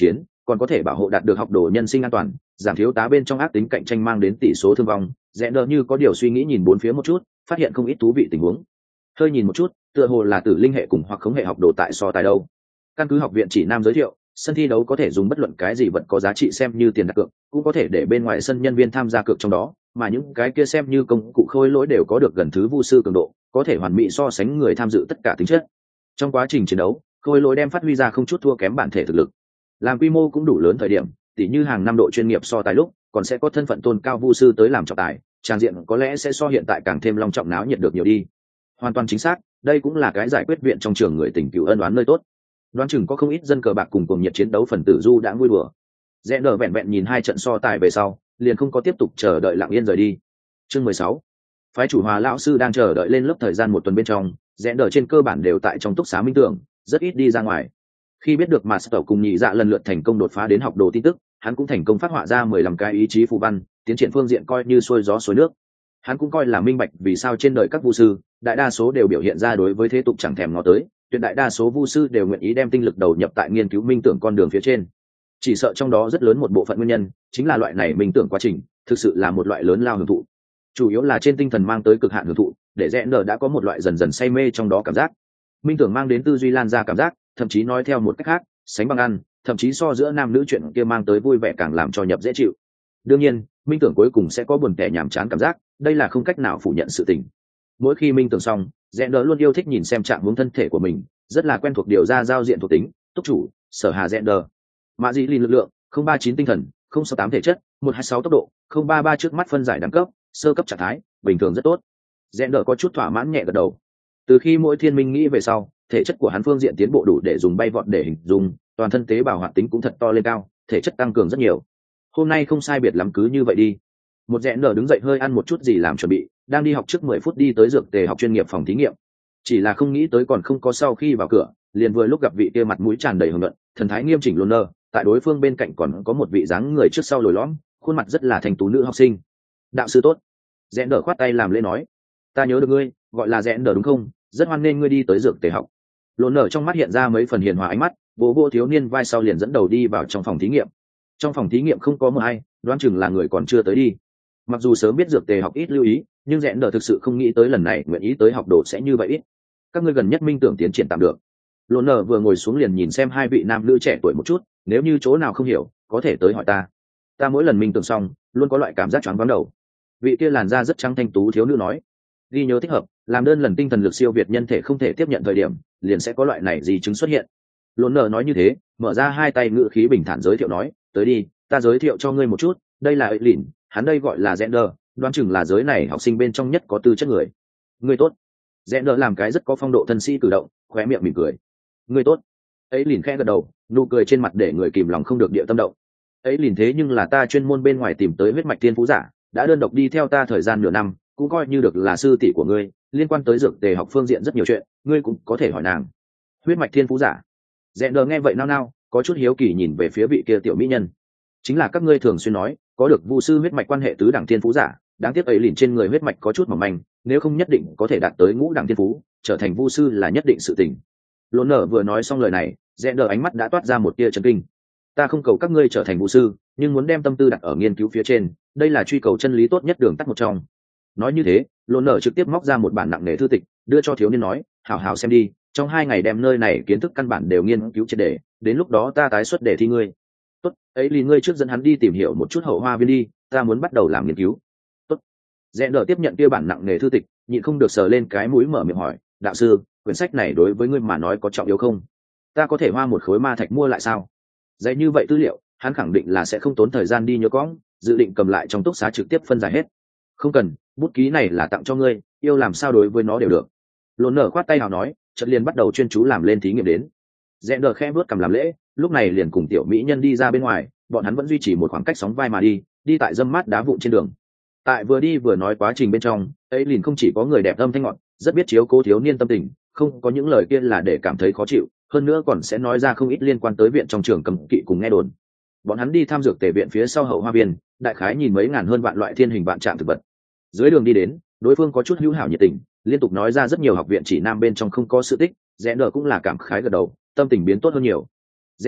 còn có thể bảo hộ đạt được học đồ nhân sinh an toàn, giảm thiếu tá bên trong ác tính cạnh tranh mang đến tỷ số thương vong. Rẽ đờ như có điều suy nghĩ nhìn bốn phía một chút, phát hiện không ít thú vị tình huống. Hơi nhìn một chút, tựa hồ là tử linh hệ cùng hoặc khống hệ học đồ tại so tài đâu. Căn cứ học viện chỉ nam giới thiệu, sân thi đấu có thể dùng bất luận cái gì vật có giá trị xem như tiền đặt cược, cũng có thể để bên ngoài sân nhân viên tham gia cược trong đó, mà những cái kia xem như công cụ khôi lỗi đều có được gần thứ vu sư cường độ, có thể hoàn mỹ so sánh người tham dự tất cả tính chất. Trong quá trình chiến đấu, khôi lỗi đem phát huy ra không chút thua kém bản thể thực lực. Làm quy mô cũng đủ lớn thời điểm, tỉ như hàng năm độ chuyên nghiệp so tài lúc, còn sẽ có thân phận tôn cao vu sư tới làm trọng tài, trang diện có lẽ sẽ so hiện tại càng thêm long trọng náo nhiệt được nhiều đi. Hoàn toàn chính xác, đây cũng là cái giải quyết viện trong trường người tình cựu ân oán nơi tốt. Đoán chừng có không ít dân cờ bạc cùng cuồng nhiệt chiến đấu phần tử du đã vui đùa. Rẽ nở vẹn vẹn nhìn hai trận so tài về sau, liền không có tiếp tục chờ đợi lặng yên rời đi. Chương 16. Phái chủ Hòa lão sư đang chờ đợi lên lớp thời gian một tuần bên trong, rẽ nở trên cơ bản đều tại trong túc xá minh tưởng, rất ít đi ra ngoài. Khi biết được Master cùng nhị dạ lần lượt thành công đột phá đến học đồ tin tức, hắn cũng thành công phát họa ra 15 cái ý chí phù văn, tiến triển phương diện coi như xuôi gió xuôi nước. Hắn cũng coi là minh bạch vì sao trên đời các vu sư, đại đa số đều biểu hiện ra đối với thế tục chẳng thèm ngó tới, tuyệt đại đa số vu sư đều nguyện ý đem tinh lực đầu nhập tại nghiên cứu minh tưởng con đường phía trên. Chỉ sợ trong đó rất lớn một bộ phận nguyên nhân chính là loại này minh tưởng quá trình thực sự là một loại lớn lao hưởng thụ, chủ yếu là trên tinh thần mang tới cực hạn hưởng thụ, để rẽ nở đã có một loại dần dần say mê trong đó cảm giác. Minh tưởng mang đến tư duy lan ra cảm giác, thậm chí nói theo một cách khác, sánh bằng ăn, thậm chí so giữa nam nữ chuyện kia mang tới vui vẻ càng làm cho nhập dễ chịu. Đương nhiên, minh tưởng cuối cùng sẽ có buồn tẻ nhàm chán cảm giác, đây là không cách nào phủ nhận sự tình. Mỗi khi minh tưởng xong, rẽ nở luôn yêu thích nhìn xem trạng huống thân thể của mình, rất là quen thuộc điều ra giao diện thuộc tính, túc chủ, sở hà rẽ nở. Mã dĩ lìn lực lượng, 039 tinh thần, 068 thể chất, 126 tốc độ, 033 trước mắt phân giải đẳng cấp, sơ cấp trạng thái, bình thường rất tốt. Rẽ nở có chút thỏa mãn nhẹ gật đầu. Từ khi mỗi thiên minh nghĩ về sau, thể chất của hắn phương diện tiến bộ đủ để dùng bay vọt để hình dung, toàn thân tế bào hoạt tính cũng thật to lên cao, thể chất tăng cường rất nhiều. Hôm nay không sai biệt lắm cứ như vậy đi. Một rẽ nở đứng dậy hơi ăn một chút gì làm chuẩn bị, đang đi học trước 10 phút đi tới dược tề học chuyên nghiệp phòng thí nghiệm. Chỉ là không nghĩ tới còn không có sau khi vào cửa, liền vừa lúc gặp vị kia mặt mũi tràn đầy hưng luận, thần thái nghiêm chỉnh luôn nơ, tại đối phương bên cạnh còn có một vị dáng người trước sau lồi lõm, khuôn mặt rất là thành tú nữ học sinh. Đạo sư tốt. Rẽ nở khoát tay làm lễ nói, ta nhớ được ngươi, gọi là rẽ nở đúng không? Rất hoan nghênh ngươi đi tới dược tề học. Lộn nở trong mắt hiện ra mấy phần hiền hòa ánh mắt, bố vô thiếu niên vai sau liền dẫn đầu đi vào trong phòng thí nghiệm. Trong phòng thí nghiệm không có một ai, đoán chừng là người còn chưa tới đi. Mặc dù sớm biết dược tề học ít lưu ý, nhưng rẽ nở thực sự không nghĩ tới lần này nguyện ý tới học đồ sẽ như vậy ít. Các ngươi gần nhất minh tưởng tiến triển tạm được. Lộn nở vừa ngồi xuống liền nhìn xem hai vị nam nữ trẻ tuổi một chút, nếu như chỗ nào không hiểu có thể tới hỏi ta. Ta mỗi lần minh tưởng xong luôn có loại cảm giác choáng váng đầu. Vị kia làn da rất trắng thanh tú thiếu nữ nói, ghi nhớ thích hợp, làm đơn lần tinh thần lực siêu việt nhân thể không thể tiếp nhận thời điểm liền sẽ có loại này gì chứng xuất hiện. Lộn nở nói như thế, mở ra hai tay ngự khí bình thản giới thiệu nói, tới đi, ta giới thiệu cho ngươi một chút, đây là ấy lìn, hắn đây gọi là Render, đoán chừng là giới này học sinh bên trong nhất có tư chất người. Ngươi tốt. Render làm cái rất có phong độ thân sĩ cử động, khóe miệng mỉm cười. Ngươi tốt. Ấy lìn khẽ gật đầu, nụ cười trên mặt để người kìm lòng không được địa tâm động. Ấy lìn thế nhưng là ta chuyên môn bên ngoài tìm tới huyết mạch tiên phú giả, đã đơn độc đi theo ta thời gian nửa năm, cũng coi như được là sư tỷ của ngươi, liên quan tới dược tề học phương diện rất nhiều chuyện, ngươi cũng có thể hỏi nàng. Huyết mạch thiên phú giả. Render nghe vậy nao nao, có chút hiếu kỳ nhìn về phía vị kia tiểu mỹ nhân. Chính là các ngươi thường xuyên nói, có được vu sư huyết mạch quan hệ tứ đẳng thiên phú giả, đáng tiếc ấy lìn trên người huyết mạch có chút mỏng manh, nếu không nhất định có thể đạt tới ngũ đẳng thiên phú, trở thành vu sư là nhất định sự tình. Lộn nở vừa nói xong lời này, Render ánh mắt đã toát ra một tia chấn kinh. Ta không cầu các ngươi trở thành vu sư, nhưng muốn đem tâm tư đặt ở nghiên cứu phía trên, đây là truy cầu chân lý tốt nhất đường tắt một trong. Nói như thế, Lộn nở trực tiếp móc ra một bản nặng nề thư tịch, đưa cho thiếu niên nói, hảo hảo xem đi, trong 2 ngày đem nơi này kiến thức căn bản đều nghiên cứu triệt để, đến lúc đó ta tái xuất để thi ngươi. Tốt, ấy lì ngươi trước dẫn hắn đi tìm hiểu một chút hậu hoa viên đi, ta muốn bắt đầu làm nghiên cứu. Tốt. Render tiếp nhận kia bản nặng nề thư tịch, nhịn không được sờ lên cái mũi mở miệng hỏi, đạo sư, quyển sách này đối với ngươi mà nói có trọng yếu không? Ta có thể hoa một khối ma thạch mua lại sao? Dạy như vậy tư liệu, hắn khẳng định là sẽ không tốn thời gian đi nhớ cõng, dự định cầm lại trong túc xá trực tiếp phân giải hết. Không cần, bút ký này là tặng cho ngươi, yêu làm sao đối với nó đều được. Lộn nở khoát tay nào nói, chợt liền bắt đầu chuyên chú làm lên thí nghiệm đến. Render khẽ bước cầm làm lễ, lúc này liền cùng tiểu mỹ nhân đi ra bên ngoài, bọn hắn vẫn duy trì một khoảng cách sóng vai mà đi tại dâm mát đá vụn trên đường. Tại vừa đi vừa nói quá trình bên trong, ấy liền không chỉ có người đẹp âm thanh ngọt, rất biết chiếu cố thiếu niên tâm tình, không có những lời kia là để cảm thấy khó chịu, hơn nữa còn sẽ nói ra không ít liên quan tới viện trong trường cấm kỵ cùng nghe đồn. Bọn hắn đi tham dược tề viện phía sau hậu hoa viên, đại khái nhìn mấy ngàn hơn vạn loại thiên hình vạn trạng thực vật. Dưới đường đi đến, đối phương có chút hữu hảo nhiệt tình, liên tục nói ra rất nhiều học viện chỉ nam bên trong không có sự tích. Render cũng là cảm khái gật đầu, tâm tình biến tốt hơn nhiều. Render,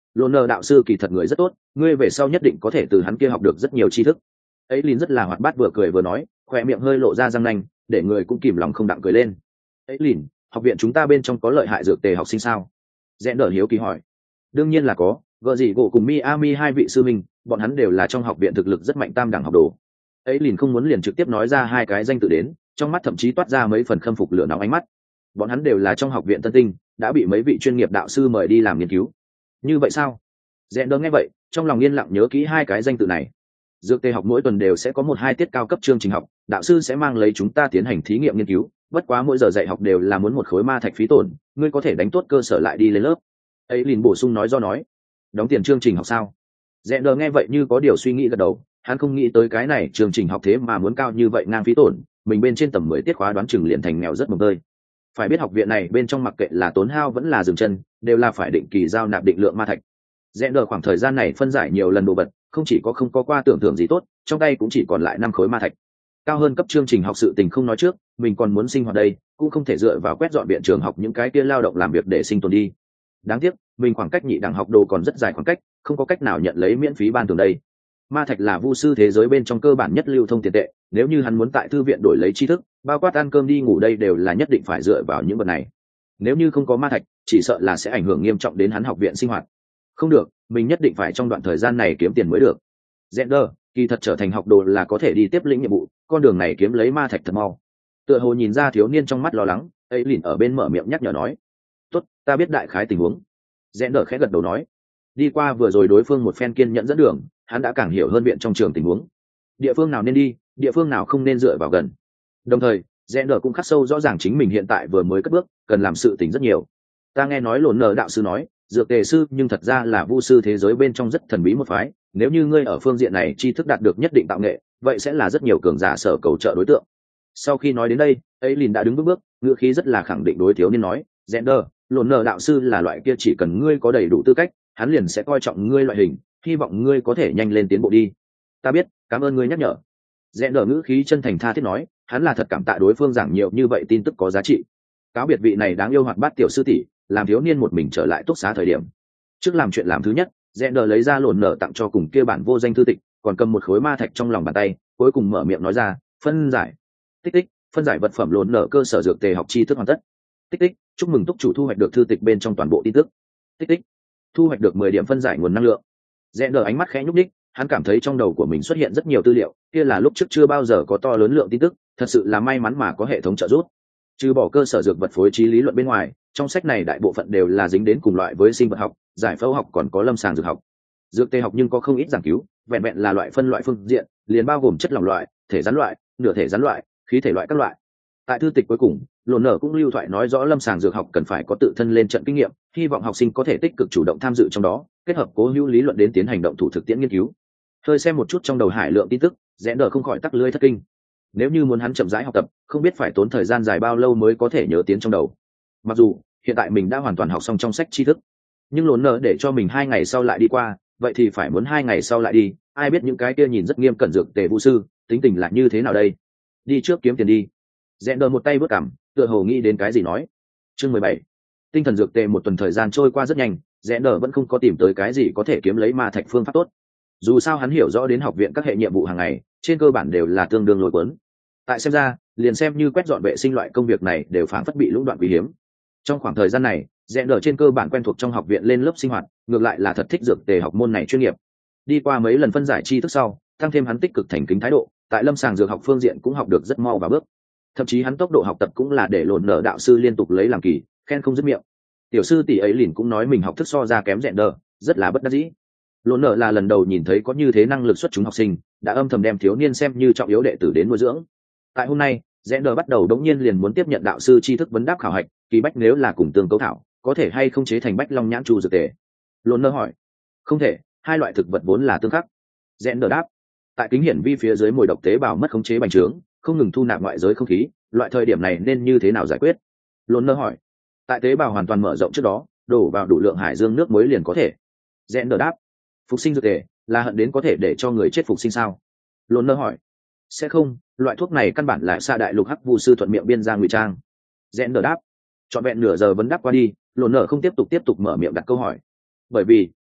lồn nờ đạo sư kỳ thật người rất tốt, ngươi về sau nhất định có thể từ hắn kia học được rất nhiều tri thức. Ấy lìn rất là hoạt bát, vừa cười vừa nói, khoe miệng hơi lộ ra răng nanh, để người cũng kìm lòng không đặng cười lên. Ấy lìn, học viện chúng ta bên trong có lợi hại dược tề học sinh sao? Rẽ đờ hiếu kỳ hỏi. Đương nhiên là có, gợ gì gỗ cùng Miami hai vị sư minh, bọn hắn đều là trong học viện thực lực rất mạnh tam đẳng học đồ. Ấy lìn không muốn liền trực tiếp nói ra hai cái danh tự đến, trong mắt thậm chí toát ra mấy phần khâm phục lửa nóng ánh mắt. Bọn hắn đều là trong học viện tân tinh, đã bị mấy vị chuyên nghiệp đạo sư mời đi làm nghiên cứu. Như vậy sao? Rẽ đờ nghe vậy, trong lòng yên lặng nhớ kỹ hai cái danh tự này. Dược tề học mỗi tuần đều sẽ có 1-2 tiết cao cấp chương trình học, đạo sư sẽ mang lấy chúng ta tiến hành thí nghiệm nghiên cứu, bất quá mỗi giờ dạy học đều là muốn một khối ma thạch phí tổn, ngươi có thể đánh tốt cơ sở lại đi lên lớp. Ấy liền bổ sung nói do nói. Đóng tiền chương trình học sao? Rẽ đờ nghe vậy như có điều suy nghĩ gật đầu, hắn không nghĩ tới cái này chương trình học thế mà muốn cao như vậy, ngang phí tổn, mình bên trên tầm 10 tiết khóa đoán chừng liền thành nghèo rất mồng tơi. Phải biết học viện này bên trong mặc kệ là tốn hao vẫn là dừng chân, đều là phải định kỳ giao nạp định lượng ma thạch. Rẽ đờ khoảng thời gian này phân giải nhiều lần đồ vật, không chỉ có không có qua tưởng tượng gì tốt, trong tay cũng chỉ còn lại 5 khối ma thạch. Cao hơn cấp chương trình học sự tình không nói trước, mình còn muốn sinh hoạt đây, cũng không thể dựa vào quét dọn viện trường học những cái kia lao động làm việc để sinh tồn đi. Đáng tiếc, mình khoảng cách nhị đẳng học đồ còn rất dài khoảng cách, không có cách nào nhận lấy miễn phí ban thường đây. Ma thạch là vu sư thế giới bên trong cơ bản nhất lưu thông tiền tệ, nếu như hắn muốn tại thư viện đổi lấy tri thức, bao quát ăn cơm đi ngủ đây đều là nhất định phải dựa vào những vật này. Nếu như không có ma thạch, chỉ sợ là sẽ ảnh hưởng nghiêm trọng đến hắn học viện sinh hoạt. Không được, mình nhất định phải trong đoạn thời gian này kiếm tiền mới được. Zender, kỳ thật trở thành học đồ là có thể đi tiếp lĩnh nhiệm vụ, con đường này kiếm lấy ma thạch thật mau. Tựa hồ nhìn ra thiếu niên trong mắt lo lắng, ấy lìn ở bên mở miệng nhắc nhở nói. Tốt, ta biết đại khái tình huống. Zender khẽ gật đầu nói. Đi qua vừa rồi đối phương một phen kiên nhẫn dẫn đường, hắn đã càng hiểu hơn viện trong trường tình huống. Địa phương nào nên đi, địa phương nào không nên dựa vào gần. Đồng thời, Zender cũng khắc sâu rõ ràng chính mình hiện tại vừa mới cất bước, cần làm sự tình rất nhiều. Ta nghe nói lồn nờ đạo sư nói, dược tề sư nhưng thật ra là vu sư thế giới bên trong rất thần bí một phái, nếu như ngươi ở phương diện này tri thức đạt được nhất định tạo nghệ, vậy sẽ là rất nhiều cường giả sở cầu trợ đối tượng. Sau khi nói đến đây, ấy lìn đã đứng bước ngữ khí rất là khẳng định đối thiếu niên nói, Zender, lồn nờ đạo sư là loại kia chỉ cần ngươi có đầy đủ tư cách, hắn liền sẽ coi trọng ngươi loại hình, hy vọng ngươi có thể nhanh lên tiến bộ đi. Ta biết, cảm ơn ngươi nhắc nhở. Zender ngữ khí chân thành tha thiết nói, hắn là thật cảm tạ đối phương giảng nhiều như vậy tin tức có giá trị. Cáo biệt vị này đáng yêu hoạt bát tiểu sư tỷ, làm thiếu niên một mình trở lại túc xá thời điểm. Trước làm chuyện làm thứ nhất, Zender lấy ra lồn nở tặng cho cùng kia bản vô danh thư tịch, còn cầm một khối ma thạch trong lòng bàn tay, cuối cùng mở miệng nói ra, phân giải. Tích tích, phân giải vật phẩm lồn nở cơ sở dược tề học tri thức hoàn tất. Tích tích, chúc mừng túc chủ thu hoạch được thư tịch bên trong toàn bộ tin tức. Tích tích, thu hoạch được 10 điểm phân giải nguồn năng lượng. Zender ánh mắt khẽ nhúc nhích, hắn cảm thấy trong đầu của mình xuất hiện rất nhiều tư liệu, kia là lúc trước chưa bao giờ có to lớn lượng tin tức, thật sự là may mắn mà có hệ thống trợ giúp. Trừ bỏ cơ sở dược vật phối trí lý luận bên ngoài, trong sách này đại bộ phận đều là dính đến cùng loại với sinh vật học, giải phẫu học, còn có lâm sàng dược học. Dược tề học nhưng có không ít giảng cứu, vẹn vẹn là loại phân loại phương diện, liền bao gồm chất lỏng loại, thể rắn loại, nửa thể rắn loại, khí thể loại các loại. Tại thư tịch cuối cùng, lồn nở cũng lưu thoại nói rõ lâm sàng dược học cần phải có tự thân lên trận kinh nghiệm, hy vọng học sinh có thể tích cực chủ động tham dự trong đó, kết hợp cố hữu lý luận đến tiến hành động thủ thực tiễn nghiên cứu. Hơi xem một chút trong đầu hải lượng tin tức, rẽ đờ không khỏi tắc lưỡi thất kinh. Nếu như muốn hắn chậm rãi học tập, không biết phải tốn thời gian dài bao lâu mới có thể nhớ tiến trong đầu. Mặc dù hiện tại mình đã hoàn toàn học xong trong sách tri thức, nhưng lồn nở để cho mình 2 ngày sau lại đi qua, vậy thì phải muốn 2 ngày sau lại đi. Ai biết những cái kia nhìn rất nghiêm cẩn dược tề vu sư tính tình là như thế nào đây. Đi trước kiếm tiền đi. Rẽ đờ một tay vớt cằm, tựa hồ nghĩ đến cái gì nói. Chương 17. Tinh thần dược tề. Một tuần thời gian trôi qua rất nhanh, rẽ đờ vẫn không có tìm tới cái gì có thể kiếm lấy ma thạch phương pháp tốt. Dù sao hắn hiểu rõ đến học viện các hệ nhiệm vụ hàng ngày trên cơ bản đều là tương đương lôi cuốn. Tại xem ra, liền xem như quét dọn vệ sinh loại công việc này đều phảng phất bị lũng đoạn quý hiếm. Trong khoảng thời gian này, rẽ đờ trên cơ bản quen thuộc trong học viện lên lớp sinh hoạt, ngược lại là thật thích dược tề học môn này chuyên nghiệp. Đi qua mấy lần phân giải tri thức sau, tăng thêm hắn tích cực thành kính thái độ, tại lâm sàng dược học phương diện cũng học được rất mau và bước. Thậm chí hắn tốc độ học tập cũng là để lồn nở đạo sư liên tục lấy làm kỳ, khen không dứt miệng. Tiểu sư tỷ ấy liền cũng nói mình học thức so ra kém rẽ đờ, rất là bất đắc dĩ. Lồn nở là lần đầu nhìn thấy có như thế năng lực xuất chúng học sinh, đã âm thầm đem thiếu niên xem như trọng yếu đệ tử đến nuôi dưỡng. Tại hôm nay, rẽ đờ bắt đầu đống nhiên liền muốn tiếp nhận đạo sư tri thức vấn đáp khảo hạch, kỳ bách nếu là cùng tương cấu thảo, có thể hay không chế thành bách long nhãn chu dược tề. Lồn nở hỏi. Không thể, hai loại thực vật vốn là tương khắc. Rẽ đờ đáp. Tại kính hiển vi phía dưới mồi độc tế bào mất khống chế bành trướng, không ngừng thu nạp ngoại giới không khí, loại thời điểm này nên như thế nào giải quyết? Lồn nở hỏi. Tại tế bào hoàn toàn mở rộng trước đó, đổ vào đủ lượng hải dương nước muối liền có thể. Rẽ đờ đáp. Phục sinh dược tề là hận đến có thể để cho người chết phục sinh sao? Lồn nở hỏi. Sẽ không, loại thuốc này căn bản là xa đại lục hắc vu sư thuận miệng biên ra ngụy trang. Rẽ đờ đáp. Trọn vẹn nửa giờ vấn đáp qua đi, lồn nở không tiếp tục mở miệng đặt câu hỏi. Bởi vì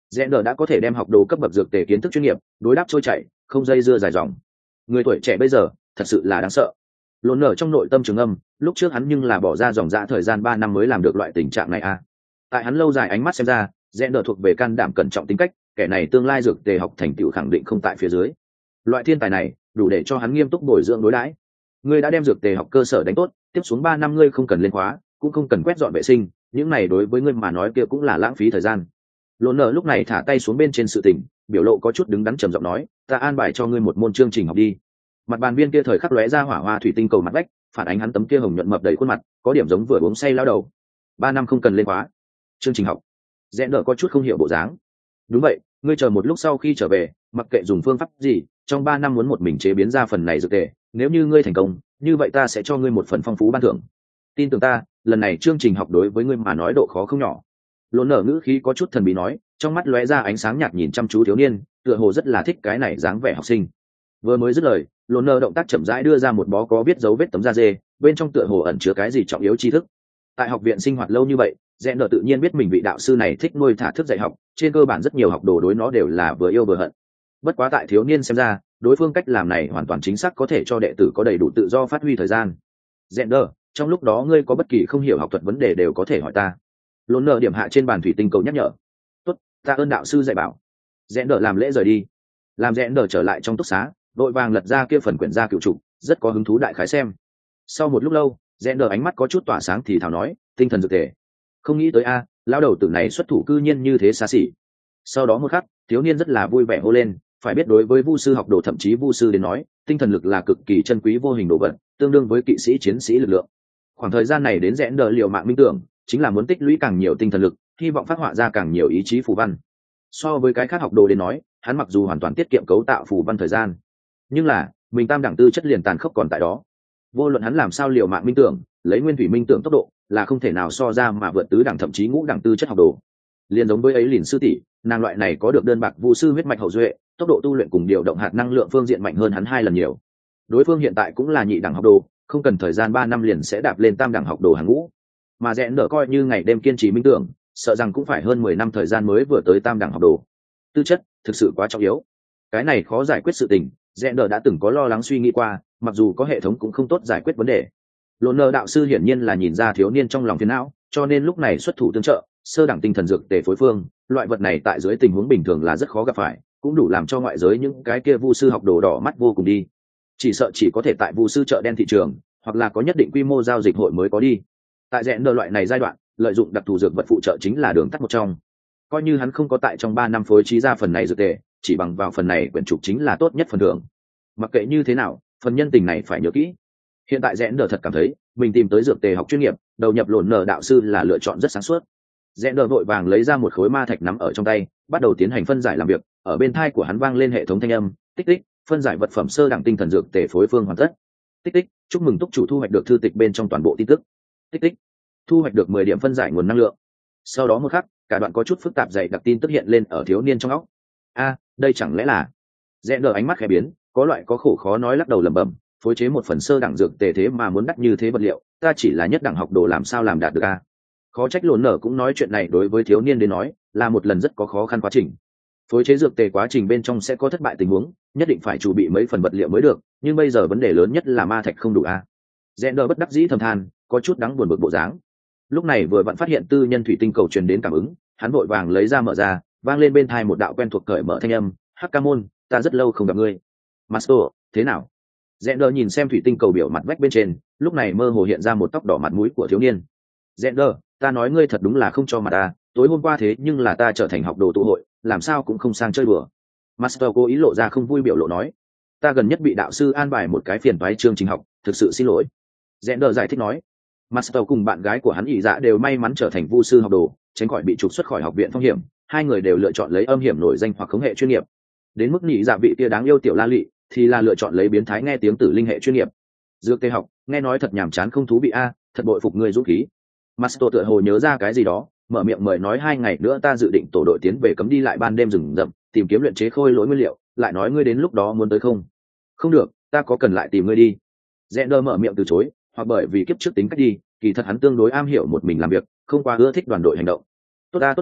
Rẽ đã có thể đem học đồ cấp bậc dược tề kiến thức chuyên nghiệp đối đáp trôi chảy, không dây dưa dài dòng. Người tuổi trẻ bây giờ thật sự là đáng sợ. Lộn nở trong nội tâm trường âm, lúc trước hắn nhưng là bỏ ra dòng dã thời gian 3 năm mới làm được loại tình trạng này a. Tại hắn lâu dài ánh mắt xem ra, Rẽ thuộc về can đảm cẩn trọng tính cách, kẻ này tương lai dược tề học thành tựu khẳng định không tại phía dưới. Loại thiên tài này đủ để cho hắn nghiêm túc bồi dưỡng đối đãi. Ngươi đã đem dược tề học cơ sở đánh tốt, tiếp xuống 3 năm ngươi không cần lên khóa, cũng không cần quét dọn vệ sinh, những này đối với ngươi mà nói kia cũng là lãng phí thời gian. Lộn nở lúc này thả tay xuống bên trên sự tình, biểu lộ có chút đứng đắn trầm giọng nói, ta an bài cho ngươi một môn chương trình học đi. Mặt bàn viên kia thời khắc lóe ra hỏa hoa thủy tinh cầu mặt vách, phản ánh hắn tấm kia hồng nhuận mập đầy khuôn mặt, có điểm giống vừa uống say lao đầu. 3 năm không cần lên khóa. Chương trình học. Rẽ nở có chút không hiểu bộ dáng. Đúng vậy, ngươi chờ một lúc sau khi trở về, mặc kệ dùng phương pháp gì, trong 3 năm muốn một mình chế biến ra phần này dược tề, nếu như ngươi thành công, như vậy ta sẽ cho ngươi một phần phong phú ban thưởng. Tin tưởng ta, lần này chương trình học đối với ngươi mà nói độ khó không nhỏ. Lộn nở ngữ khí có chút thần bí nói, trong mắt lóe ra ánh sáng nhạt nhìn chăm chú thiếu niên, tựa hồ rất là thích cái này dáng vẻ học sinh. Vừa mới dứt lời, Lộn nở động tác chậm rãi đưa ra một bó có viết dấu vết tấm da dê, bên trong tựa hồ ẩn chứa cái gì trọng yếu tri thức. Tại học viện sinh hoạt lâu như vậy, Rẽ nở tự nhiên biết mình vị đạo sư này thích nuôi thả thức dạy học, trên cơ bản rất nhiều học đồ đối nó đều là vừa yêu vừa hận. Bất quá tại thiếu niên xem ra, đối phương cách làm này hoàn toàn chính xác có thể cho đệ tử có đầy đủ tự do phát huy thời gian. Rẽ nở, trong lúc đó ngươi có bất kỳ không hiểu học thuật vấn đề đều có thể hỏi ta. Lộn nở điểm hạ trên bàn thủy tinh cầu nhắc nhở. Tốt, ta ơn đạo sư dạy bảo. Rẽ nở làm lễ rời đi. Làm Rẽ nở trở lại trong túc xá, đội vàng lật ra kia phần quyển gia cựu trục, rất có hứng thú đại khái xem. Sau một lúc lâu, Rẽ nở ánh mắt có chút tỏa sáng thì thào nói, tinh thần dược thể. Không nghĩ tới a, lão đầu tử này xuất thủ cư nhiên như thế xa xỉ. Sau đó một khắc, thiếu niên rất là vui vẻ hô lên, phải biết đối với vu sư học đồ thậm chí vu sư đến nói, tinh thần lực là cực kỳ chân quý vô hình đồ vật, tương đương với kỵ sĩ chiến sĩ lực lượng. Khoảng thời gian này đến Rẽ nở liều mạng minh tưởng, chính là muốn tích lũy càng nhiều tinh thần lực, hy vọng phát họa ra càng nhiều ý chí phù văn. So với cái khác học đồ đến nói, hắn mặc dù hoàn toàn tiết kiệm cấu tạo phù văn thời gian, nhưng là mình tam đẳng tư chất liền tàn khốc còn tại đó. Vô luận hắn làm sao liều mạng minh tưởng, lấy nguyên thủy minh tưởng tốc độ là không thể nào so ra mà vượt tứ đẳng thậm chí ngũ đẳng tư chất học đồ. Liên giống với ấy liền sư tỷ, nàng loại này có được đơn bạc vu sư huyết mạch hậu duệ, tốc độ tu luyện cùng điều động hạt năng lượng phương diện mạnh hơn hắn 2 lần nhiều. Đối phương hiện tại cũng là nhị đẳng học đồ, không cần thời gian 3 năm liền sẽ đạp lên tam đẳng học đồ hàng ngũ. Mà Rẽ nở coi như ngày đêm kiên trì minh tưởng, sợ rằng cũng phải hơn 10 năm thời gian mới vừa tới tam đẳng học đồ. Tư chất thực sự quá trọng yếu. Cái này khó giải quyết sự tình, Rẽ nở đã từng có lo lắng suy nghĩ qua, mặc dù có hệ thống cũng không tốt giải quyết vấn đề. Lộn nở đạo sư hiển nhiên là nhìn ra thiếu niên trong lòng phiền não, cho nên lúc này xuất thủ tương trợ, sơ đẳng tinh thần dược tề phối phương, loại vật này tại dưới tình huống bình thường là rất khó gặp phải, cũng đủ làm cho ngoại giới những cái kia vu sư học đồ đỏ mắt vô cùng đi. Chỉ sợ chỉ có thể tại vu sư chợ đen thị trường, hoặc là có nhất định quy mô giao dịch hội mới có đi. Tại Rẽ nở loại này giai đoạn, lợi dụng đặc thù dược vật phụ trợ chính là đường tắt một trong. Coi như hắn không có tại trong 3 năm phối trí ra phần này dược tề, chỉ bằng vào phần này quyển trục chính là tốt nhất phần thưởng. Mặc kệ như thế nào, phần nhân tình này phải nhớ kỹ. Hiện tại Rẽ nở thật cảm thấy mình tìm tới dược tề học chuyên nghiệp, đầu nhập Lộn nở đạo sư là lựa chọn rất sáng suốt. Rẽ nở vội vàng lấy ra một khối ma thạch nắm ở trong tay, bắt đầu tiến hành phân giải làm việc. Ở bên tai của hắn vang lên hệ thống thanh âm, tích tích, phân giải vật phẩm sơ đẳng tinh thần dược tề phối phương hoàn tất. Tích tích, chúc mừng túc chủ thu hoạch được thư tịch bên trong toàn bộ tin tức. Tích tích, thu hoạch được 10 điểm phân giải nguồn năng lượng. Sau đó một khắc, cả đoạn có chút phức tạp dày đặc tin tức hiện lên ở thiếu niên trong óc. A, đây chẳng lẽ là? Rẽ nở ánh mắt khẽ biến, có loại có khổ khó nói lắc đầu lẩm bẩm, phối chế một phần sơ đẳng dược tề thế mà muốn đắt như thế vật liệu, ta chỉ là nhất đẳng học đồ làm sao làm đạt được a? Khó trách Lộn nở cũng nói chuyện này đối với thiếu niên đến nói, là một lần rất có khó khăn quá trình. Phối chế dược tề quá trình bên trong sẽ có thất bại tình huống, nhất định phải chuẩn bị mấy phần vật liệu mới được, nhưng bây giờ vấn đề lớn nhất là ma thạch không đủ a. Rẽ nở bất đắc dĩ thầm than, có chút đáng buồn bực bộ dáng. Lúc này vừa vặn phát hiện tư nhân thủy tinh cầu truyền đến cảm ứng, hắn vội vàng lấy ra mở ra, vang lên bên tai một đạo quen thuộc cởi mở thanh âm, Hắc Ca Môn, ta rất lâu không gặp ngươi. Master, thế nào? Rẽ nở nhìn xem thủy tinh cầu biểu mặt vách bên trên, lúc này mơ hồ hiện ra một tóc đỏ mặt mũi của thiếu niên. Rẽ nở, ta nói ngươi thật đúng là không cho mặt ta, tối hôm qua thế nhưng là ta trở thành học đồ tụ hội, làm sao cũng không sang chơi đùa. Master cố ý lộ ra không vui biểu lộ nói, ta gần nhất bị đạo sư an bài một cái phiền toái chương trình học, thực sự xin lỗi. Rẽ nở giải thích nói, Master cùng bạn gái của hắn ỷ dạ đều may mắn trở thành vu sư học đồ, tránh khỏi bị trục xuất khỏi học viện phong hiểm, hai người đều lựa chọn lấy âm hiểm nổi danh hoặc khống hệ chuyên nghiệp. Đến mức nhị dạ vị kia đáng yêu tiểu la lị thì là lựa chọn lấy biến thái nghe tiếng tử linh hệ chuyên nghiệp. Dược tê học, nghe nói thật nhàm chán không thú vị a, thật bội phục người dũng khí. Master tựa hồ nhớ ra cái gì đó, mở miệng mời nói 2 ngày nữa ta dự định tổ đội tiến về cấm đi lại ban đêm rừng rậm, tìm kiếm luyện chế khôi lỗi nguyên liệu, lại nói ngươi đến lúc đó muốn tới không? Không được, ta có cần lại tìm ngươi đi. Rẽ nở mở miệng từ chối, hoặc bởi vì kiếp trước tính cách đi, kỳ thật hắn tương đối am hiểu một mình làm việc, không quá ưa thích đoàn đội hành động. Tốt ta,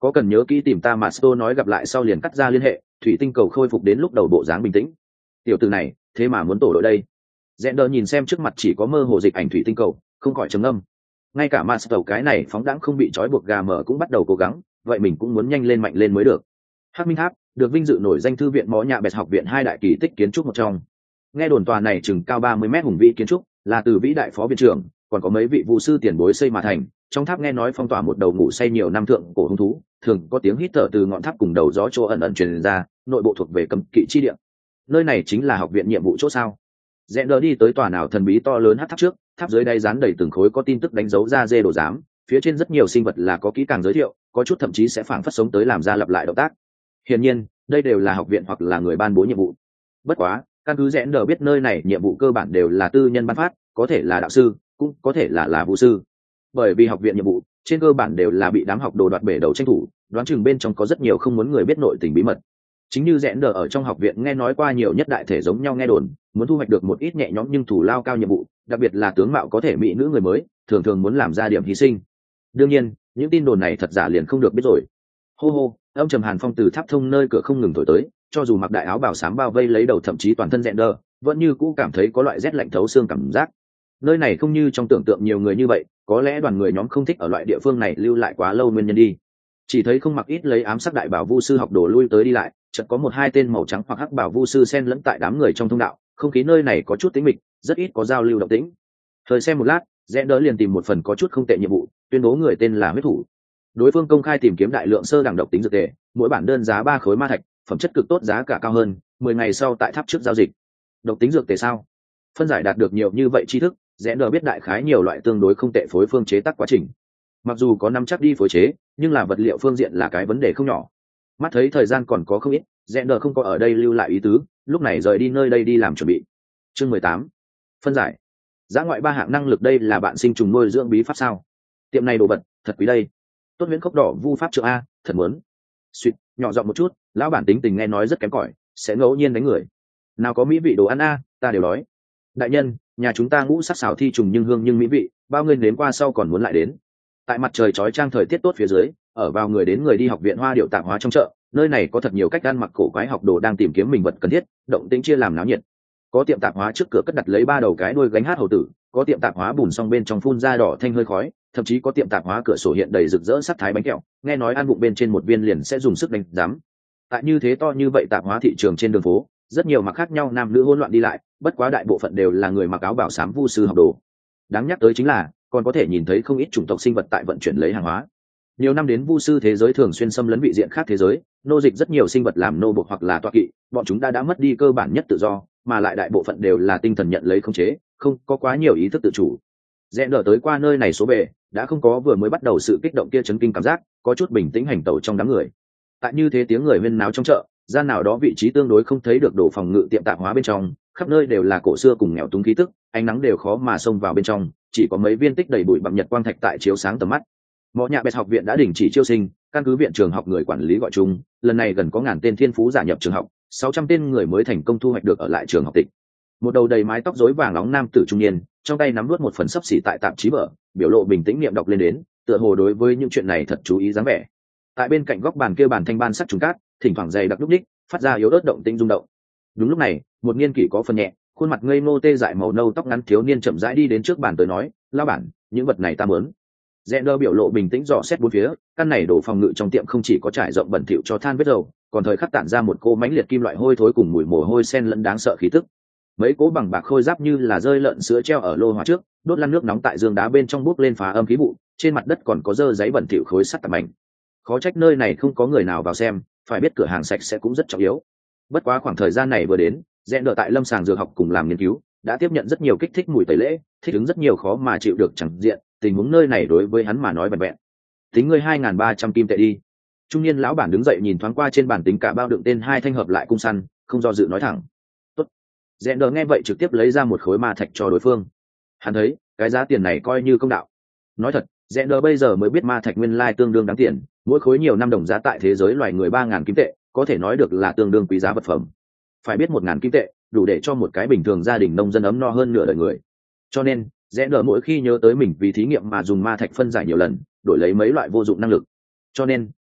có cần nhớ kỹ tìm ta mà Sto nói gặp lại sau liền cắt ra liên hệ, thủy tinh cầu khôi phục đến lúc đầu bộ dáng bình tĩnh. Tiểu tử này, thế mà muốn tổ đội đây. Zender nhìn xem trước mặt chỉ có mơ hồ dịch ảnh thủy tinh cầu, không khỏi trầm ngâm. Ngay cả Master cái này phóng đãng không bị trói buộc gà mở cũng bắt đầu cố gắng, vậy mình cũng muốn nhanh lên mạnh lên mới được. Hắc Minh Tháp được vinh dự nổi danh thư viện Mõ Nhạ Bẹt học viện hai đại kỳ tích kiến trúc một trong. Nghe đồn tòa này chừng cao 30 mét hùng vĩ kiến trúc, là từ vĩ đại phó viện trưởng, còn có mấy vị vu sư tiền bối xây mà thành. Trong tháp nghe nói phong tỏa một đầu ngủ say nhiều năm thượng cổ hung thú, thường có tiếng hít thở từ ngọn tháp cùng đầu gió chỗ ẩn ẩn truyền ra, nội bộ thuộc về cấm kỵ chi địa. Nơi này chính là học viện nhiệm vụ chỗ sao? Zender đi tới tòa nào thần bí to lớn hắc tháp trước, tháp dưới đáy dán đầy từng khối có tin tức đánh dấu ra dê đồ giám, phía trên rất nhiều sinh vật là có kỹ càng giới thiệu, có chút thậm chí sẽ phảng phất sống tới làm ra lặp lại động tác. Hiển nhiên, đây đều là học viện hoặc là người ban bố nhiệm vụ. Bất quá, căn cứ Zender biết nơi này nhiệm vụ cơ bản đều là tư nhân ban phát, có thể là đạo sư, cũng có thể là vu sư. Bởi vì học viện nhiệm vụ trên cơ bản đều là bị đám học đồ đoạt bể đầu tranh thủ, đoán chừng bên trong có rất nhiều không muốn người biết nội tình bí mật. Chính như Zender ở trong học viện nghe nói qua nhiều nhất đại thể giống nhau nghe đồn, muốn thu hoạch được một ít nhẹ nhõm nhưng thủ lao cao nhiệm vụ, đặc biệt là tướng mạo có thể mỹ nữ người mới, thường thường muốn làm ra điểm hy sinh. Đương nhiên, những tin đồn này thật giả liền không được biết rồi. Hô hô, âm trầm hàn phong từ tháp thông nơi cửa không ngừng thổi tới, cho dù mặc đại áo bào xám bao vây lấy đầu thậm chí toàn thân Zender, vẫn như cũ cảm thấy có loại rét lạnh thấu xương cảm giác. Nơi này không như trong tưởng tượng nhiều người như vậy, có lẽ đoàn người nhóm không thích ở loại địa phương này lưu lại quá lâu nguyên nhân đi. Chỉ thấy không mặc ít lấy ám sắc đại bảo vu sư học đồ lui tới đi lại, chợt có một hai tên màu trắng hoặc hắc bảo vu sư xen lẫn tại đám người trong thông đạo, không khí nơi này có chút tĩnh mịch, rất ít có giao lưu động tĩnh. Thời xem một lát, Zender liền tìm một phần có chút không tệ nhiệm vụ, tuyên bố người tên là huyết thủ. Đối phương công khai tìm kiếm đại lượng sơ đẳng độc tính dược tề, mỗi bản đơn giá 3 khối ma thạch, phẩm chất cực tốt giá cả cao hơn, 10 ngày sau tại tháp trước giao dịch. Độc tính dược tề sao? Phân giải đạt được nhiều như vậy tri thức, Zender biết đại khái nhiều loại tương đối không tệ phối phương chế tác quá trình. Mặc dù có nắm chắc đi phối chế, nhưng là vật liệu phương diện là cái vấn đề không nhỏ. Mắt thấy thời gian còn có không ít, Zender không có ở đây lưu lại ý tứ, lúc này rời đi nơi đây đi làm chuẩn bị. Chương 18. Phân giải. Dã ngoại 3 hạng năng lực đây là bạn sinh trùng nuôi dưỡng bí pháp sao? Tiệm này đồ vật, thật quý đây. Tốt huyễn khốc đỏ vu pháp trượng a, thật muốn. Suýt, nhỏ giọng một chút, lão bản tính tình nghe nói rất kém cỏi, sẽ ngẫu nhiên đánh người. Nào có mỹ vị đồ ăn a, ta đều đói. Đại nhân, nhà chúng ta ngũ sắc xào thi trùng nhưng hương nhưng mỹ vị, bao người đến qua sau còn muốn lại đến. Tại mặt trời chói chang thời tiết tốt phía dưới, ở vào người đến người đi học viện hoa điệu tạp hóa trong chợ, nơi này có thật nhiều cách ăn mặc cổ quái học đồ đang tìm kiếm mình vật cần thiết, động tĩnh chia làm náo nhiệt. Có tiệm tạp hóa trước cửa cất đặt lấy 3 đầu cái đuôi gánh hát hầu tử, có tiệm tạp hóa bùn xong bên trong phun ra đỏ thanh hơi khói, thậm chí có tiệm tạp hóa cửa sổ hiện đầy rực rỡ sắc thái bánh kẹo, nghe nói ăn vụng bên trên một viên liền sẽ dùng sức đánh giám. Tại như thế to như vậy tạp hóa thị trường trên đường phố, rất nhiều mặc khác nhau nam nữ hỗn loạn đi lại, bất quá đại bộ phận đều là người mặc áo bảo xám vu sư học đồ. Đáng nhắc tới chính là còn có thể nhìn thấy không ít chủng tộc sinh vật tại vận chuyển lấy hàng hóa. Nhiều năm đến vu sư thế giới thường xuyên xâm lấn vị diện khác thế giới, nô dịch rất nhiều sinh vật làm nô bộc hoặc là tọa kỵ, bọn chúng đã mất đi cơ bản nhất tự do, mà lại đại bộ phận đều là tinh thần nhận lấy khống chế, không có quá nhiều ý thức tự chủ. Zender tới qua nơi này số về, đã không có vừa mới bắt đầu sự kích động kia chấn kinh cảm giác, có chút bình tĩnh hành tẩu trong đám người. Tại như thế tiếng người huyên náo trong chợ, gian nào đó vị trí tương đối không thấy được đồ phòng ngự tiệm tạp hóa bên trong, khắp nơi đều là cổ xưa cùng nghèo túng khí tức, ánh nắng đều khó mà xông vào bên trong, chỉ có mấy viên tích đầy bụi bặm nhật quang thạch tại chiếu sáng tầm mắt. Mõ Nhạ Bẹt học viện đã đình chỉ chiêu sinh, căn cứ viện trường học người quản lý gọi chung, lần này gần có ngàn tên thiên phú giả nhập trường học, 600 tên người mới thành công thu hoạch được ở lại trường học tịch. Một đầu đầy mái tóc rối vàng nóng nam tử trung niên, trong tay nắm nuốt một phần sấp xỉ tại tạp chí vở, biểu lộ bình tĩnh niệm đọc lên đến, tựa hồ đối với những chuyện này thật chú ý dáng vẻ. Tại bên cạnh góc bàn kia bàn thanh ban sắc trùng cát, thỉnh thoảng dày đặc lúc đích, phát ra yếu ớt động tĩnh rung động. Đúng lúc này, một niên kỷ có phần nhẹ, khuôn mặt ngây ngô tê dại màu nâu tóc ngắn thiếu niên chậm rãi đi đến trước bàn tới nói, lão bản, những vật này ta muốn. Zender biểu lộ bình tĩnh dò xét bốn phía, căn này đồ phòng ngự trong tiệm không chỉ có trải rộng bẩn thỉu cho than vết dầu, còn thời khắc tản ra một cô mãnh liệt kim loại hôi thối cùng mùi mồ hôi sen lẫn đáng sợ khí tức. Mấy cố bằng bạc khôi giáp như là rơi lợn sữa treo ở lô hỏa trước, đốt lăn nước nóng tại giường đá bên trong bốc lên phá âm khí vụ, trên mặt đất còn có dơ giấy bẩn thỉu khối sắt tạp mảnh. Khó trách nơi này không có người nào vào xem, phải biết cửa hàng sạch sẽ cũng rất trọng yếu. Bất quá khoảng thời gian này vừa đến, Zender tại lâm sàng dược học cùng làm nghiên cứu, đã tiếp nhận rất nhiều kích thích mùi tẩy lễ, thích ứng rất nhiều khó mà chịu được chẳng diện, tình huống nơi này đối với hắn mà nói vẹn vẹn. Tính ngươi 2.300 kim tệ đi. Trung niên lão bản đứng dậy nhìn thoáng qua trên bàn tính cả bao đựng tên 2 thanh hợp lại cung săn, không do dự nói thẳng. Tốt. Zender nghe vậy trực tiếp lấy ra một khối ma thạch cho đối phương. Hắn thấy, cái giá tiền này coi như công đạo. Nói thật, Zender bây giờ mới biết ma thạch nguyên lai tương đương đáng tiền, mỗi khối nhiều năm đồng giá tại thế giới loài người 3.000 kim tệ, có thể nói được là tương đương quý giá vật phẩm. Phải biết 1.000 kim tệ, đủ để cho một cái bình thường gia đình nông dân ấm no hơn nửa đời người. Cho nên, Zender mỗi khi nhớ tới mình vì thí nghiệm mà dùng ma thạch phân giải nhiều lần, đổi lấy mấy loại vô dụng năng lực. Cho nên,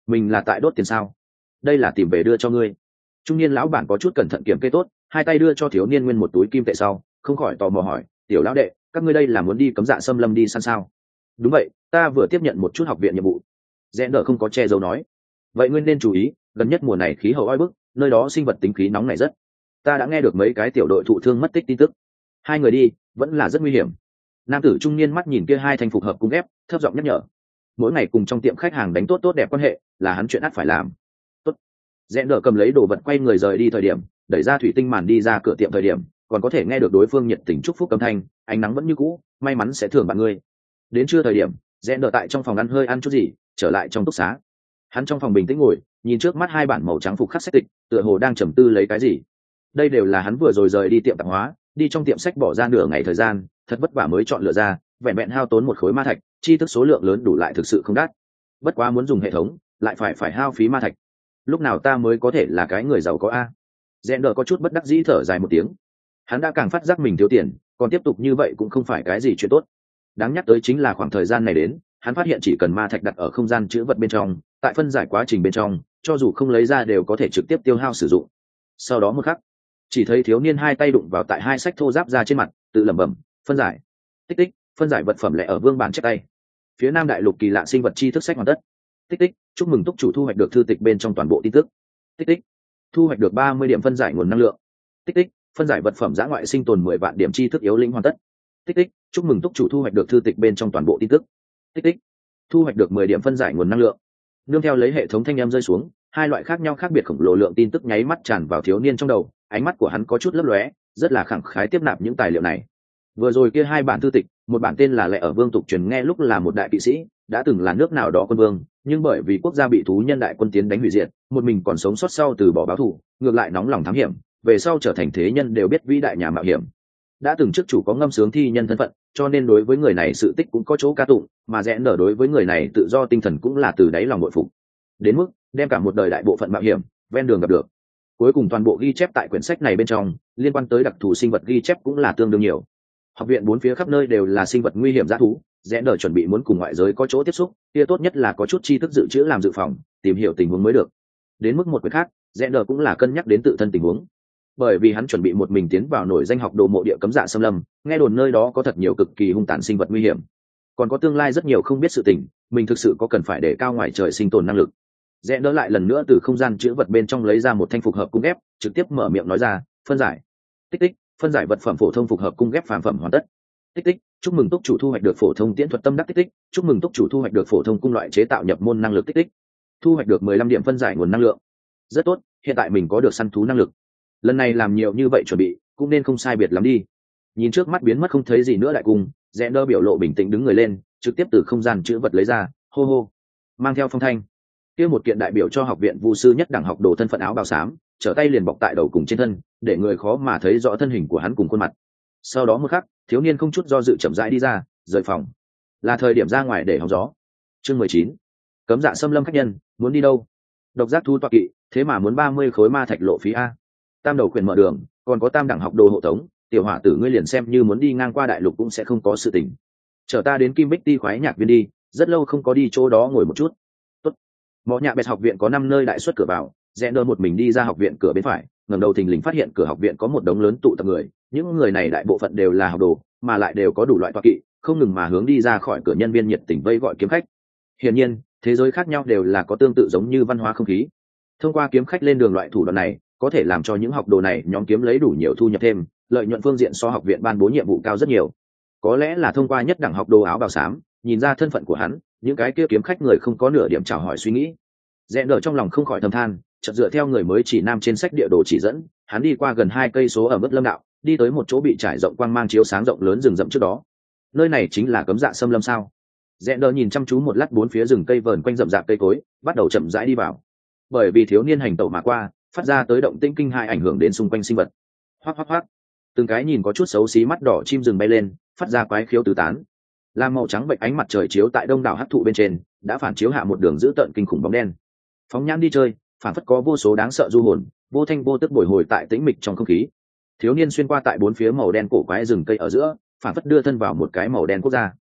Mình là tại đốt tiền sao? Đây là tìm về đưa cho ngươi. Trung niên lão bản có chút cẩn thận kiểm kê tốt, hai tay đưa cho thiếu niên nguyên một túi kim tệ sau, không khỏi tò mò hỏi, tiểu lão đệ, các ngươi đây là muốn đi cấm dạ xâm lâm đi săn sao? Đúng vậy, ta vừa tiếp nhận một chút học viện nhiệm vụ. Rẽ đỡ không có che giấu nói. Vậy ngươi nên chú ý, gần nhất mùa này khí hậu oi bức, nơi đó sinh vật tính khí nóng này rất. Ta đã nghe được mấy cái tiểu đội thụ thương mất tích tin tức. Hai người đi, vẫn là rất nguy hiểm. Nam tử trung niên mắt nhìn kia hai thanh phục hợp cung ghép, thấp giọng nhắc nhở. Mỗi ngày cùng trong tiệm khách hàng đánh tốt tốt đẹp quan hệ, là hắn chuyện ắt phải làm. Tốt. Rẽ đỡ cầm lấy đồ vật quay người rời đi thời điểm, đẩy ra thủy tinh màn đi ra cửa tiệm thời điểm, còn có thể nghe được đối phương nhiệt tình chúc phúc âm thanh, ánh nắng vẫn như cũ, may mắn sẽ thưởng bạn ngươi. Đến trưa thời điểm, rẽ đỡ tại trong phòng ăn hơi ăn chút gì, trở lại trong túc xá. Hắn trong phòng bình tĩnh ngồi, nhìn trước mắt hai bản màu trắng phục khắc sách tịch, tựa hồ đang trầm tư lấy cái gì. Đây đều là hắn vừa rồi rời đi tiệm tạp hóa, đi trong tiệm sách bỏ ra nửa ngày thời gian, thật vất vả mới chọn lựa ra, vẹn vẹn hao tốn một khối ma thạch, chi thức số lượng lớn đủ lại thực sự không đắt. Bất quá muốn dùng hệ thống, lại phải hao phí ma thạch. Lúc nào ta mới có thể là cái người giàu có a? Rẽ đỡ có chút bất đắc dĩ thở dài một tiếng. Hắn đã càng phát giác mình thiếu tiền, còn tiếp tục như vậy cũng không phải cái gì chuyện tốt. Đáng nhắc tới chính là khoảng thời gian này đến, hắn phát hiện chỉ cần ma thạch đặt ở không gian chứa vật bên trong, tại phân giải quá trình bên trong, cho dù không lấy ra đều có thể trực tiếp tiêu hao sử dụng. Sau đó một khắc, chỉ thấy thiếu niên hai tay đụng vào tại hai sách thô ráp ra trên mặt, tự lẩm bẩm, phân giải. Tích tích, phân giải vật phẩm lẻ ở vương bản chép tay. Phía Nam đại lục kỳ lạ sinh vật tri thức sách hoàn tất. Tích tích, chúc mừng túc chủ thu hoạch được thư tịch bên trong toàn bộ tin tức. Tích tích, thu hoạch được 30 điểm phân giải nguồn năng lượng. Tích tích, phân giải vật phẩm dã ngoại sinh tồn 10 vạn điểm tri thức yếu lĩnh hoàn tất. Tích tích, chúc mừng túc chủ thu hoạch được thư tịch bên trong toàn bộ tin tức. Tích tích, thu hoạch được 10 điểm phân giải nguồn năng lượng. Nương theo lấy hệ thống thanh âm rơi xuống, hai loại khác nhau khác biệt khổng lồ lượng tin tức nháy mắt tràn vào thiếu niên trong đầu, ánh mắt của hắn có chút lấp lóe, rất là khẳng khái tiếp nạp những tài liệu này. Vừa rồi kia hai bản thư tịch, một bản tên là Lệ ở Vương tục truyền nghe lúc là một đại kỵ sĩ, đã từng là nước nào đó quân vương, nhưng bởi vì quốc gia bị thú nhân đại quân tiến đánh hủy diệt, một mình còn sống sót sau từ bỏ báo thù, ngược lại nóng lòng thám hiểm, về sau trở thành thế nhân đều biết vĩ đại nhà mạo hiểm. Đã từng trước chủ có ngâm sướng thi nhân thân phận, cho nên đối với người này sự tích cũng có chỗ ca tụng, mà rẽ nở đối với người này tự do tinh thần cũng là từ đáy lòng bội phục. Đến mức đem cả một đời đại bộ phận mạo hiểm ven đường gặp được. Cuối cùng toàn bộ ghi chép tại quyển sách này bên trong, liên quan tới đặc thù sinh vật ghi chép cũng là tương đương nhiều. Học viện bốn phía khắp nơi đều là sinh vật nguy hiểm dã thú, rẽ nở chuẩn bị muốn cùng ngoại giới có chỗ tiếp xúc, kia tốt nhất là có chút tri thức dự trữ làm dự phòng, tìm hiểu tình huống mới được. Đến mức một quyển khác, rẽ nở cũng là cân nhắc đến tự thân tình huống, bởi vì hắn chuẩn bị một mình tiến vào nổi danh học đồ mộ địa cấm dạ xâm lâm, nghe đồn nơi đó có thật nhiều cực kỳ hung tàn sinh vật nguy hiểm, còn có tương lai rất nhiều không biết sự tình, mình thực sự có cần phải để cao ngoài trời sinh tồn năng lực. Rẽ nở lại lần nữa từ không gian chứa vật bên trong lấy ra một thanh phục hợp cung ghép, trực tiếp mở miệng nói ra, phân giải. Tích tích, phân giải vật phẩm phổ thông phục hợp cung ghép phàm phẩm hoàn tất. Tích tích, chúc mừng túc chủ thu hoạch được phổ thông tiễn thuật tâm đắc. Tích tích, chúc mừng túc chủ thu hoạch được phổ thông cung loại chế tạo nhập môn năng lực. Tích tích, thu hoạch được 15 điểm phân giải nguồn năng lượng. Rất tốt, hiện tại mình có được săn thú năng lực. Lần này làm nhiều như vậy chuẩn bị, cũng nên không sai biệt lắm đi. Nhìn trước mắt biến mất không thấy gì nữa lại cùng, rẽ nở biểu lộ bình tĩnh đứng người lên, trực tiếp từ không gian chứa vật lấy ra, hô hô, mang theo phong thanh. Kia một kiện đại biểu cho học viện vu sư nhất đẳng học đồ thân phận áo bào xám, trở tay liền bọc tại đầu cùng trên thân, để người khó mà thấy rõ thân hình của hắn cùng khuôn mặt. Sau đó một khắc, thiếu niên không chút do dự chậm rãi đi ra, rời phòng. Là thời điểm ra ngoài để hóng gió. Chương 19. Cấm dạ xâm lâm khách nhân, muốn đi đâu? Độc giác thu tọa kỵ, thế mà muốn 30 khối ma thạch lộ phí a. Tam đầu quyền mở đường, còn có tam đẳng học đồ hộ tống, tiểu hỏa tử ngươi liền xem như muốn đi ngang qua đại lục cũng sẽ không có sự tình. Chở ta đến Kim Bích Ti khoái nhạc viên đi, rất lâu không có đi chỗ đó ngồi một chút. Tốt. Mọ nhạc bẹt học viện có 5 nơi đại xuất cửa vào, rẽ nở một mình đi ra học viện cửa bên phải, ngẩng đầu thình lình phát hiện cửa học viện có một đống lớn tụ tập người, những người này đại bộ phận đều là học đồ, mà lại đều có đủ loại tọa kỵ, không ngừng mà hướng đi ra khỏi cửa nhân viên nhiệt tình vây gọi kiếm khách. Hiển nhiên, thế giới khác nhau đều là có tương tự giống như văn hóa không khí. Thông qua kiếm khách lên đường loại thủ đoạn này, có thể làm cho những học đồ này nhóm kiếm lấy đủ nhiều thu nhập thêm, lợi nhuận phương diện so học viện ban bố nhiệm vụ cao rất nhiều. Có lẽ là thông qua nhất đẳng học đồ áo bào xám, nhìn ra thân phận của hắn, những cái kia kiếm khách người không có nửa điểm chào hỏi suy nghĩ. Rẽ nở trong lòng không khỏi thầm than, chợt dựa theo người mới chỉ nam trên sách địa đồ chỉ dẫn, hắn đi qua gần 2 cây số ở mức lâm đạo, đi tới một chỗ bị trải rộng quang mang chiếu sáng rộng lớn rừng rậm trước đó. Nơi này chính là cấm dạ xâm lâm sao? Rẽ nở nhìn chăm chú một lát bốn phía rừng cây vờn quanh rậm rạp cây cối, bắt đầu chậm rãi đi vào. Bởi vì thiếu niên hành tẩu mà qua, phát ra tới động tĩnh kinh hãi ảnh hưởng đến xung quanh sinh vật. Hoắc hoắc hoắc, từng cái nhìn có chút xấu xí mắt đỏ chim rừng bay lên, phát ra quái khiếu tứ tán. Lam màu trắng bệnh ánh mặt trời chiếu tại đông đảo hắc thụ bên trên, đã phản chiếu hạ một đường dữ tợn kinh khủng bóng đen. Phóng nhãn đi chơi, phản phất có vô số đáng sợ du hồn, vô thanh vô tức bồi hồi tại tĩnh mịch trong không khí. Thiếu niên xuyên qua tại bốn phía màu đen cổ quái rừng cây ở giữa, phản phất đưa thân vào một cái màu đen quốc gia.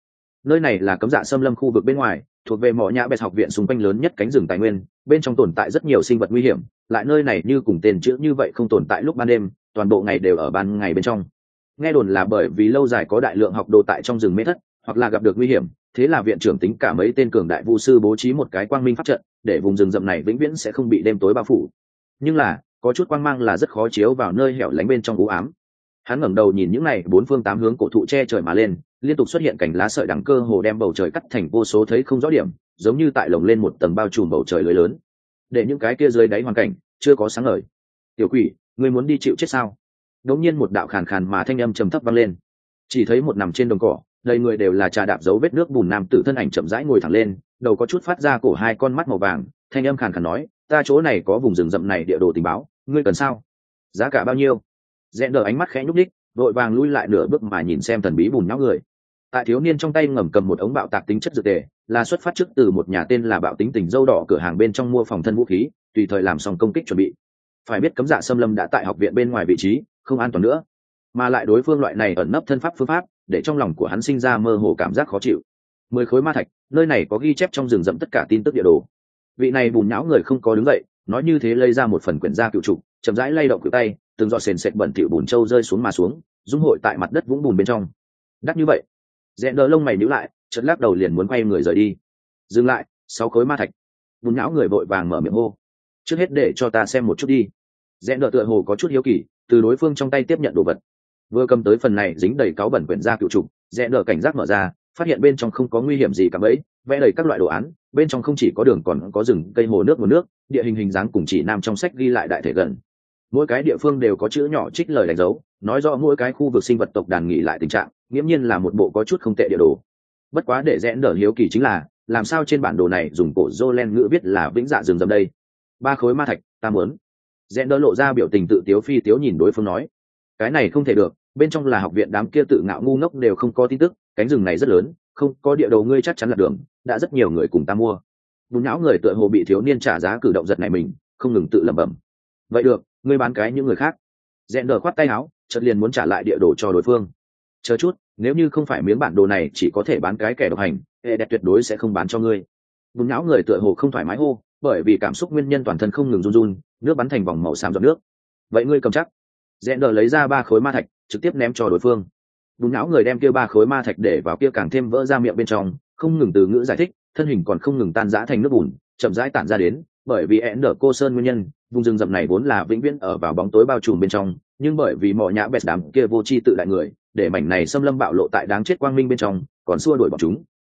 Nơi này là cấm dạ xâm lâm khu vực bên ngoài, thuộc về mỏ nhã bẹt học viện xung quanh lớn nhất cánh rừng tài nguyên, bên trong tồn tại rất nhiều sinh vật nguy hiểm, lại nơi này như cùng tên chữ như vậy không tồn tại lúc ban đêm, toàn bộ ngày đều ở ban ngày bên trong. Nghe đồn là bởi vì lâu dài có đại lượng học đồ tại trong rừng mê thất, hoặc là gặp được nguy hiểm, thế là viện trưởng tính cả mấy tên cường đại vu sư bố trí một cái quang minh pháp trận, để vùng rừng rậm này vĩnh viễn sẽ không bị đêm tối bao phủ. Nhưng là, có chút quang mang là rất khó chiếu vào nơi hẻo lánh bên trong u ám. Hắn ngẩng đầu nhìn những này bốn phương tám hướng cổ thụ che trời mà lên, liên tục xuất hiện cành lá sợi đằng cơ hồ đem bầu trời cắt thành vô số thấy không rõ điểm, giống như tại lồng lên một tầng bao trùm bầu trời lưới lớn, để những cái kia dưới đáy hoàn cảnh chưa có sáng ngời. Tiểu quỷ, ngươi muốn đi chịu chết sao? Đột nhiên một đạo khàn khàn mà thanh âm trầm thấp vang lên. Chỉ thấy một nằm trên đồng cỏ, đầy người đều là trà đạp dấu vết nước bùn nam tử thân ảnh chậm rãi ngồi thẳng lên, đầu có chút phát ra cổ hai con mắt màu vàng, thanh âm khàn khàn nói, ta chỗ này có vùng rừng rậm này địa đồ tình báo, ngươi cần sao? Giá cả bao nhiêu? Rẽ đờ ánh mắt khẽ nhúc nhích, vội vàng lui lại nửa bước mà nhìn xem thần bí bùn nhão người. Tại thiếu niên trong tay ngầm cầm một ống bạo tạc tính chất dược tề, là xuất phát trước từ một nhà tên là Bạo Tính Tình dâu đỏ cửa hàng bên trong mua phòng thân vũ khí, tùy thời làm xong công kích chuẩn bị. Phải biết cấm dạ xâm lâm đã tại học viện bên ngoài vị trí, không an toàn nữa, mà lại đối phương loại này ẩn nấp thân pháp phương pháp, để trong lòng của hắn sinh ra mơ hồ cảm giác khó chịu. 10 khối ma thạch, nơi này có ghi chép trong rừng rậm tất cả tin tức địa đồ. Vị này bùn nhão người không có đứng dậy, nói như thế lấy ra một phần quyển gia cựu trục, chậm rãi lay động cự tay, từng giọt sền sệt bẩn thỉu bùn trâu rơi xuống mà xuống, dung hội tại mặt đất vũng bùn bên trong. Đắt như vậy? Rẽ đỡ lông mày nhíu lại, chợt lắc đầu liền muốn quay người rời đi. Dừng lại, 6 khối ma thạch. Bùn nhão người vội vàng mở miệng hô. Trước hết để cho ta xem một chút đi. Rẽ đỡ tựa hồ có chút hiếu kỳ, từ đối phương trong tay tiếp nhận đồ vật. Vừa cầm tới phần này dính đầy cáu bẩn quyển gia cựu trục, rẽ đỡ cảnh giác mở ra, phát hiện bên trong không có nguy hiểm gì cả mấy, vẽ đầy các loại đồ án, bên trong không chỉ có đường còn có rừng cây hồ nước nguồn nước, địa hình dáng cùng chỉ nam trong sách ghi lại đại thể gần. Mỗi cái địa phương đều có chữ nhỏ trích lời đánh dấu, nói rõ mỗi cái khu vực sinh vật tộc đàn nghỉ lại tình trạng, nghiễm nhiên là một bộ có chút không tệ địa đồ. Bất quá để rẽ đỡ hiếu kỳ chính là, làm sao trên bản đồ này dùng cổ Jolen ngữ viết là vĩnh dạ rừng rậm đây? 3 khối ma thạch, ta muốn. Rẽ đỡ lộ ra biểu tình tự tiếu phi tiếu nhìn đối phương nói, cái này không thể được, bên trong là học viện đám kia tự ngạo ngu ngốc đều không có tin tức, cánh rừng này rất lớn, không có địa đồ ngươi chắc chắn là đường, đã rất nhiều người cùng ta mua. Bùn nhão người tựa hồ bị thiếu niên trả giá cử động giật này mình, không ngừng tự lẩm bẩm. Vậy được, ngươi bán cái những người khác. Rẽ đỡ khoát tay áo, chợt liền muốn trả lại địa đồ cho đối phương. Chờ chút, nếu như không phải miếng bản đồ này chỉ có thể bán cái kẻ độc hành, hệ đẹp tuyệt đối sẽ không bán cho ngươi. Bùn nhão người tựa hồ không thoải mái hô, bởi vì cảm xúc nguyên nhân toàn thân không ngừng run run, nước bắn thành vòng màu xám giọt nước. Vậy ngươi cầm chắc. Rẽ đỡ lấy ra 3 khối ma thạch, trực tiếp ném cho đối phương. Bùn nhão người đem kia 3 khối ma thạch để vào kia càng thêm vỡ ra miệng bên trong, không ngừng từ ngữ giải thích, thân hình còn không ngừng tan rã thành nước bùn, chậm rãi tản ra đến, bởi vì ẻn đỡ cô sơn nguyên nhân, vùng rừng rậm này vốn là vĩnh viễn ở vào bóng tối bao trùm bên trong, nhưng bởi vì mỏ nhã bẹt đám kia vô tri tự đại người, để mảnh này xâm lâm bạo lộ tại đáng chết quang minh bên trong, còn xua đuổi bọn chúng.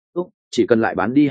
Chỉ cần lại bán đi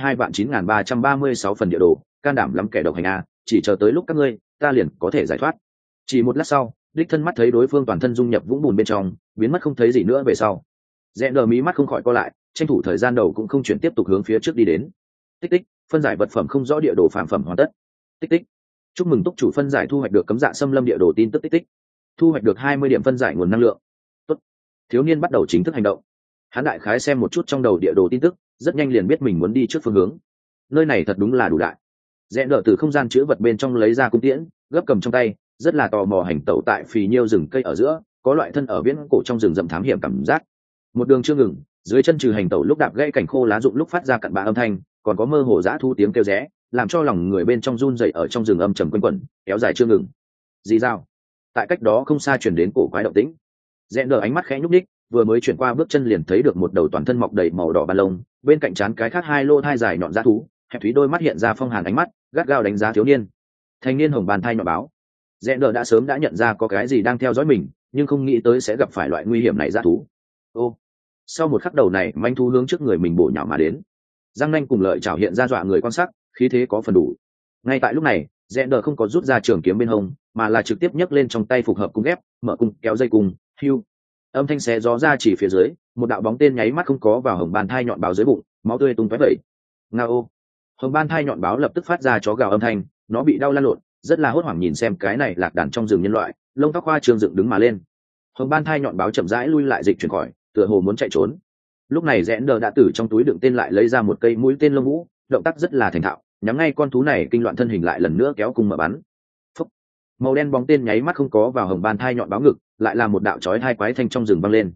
2.9336 phần địa đồ, can đảm lắm kẻ độc hành a, chỉ chờ tới lúc các ngươi, ta liền có thể giải thoát. Chỉ một lát sau, đích thân mắt thấy đối phương toàn thân dung nhập vũng bùn bên trong, biến mất không thấy gì nữa về sau. Rẽ đờ mí mắt không khỏi co lại, tranh thủ thời gian đầu cũng không chuyển tiếp tục hướng phía trước đi đến. Tích tích, phân giải vật phẩm không rõ địa đồ phạm phẩm hoàn tất. Tích tích, chúc mừng túc chủ phân giải thu hoạch được cấm dạ xâm lâm địa đồ tin tức tích tích. Thu hoạch được 20 điểm phân giải nguồn năng lượng. Tốt. Thiếu niên bắt đầu chính thức hành động. Hắn đại khái xem một chút trong đầu địa đồ tin tức, rất nhanh liền biết mình muốn đi trước phương hướng. Nơi này thật đúng là đủ đại. Rẽ đờ từ không gian chứa vật bên trong lấy ra cung tiễn, gấp cầm trong tay, rất là tò mò hành tẩu tại phì nhiêu rừng cây ở giữa, có loại thân ở viễn cổ trong rừng rậm thám hiểm cảm giác. Một đường chưa ngừng, dưới chân trừ hành tẩu lúc đạp gãy cảnh khô lá rụng lúc phát ra cặn bã âm thanh, còn có mơ hồ dã thu tiếng kêu rẽ, làm cho lòng người bên trong run rẩy ở trong rừng âm trầm quanh quẩn, kéo dài chưa ngừng. Dị dao. Tại cách đó không xa truyền đến cổ quái động tĩnh. Rẽ đờ ánh mắt khẽ nhúc nhích, vừa mới chuyển qua bước chân liền thấy được một đầu toàn thân mọc đầy màu đỏ ban lông, bên cạnh trán cái khác 2 lô thai dài nhọn dã thú, hẹp thúy đôi mắt hiện ra phong hàn ánh mắt, gắt gao đánh giá thiếu niên. Thanh niên hồng bàn thai nhọn báo. Rẽ đờ đã sớm đã nhận ra có cái gì đang theo dõi mình, nhưng không nghĩ tới sẽ gặp phải loại nguy hiểm này dã thú. Ô, sau một khắc đầu này manh thú hướng trước người mình bổ nhào mà đến, răng nanh cùng lợi chảo hiện ra dọa người quan sát, khí thế có phần đủ. Ngay tại lúc này, rẽ đờ không có rút ra trường kiếm bên hông, mà là trực tiếp nhấc lên trong tay phục hợp cung ghép, mở cung kéo dây cung, hưu. Âm thanh xé gió ra chỉ phía dưới, một đạo bóng tên nháy mắt không có vào hồng bàn thai nhọn báo dưới bụng, máu tươi tung tóe vẩy. Ngao. Hồng ban thai nhọn báo lập tức phát ra chó gào âm thanh, nó bị đau lăn lộn, rất là hốt hoảng nhìn xem cái này lạc đàn trong rừng nhân loại, lông tóc hoa trương dựng đứng mà lên. Hồng ban thai nhọn báo chậm rãi lui lại dịch chuyển khỏi, tựa hồ muốn chạy trốn. Lúc này rẽ đờ đã từ trong túi đựng tên lại lấy ra một cây mũi tên lông vũ, động tác rất là thành thạo, nhắm ngay con thú này kinh loạn thân hình lại lần nữa kéo cung mở bắn. Phúc. Màu đen bóng tên nháy mắt không có vào hồng ban thai nhọn báo ngực, lại là một đạo chói hai quái thanh trong rừng văng lên.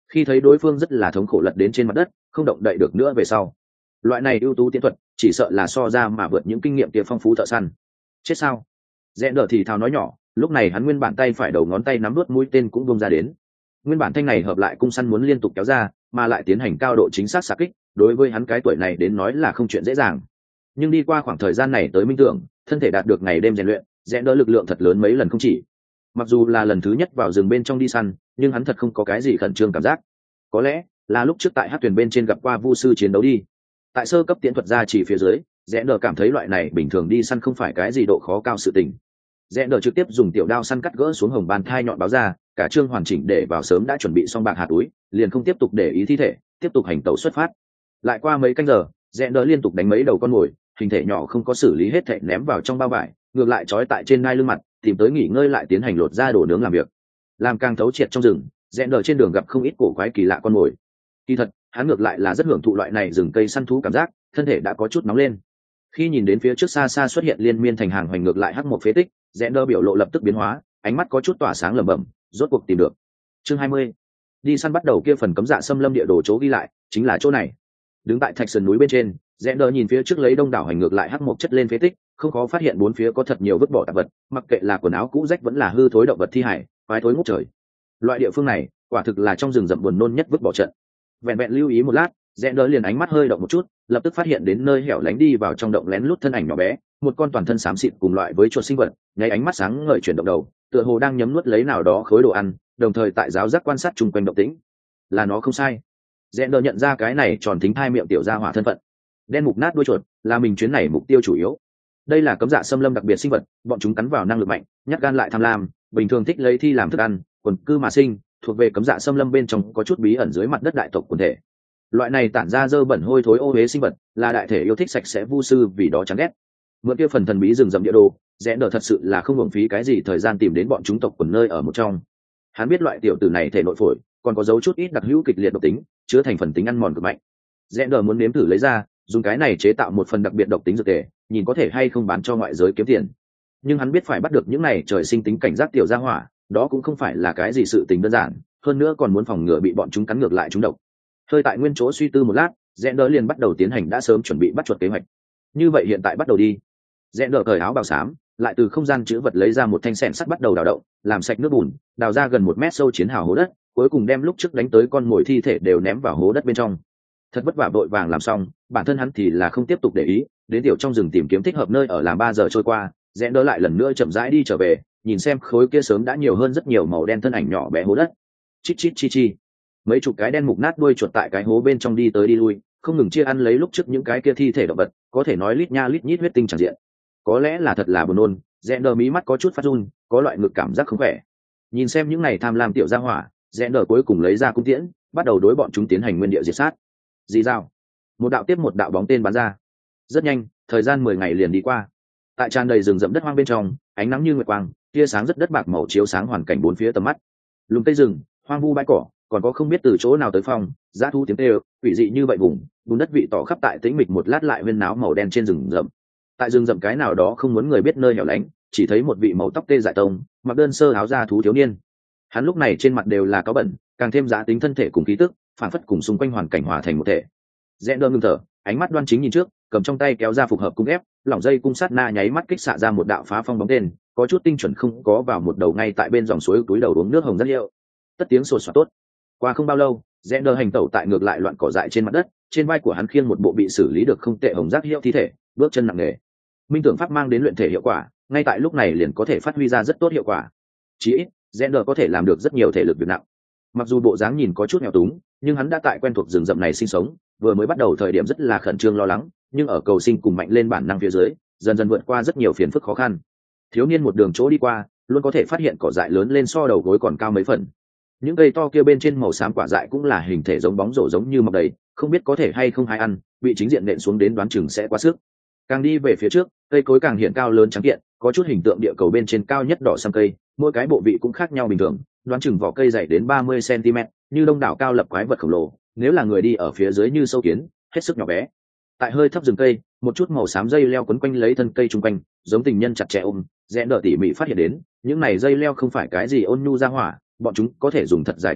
Khi thấy đối phương rất là thống khổ lật đến trên mặt đất không động đậy được nữa về sau, loại này ưu tú tiến thuật chỉ sợ là so ra mà vượt những kinh nghiệm kia phong phú thợ săn. Chết sao? Rẽ đờ thì thào nói nhỏ, lúc này hắn nguyên bản tay phải đầu ngón tay nắm đuốt mũi tên cũng bung ra đến. Nguyên bản thanh này hợp lại cung săn muốn liên tục kéo ra mà lại tiến hành cao độ chính xác xạ kích, đối với hắn cái tuổi này đến nói là không chuyện dễ dàng. Nhưng đi qua khoảng thời gian này tới minh tưởng, thân thể đạt được ngày đêm rèn luyện, rẽ đỡ lực lượng thật lớn mấy lần không chỉ. Mặc dù là lần thứ nhất vào rừng bên trong đi săn, nhưng hắn thật không có cái gì khẩn trương cảm giác. Có lẽ là lúc trước tại hát thuyền bên trên gặp qua vu sư chiến đấu đi. Tại sơ cấp tiến thuật gia chỉ phía dưới, rẽ đỡ cảm thấy loại này bình thường đi săn không phải cái gì độ khó cao sự tình. Rẽ đỡ trực tiếp dùng tiểu đao săn cắt gỡ xuống hồng bàn thai nhọn báo ra, cả chương hoàn chỉnh để vào sớm đã chuẩn bị xong bạc hạt túi, liền không tiếp tục để ý thi thể, tiếp tục hành tẩu xuất phát. Lại qua mấy canh giờ, rẽ đỡ liên tục đánh mấy đầu con mồi, hình thể nhỏ không có xử lý hết thảy ném vào trong bao vải, ngược lại trói tại trên ngai lưng mặt, tìm tới nghỉ ngơi lại tiến hành lột da đồ nướng làm việc. Làm càng thấu triệt trong rừng, rẽ đỡ trên đường gặp không ít cổ quái kỳ lạ con mồi. Kỳ thật, hắn ngược lại là rất hưởng thụ loại này rừng cây săn thú cảm giác, thân thể đã có chút nóng lên. Khi nhìn đến phía trước xa xa xuất hiện liên miên thành hàng hoành ngược lại hắc một phế tích, rẽ đỡ biểu lộ lập tức biến hóa, ánh mắt có chút tỏa sáng lẩm bẩm, rốt cuộc tìm được. Chương 20. Đi săn bắt đầu kia phần cấm dạ xâm lâm địa đồ chỗ ghi lại, chính là chỗ này. Đứng tại thạch sườn núi bên trên, rẽ đỡ nhìn phía trước lấy đông đảo hành ngược lại hắc một chất lên phế tích, không khó phát hiện bốn phía có thật nhiều vứt bỏ tạp vật, mặc kệ là quần áo cũ rách vẫn là hư thối động vật thi hải, quái thối ngút trời. Loại địa phương này, quả thực là trong rừng rậm buồn nôn nhất vứt bỏ trận. Vẹn vẹn lưu ý một lát, rẽ đỡ liền ánh mắt hơi động một chút, lập tức phát hiện đến nơi hẻo lánh đi vào trong động lén lút thân ảnh nhỏ bé, một con toàn thân xám xịt cùng loại với chuột sinh vật, nháy ánh mắt sáng ngời chuyển động đầu, tựa hồ đang nhấm nuốt lấy nào đó khối đồ ăn, đồng thời tại giáo giác quan sát chung quanh động tĩnh. Là nó không sai. Rẽ đỡ nhận ra cái này tròn thính thai miệng tiểu gia hỏa thân phận. Đen mục nát đuôi chuột là mình chuyến này mục tiêu chủ yếu. Đây là cấm dạ xâm lâm đặc biệt sinh vật, bọn chúng cắn vào năng lực mạnh, nhát gan lại tham lam, bình thường thích lấy thi làm thức ăn, quần cư mà sinh, thuộc về cấm dạ xâm lâm bên trong có chút bí ẩn dưới mặt đất đại tộc quần thể. Loại này tản ra dơ bẩn hôi thối ô uế sinh vật, là đại thể yêu thích sạch sẽ vu sư vì đó chán ghét. Mượn kia phần thần bí rừng rậm địa đồ, rẽ đỡ thật sự là không hưởng phí cái gì thời gian tìm đến bọn chúng tộc quần nơi ở một trong. Hắn biết loại tiểu tử này thể nội phổi còn có dấu chút ít đặc hữu kịch liệt độc tính, chứa thành phần tính ăn mòn cực mạnh. Rẽ đỡ muốn nếm thử lấy ra, dùng cái này chế tạo một phần đặc biệt độc tính dược tề, nhìn có thể hay không bán cho ngoại giới kiếm tiền. Nhưng hắn biết phải bắt được những này trời sinh tính cảnh giác tiểu gia hỏa, đó cũng không phải là cái gì sự tình đơn giản, hơn nữa còn muốn phòng ngừa bị bọn chúng cắn ngược lại chúng độc. Hơi tại nguyên chỗ suy tư một lát, rẽ đỡ liền bắt đầu tiến hành đã sớm chuẩn bị bắt chuột kế hoạch. Như vậy hiện tại bắt đầu đi. Rẽ đỡ cởi áo bào xám, lại từ không gian chứa vật lấy ra một thanh xẻng sắt bắt đầu đào động, làm sạch nước bùn, đào ra gần 1 mét sâu chiến hào hố đất, cuối cùng đem lúc trước đánh tới con mồi thi thể đều ném vào hố đất bên trong. Thật vất vả vội vàng làm xong, bản thân hắn thì là không tiếp tục để ý, đến tiểu trong rừng tìm kiếm thích hợp nơi ở. Làm 3 giờ trôi qua, rẽ đỡ lại lần nữa chậm rãi đi trở về, nhìn xem khối kia sớm đã nhiều hơn rất nhiều màu đen thân ảnh nhỏ bé hố đất. Chít chít chi chi. Mấy chục cái đen mục nát đuôi chuột tại cái hố bên trong đi tới đi lui, không ngừng chia ăn lấy lúc trước những cái kia thi thể động vật, có thể nói lít nha lít nhít huyết tinh tràn diện. Có lẽ là thật là buồn nôn, rẽ đỡ mí mắt có chút phát run, có loại ngực cảm giác không khỏe. Nhìn xem những này tham lam tiểu gia hỏa, rẽ đỡ cuối cùng lấy ra cung tiễn, bắt đầu đối bọn chúng tiến hành nguyên địa diệt sát. Dì dao, một đạo tiếp một đạo bóng tên bắn ra. Rất nhanh, thời gian 10 ngày liền đi qua. Tại tràn đầy rừng rậm đất hoang bên trong, ánh nắng như nguyệt quang, tia sáng rất đất bạc màu chiếu sáng hoàn cảnh bốn phía tầm mắt. Lùm cây rừng, hoang vu bãi cỏ, còn có không biết từ chỗ nào tới phong, dã thu tiếng kêu, quỷ dị như vậy vùng, bùn đất vị tỏ khắp tại tĩnh mịch một lát lại huyên náo màu đen trên rừng rậm. Tại rừng rậm cái nào đó không muốn người biết nơi hẻo lánh, chỉ thấy một vị màu tóc tê dại tông, mặc đơn sơ áo da thú thiếu niên. Hắn lúc này trên mặt đều là cáo bẩn, càng thêm giá tính thân thể cùng khí tức, phản phất cùng xung quanh hoàn cảnh hòa thành một thể. Rẽ đỡ ngưng thở, ánh mắt đoan chính nhìn trước, cầm trong tay kéo ra phục hợp cung ép, lỏng dây cung sát na nháy mắt kích xạ ra một đạo phá phong bóng tên, có chút tinh chuẩn không có vào một đầu ngay tại bên dòng suối túi đầu uống nước hồng rất liệu. Tất tiếng sột soạt tốt. Qua không bao lâu, rẽ đỡ hành tẩu tại ngược lại loạn cỏ dại trên mặt đất, trên vai của hắn khiêng một bộ bị xử lý được không tệ hồng giác hiệu thi thể, bước chân nặng nề. Minh tưởng pháp mang đến luyện thể hiệu quả, ngay tại lúc này liền có thể phát huy ra rất tốt hiệu quả. Chí ít, rẽ đỡ có thể làm được rất nhiều thể lực việc nặng. Mặc dù bộ dáng nhìn có chút nghèo túng, nhưng hắn đã tại quen thuộc rừng rậm này sinh sống, vừa mới bắt đầu thời điểm rất là khẩn trương lo lắng, nhưng ở cầu sinh cùng mạnh lên bản năng phía dưới, dần dần vượt qua rất nhiều phiền phức khó khăn. Thiếu niên một đường chỗ đi qua, luôn có thể phát hiện cỏ dại lớn lên so đầu gối còn cao mấy phần. Những cây to kia bên trên màu xám quả dại cũng là hình thể giống bóng rổ giống như mọc đầy, không biết có thể hay không hay ăn, bị chính diện nện xuống đến đoán chừng sẽ quá sức. Càng đi về phía trước, cây cối càng hiện cao lớn trắng kiện, có chút hình tượng địa cầu bên trên cao nhất đỏ sam cây, mỗi cái bộ vị cũng khác nhau bình thường, đoán chừng vỏ cây dày đến 30 cm, như đông đảo cao lập quái vật khổng lồ, nếu là người đi ở phía dưới như sâu kiến, hết sức nhỏ bé. Tại hơi thấp rừng cây, một chút màu xám dây leo quấn quanh lấy thân cây chung quanh, giống tình nhân chặt chẽ ôm, rẽ đỡ tỉ mỉ phát hiện đến, những này dây leo không phải cái gì ôn nhu ra hỏa, bọn chúng có thể dùng thật dài cánh lá,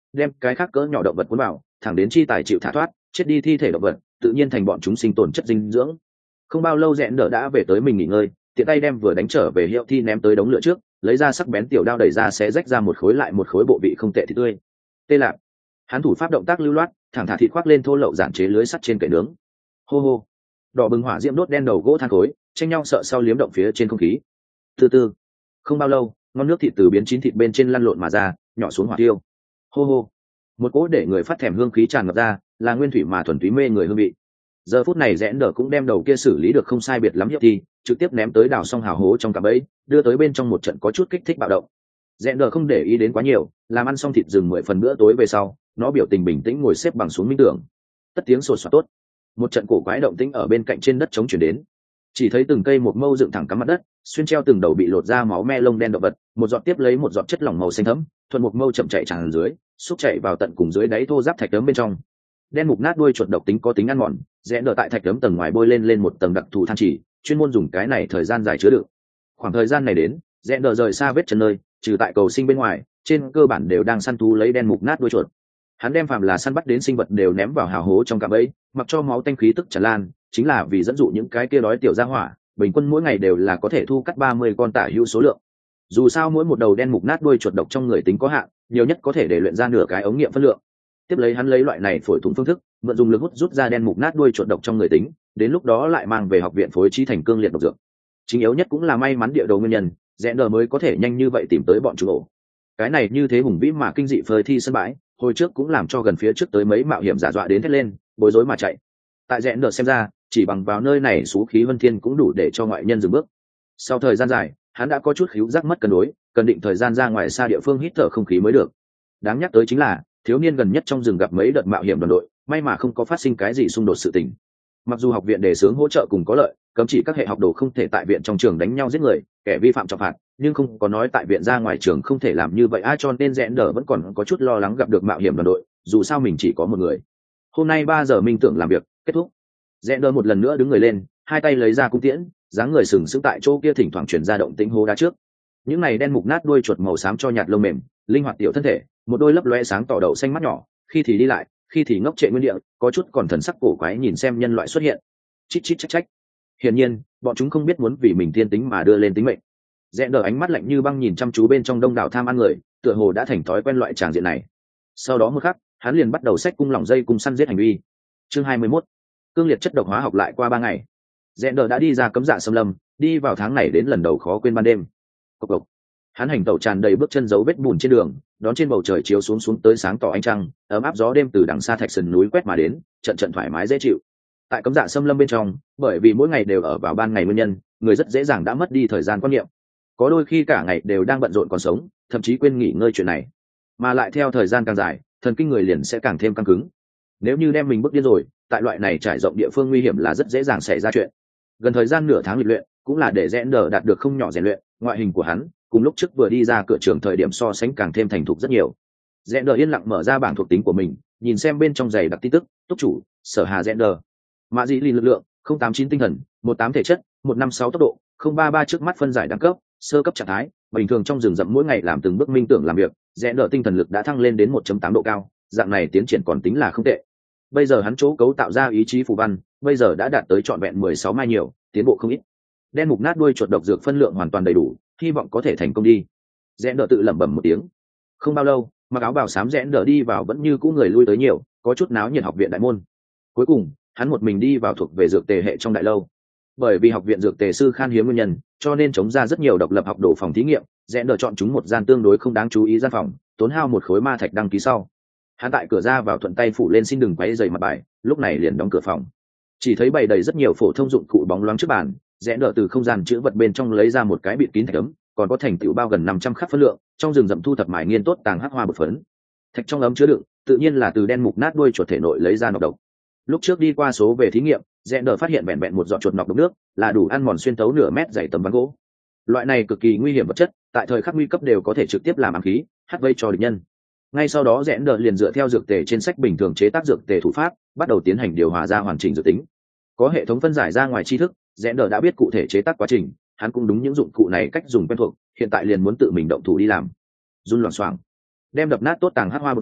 đem cái khác cỡ nhỏ động vật cuốn vào, thẳng đến chi tài chịu thả thoát, chết đi thi thể động vật tự nhiên thành bọn chúng sinh tồn chất dinh dưỡng. Không bao lâu rẽn đỡ đã về tới mình nghỉ ngơi, tiện tay đem vừa đánh trở về hiệu thi ném tới đống lửa trước, lấy ra sắc bén tiểu đao đẩy ra sẽ rách ra một khối lại một khối bộ vị không tệ thịt tươi. Tê lạc, hắn thủ pháp động tác lưu loát, thẳng thả thịt khoác lên thô lậu giản chế lưới sắt trên kệ nướng. Hô hô, đỏ bừng hỏa diễm đốt đen đầu gỗ than khối, tranh nhau sợ sau liếm động phía trên không khí. Từ từ, không bao lâu, ngon nước thịt từ biến chín thịt bên trên lăn lộn mà ra, nhỏ xuống hỏa tiêu. Hô hô, một cỗ để người phát thèm hương khí tràn ngập ra, là nguyên thủy mà thuần túy mê người hương vị. Giờ phút này rẽn đỡ cũng đem đầu kia xử lý được không sai biệt lắm hiệp thì trực tiếp ném tới đào xong hào hố trong cạm bẫy, đưa tới bên trong một trận có chút kích thích bạo động. Rẽn đỡ không để ý đến quá nhiều, làm ăn xong thịt rừng 10 phần bữa tối về sau, nó biểu tình bình tĩnh ngồi xếp bằng xuống minh tưởng. Tất tiếng sột soạt tốt, một trận cổ quái động tĩnh ở bên cạnh trên đất trống chuyển đến. Chỉ thấy từng cây một mâu dựng thẳng cắm mặt đất, xuyên treo từng đầu bị lột ra máu me lông đen động vật, một giọt tiếp lấy một giọt chất lỏng màu xanh thẫm, thuận một mâu chậm chạy tràn dưới, xúc chạy vào tận cùng dưới đáy thô giáp thạch tấm bên trong. Đen mục nát đuôi chuột độc tính có tính ăn mòn, rẽ đỡ tại thạch tấm tầng ngoài bôi lên một tầng đặc thù than chỉ, chuyên môn dùng cái này thời gian dài chứa đựng. Khoảng thời gian này đến, rẽ đỡ rời xa vết chân nơi, trừ tại cầu sinh bên ngoài, trên cơ bản đều đang săn thú lấy đen mục nát đuôi chuột. Hắn đem phàm là săn bắt đến sinh vật đều ném vào hào hố trong cạm bẫy, mặc cho máu tanh khí tức tràn lan, chính là vì dẫn dụ những cái kia đói tiểu gia hỏa, bình quân mỗi ngày đều là có thể thu cắt 30 con tả hữu số lượng. Dù sao mỗi một đầu đen mục nát đuôi chuột độc trong người tính có hạn, nhiều nhất có thể để luyện ra nửa cái ống nghiệm phân lượng. Tiếp lấy hắn lấy loại này phổi thủng phương thức, mượn dùng lực hút rút ra đen mục nát đuôi chuột độc trong người tính, đến lúc đó lại mang về học viện phối trí thành cương liệt độc dược. Chính yếu nhất cũng là may mắn địa đầu nguyên nhân, rẽ đờ mới có thể nhanh như vậy tìm tới bọn chúng ổ. Cái này như thế hùng vĩ mà kinh dị phơi thi sân bãi, hồi trước cũng làm cho gần phía trước tới mấy mạo hiểm giả dọa đến thét lên, bối rối mà chạy. Tại rẽ đờ xem ra, chỉ bằng vào nơi này số khí vân thiên cũng đủ để cho ngoại nhân dừng bước. Sau thời gian dài, hắn đã có chút khíu giác mất cân đối, cần định thời gian ra ngoài xa địa phương hít thở không khí mới được. Đáng nhắc tới chính là thiếu niên gần nhất trong rừng gặp mấy đợt mạo hiểm đoàn đội, may mà không có phát sinh cái gì xung đột sự tình. Mặc dù học viện đề xướng hỗ trợ cùng có lợi, cấm chỉ các hệ học đồ không thể tại viện trong trường đánh nhau giết người, kẻ vi phạm trọng phạt, nhưng không có nói tại viện ra ngoài trường không thể làm như vậy. Ai cho nên rẽn đờ vẫn còn có chút lo lắng gặp được mạo hiểm đoàn đội, dù sao mình chỉ có một người. Hôm nay 3 giờ minh tưởng làm việc kết thúc, rẽn đờ một lần nữa đứng người lên, hai tay lấy ra cung tiễn, dáng người sừng sững tại chỗ kia thỉnh thoảng chuyển ra động tĩnh hố đá trước. Những này đen mục nát đuôi chuột màu xám cho nhạt lông mềm, linh hoạt tiểu thân thể, một đôi lấp loe sáng tỏ đậu xanh mắt nhỏ, khi thì đi lại, khi thì ngốc trệ nguyên địa, có chút còn thần sắc cổ quái nhìn xem nhân loại xuất hiện. Chít chít trách trách. Hiển nhiên, bọn chúng không biết muốn vì mình thiên tính mà đưa lên tính mệnh. Rẽ đờ ánh mắt lạnh như băng nhìn chăm chú bên trong đông đảo tham ăn người, tựa hồ đã thành thói quen loại tràng diện này. Sau đó một khắc, hắn liền bắt đầu xách cung lỏng dây cung săn giết hành vi. Chương 21. Cương liệt chất độc hóa học lại qua 3 ngày. Rẽ đờ đã đi ra cấm dạ xâm lâm, đi vào tháng này đến lần đầu khó quên ban đêm. Cộc cộc. Hắn hành tẩu tràn đầy bước chân dấu vết bùn trên đường, đón trên bầu trời chiếu xuống tới sáng tỏ ánh trăng, ấm áp gió đêm từ đằng xa thạch sườn núi quét mà đến, trận trận thoải mái dễ chịu. Tại cấm dạ xâm lâm bên trong, bởi vì mỗi ngày đều ở vào ban ngày nguyên nhân, người rất dễ dàng đã mất đi thời gian quan niệm. Có đôi khi cả ngày đều đang bận rộn còn sống, thậm chí quên nghỉ ngơi chuyện này. Mà lại theo thời gian càng dài, thần kinh người liền sẽ càng thêm căng cứng. Nếu như đem mình bước điên rồi, tại loại này trải rộng địa phương nguy hiểm là rất dễ dàng xảy ra chuyện. Gần thời gian nửa tháng luyện cũng là để rẽn đờ đạt được không nhỏ rèn luyện, ngoại hình của hắn cùng lúc trước vừa đi ra cửa trường thời điểm so sánh càng thêm thành thục rất nhiều. Rẽn đờ yên lặng mở ra bảng thuộc tính của mình, nhìn xem bên trong giày đặc tin tức. Túc chủ Sở Hà rẽn đờ, mã dĩ lì lực lượng 089 tinh thần, 18 thể chất, 156 tốc độ, 033 trước mắt phân giải đẳng cấp sơ cấp trạng thái. Bình thường trong rừng rậm mỗi ngày làm từng bước minh tưởng làm việc, rẽn đờ tinh thần lực đã thăng lên đến 1.8 độ cao, dạng này tiến triển còn tính là không tệ. Bây giờ hắn chỗ cấu tạo ra ý chí phù văn bây giờ đã đạt tới trọn vẹn 16 mai nhiều, tiến bộ không ít. Đen mục nát đuôi chuột độc dược phân lượng hoàn toàn đầy đủ, hy vọng có thể thành công đi. Rẽn đờ tự lẩm bẩm một tiếng. Không bao lâu, mặc áo bào xám rẽn đờ đi vào vẫn như cũ người lui tới nhiều, có chút náo nhiệt học viện đại môn. Cuối cùng hắn một mình đi vào thuộc về dược tề hệ trong đại lâu. Bởi vì học viện dược tề sư khan hiếm nguyên nhân, cho nên chống ra rất nhiều độc lập học đồ phòng thí nghiệm. Rẽn đờ chọn chúng một gian tương đối không đáng chú ý gian phòng, tốn hao một khối ma thạch đăng ký sau, hắn tại cửa ra vào thuận tay phủ lên xin đừng quấy rầy mặt bài, lúc này liền đóng cửa phòng. Chỉ thấy bày đầy rất nhiều phổ thông dụng cụ bóng loáng trước bàn, rẽ đỡ từ không gian chữ vật bên trong lấy ra một cái bịt kín thạch ấm, còn có thành tựu bao gần 500 khắc phân lượng, trong rừng rậm thu thập mài nghiên tốt tàng hắc hoa bột phấn. Thạch trong ấm chứa đựng, tự nhiên là từ đen mục nát đuôi chuột thể nội lấy ra nọc độc. Lúc trước đi qua số về thí nghiệm, rẽ đỡ phát hiện vẹn vẹn một giọt chuột nọc độc nước là đủ ăn mòn xuyên thấu nửa mét dày tấm ván gỗ. Loại này cực kỳ nguy hiểm vật chất, tại thời khắc nguy cấp đều có thể trực tiếp làm ám khí, hắt vây cho địch nhân. Ngay sau đó rẽn đờ liền dựa theo dược tề trên sách bình thường chế tác dược tề thủ pháp, bắt đầu tiến hành điều hòa ra hoàn chỉnh dự tính. Có hệ thống phân giải ra ngoài tri thức, rẽn đờ đã biết cụ thể chế tác quá trình, hắn cũng đúng những dụng cụ này cách dùng quen thuộc, hiện tại liền muốn tự mình động thủ đi làm. Run loảng xoảng, đem đập nát tốt tàng hắc hoa bột phấn,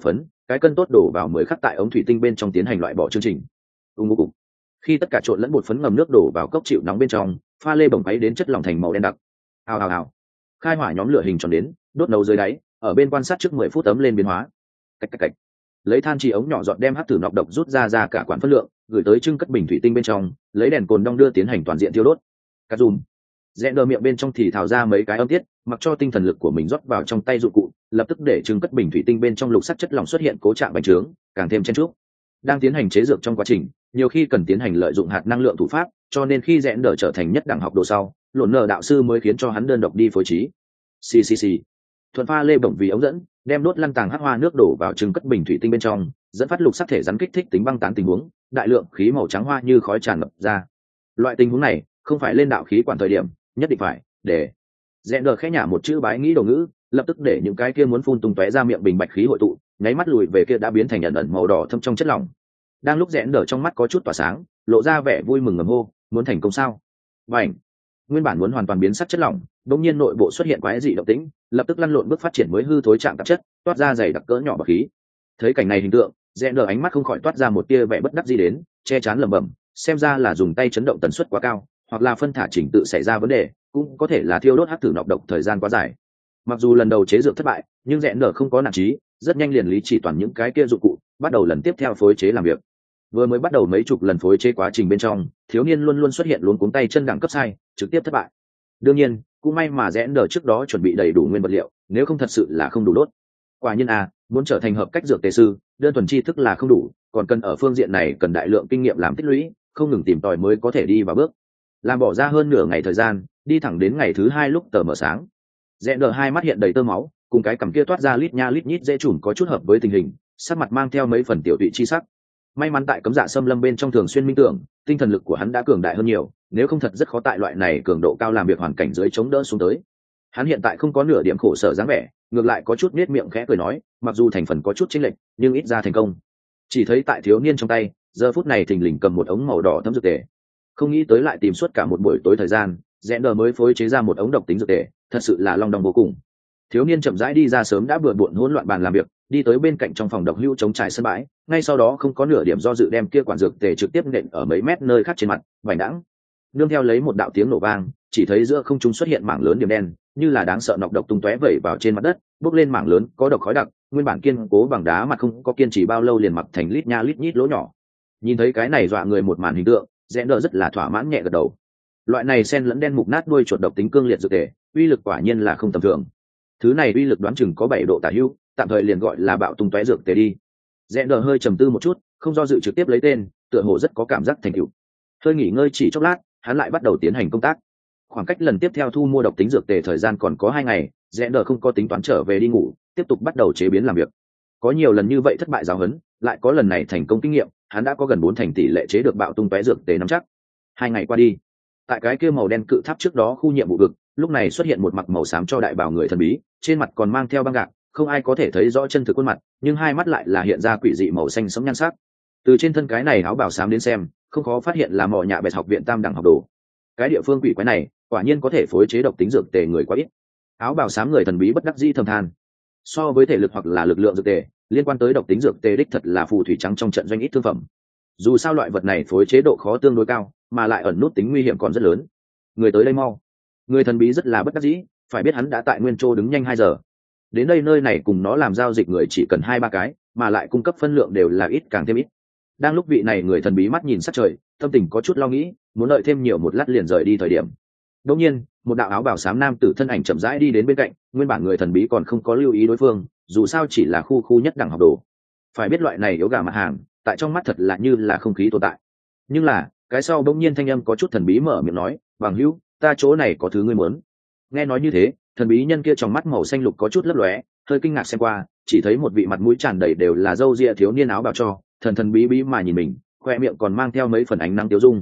cái cân tốt đổ vào 10 khắc tại ống thủy tinh bên trong tiến hành loại bỏ chương trình. Ngô cục. Khi tất cả trộn lẫn bột phấn ngầm nước đổ vào cốc chịu nóng bên trong, pha lê bồng quấy đến chất lỏng thành màu đen đặc. Hào hào hào. Khai hỏa nhóm lửa hình tròn đến, đốt nấu dưới đáy, ở bên quan sát trước 10 phút ấm lên biến hóa. Cách cách cách. Lấy than chỉ ống nhỏ dọn đem hắc tử nọc độc rút ra cả quản phân lượng, gửi tới trưng cất bình thủy tinh bên trong, lấy đèn cồn đong đưa tiến hành toàn diện tiêu đốt. Cắt dùm. Rẽ đờ miệng bên trong thì thào ra mấy cái âm tiết, mặc cho tinh thần lực của mình rót vào trong tay dụng cụ, lập tức để trưng cất bình thủy tinh bên trong lục sắt chất lỏng xuất hiện cố trạng bành trướng, càng thêm chen chúc. Đang tiến hành chế dược trong quá trình, nhiều khi cần tiến hành lợi dụng hạt năng lượng thủ pháp, cho nên khi rẽ đờ trở thành nhất đẳng học đồ sau, lộn nở đạo sư mới khiến cho hắn đơn độc đi phối trí. Xì. Thuận pha lê bổng vì ống dẫn, đem đốt lăn tàng hắc hoa nước đổ vào trưng cất bình thủy tinh bên trong, dẫn phát lục sắc thể rắn kích thích tính băng tán tình huống, đại lượng khí màu trắng hoa như khói tràn ngập ra. Loại tình huống này không phải lên đạo khí quản thời điểm, nhất định phải để rẽ đờ khẽ nhả một chữ bái nghĩ đồ ngữ, lập tức để những cái kia muốn phun tung tóe ra miệng bình bạch khí hội tụ, nháy mắt lùi về kia đã biến thành ẩn ẩn màu đỏ thâm trong chất lỏng. Đang lúc rẽ đờ trong mắt có chút tỏa sáng, lộ ra vẻ vui mừng ngầm hô, muốn thành công sao? Bảnh. Nguyên bản muốn hoàn toàn biến sắc chất lỏng, đột nhiên nội bộ xuất hiện quái dị động tĩnh, lập tức lăn lộn bước phát triển mới hư thối trạng tạp chất, toát ra dày đặc cỡ nhỏ bạc khí. Thấy cảnh này hình tượng, rẽ đờ ánh mắt không khỏi toát ra một tia vẻ bất đắc dĩ đến, che chắn lẩm bẩm, xem ra là dùng tay chấn động tần suất quá cao, hoặc là phân thả chỉnh tự xảy ra vấn đề, cũng có thể là thiêu đốt hắc tử nọc độc thời gian quá dài. Mặc dù lần đầu chế dược thất bại, nhưng rẽ đờ không có nản chí, rất nhanh liền lý chỉ toàn những cái kia dụng cụ, bắt đầu lần tiếp theo phối chế làm việc. Vừa mới bắt đầu mấy chục lần phối chế quá trình bên trong, thiếu niên luôn luôn xuất hiện luống cuống tay chân đẳng cấp sai, trực tiếp thất bại. Đương nhiên, cũng may mà rẽ đờ trước đó chuẩn bị đầy đủ nguyên vật liệu, nếu không thật sự là không đủ đốt. Quả nhiên muốn trở thành hợp cách dược tề sư, đơn thuần tri thức là không đủ, còn cần ở phương diện này cần đại lượng kinh nghiệm làm tích lũy, không ngừng tìm tòi mới có thể đi vào bước. Làm bỏ ra hơn nửa ngày thời gian, đi thẳng đến ngày thứ 2 lúc tờ mờ sáng. Rẽ đờ hai mắt hiện đầy tơ máu, cùng cái cằm kia toát ra lít nha lít nhít dễ trùm có chút hợp với tình hình, sắc mặt mang theo mấy phần tiểu tụy chi sắc. May mắn tại cấm dạ xâm lâm bên trong thường xuyên minh tưởng, tinh thần lực của hắn đã cường đại hơn nhiều, nếu không thật rất khó tại loại này cường độ cao làm việc hoàn cảnh dưới chống đỡ xuống tới. Hắn hiện tại không có nửa điểm khổ sở dáng vẻ, ngược lại có chút nết miệng khẽ cười nói, mặc dù thành phần có chút chênh lệch, nhưng ít ra thành công. Chỉ thấy tại thiếu niên trong tay, giờ phút này thình lình cầm một ống màu đỏ thấm dược tề. Không nghĩ tới lại tìm suốt cả một buổi tối thời gian, rẽ đờ mới phối chế ra một ống độc tính dược tề, thật sự là long đong vô cùng. Thiếu niên chậm rãi đi ra sớm đã bừa bộn hỗn loạn bàn làm việc, đi tới bên cạnh trong phòng độc hữu chống trải sân bãi, ngay sau đó không có nửa điểm do dự đem kia quản dược tề trực tiếp nện ở mấy mét nơi khác trên mặt, vành đãng. Nương theo lấy một đạo tiếng nổ vang, chỉ thấy giữa không trung xuất hiện mảng lớn điểm đen, như là đáng sợ nọc độc tung tóe vẩy vào trên mặt đất, bốc lên mảng lớn có độc khói đặc, nguyên bản kiên cố bằng đá mặt không có kiên trì bao lâu liền mặc thành lít nha lít nhít lỗ nhỏ. Nhìn thấy cái này dọa người một màn hình tượng, rẽ đờ rất là thỏa mãn nhẹ gật đầu. Loại này xen lẫn đen mục nát đuôi chuột độc tính cương liệt dược tề, uy lực quả nhiên là không tầm thường. Thứ này uy lực đoán chừng có 7 độ tả hữu, tạm thời liền gọi là bạo tung tóe dược tề đi. Rẽ đờ hơi trầm tư một chút, không do dự trực tiếp lấy tên, tựa hồ rất có cảm giác thành tựu. Hơi nghỉ ngơi chỉ chốc lát, hắn lại bắt đầu tiến hành công tác. Khoảng cách lần tiếp theo thu mua độc tính dược tề thời gian còn có 2 ngày, rẽ đờ không có tính toán trở về đi ngủ, tiếp tục bắt đầu chế biến làm việc. Có nhiều lần như vậy thất bại giáo huấn, lại có lần này thành công kinh nghiệm, hắn đã có gần 4 thành tỷ lệ chế được bạo tung tóe dược tề nắm chắc. 2 ngày qua đi, tại cái kia màu đen cự tháp trước đó khu nhiệm vụ vực, lúc này xuất hiện một mặc màu xám cho đại bào người thần bí, trên mặt còn mang theo băng gạc, không ai có thể thấy rõ chân thực khuôn mặt, nhưng hai mắt lại là hiện ra quỷ dị màu xanh sống nhan sắc. Từ trên thân cái này áo bào xám đến xem, không khó phát hiện là mỏ nhạ bẹt học viện tam đẳng học đồ. Cái địa phương quỷ quái này, quả nhiên có thể phối chế độc tính dược tề người quá ít. Áo bào xám người thần bí bất đắc dĩ thầm than. So với thể lực hoặc là lực lượng dược tề, liên quan tới độc tính dược tề đích thật là phù thủy trắng trong trận doanh ít thương phẩm. Dù sao loại vật này phối chế độ khó tương đối cao, mà lại ẩn nút tính nguy hiểm còn rất lớn. Người tới đây mau. Người thần bí rất là bất đắc dĩ, phải biết hắn đã tại Nguyên Châu đứng nhanh 2 giờ. Đến đây nơi này cùng nó làm giao dịch người chỉ cần 2-3 cái, mà lại cung cấp phân lượng đều là ít càng thêm ít. Đang lúc vị này người thần bí mắt nhìn sát trời, tâm tình có chút lo nghĩ, muốn đợi thêm nhiều một lát liền rời đi thời điểm. Đột nhiên, một đạo áo bào xám nam tử thân ảnh chậm rãi đi đến bên cạnh, nguyên bản người thần bí còn không có lưu ý đối phương, dù sao chỉ là khu nhất đẳng học đồ. Phải biết loại này yếu gà mặt hàng, tại trong mắt thật là như là không khí tồn tại. Nhưng là, cái sau bỗng nhiên thanh âm có chút thần bí mở miệng nói, "Bằng hữu, ta chỗ này có thứ ngươi muốn." Nghe nói như thế, thần bí nhân kia trong mắt màu xanh lục có chút lấp lóe, hơi kinh ngạc xem qua, chỉ thấy một vị mặt mũi tràn đầy đều là râu ria thiếu niên áo bào cho, thần bí bí mà nhìn mình, khoe miệng còn mang theo mấy phần ánh nắng tiêu dung.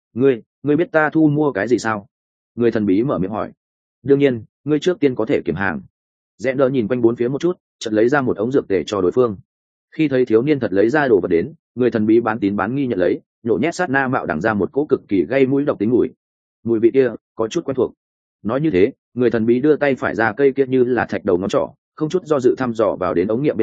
Ngươi biết ta thu mua cái gì sao?" Người thần bí mở miệng hỏi. "Đương nhiên, ngươi trước tiên có thể kiểm hàng." Rẽ đờ nhìn quanh bốn phía một chút, chợt lấy ra một ống dược tề cho đối phương. Khi thấy thiếu niên thật lấy ra đồ vật đến, người thần bí bán tín bán nghi nhận lấy, nhổ nhét sát na mạo đằng ra một cỗ cực kỳ gây mũi độc tính mùi vị kia có chút quen thuộc. Nói như thế, người thần bí đưa tay phải ra cây kia như là thạch đầu ngón trỏ, không chút do dự thăm dò vào đến ống nghiệm bên trong,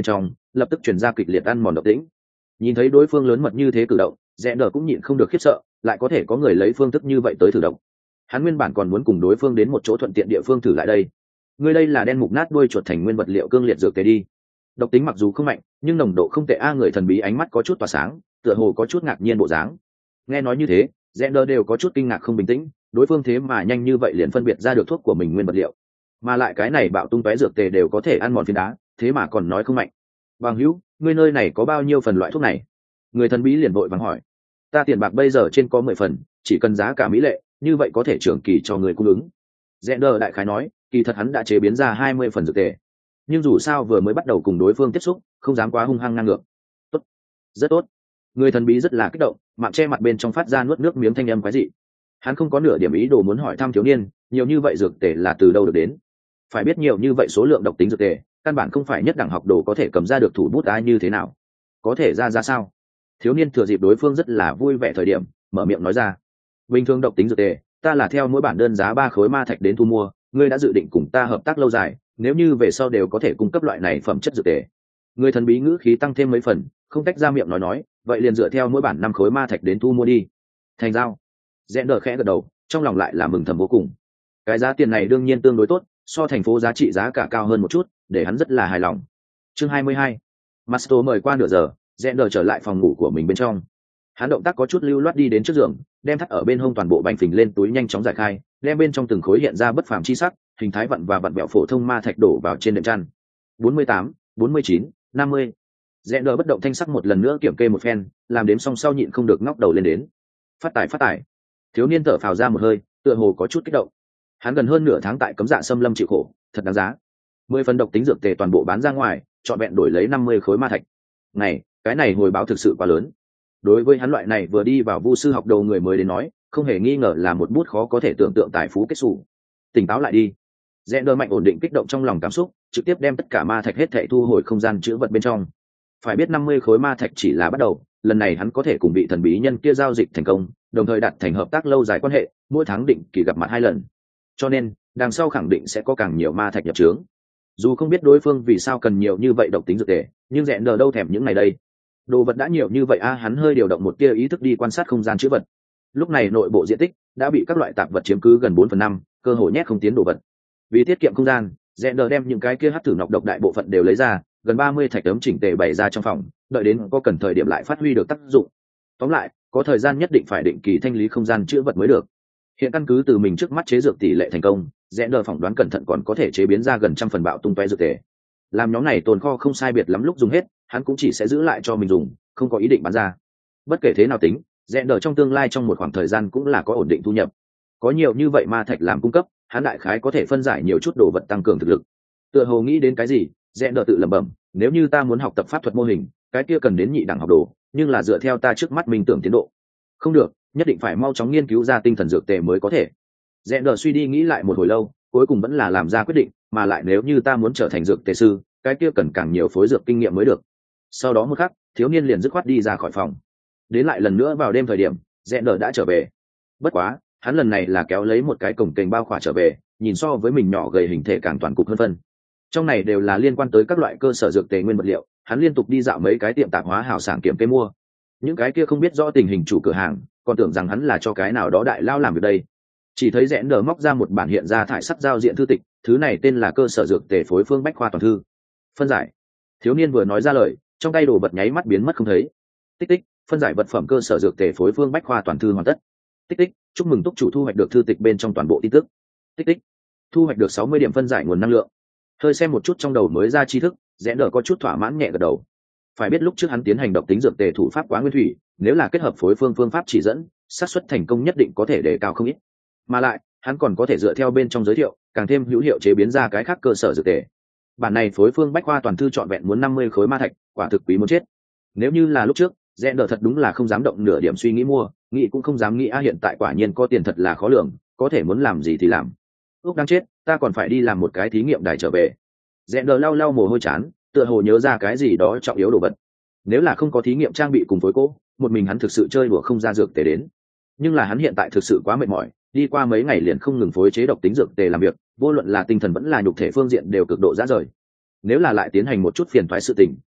lập tức chuyển ra kịch liệt ăn mòn độc tính. Nhìn thấy đối phương lớn mật như thế cử động, rẽ đờ cũng nhịn không được khiếp sợ, lại có thể có người lấy phương thức như vậy tới thử động. Hắn nguyên bản còn muốn cùng đối phương đến một chỗ thuận tiện địa phương thử lại đây. Người đây là đen mục nát đuôi chuột thành nguyên vật liệu cương liệt dược tề đi. Độc tính mặc dù không mạnh, nhưng nồng độ không tệ a. Người thần bí ánh mắt có chút tỏa sáng, tựa hồ có chút ngạc nhiên bộ dáng. Nghe nói như thế, rẽ đờ đều có chút kinh ngạc không bình tĩnh, đối phương thế mà nhanh như vậy liền phân biệt ra được thuốc của mình nguyên vật liệu, mà lại cái này bạo tung tóe dược tề đều có thể ăn mòn phiến đá, thế mà còn nói không mạnh. Bằng hữu, ngươi nơi này có bao nhiêu phần loại thuốc này? Người thần bí liền vội vàng hỏi. Ta tiền bạc bây giờ trên có 10 phần, chỉ cần giá cả mỹ lệ, như vậy có thể trưởng kỳ cho người cung ứng. Zender đại khái nói, kỳ thật hắn đã chế biến ra 20 phần dược tề, nhưng dù sao vừa mới bắt đầu cùng đối phương tiếp xúc, không dám quá hung hăng ngang ngược. Tốt, rất tốt. Người thần bí rất là kích động, mạng che mặt bên trong phát ra nuốt nước miếng thanh âm quái dị. Hắn không có nửa điểm ý đồ muốn hỏi thăm thiếu niên, nhiều như vậy dược tề là từ đâu được đến? Phải biết nhiều như vậy số lượng độc tính dược tề, căn bản không phải nhất đẳng học đồ có thể cầm ra được thủ bút ai như thế nào. Có thể ra sao? Thiếu niên thừa dịp đối phương rất là vui vẻ thời điểm, mở miệng nói ra. Bình thường độc tính dược tề, ta là theo mỗi bản đơn giá 3 khối ma thạch đến thu mua, ngươi đã dự định cùng ta hợp tác lâu dài, nếu như về sau đều có thể cung cấp loại này phẩm chất dược tề. Người thần bí ngữ khí tăng thêm mấy phần, không tách ra miệng nói, vậy liền dựa theo mỗi bản 5 khối ma thạch đến thu mua đi. Thành giao. Zender khẽ gật đầu, trong lòng lại là mừng thầm vô cùng. Cái giá tiền này đương nhiên tương đối tốt, so thành phố giá trị giá cả cao hơn một chút, để hắn rất là hài lòng. Chương 22. Masto mời qua nửa giờ, Zender trở lại phòng ngủ của mình bên trong. Hắn động tác có chút lưu loát đi đến trước giường, đem thắt ở bên hông toàn bộ bành phình lên túi nhanh chóng giải khai, đem bên trong từng khối hiện ra bất phàm chi sắc, hình thái vặn và vặn vẹo phổ thông ma thạch đổ vào trên đệm chăn. 48, 49, 50. Zender bất động thanh sắc một lần nữa kiểm kê một phen, làm đếm xong sau nhịn không được ngóc đầu lên đến. Phát tài. Thiếu niên thở phào ra một hơi, tựa hồ có chút kích động. Hắn gần hơn nửa tháng tại cấm dạ xâm lâm chịu khổ, thật đáng giá. 10 phần độc tính dược tề toàn bộ bán ra ngoài, chọn vẹn đổi lấy 50 khối ma thạch. Này, cái này hồi báo thực sự quá lớn. Đối với hắn loại này vừa đi vào vu sư học đầu người mới đến nói, không hề nghi ngờ là một bút khó có thể tưởng tượng tài phú kết xù. Tỉnh táo lại đi. Zender mạnh ổn định kích động trong lòng cảm xúc, trực tiếp đem tất cả ma thạch hết thảy thu hồi không gian chứa vật bên trong. Phải biết 50 khối ma thạch chỉ là bắt đầu, lần này hắn có thể cùng vị thần bí nhân kia giao dịch thành công, đồng thời đạt thành hợp tác lâu dài quan hệ, mỗi tháng định kỳ gặp mặt 2 lần. Cho nên, đằng sau khẳng định sẽ có càng nhiều ma thạch nhập trướng. Dù không biết đối phương vì sao cần nhiều như vậy độc tính dược tề, nhưng Zender đâu thèm những ngày đây. Đồ vật đã nhiều như vậy hắn hơi điều động một tia ý thức đi quan sát không gian chứa vật. Lúc này nội bộ diện tích đã bị các loại tạp vật chiếm cứ gần 4/5, cơ hội nhét không tiến đồ vật. Vì tiết kiệm không gian, Zender đem những cái kia hắc thử nọc độc đại bộ phận đều lấy ra, gần 30 thạch tấm chỉnh tề bày ra trong phòng, đợi đến có cần thời điểm lại phát huy được tác dụng. Tóm lại, có thời gian nhất định phải định kỳ thanh lý không gian chứa vật mới được. Hiện căn cứ từ mình trước mắt chế dược tỷ lệ thành công, Zender phỏng đoán cẩn thận còn có thể chế biến ra gần 100 phần bạo tung tóe dược tề. Làm nhóm này tồn kho không sai biệt lắm lúc dùng hết, hắn cũng chỉ sẽ giữ lại cho mình dùng, không có ý định bán ra. Bất kể thế nào tính, Zender trong tương lai trong một khoảng thời gian cũng là có ổn định thu nhập. Có nhiều như vậy ma thạch làm cung cấp, hắn đại khái có thể phân giải nhiều chút đồ vật tăng cường thực lực. Tựa hồ nghĩ đến cái gì, Zender tự lẩm bẩm, nếu như ta muốn học tập pháp thuật mô hình, cái kia cần đến nhị đẳng học đồ, nhưng là dựa theo ta trước mắt mình tưởng tiến độ. Không được, nhất định phải mau chóng nghiên cứu ra tinh thần dược tề mới có thể. Zender suy đi nghĩ lại một hồi lâu, cuối cùng vẫn là làm ra quyết định, mà lại nếu như ta muốn trở thành dược tề sư, cái kia cần càng nhiều phối dược kinh nghiệm mới được. Sau đó một khắc, thiếu niên liền dứt khoát đi ra khỏi phòng. Đến lại lần nữa vào đêm thời điểm, Zender đã trở về. Bất quá, hắn lần này là kéo lấy một cái cổng kềnh bao khỏa trở về, nhìn so với mình nhỏ gầy hình thể càng toàn cục hơn phân. Trong này đều là liên quan tới các loại cơ sở dược tề nguyên vật liệu, hắn liên tục đi dạo mấy cái tiệm tạp hóa hảo sảng kiểm kê mua. Những cái kia không biết rõ tình hình chủ cửa hàng, còn tưởng rằng hắn là cho cái nào đó đại lao làm việc đây. Chỉ thấy Zender móc ra một bản hiện ra thải sắc giao diện thư tịch, thứ này tên là cơ sở dược tề phối phương bách khoa toàn thư. Phân giải. Thiếu niên vừa nói ra lời, trong tay đồ vật nháy mắt biến mất không thấy. Tích tích, phân giải vật phẩm cơ sở dược tề phối phương bách khoa toàn thư hoàn tất. Tích tích, chúc mừng túc chủ thu hoạch được thư tịch bên trong toàn bộ tin tức. Tích tích, thu hoạch được 60 điểm phân giải nguồn năng lượng. Hơi xem một chút trong đầu mới ra tri thức, Zender có chút thỏa mãn nhẹ gật đầu. Phải biết lúc trước hắn tiến hành độc tính dược tề thủ pháp quá nguyên thủy, nếu là kết hợp phối phương pháp chỉ dẫn, xác suất thành công nhất định có thể đề cao không ít. Mà lại, hắn còn có thể dựa theo bên trong giới thiệu, càng thêm hữu hiệu chế biến ra cái khác cơ sở dược tề. Bản này phối phương bách khoa toàn thư trọn vẹn muốn 50 khối ma thạch, quả thực quý muốn chết. Nếu như là lúc trước, Zender thật đúng là không dám động nửa điểm suy nghĩ mua, nghĩ cũng không dám nghĩ hiện tại quả nhiên có tiền thật là khó lường, có thể muốn làm gì thì làm. Úc đang chết, ta còn phải đi làm một cái thí nghiệm đài trở về. Zender lau lau mồ hôi chán, tựa hồ nhớ ra cái gì đó trọng yếu đồ vật. Nếu là không có thí nghiệm trang bị cùng phối cố, một mình hắn thực sự chơi đùa không ra dược tề đến. Nhưng là hắn hiện tại thực sự quá mệt mỏi, đi qua mấy ngày liền không ngừng phối chế độc tính dược tề làm việc, vô luận là tinh thần vẫn là nhục thể phương diện đều cực độ rã rời. Nếu là lại tiến hành một chút phiền toái sự tình,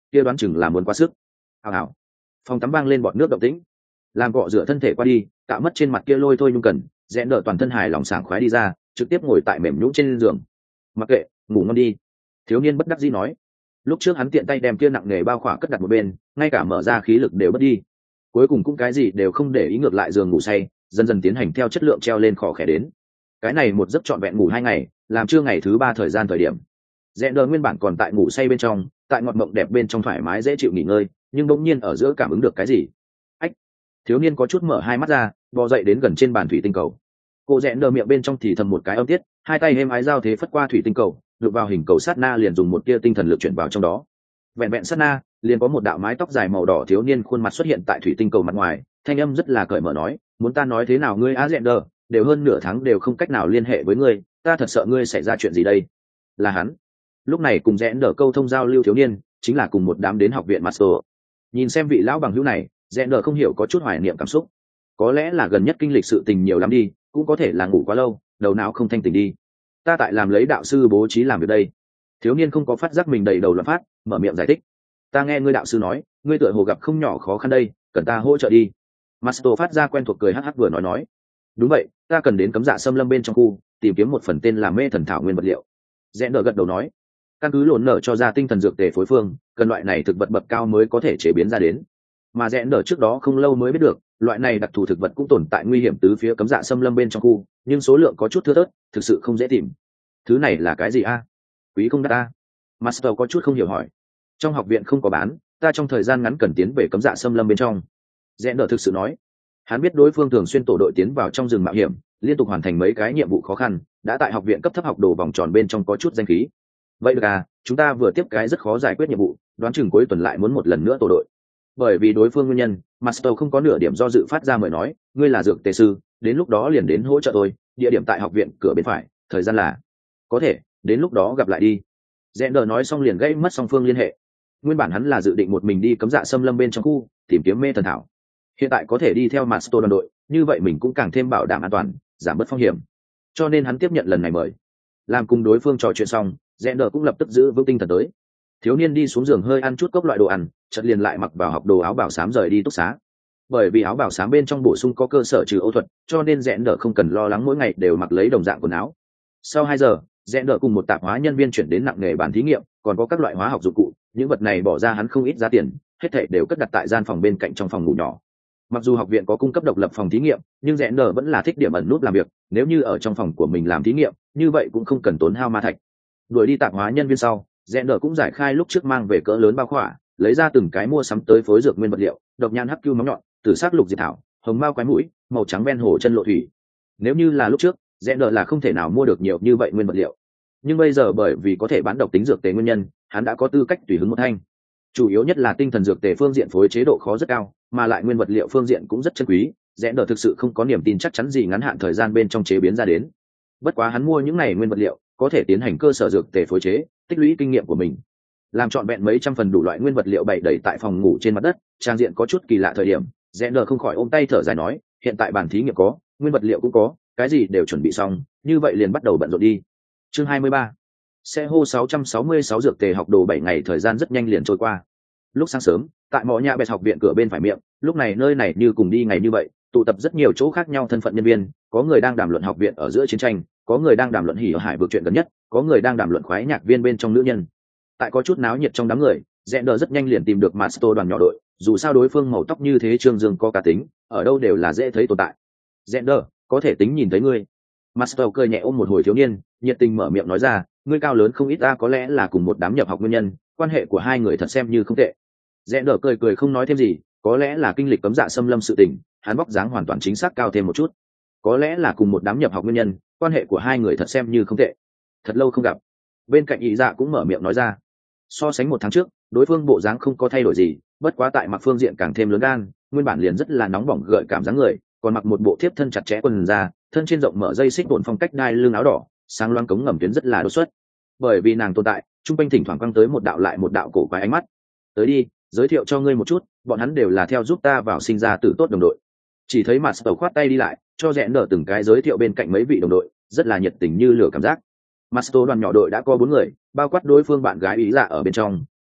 kia đoán chừng là muốn quá sức. Hào hào, phòng tắm vang lên bọt nước động tĩnh, làm cọ rửa thân thể qua đi, tạo mất trên mặt kia lôi thôi nhung cần, rẽn đỡ toàn thân hài lòng sảng khoái đi ra, trực tiếp ngồi tại mềm nhũn trên giường. Mặc kệ, ngủ ngon đi. Thiếu niên bất đắc dĩ nói. Lúc trước hắn tiện tay đem kia nặng nghề bao khỏa cất đặt một bên, ngay cả mở ra khí lực đều mất đi. Cuối cùng cũng cái gì đều không để ý, ngược lại giường ngủ say, dần dần tiến hành theo chất lượng treo lên khỏ khẽ đến. Cái này một giấc trọn vẹn ngủ 2 ngày, làm trưa ngày thứ 3 thời gian thời điểm. Rẽn đỡ nguyên bản còn tại ngủ say bên trong, tại ngọt mộng đẹp bên trong thoải mái dễ chịu nghỉ ngơi, nhưng bỗng nhiên ở giữa cảm ứng được cái gì. Ách! Thiếu niên có chút mở hai mắt ra, bò dậy đến gần trên bàn thủy tinh cầu. Cô rẽn đỡ miệng bên trong thì thầm một cái âm tiết, hai tay êm ái giao thế phất qua thủy tinh cầu, được vào hình cầu sát na liền dùng một tia tinh thần lực chuyển vào trong đó. Vẹn vẹn sát na, liền có một đạo mái tóc dài màu đỏ thiếu niên khuôn mặt xuất hiện tại thủy tinh cầu mặt ngoài, thanh âm rất là cởi mở nói, muốn ta nói thế nào ngươi á rẽn đỡ, đều hơn nửa tháng đều không cách nào liên hệ với ngươi, ta thật sợ ngươi xảy ra chuyện gì đây. Là hắn. Lúc này cùng rẽn đỡ câu thông giao lưu thiếu niên, chính là cùng một đám đến học viện Master. Nhìn xem vị lão bằng hữu này, rẽn đỡ không hiểu có chút hoài niệm cảm xúc. Có lẽ là gần nhất kinh lịch sự tình nhiều lắm đi, cũng có thể là ngủ quá lâu, đầu não không thanh tỉnh đi. Ta tại làm lấy đạo sư bố trí làm việc đây. Thiếu niên không có phát giác mình đầy đầu loạn phát, mở miệng giải thích. Ta nghe ngươi đạo sư nói, ngươi tựa hồ gặp không nhỏ khó khăn đây, cần ta hỗ trợ đi. Master phát ra quen thuộc cười hắc hắc vừa nói. Đúng vậy, ta cần đến cấm dạ xâm lâm bên trong khu, tìm kiếm một phần tên là mê thần thảo nguyên vật liệu. Rẽn đỡ gật đầu nói, căn cứ lộn nở cho ra tinh thần dược tề phối phương, cần loại này thực vật bậc cao mới có thể chế biến ra đến. Mà rẽn đỡ trước đó không lâu mới biết được, loại này đặc thù thực vật cũng tồn tại nguy hiểm tứ phía cấm dạ xâm lâm bên trong khu, nhưng số lượng có chút thưa thớt, thực sự không dễ tìm. Thứ này là cái gì a? Quý không đắt a? Master có chút không hiểu hỏi. Trong học viện không có bán, ta trong thời gian ngắn cần tiến về cấm dạ xâm lâm bên trong. Rẽn đỡ thực sự nói. Hắn biết đối phương thường xuyên tổ đội tiến vào trong rừng mạo hiểm, liên tục hoàn thành mấy cái nhiệm vụ khó khăn, đã tại học viện cấp thấp học đồ vòng tròn bên trong có chút danh khí. Vậy được à, chúng ta vừa tiếp cái rất khó giải quyết nhiệm vụ, đoán chừng cuối tuần lại muốn một lần nữa tổ đội. Bởi vì đối phương nguyên nhân, Master không có nửa điểm do dự phát ra mời nói, ngươi là dược tề sư, đến lúc đó liền đến hỗ trợ tôi, địa điểm tại học viện cửa bên phải, thời gian là có thể, đến lúc đó gặp lại đi. Zender nói xong liền gây mất song phương liên hệ. Nguyên bản hắn là dự định một mình đi cấm dạ xâm lâm bên trong khu, tìm kiếm mê thần thảo. Hiện tại có thể đi theo Master đoàn đội, như vậy mình cũng càng thêm bảo đảm an toàn, giảm bớt phong hiểm. Cho nên hắn tiếp nhận lần này mời. Làm cùng đối phương trò chuyện xong, Zender cũng lập tức giữ vững tinh thần tới. Thiếu niên đi xuống giường hơi ăn chút cốc loại đồ ăn, chợt liền lại mặc vào học đồ áo bảo xám rời đi túc xá. Bởi vì áo bảo xám bên trong bổ sung có cơ sở trừ ấu thuật, cho nên Zender không cần lo lắng mỗi ngày đều mặc lấy đồng dạng quần áo. Sau 2 giờ, Zender cùng một tạp hóa nhân viên chuyển đến nặng nghề bàn thí nghiệm, còn có các loại hóa học dụng cụ, những vật này bỏ ra hắn không ít giá tiền, hết thảy đều cất đặt tại gian phòng bên cạnh trong phòng ngủ nhỏ. Mặc dù học viện có cung cấp độc lập phòng thí nghiệm, nhưng Zender vẫn là thích điểm ẩn nút làm việc, nếu như ở trong phòng của mình làm thí nghiệm, như vậy cũng không cần tốn hao ma thạch. Đuổi đi tạp hóa nhân viên sau, Zender cũng giải khai lúc trước mang về cỡ lớn bao khỏa, lấy ra từng cái mua sắm tới phối dược nguyên vật liệu, độc nhãn hắc cưu móng nhọn, tử sắc lục diệp thảo, hồng mao quái mũi, màu trắng ven hồ chân lộ thủy. Nếu như là lúc trước, Zender là không thể nào mua được nhiều như vậy nguyên vật liệu. Nhưng bây giờ bởi vì có thể bán độc tính dược tề nguyên nhân, hắn đã có tư cách tùy hứng một thanh. Chủ yếu nhất là tinh thần dược tề phương diện phối chế độ khó rất cao, mà lại nguyên vật liệu phương diện cũng rất chân quý, Zender thực sự không có niềm tin chắc chắn gì ngắn hạn thời gian bên trong chế biến ra đến. Bất quá hắn mua những này nguyên vật liệu, có thể tiến hành cơ sở dược tề phối chế, tích lũy kinh nghiệm của mình, làm trọn vẹn mấy trăm phần đủ loại nguyên vật liệu bày đầy tại phòng ngủ trên mặt đất, trang diện có chút kỳ lạ thời điểm, Zender không khỏi ôm tay thở dài nói, hiện tại bản thí nghiệm có, nguyên vật liệu cũng có, cái gì đều chuẩn bị xong, như vậy liền bắt đầu bận rộn đi. Chương 23. Xe hô 666 dược tề học đồ 7 ngày thời gian rất nhanh liền trôi qua. Lúc sáng sớm, tại mỏ nhà bẹt học viện cửa bên phải miệng, lúc này nơi này như cùng đi ngày như vậy, tụ tập rất nhiều chỗ khác nhau thân phận nhân viên, có người đang đàm luận học viện ở giữa chiến tranh, có người đang đàm luận hỉ ở hải vực chuyện gần nhất, có người đang đàm luận khoái nhạc viên bên trong nữ nhân. Tại có chút náo nhiệt trong đám người, Zender rất nhanh liền tìm được Master đoàn nhỏ đội, dù sao đối phương màu tóc như thế trương dương có cá tính, ở đâu đều là dễ thấy tồn tại. Zender, có thể tính nhìn thấy ngươi. Master cười nhẹ ôm một hồi thiếu niên, nhiệt tình mở miệng nói ra, ngươi cao lớn không ít ta, có lẽ là cùng một đám nhập học nguyên nhân, quan hệ của hai người thật xem như không tệ. Zender cười không nói thêm gì, có lẽ là kinh lịch cấm dạ xâm lâm sự tình, hắn vóc dáng hoàn toàn chính xác cao thêm một chút. Có lẽ là cùng một đám nhập học nguyên nhân, quan hệ của hai người thật xem như không tệ. Thật lâu không gặp. Bên cạnh ý dạ cũng mở miệng nói ra. So sánh 1 tháng trước, đối phương bộ dáng không có thay đổi gì, bất quá tại mặc phương diện càng thêm lớn gan, nguyên bản liền rất là nóng bỏng gợi cảm dáng người, còn mặc một bộ thiếp thân chặt chẽ quần da, thân trên rộng mở dây xích đồn phong cách đai lưng áo đỏ, sáng loáng cống ngầm tuyến rất là đột xuất. Bởi vì nàng tồn tại, trung quanh thỉnh thoảng quăng tới một đạo lại một đạo cổ quái ánh mắt. Tới đi, giới thiệu cho ngươi một chút, bọn hắn đều là theo giúp ta vào sinh ra tử tốt đồng đội. Chỉ thấy mặt tàu khoát tay đi lại, cho rẽn đỡ từng cái giới thiệu bên cạnh mấy vị đồng đội, rất là nhiệt tình như lửa cảm giác. Master đoàn nhỏ đội đã có 4 người, bao quát đối phương bạn gái ý dạ ở bên trong,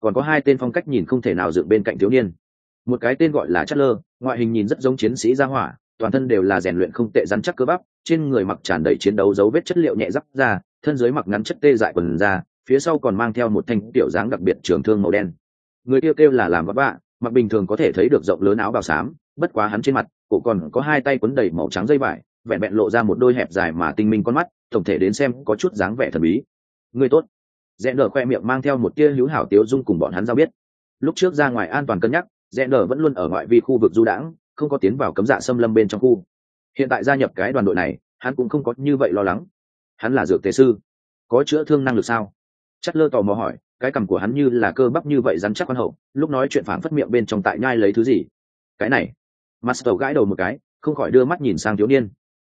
còn có hai tên phong cách nhìn không thể nào dựng bên cạnh thiếu niên. Một cái tên gọi là Chatler, ngoại hình nhìn rất giống chiến sĩ gia hỏa, toàn thân đều là rèn luyện không tệ, rắn chắc cơ bắp, trên người mặc tràn đầy chiến đấu dấu vết chất liệu nhẹ giáp da, thân dưới mặc ngắn chất tê dại quần da, phía sau còn mang theo một thanh tiểu dáng đặc biệt trường thương màu đen. Người kêu là làm gót bạ, mặc bình thường có thể thấy được rộng lớn áo bào xám, bất quá hắn trên mặt cổ còn có hai tay quấn đầy màu trắng dây vải, vẹn vẹn lộ ra một đôi hẹp dài mà tinh minh con mắt, tổng thể đến xem có chút dáng vẻ thần bí. Người tốt. Rẽn đờ khoe miệng mang theo một tia hữu hảo tiếu dung cùng bọn hắn giao biết. Lúc trước ra ngoài an toàn cân nhắc, Rẽn đờ vẫn luôn ở ngoại vi khu vực du đãng, không có tiến vào cấm dạ xâm lâm bên trong khu. Hiện tại gia nhập cái đoàn đội này, hắn cũng không có như vậy lo lắng. Hắn là dược tề sư, có chữa thương năng lực sao? Chất lơ tò mò hỏi, cái cằm của hắn như là cơ bắp như vậy rắn chắc khoan hậu, lúc nói chuyện phảng phất miệng bên trong tại nhai lấy thứ gì. Cái này, Master gãi đầu một cái, không khỏi đưa mắt nhìn sang thiếu niên.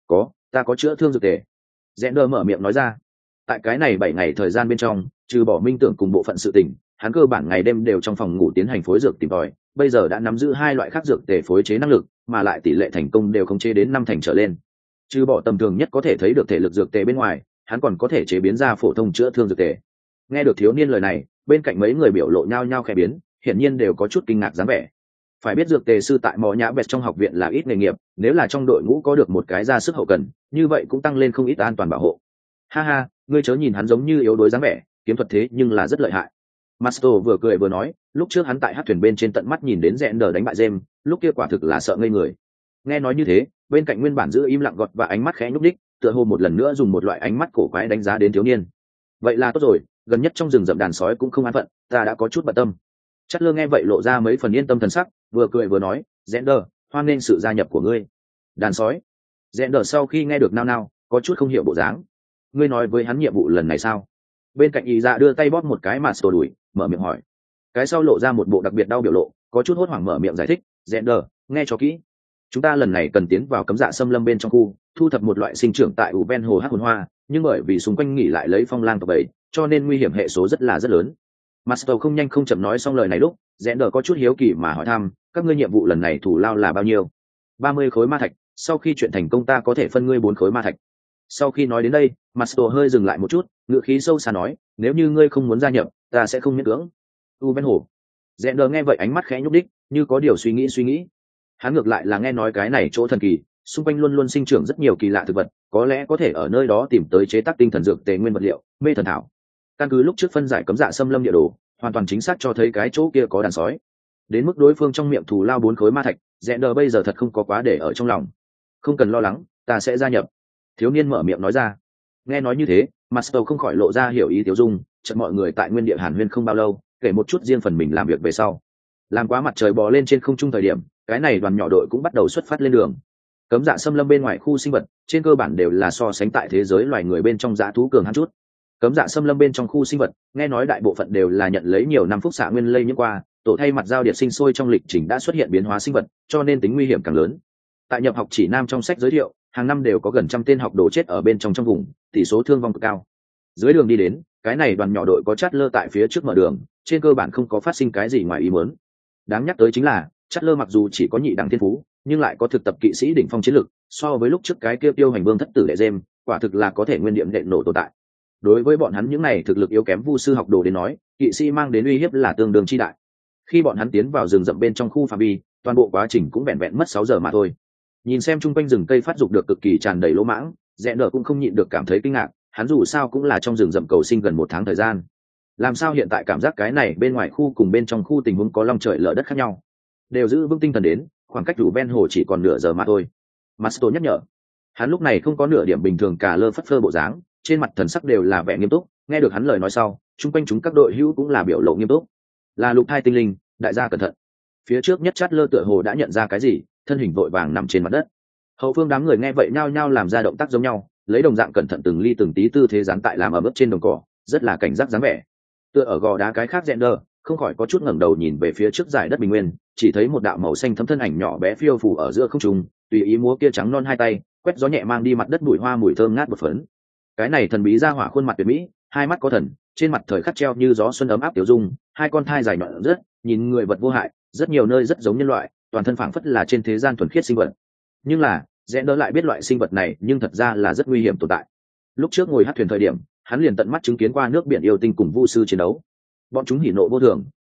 Ta có chữa thương dược tề. Rẽn đờ mở miệng nói ra. Tại cái này 7 ngày thời gian bên trong, trừ bỏ minh tưởng cùng bộ phận sự tình, hắn cơ bản ngày đêm đều trong phòng ngủ tiến hành phối dược tìm tòi, bây giờ đã nắm giữ 2 loại khác dược tề phối chế năng lực, mà lại tỷ lệ thành công đều khống chế đến 5 thành trở lên. Trừ bỏ tầm thường nhất có thể thấy được thể lực dược tề bên ngoài, hắn còn có thể chế biến ra phổ thông chữa thương dược tề. Nghe được thiếu niên lời này, bên cạnh mấy người biểu lộ nhao nhao khẽ biến, hiển nhiên đều có chút kinh ngạc dáng vẻ. Phải biết dược tề sư tại Mỏ Nhã Bẹt trong học viện là ít nghề nghiệp, nếu là trong đội ngũ có được một cái ra sức hậu cần, như vậy cũng tăng lên không ít an toàn bảo hộ. Ha ha, ngươi chớ nhìn hắn giống như yếu đuối dáng vẻ, kiếm thuật thế nhưng là rất lợi hại. Masto vừa cười vừa nói, lúc trước hắn tại hát thuyền bên trên tận mắt nhìn đến Rẽn đờ đánh bại James, lúc kia quả thực là sợ ngây người. Nghe nói như thế, bên cạnh nguyên bản giữ im lặng gọt và ánh mắt khẽ nhúc đích, tựa hồ một lần nữa dùng một loại ánh mắt cổ quái đánh giá đến thiếu niên. Vậy là tốt rồi, gần nhất trong rừng rậm đàn sói cũng không an phận, ta đã có chút bận tâm. Chất lơ nghe vậy lộ ra mấy phần yên tâm thần sắc, vừa cười vừa nói, Rẽn đờ, hoan nghênh sự gia nhập của ngươi. Đàn sói. Rẽn đờ sau khi nghe được nao nao, có chút không hiểu bộ dáng. Ngươi nói với hắn nhiệm vụ lần này sao? Bên cạnh ý dạ đưa tay bóp một cái mà sổ đuổi, mở miệng hỏi. Cái sau lộ ra một bộ đặc biệt đau biểu lộ, có chút hốt hoảng mở miệng giải thích, Rẽn đờ, nghe cho kỹ. Chúng ta lần này cần tiến vào cấm dạ xâm lâm bên trong khu, thu thập một loại sinh trưởng tại ủ ven hồ hắc hồn hoa, nhưng bởi vì xung quanh nghỉ lại lấy phong lang tộc bầy, cho nên nguy hiểm hệ số rất lớn. Master không nhanh không chậm nói xong lời này lúc, Rẽn đờ có chút hiếu kỳ mà hỏi thăm, các ngươi nhiệm vụ lần này thủ lao là bao nhiêu? 30 khối ma thạch, sau khi chuyện thành công ta có thể phân ngươi 4 khối ma thạch. Sau khi nói đến đây, Master hơi dừng lại một chút, ngữ khí sâu xa nói, nếu như ngươi không muốn gia nhập, ta sẽ không miễn cưỡng. Ven hồ. Rẽn đờ nghe vậy ánh mắt khẽ nhúc đích, như có điều suy nghĩ. Hắn ngược lại là nghe nói cái này chỗ thần kỳ, xung quanh luôn luôn sinh trưởng rất nhiều kỳ lạ thực vật, có lẽ có thể ở nơi đó tìm tới chế tác tinh thần dược tề nguyên vật liệu, mê thần thảo. Căn cứ lúc trước phân giải cấm dạ xâm lâm địa đồ, hoàn toàn chính xác cho thấy cái chỗ kia có đàn sói. Đến mức đối phương trong miệng thù lao 4 khối ma thạch, Rẽn đờ bây giờ thật không có quá để ở trong lòng. Không cần lo lắng, ta sẽ gia nhập. Thiếu niên mở miệng nói ra. Nghe nói như thế, Master không khỏi lộ ra hiểu ý Tiểu Dung, chợt mọi người tại nguyên địa Hàn Huyên không bao lâu, kể một chút riêng phần mình làm việc về sau. Làm quá mặt trời bò lên trên không trung thời điểm, cái này đoàn nhỏ đội cũng bắt đầu xuất phát lên đường. Cấm dạ xâm lâm bên ngoài khu sinh vật, trên cơ bản đều là so sánh tại thế giới loài người bên trong dã thú cường hãn chút. Cấm dạ xâm lâm bên trong khu sinh vật, nghe nói đại bộ phận đều là nhận lấy nhiều năm phúc xạ nguyên lây nhiễm qua, tổ thay mặt giao điệp sinh sôi trong lịch trình đã xuất hiện biến hóa sinh vật, cho nên tính nguy hiểm càng lớn. Tại nhập học chỉ nam trong sách giới thiệu, hàng năm đều có gần 100 tên học đồ chết ở bên trong vùng, tỷ số thương vong cực cao. Dưới đường đi đến, cái này đoàn nhỏ đội có chát lơ tại phía trước mở đường, trên cơ bản không có phát sinh cái gì ngoài ý muốn. Đáng nhắc tới chính là, chát lơ mặc dù chỉ có nhị đẳng thiên phú, nhưng lại có thực tập kỵ sĩ đỉnh phong chiến lực, so với lúc trước cái kia tiêu hành vương thất tử đệ dêm, quả thực là có thể nguyên điểm đệm nổ tồn tại. Đối với bọn hắn những này thực lực yếu kém vu sư học đồ đến nói, kỵ sĩ mang đến uy hiếp là tương đương chi đại. Khi bọn hắn tiến vào rừng rậm bên trong khu phạm vi, toàn bộ quá trình cũng vẹn vẹn mất 6 giờ mà thôi. Nhìn xem chung quanh rừng cây phát dục được cực kỳ tràn đầy lỗ mãng, Rẽn đờ cũng không nhịn được cảm thấy kinh ngạc, hắn dù sao cũng là trong rừng rậm cầu sinh gần 1 tháng thời gian. Làm sao hiện tại cảm giác cái này bên ngoài khu cùng bên trong khu tình huống có long trời lở đất khác nhau. Đều giữ vững tinh thần đến, khoảng cách rủ ven hồ chỉ còn nửa giờ mà thôi. Master nhắc nhở. Hắn lúc này không có nửa điểm bình thường cả lơ phất phơ bộ dáng, trên mặt thần sắc đều là vẻ nghiêm túc, nghe được hắn lời nói sau, chung quanh chúng các đội hữu cũng là biểu lộ nghiêm túc. Là lục thai tinh linh, đại gia cẩn thận. Phía trước nhất chát lơ tựa hồ đã nhận ra cái gì, thân hình vội vàng nằm trên mặt đất. Hậu phương đám người nghe vậy nhao nhao làm ra động tác giống nhau, lấy đồng dạng cẩn thận từng ly từng tí tư thế dán tại làm ở bước trên đồng cỏ, rất là cảnh giác dáng vẻ. Tựa ở gò đá cái khác Rẽn đờ không khỏi có chút ngẩng đầu nhìn về phía trước dải đất bình nguyên, chỉ thấy một đạo màu xanh thấm thân ảnh nhỏ bé phiêu phù ở giữa không trung, tùy ý múa kia trắng non hai tay, quét gió nhẹ mang đi mặt đất bụi hoa mùi thơm ngát bột phấn. Cái này thần bí ra hỏa khuôn mặt tuyệt mỹ, hai mắt có thần, trên mặt thời khắc treo như gió xuân ấm áp tiểu dung, hai con thai dài nhọn rất, nhìn người vật vô hại, rất nhiều nơi rất giống nhân loại, toàn thân phảng phất là trên thế gian thuần khiết sinh vật. Nhưng là, Rẽn đỡ lại biết loại sinh vật này, nhưng thật ra là rất nguy hiểm tồn tại. Lúc trước ngồi hát thuyền thời điểm, hắn liền tận mắt chứng kiến qua nước biển yêu tinh cùng vu sư chiến đấu. Bọn chúng hỉ nộ vô thường,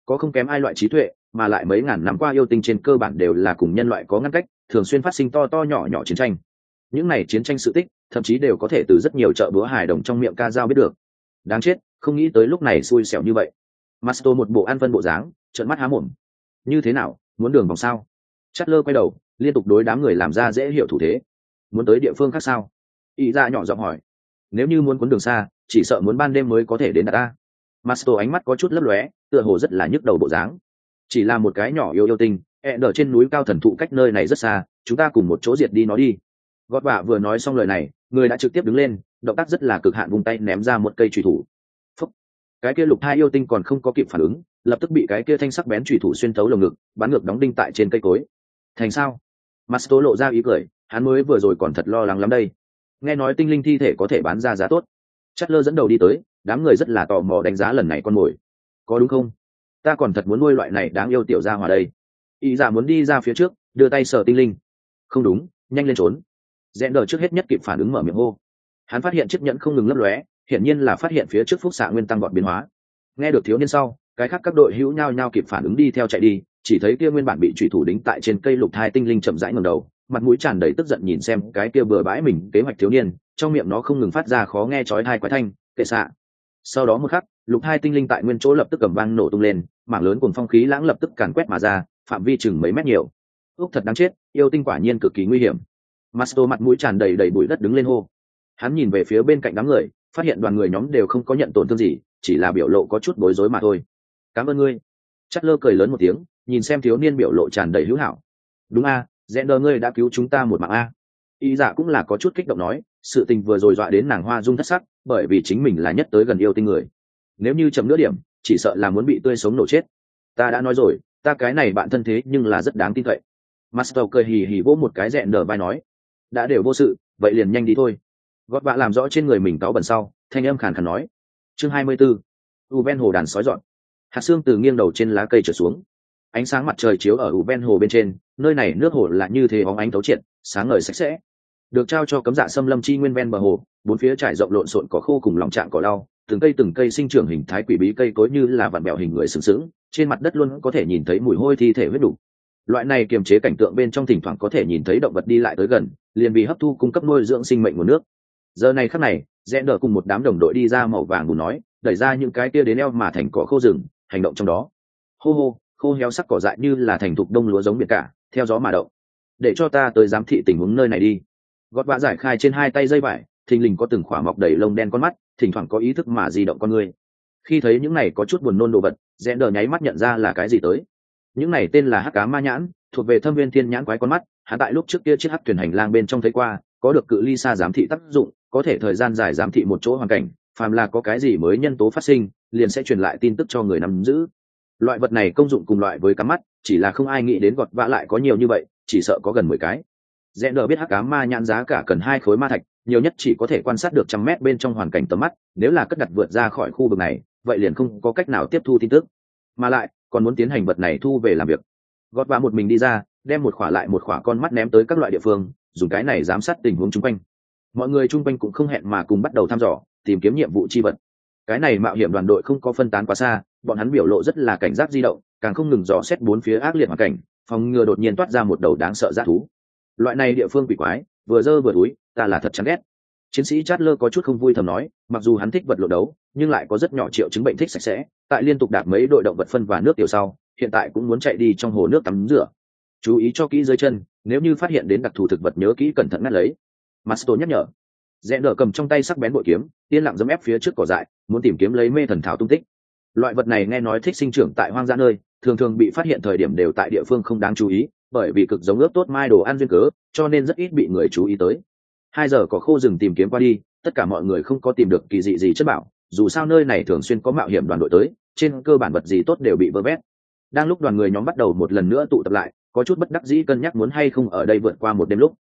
có không kém ai loại trí tuệ, mà lại mấy ngàn năm qua yêu tinh trên cơ bản đều là cùng nhân loại có ngăn cách, thường xuyên phát sinh to to nhỏ nhỏ chiến tranh. Những này chiến tranh sự tích thậm chí đều có thể từ rất nhiều chợ búa hài đồng trong miệng ca dao biết được. Đáng chết, không nghĩ tới lúc này xui xẻo như vậy. Masto một bộ an phân bộ dáng, trợn mắt há mồm. Như thế nào, muốn đường vòng sao? Chatler quay đầu, liên tục đối đám người làm ra dễ hiểu thủ thế. Muốn tới địa phương khác sao? Y ra nhỏ giọng hỏi. Nếu như muốn cuốn đường xa, chỉ sợ muốn ban đêm mới có thể đến đạt ta. Masto ánh mắt có chút lấp lóe, tựa hồ rất là nhức đầu bộ dáng. Chỉ là một cái nhỏ yêu tinh, ở trên núi cao thần thụ cách nơi này rất xa, chúng ta cùng một chỗ diệt đi nó đi. Gót vạ vừa nói xong lời này, người đã trực tiếp đứng lên, động tác rất là cực hạn, vung tay ném ra một cây chùy thủ. Phúc. Cái kia lục thai yêu tinh còn không có kịp phản ứng, lập tức bị cái kia thanh sắc bén chùy thủ xuyên thấu lồng ngực, bắn ngược đóng đinh tại trên cây cối. Thành sao? Masto lộ ra ý cười, hắn mới vừa rồi còn thật lo lắng lắm đây. Nghe nói tinh linh thi thể có thể bán ra giá tốt. Chatler dẫn đầu đi tới, đám người rất là tò mò đánh giá lần này con mồi. Có đúng không? Ta còn thật muốn nuôi loại này đáng yêu tiểu gia hỏa đây. Y dạ muốn đi ra phía trước, đưa tay sờ tinh linh. Không đúng, nhanh lên trốn. Rẽ đờ trước hết nhất kịp phản ứng mở miệng hô. Hắn phát hiện chiếc nhẫn không ngừng lấp lóe, hiển nhiên là phát hiện phía trước phúc xạ nguyên tăng vọt biến hóa. Nghe được thiếu niên sau, cái khác các đội hữu nhao nhao kịp phản ứng đi theo chạy đi, chỉ thấy kia nguyên bản bị chủy thủ đính tại trên cây lục thai tinh linh chậm rãi ngẩng đầu, mặt mũi tràn đầy tức giận nhìn xem cái kia bừa bãi mình kế hoạch thiếu niên, trong miệng nó không ngừng phát ra khó nghe chói tai quái thanh, kệ xạ. Sau đó một khắc, lục thai tinh linh tại nguyên chỗ lập tức cầm vang nổ tung lên, mảng lớn cuồng phong khí lãng lập tức càn quét mà ra, phạm vi chừng mấy mét nhiều. Úc thật đáng chết, yêu tinh quả nhiên cực kỳ nguy hiểm. Masto mặt mũi tràn đầy đầy bụi đất đứng lên hô. Hắn nhìn về phía bên cạnh đám người, phát hiện đoàn người nhóm đều không có nhận tổn thương gì, chỉ là biểu lộ có chút bối rối mà thôi. Cảm ơn ngươi. Chatler cười lớn một tiếng, nhìn xem thiếu niên biểu lộ tràn đầy hữu hảo. Đúng a, Zender ngươi đã cứu chúng ta một mạng a. Y dạ cũng là có chút kích động nói, sự tình vừa rồi dọa đến nàng hoa dung thất sắc, bởi vì chính mình là nhất tới gần yêu tinh người. Nếu như chậm nửa điểm, chỉ sợ là muốn bị tươi sống nổ chết. Ta đã nói rồi, ta cái này bạn thân thế nhưng là rất đáng tin cậy. Master cười hì hì vỗ một cái rẹn nở vai nói, đã đều vô sự, vậy liền nhanh đi thôi. Gót vạ làm rõ trên người mình cáu bẩn sau, thanh âm khàn khàn nói. Chương 24. Ven hồ đàn sói dọn. Hạt xương từ nghiêng đầu trên lá cây trở xuống. Ánh sáng mặt trời chiếu ở ven hồ bên trên, nơi này nước hồ là như thế óng ánh thấu triệt, sáng ngời sạch sẽ. Được trao cho cấm dạ xâm lâm chi nguyên ven bờ hồ, bốn phía trải rộng lộn xộn cỏ khô cùng lòng trạng cỏ lau, từng cây sinh trưởng hình thái quỷ bí cây cối như là vặn bẹo hình người sừng sững, trên mặt đất luôn có thể nhìn thấy mùi hôi thi thể huyết đủ. Loại này kiềm chế cảnh tượng bên trong thỉnh thoảng có thể nhìn thấy động vật đi lại tới gần, liền vì hấp thu cung cấp nuôi dưỡng sinh mệnh nguồn nước. Giờ này khắc này, rẽ đờ cùng một đám đồng đội đi ra màu vàng bùn nói, đẩy ra những cái kia đến eo mà thành cỏ khô rừng, hành động trong đó. Hô hô, khô héo sắc cỏ dại như là thành thục đông lúa giống biển cả, theo gió mà động. Để cho ta tới giám thị tình huống nơi này đi. Gót vạ giải khai trên hai tay dây vải, thình lình có từng khỏa mọc đầy lông đen con mắt, thỉnh thoảng có ý thức mà di động con người. Khi thấy những này có chút buồn nôn đồ vật, rẽ đờ nháy mắt nhận ra là cái gì tới. Những này tên là hắc cá ma nhãn, thuộc về thâm viên thiên nhãn quái con mắt. Hắn tại lúc trước kia chiếc hắc thuyền hành lang bên trong thấy qua, có được cự ly xa giám thị tác dụng, có thể thời gian dài giám thị một chỗ hoàn cảnh, phàm là có cái gì mới nhân tố phát sinh, liền sẽ truyền lại tin tức cho người nắm giữ. Loại vật này công dụng cùng loại với cắm mắt, chỉ là không ai nghĩ đến gọt vạ lại có nhiều như vậy, chỉ sợ có gần 10 cái. Rẽ đờ biết hắc cá ma nhãn giá cả cần 2 khối ma thạch, nhiều nhất chỉ có thể quan sát được 100 mét bên trong hoàn cảnh tầm mắt, nếu là cất đặt vượt ra khỏi khu vực này, vậy liền không có cách nào tiếp thu tin tức, mà lại còn muốn tiến hành vật này thu về làm việc. Gót vạ một mình đi ra, đem một khỏa lại một khỏa con mắt ném tới các loại địa phương, dùng cái này giám sát tình huống chung quanh. Mọi người chung quanh cũng không hẹn mà cùng bắt đầu thăm dò, tìm kiếm nhiệm vụ chi vật. Cái này mạo hiểm đoàn đội không có phân tán quá xa, bọn hắn biểu lộ rất là cảnh giác di động, càng không ngừng dò xét bốn phía ác liệt hoàn cảnh, phòng ngừa đột nhiên toát ra một đầu đáng sợ dã thú. Loại này địa phương quỷ quái, vừa dơ vừa túi, ta là thật chán ghét. Chiến sĩ Chatler có chút không vui thầm nói, mặc dù hắn thích vật lộn đấu, nhưng lại có rất nhỏ triệu chứng bệnh thích sạch sẽ, tại liên tục đạp mấy đội động vật phân và nước tiểu sau, hiện tại cũng muốn chạy đi trong hồ nước tắm rửa. Chú ý cho kỹ dưới chân, nếu như phát hiện đến đặc thù thực vật nhớ kỹ cẩn thận ngắt lấy. Masto nhắc nhở. Rẽ đỡ cầm trong tay sắc bén bội kiếm, yên lặng giẫm ép phía trước cỏ dại, muốn tìm kiếm lấy mê thần thảo tung tích. Loại vật này nghe nói thích sinh trưởng tại hoang dã nơi, thường thường bị phát hiện thời điểm đều tại địa phương không đáng chú ý, bởi vì cực giống ướp tốt mai đồ ăn duyên cớ, cho nên rất ít bị người chú ý tới. 2 giờ cỏ khô rừng tìm kiếm qua đi, tất cả mọi người không có tìm được kỳ dị gì chất bảo, dù sao nơi này thường xuyên có mạo hiểm đoàn đội tới, trên cơ bản vật gì tốt đều bị vơ vét. Đang lúc đoàn người nhóm bắt đầu một lần nữa tụ tập lại, có chút bất đắc dĩ cân nhắc muốn hay không ở đây vượt qua một đêm lúc.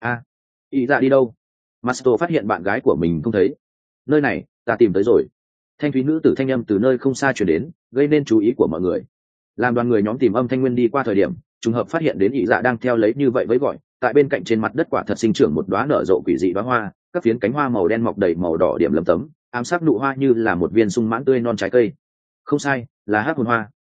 Ý dạ đi đâu? Masto phát hiện bạn gái của mình không thấy. Nơi này, ta tìm tới rồi. Thanh thúy nữ tử thanh âm từ nơi không xa truyền đến, gây nên chú ý của mọi người. Làm đoàn người nhóm tìm âm thanh nguyên đi qua thời điểm, trùng hợp phát hiện đến Ý dạ đang theo lấy như vậy với gọi, tại bên cạnh trên mặt đất quả thật sinh trưởng một đóa nở rộ quỷ dị đóa hoa, các phiến cánh hoa màu đen mọc đầy màu đỏ điểm lấm tấm, ám sắc nụ hoa như là một viên sung mãn tươi non trái cây. Không sai, là hắc hồn hoa.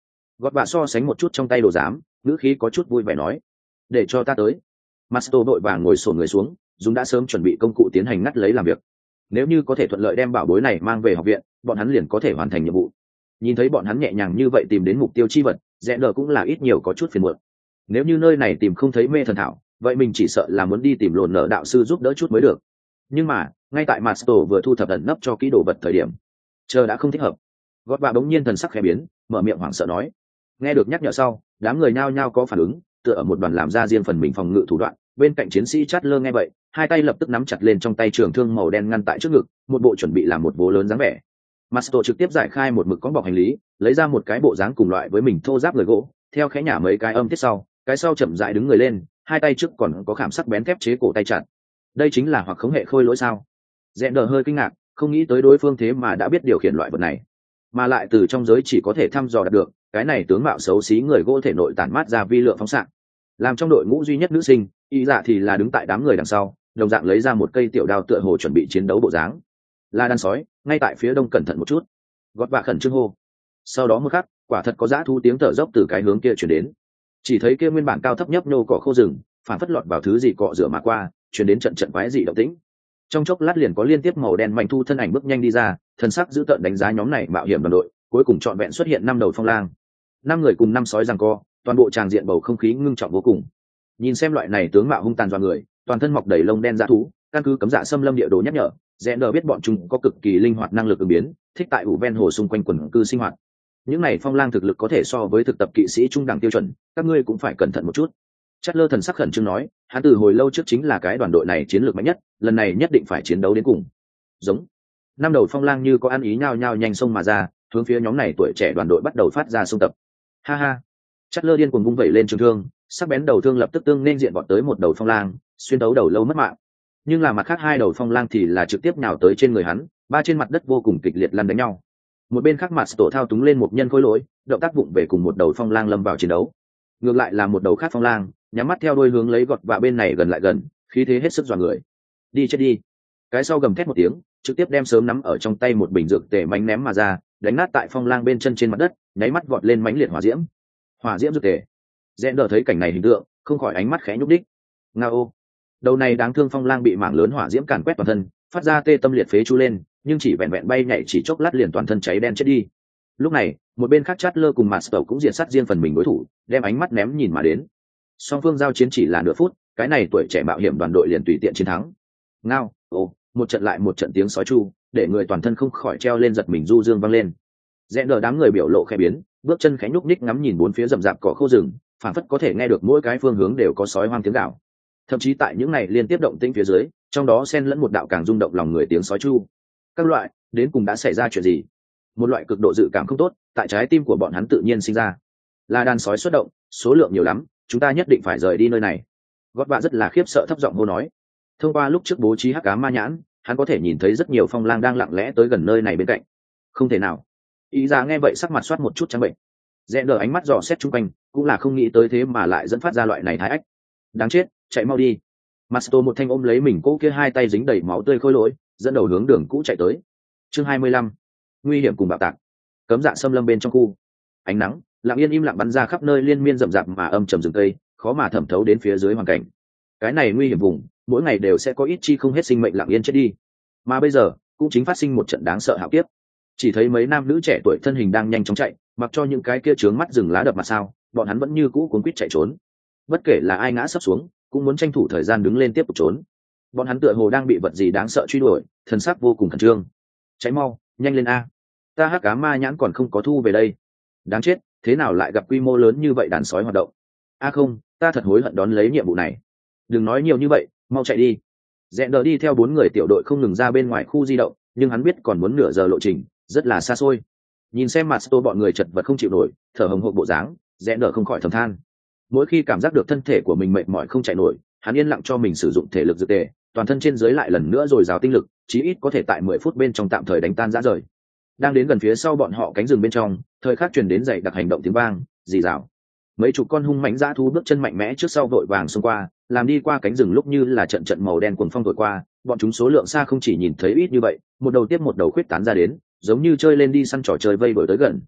Gọt bạ so sánh một chút trong tay đồ giám, ngữ khí có chút vui vẻ nói, để cho ta tới. Masto đội vàng ngồi xổm người xuống, dùng đã sớm chuẩn bị công cụ tiến hành ngắt lấy làm việc. Nếu như có thể thuận lợi đem bảo bối này mang về học viện, bọn hắn liền có thể hoàn thành nhiệm vụ. Nhìn thấy bọn hắn nhẹ nhàng như vậy tìm đến mục tiêu chi vật, rẽ đờ cũng là ít nhiều có chút phiền muộn. Nếu như nơi này tìm không thấy mê thần thảo, vậy mình chỉ sợ là muốn đi tìm lồn nở đạo sư giúp đỡ chút mới được. Nhưng mà ngay tại Masto vừa thu thập ẩn nấp cho kỹ đồ vật thời điểm, chờ đã không thích hợp. Gót bạ bỗng nhiên thần sắc khẽ biến, mở miệng hoảng sợ nói. Nghe được nhắc nhở sau, đám người nhao nhao có phản ứng, tựa ở một đoàn làm ra riêng phần mình phòng ngự thủ đoạn. Bên cạnh chiến sĩ Chatler nghe vậy, hai tay lập tức nắm chặt lên trong tay trường thương màu đen ngăn tại trước ngực, một bộ chuẩn bị làm một vố lớn dáng vẻ. Masto trực tiếp giải khai một mực con bọc hành lý, lấy ra một cái bộ dáng cùng loại với mình thô ráp người gỗ, theo khẽ nhả mấy cái âm tiết sau, cái sau chậm rãi đứng người lên, hai tay trước còn có khảm sắc bén thép chế cổ tay chặt. Đây chính là hoặc khống hệ khôi lỗi sao? Rẽn đờ hơi kinh ngạc, không nghĩ tới đối phương thế mà đã biết điều khiển loại vật này, mà lại từ trong giới chỉ có thể thăm dò đạt được, cái này tướng mạo xấu xí người gỗ thể nội tản mát ra vi lượng phóng xạ. Làm trong đội ngũ duy nhất nữ sinh, y dạ thì là đứng tại đám người đằng sau, đồng dạng lấy ra một cây tiểu đao tựa hồ chuẩn bị chiến đấu bộ dáng. Là đàn sói, ngay tại phía đông cẩn thận một chút. Gót bạ khẩn trương hô. Sau đó một khắc, quả thật có dã thú tiếng thở dốc từ cái hướng kia chuyển đến. Chỉ thấy kia nguyên bản cao thấp nhấp nhô cỏ khô rừng, phản phất lọt vào thứ gì cọ rửa mà qua, chuyển đến trận trận quái dị động tĩnh. Trong chốc lát liền có liên tiếp màu đen mạnh thu thân ảnh bước nhanh đi ra, thần sắc giữ tợn đánh giá nhóm này mạo hiểm đoàn đội, cuối cùng trọn vẹn xuất hiện 5 đầu phong lang. 5 người cùng 5 sói giằng co, toàn bộ tràng diện bầu không khí ngưng trọng vô cùng. Nhìn xem loại này tướng mạo hung tàn doa người, toàn thân mọc đầy lông đen dã thú, căn cứ cấm dạ xâm lâm địa đồ nhắc nhở, Zender biết bọn chúng có cực kỳ linh hoạt năng lực ứng biến, thích tại ủ ven hồ xung quanh quần cư sinh hoạt. Những này phong lang thực lực có thể so với thực tập kỵ sĩ trung đẳng tiêu chuẩn, các ngươi cũng phải cẩn thận một chút. Chatler thần sắc khẩn trương nói, hắn từ hồi lâu trước chính là cái đoàn đội này chiến lược mạnh nhất, lần này nhất định phải chiến đấu đến cùng. Giống. 5 đầu phong lang như có ăn ý nhao nhao nhanh xông mà ra, hướng phía nhóm này tuổi trẻ đoàn đội bắt đầu phát ra xung tập. Ha ha. Chatler điên cuồng vung vẩy lên trường thương, sắc bén đầu thương lập tức tương nên diện bọn tới một đầu phong lang, xuyên đấu đầu lâu mất mạng. Nhưng là mặt khác 2 đầu phong lang thì là trực tiếp nhào tới trên người hắn, ba trên mặt đất vô cùng kịch liệt lăn đánh nhau. Một bên khác mặt tổ thao túng lên một nhân khối lỗi, động tác vụng về cùng một đầu phong lang lâm vào chiến đấu. Ngược lại là một đầu khác phong lang, nhắm mắt theo đuôi hướng lấy gọt và bên này gần lại gần, khí thế hết sức dọa người. Đi chết đi. Cái sau gầm thét một tiếng, trực tiếp đem sớm nắm ở trong tay một bình dược tề mánh ném mà ra, đánh nát tại phong lang bên chân trên mặt đất, nháy mắt vọt lên mãnh liệt hỏa diễm. Hỏa diễm dược tề. Rẽn đờ thấy cảnh này hình tượng, không khỏi ánh mắt khẽ nhúc đích. Ngao. Đầu này đáng thương phong lang bị mảng lớn hỏa diễm càn quét toàn thân, phát ra tê tâm liệt phế chu lên, nhưng chỉ vẹn vẹn bay nhảy chỉ chốc lát liền toàn thân cháy đen chết đi. Lúc này, một bên khác Chatler cùng Master cũng diện sát riêng phần mình đối thủ, đem ánh mắt ném nhìn mà đến. Song phương giao chiến chỉ là nửa phút, cái này tuổi trẻ mạo hiểm đoàn đội liền tùy tiện chiến thắng. Ngao, một trận lại một trận tiếng sói chu, để người toàn thân không khỏi treo lên giật mình du dương vang lên. Rẽ đờ đám người biểu lộ khẽ biến, bước chân khẽ nhúc nhích ngắm nhìn bốn phía rậm rạp cỏ khô rừng, phảng phất có thể nghe được mỗi cái phương hướng đều có sói hoang tiếng gào. Thậm chí tại những này liên tiếp động tĩnh phía dưới, trong đó xen lẫn một đạo càng rung động lòng người tiếng sói chu. Các loại, đến cùng đã xảy ra chuyện gì? Một loại cực độ dự cảm không tốt tại trái tim của bọn hắn tự nhiên sinh ra. Là đàn sói xuất động, số lượng nhiều lắm, chúng ta nhất định phải rời đi nơi này. Gót bạ rất là khiếp sợ thấp giọng hô nói. Thông qua lúc trước bố trí hắc ám ma nhãn, hắn có thể nhìn thấy rất nhiều phong lang đang lặng lẽ tới gần nơi này bên cạnh. Không thể nào. Ý ra nghe vậy sắc mặt soát một chút trắng bệnh. Rẽ đờ ánh mắt dò xét chung quanh, cũng là không nghĩ tới thế mà lại dẫn phát ra loại này thái ách. Đáng chết, chạy mau đi. Masto một thanh ôm lấy mình cô kia hai tay dính đầy máu tươi khôi lỗi, dẫn đầu hướng đường cũ chạy tới. Chương 25. Nguy hiểm cùng bạo tạc. Cấm dạ xâm lâm bên trong khu. Ánh nắng lặng yên im lặng bắn ra khắp nơi liên miên rậm rạp mà âm trầm rừng cây, khó mà thẩm thấu đến phía dưới hoàn cảnh. Cái này nguy hiểm vùng, mỗi ngày đều sẽ có ít chi không hết sinh mệnh lặng yên chết đi. Mà bây giờ, cũng chính phát sinh một trận đáng sợ hạo kiếp. Chỉ thấy mấy nam nữ trẻ tuổi thân hình đang nhanh chóng chạy, mặc cho những cái kia trướng mắt rừng lá đập mặt sao, bọn hắn vẫn như cũ cuốn quýt chạy trốn. Bất kể là ai ngã sấp xuống, cũng muốn tranh thủ thời gian đứng lên tiếp tục trốn. Bọn hắn tựa hồ đang bị vật gì đáng sợ truy đuổi, thần sắc vô cùng khẩn trương. Cháy mau, nhanh lên a! Ta hắc ám ma nhãn còn không có thu về đây. Đáng chết, thế nào lại gặp quy mô lớn như vậy đàn sói hoạt động? A không, ta thật hối hận đón lấy nhiệm vụ này. Đừng nói nhiều như vậy, mau chạy đi. Rẽ đờ đi theo 4 người tiểu đội không ngừng ra bên ngoài khu di động, nhưng hắn biết còn muốn nửa giờ lộ trình, rất là xa xôi. Nhìn xem mặt tô bọn người chật vật không chịu nổi, thở hồng hộc bộ dáng, rẽ đờ không khỏi thầm than. Mỗi khi cảm giác được thân thể của mình mệt mỏi không chạy nổi, hắn yên lặng cho mình sử dụng thể lực dược tề, toàn thân trên dưới lại lần nữa dồi dào tinh lực, chí ít có thể tại 10 phút bên trong tạm thời đánh tan rã rời. Đang đến gần phía sau bọn họ cánh rừng bên trong, thời khắc truyền đến dậy đặc hành động tiếng vang, rì rào. Mấy chục con hung mãnh dã thú bước chân mạnh mẽ trước sau vội vàng xông qua, làm đi qua cánh rừng lúc như là trận trận màu đen cuồng phong thổi qua, bọn chúng số lượng xa không chỉ nhìn thấy ít như vậy, một đầu tiếp một đầu khuyết tán ra đến, giống như chơi lên đi săn trò chơi vây đuổi tới gần.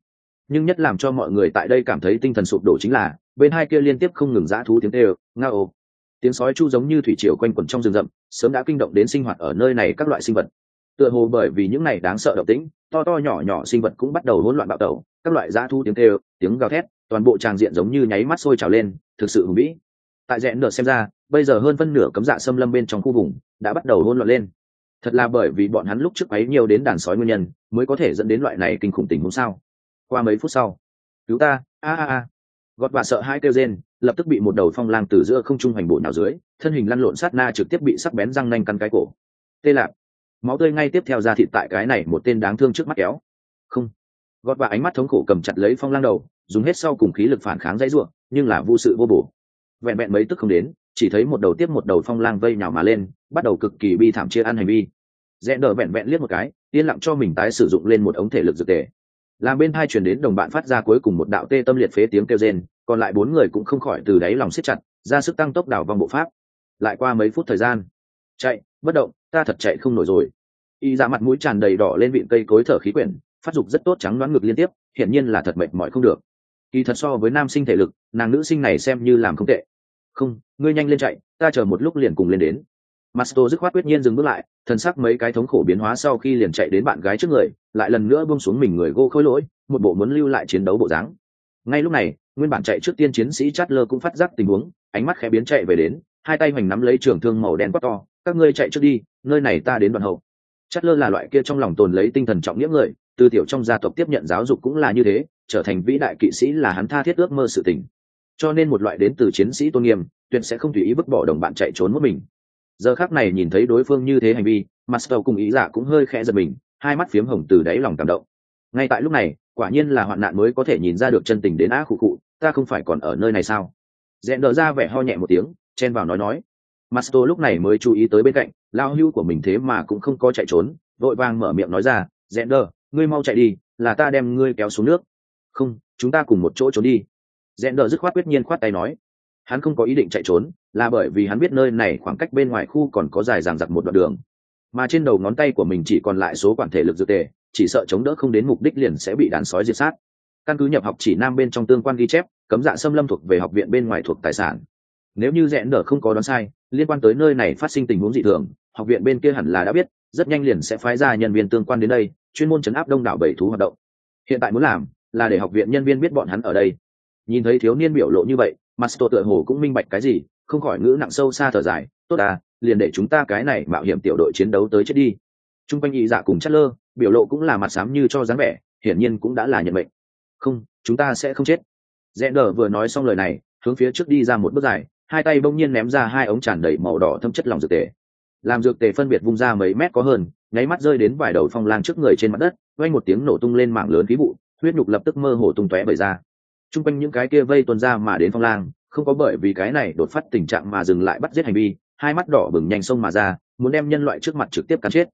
Nhưng nhất làm cho mọi người tại đây cảm thấy tinh thần sụp đổ chính là bên hai kia liên tiếp không ngừng dã thú tiếng kêu ngao ồ, tiếng sói chu giống như thủy triều quanh quẩn trong rừng rậm, sớm đã kinh động đến sinh hoạt ở nơi này các loại sinh vật. Tựa hồ bởi vì những này đáng sợ động tĩnh, to to nhỏ nhỏ sinh vật cũng bắt đầu hỗn loạn bạo tẩu, các loại dã thú tiếng kêu, tiếng gào thét, toàn bộ tràng diện giống như nháy mắt sôi trào lên, thực sự hùng vĩ. Tại rẽn đờ xem ra, bây giờ hơn phân nửa cấm dạ xâm lâm bên trong khu vùng đã bắt đầu hỗn loạn lên. Thật là bởi vì bọn hắn lúc trước ấy nhiều đến đàn sói nguyên nhân, mới có thể dẫn đến loại này kinh khủng tình huống sao? Qua mấy phút sau, cứu ta, a. Gọt và sợ hai kêu rên, lập tức bị một đầu phong lang từ giữa không trung hành bộ nào dưới, thân hình lăn lộn sát na trực tiếp bị sắc bén răng nanh căn cái cổ. Tê lạc, máu tươi ngay tiếp theo ra thịt tại cái này một tên đáng thương trước mắt kéo. Không. Gọt và ánh mắt thống khổ cầm chặt lấy phong lang đầu, dùng hết sau cùng khí lực phản kháng dãy rủa, nhưng là vô sự vô bổ. Vẹn vẹn mấy tức không đến, chỉ thấy một đầu tiếp một đầu phong lang vây nhào mà lên, bắt đầu cực kỳ bi thảm chia ăn hành vi. Rẽ đờ vẹn vẹn liếc một cái, yên lặng cho mình tái sử dụng lên một ống thể lực dược tề. Làm bên hai truyền đến đồng bạn phát ra cuối cùng một đạo tê tâm liệt phế tiếng kêu rên, còn lại 4 người cũng không khỏi từ đáy lòng siết chặt, ra sức tăng tốc đảo vòng bộ pháp. Lại qua mấy phút thời gian, chạy, bất động, ta thật chạy không nổi rồi. Y ra mặt mũi tràn đầy đỏ lên vịn cây cối thở khí quyển, phát dục rất tốt trắng đoán ngực liên tiếp, hiển nhiên là thật mệt mỏi không được. Kỳ thật so với nam sinh thể lực, nàng nữ sinh này xem như làm không tệ. Không, ngươi nhanh lên chạy, ta chờ một lúc liền cùng lên đến. Masto dứt khoát quyết nhiên dừng bước lại, thân sắc mấy cái thống khổ biến hóa sau khi liền chạy đến bạn gái trước người, lại lần nữa buông xuống mình người gô khối lỗi, một bộ muốn lưu lại chiến đấu bộ dáng. Ngay lúc này, nguyên bản chạy trước tiên chiến sĩ Chatler cũng phát giác tình huống, ánh mắt khẽ biến chạy về đến, hai tay hoành nắm lấy trường thương màu đen quát to, các ngươi chạy trước đi, nơi này ta đến đoạn hậu. Chatler là loại kia trong lòng tồn lấy tinh thần trọng nghĩa người, từ tiểu trong gia tộc tiếp nhận giáo dục cũng là như thế, trở thành vĩ đại kỵ sĩ là hắn tha thiết ước mơ sự tình. Cho nên một loại đến từ chiến sĩ tôn nghiêm, tuyệt sẽ không tùy ý vứt bỏ đồng bạn chạy trốn một mình. Giờ khắc này nhìn thấy đối phương như thế hành vi, Master cùng ý giả cũng hơi khẽ giật mình, hai mắt phiếm hồng từ đáy lòng cảm động. Ngay tại lúc này, quả nhiên là hoạn nạn mới có thể nhìn ra được chân tình đến á khụ khụ, ta không phải còn ở nơi này sao? Rẽn đờ ra vẻ ho nhẹ một tiếng, chen vào nói. Master lúc này mới chú ý tới bên cạnh, lao hưu của mình thế mà cũng không có chạy trốn, vội vàng mở miệng nói ra, Rẽn đờ, ngươi mau chạy đi, là ta đem ngươi kéo xuống nước. Không, chúng ta cùng một chỗ trốn đi. Rẽn đờ dứt khoát quyết nhiên khoát tay nói. Hắn không có ý định chạy trốn, là bởi vì hắn biết nơi này khoảng cách bên ngoài khu còn có dài dằng dặc một đoạn đường, mà trên đầu ngón tay của mình chỉ còn lại số quản thể lực dược tề, chỉ sợ chống đỡ không đến mục đích liền sẽ bị đàn sói diệt sát. Căn cứ nhập học chỉ nam bên trong tương quan ghi chép, cấm dạ xâm lâm thuộc về học viện bên ngoài thuộc tài sản. Nếu như Rẽn đờ không có đoán sai, liên quan tới nơi này phát sinh tình huống dị thường, học viện bên kia hẳn là đã biết, rất nhanh liền sẽ phái ra nhân viên tương quan đến đây, chuyên môn trấn áp đông đảo bầy thú hoạt động. Hiện tại muốn làm là để học viện nhân viên biết bọn hắn ở đây. Nhìn thấy thiếu niên biểu lộ như vậy, Master tựa hồ cũng minh bạch cái gì, không khỏi ngữ nặng sâu xa thở dài, tốt à, liền để chúng ta cái này mạo hiểm tiểu đội chiến đấu tới chết đi. Trung quanh nhị dạ cùng Chatler, biểu lộ cũng là mặt xám như cho dáng vẻ, hiển nhiên cũng đã là nhận mệnh. Không, chúng ta sẽ không chết. Zender vừa nói xong lời này, hướng phía trước đi ra một bước dài, hai tay bỗng nhiên ném ra hai ống tràn đầy màu đỏ thâm chất lỏng dược tề. Làm dược tề phân biệt vung ra mấy mét có hơn, nháy mắt rơi đến vài đầu phong lang trước người trên mặt đất, vang một tiếng nổ tung lên mảng lớn khí vụ, huyết nhục lập tức mơ hồ tung tóe bời ra. Trung quanh những cái kia vây tuôn ra mà đến phong lang, không có bởi vì cái này đột phát tình trạng mà dừng lại bắt giết hành vi, hai mắt đỏ bừng nhanh xông mà ra, muốn đem nhân loại trước mặt trực tiếp cắn chết.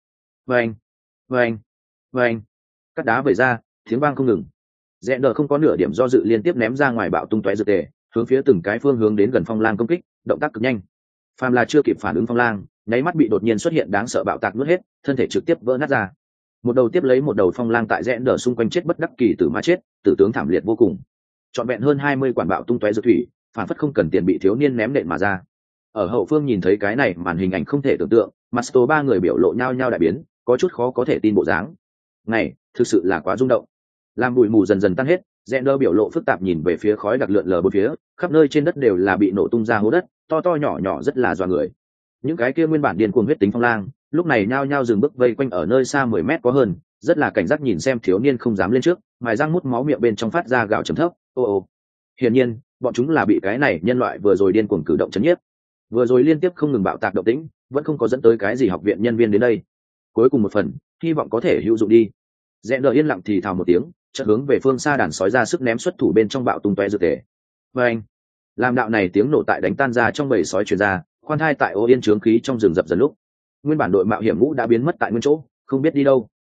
Vâng, cắt đá vẩy ra, tiếng vang không ngừng. Rẽn không có nửa điểm do dự liên tiếp ném ra ngoài bạo tung tóe dược tề, hướng phía từng cái phương hướng đến gần phong lang công kích, động tác cực nhanh. Phàm là chưa kịp phản ứng phong lang, nháy mắt bị đột nhiên xuất hiện đáng sợ bạo tạc nuốt hết, thân thể trực tiếp vỡ nát ra. Một đầu tiếp lấy một đầu phong lang tại Rẽn xung quanh chết bất đắc kỳ tử mà chết, tử tướng thảm liệt vô cùng. Trọn vẹn hơn 20 quản bạo tung tóe dược thủy, phản phất không cần tiền bị thiếu niên ném đệm mà ra. Ở hậu phương nhìn thấy cái này màn hình ảnh không thể tưởng tượng, Masto ba người biểu lộ nhao nhao đại biến, có chút khó có thể tin bộ dáng. Này, thực sự là quá rung động. Làm bụi mù dần dần tan hết, Rẽn biểu lộ phức tạp nhìn về phía khói đặc lượn lờ bốn phía, khắp nơi trên đất đều là bị nổ tung ra hố đất, to to nhỏ nhỏ rất là dọa người. Những cái kia nguyên bản điên cuồng huyết tính phong lang, lúc này nhao nhao dừng bước vây quanh ở nơi xa 10 mét có hơn, rất là cảnh giác nhìn xem thiếu niên không dám lên trước, mài răng mút máu miệng bên trong phát ra gạo trầm thấp. Ô. Hiển nhiên, bọn chúng là bị cái này nhân loại vừa rồi điên cuồng cử động chấn nhiếp. Vừa rồi liên tiếp không ngừng bạo tạc động tĩnh, vẫn không có dẫn tới cái gì học viện nhân viên đến đây. Cuối cùng một phần, hy vọng có thể hữu dụng đi. Rẽn yên lặng thì thào một tiếng, chợt hướng về phương xa đàn sói ra sức ném xuất thủ bên trong bạo tung tóe dược tề. Vâng, làm đạo này tiếng nổ tại đánh tan ra trong bầy sói truyền ra, khoan thai tại ô yên trướng khí trong rừng dập dần lúc. Nguyên bản đội mạo hiểm ngũ đã biến mất tại nguyên chỗ, không biết đi đâu.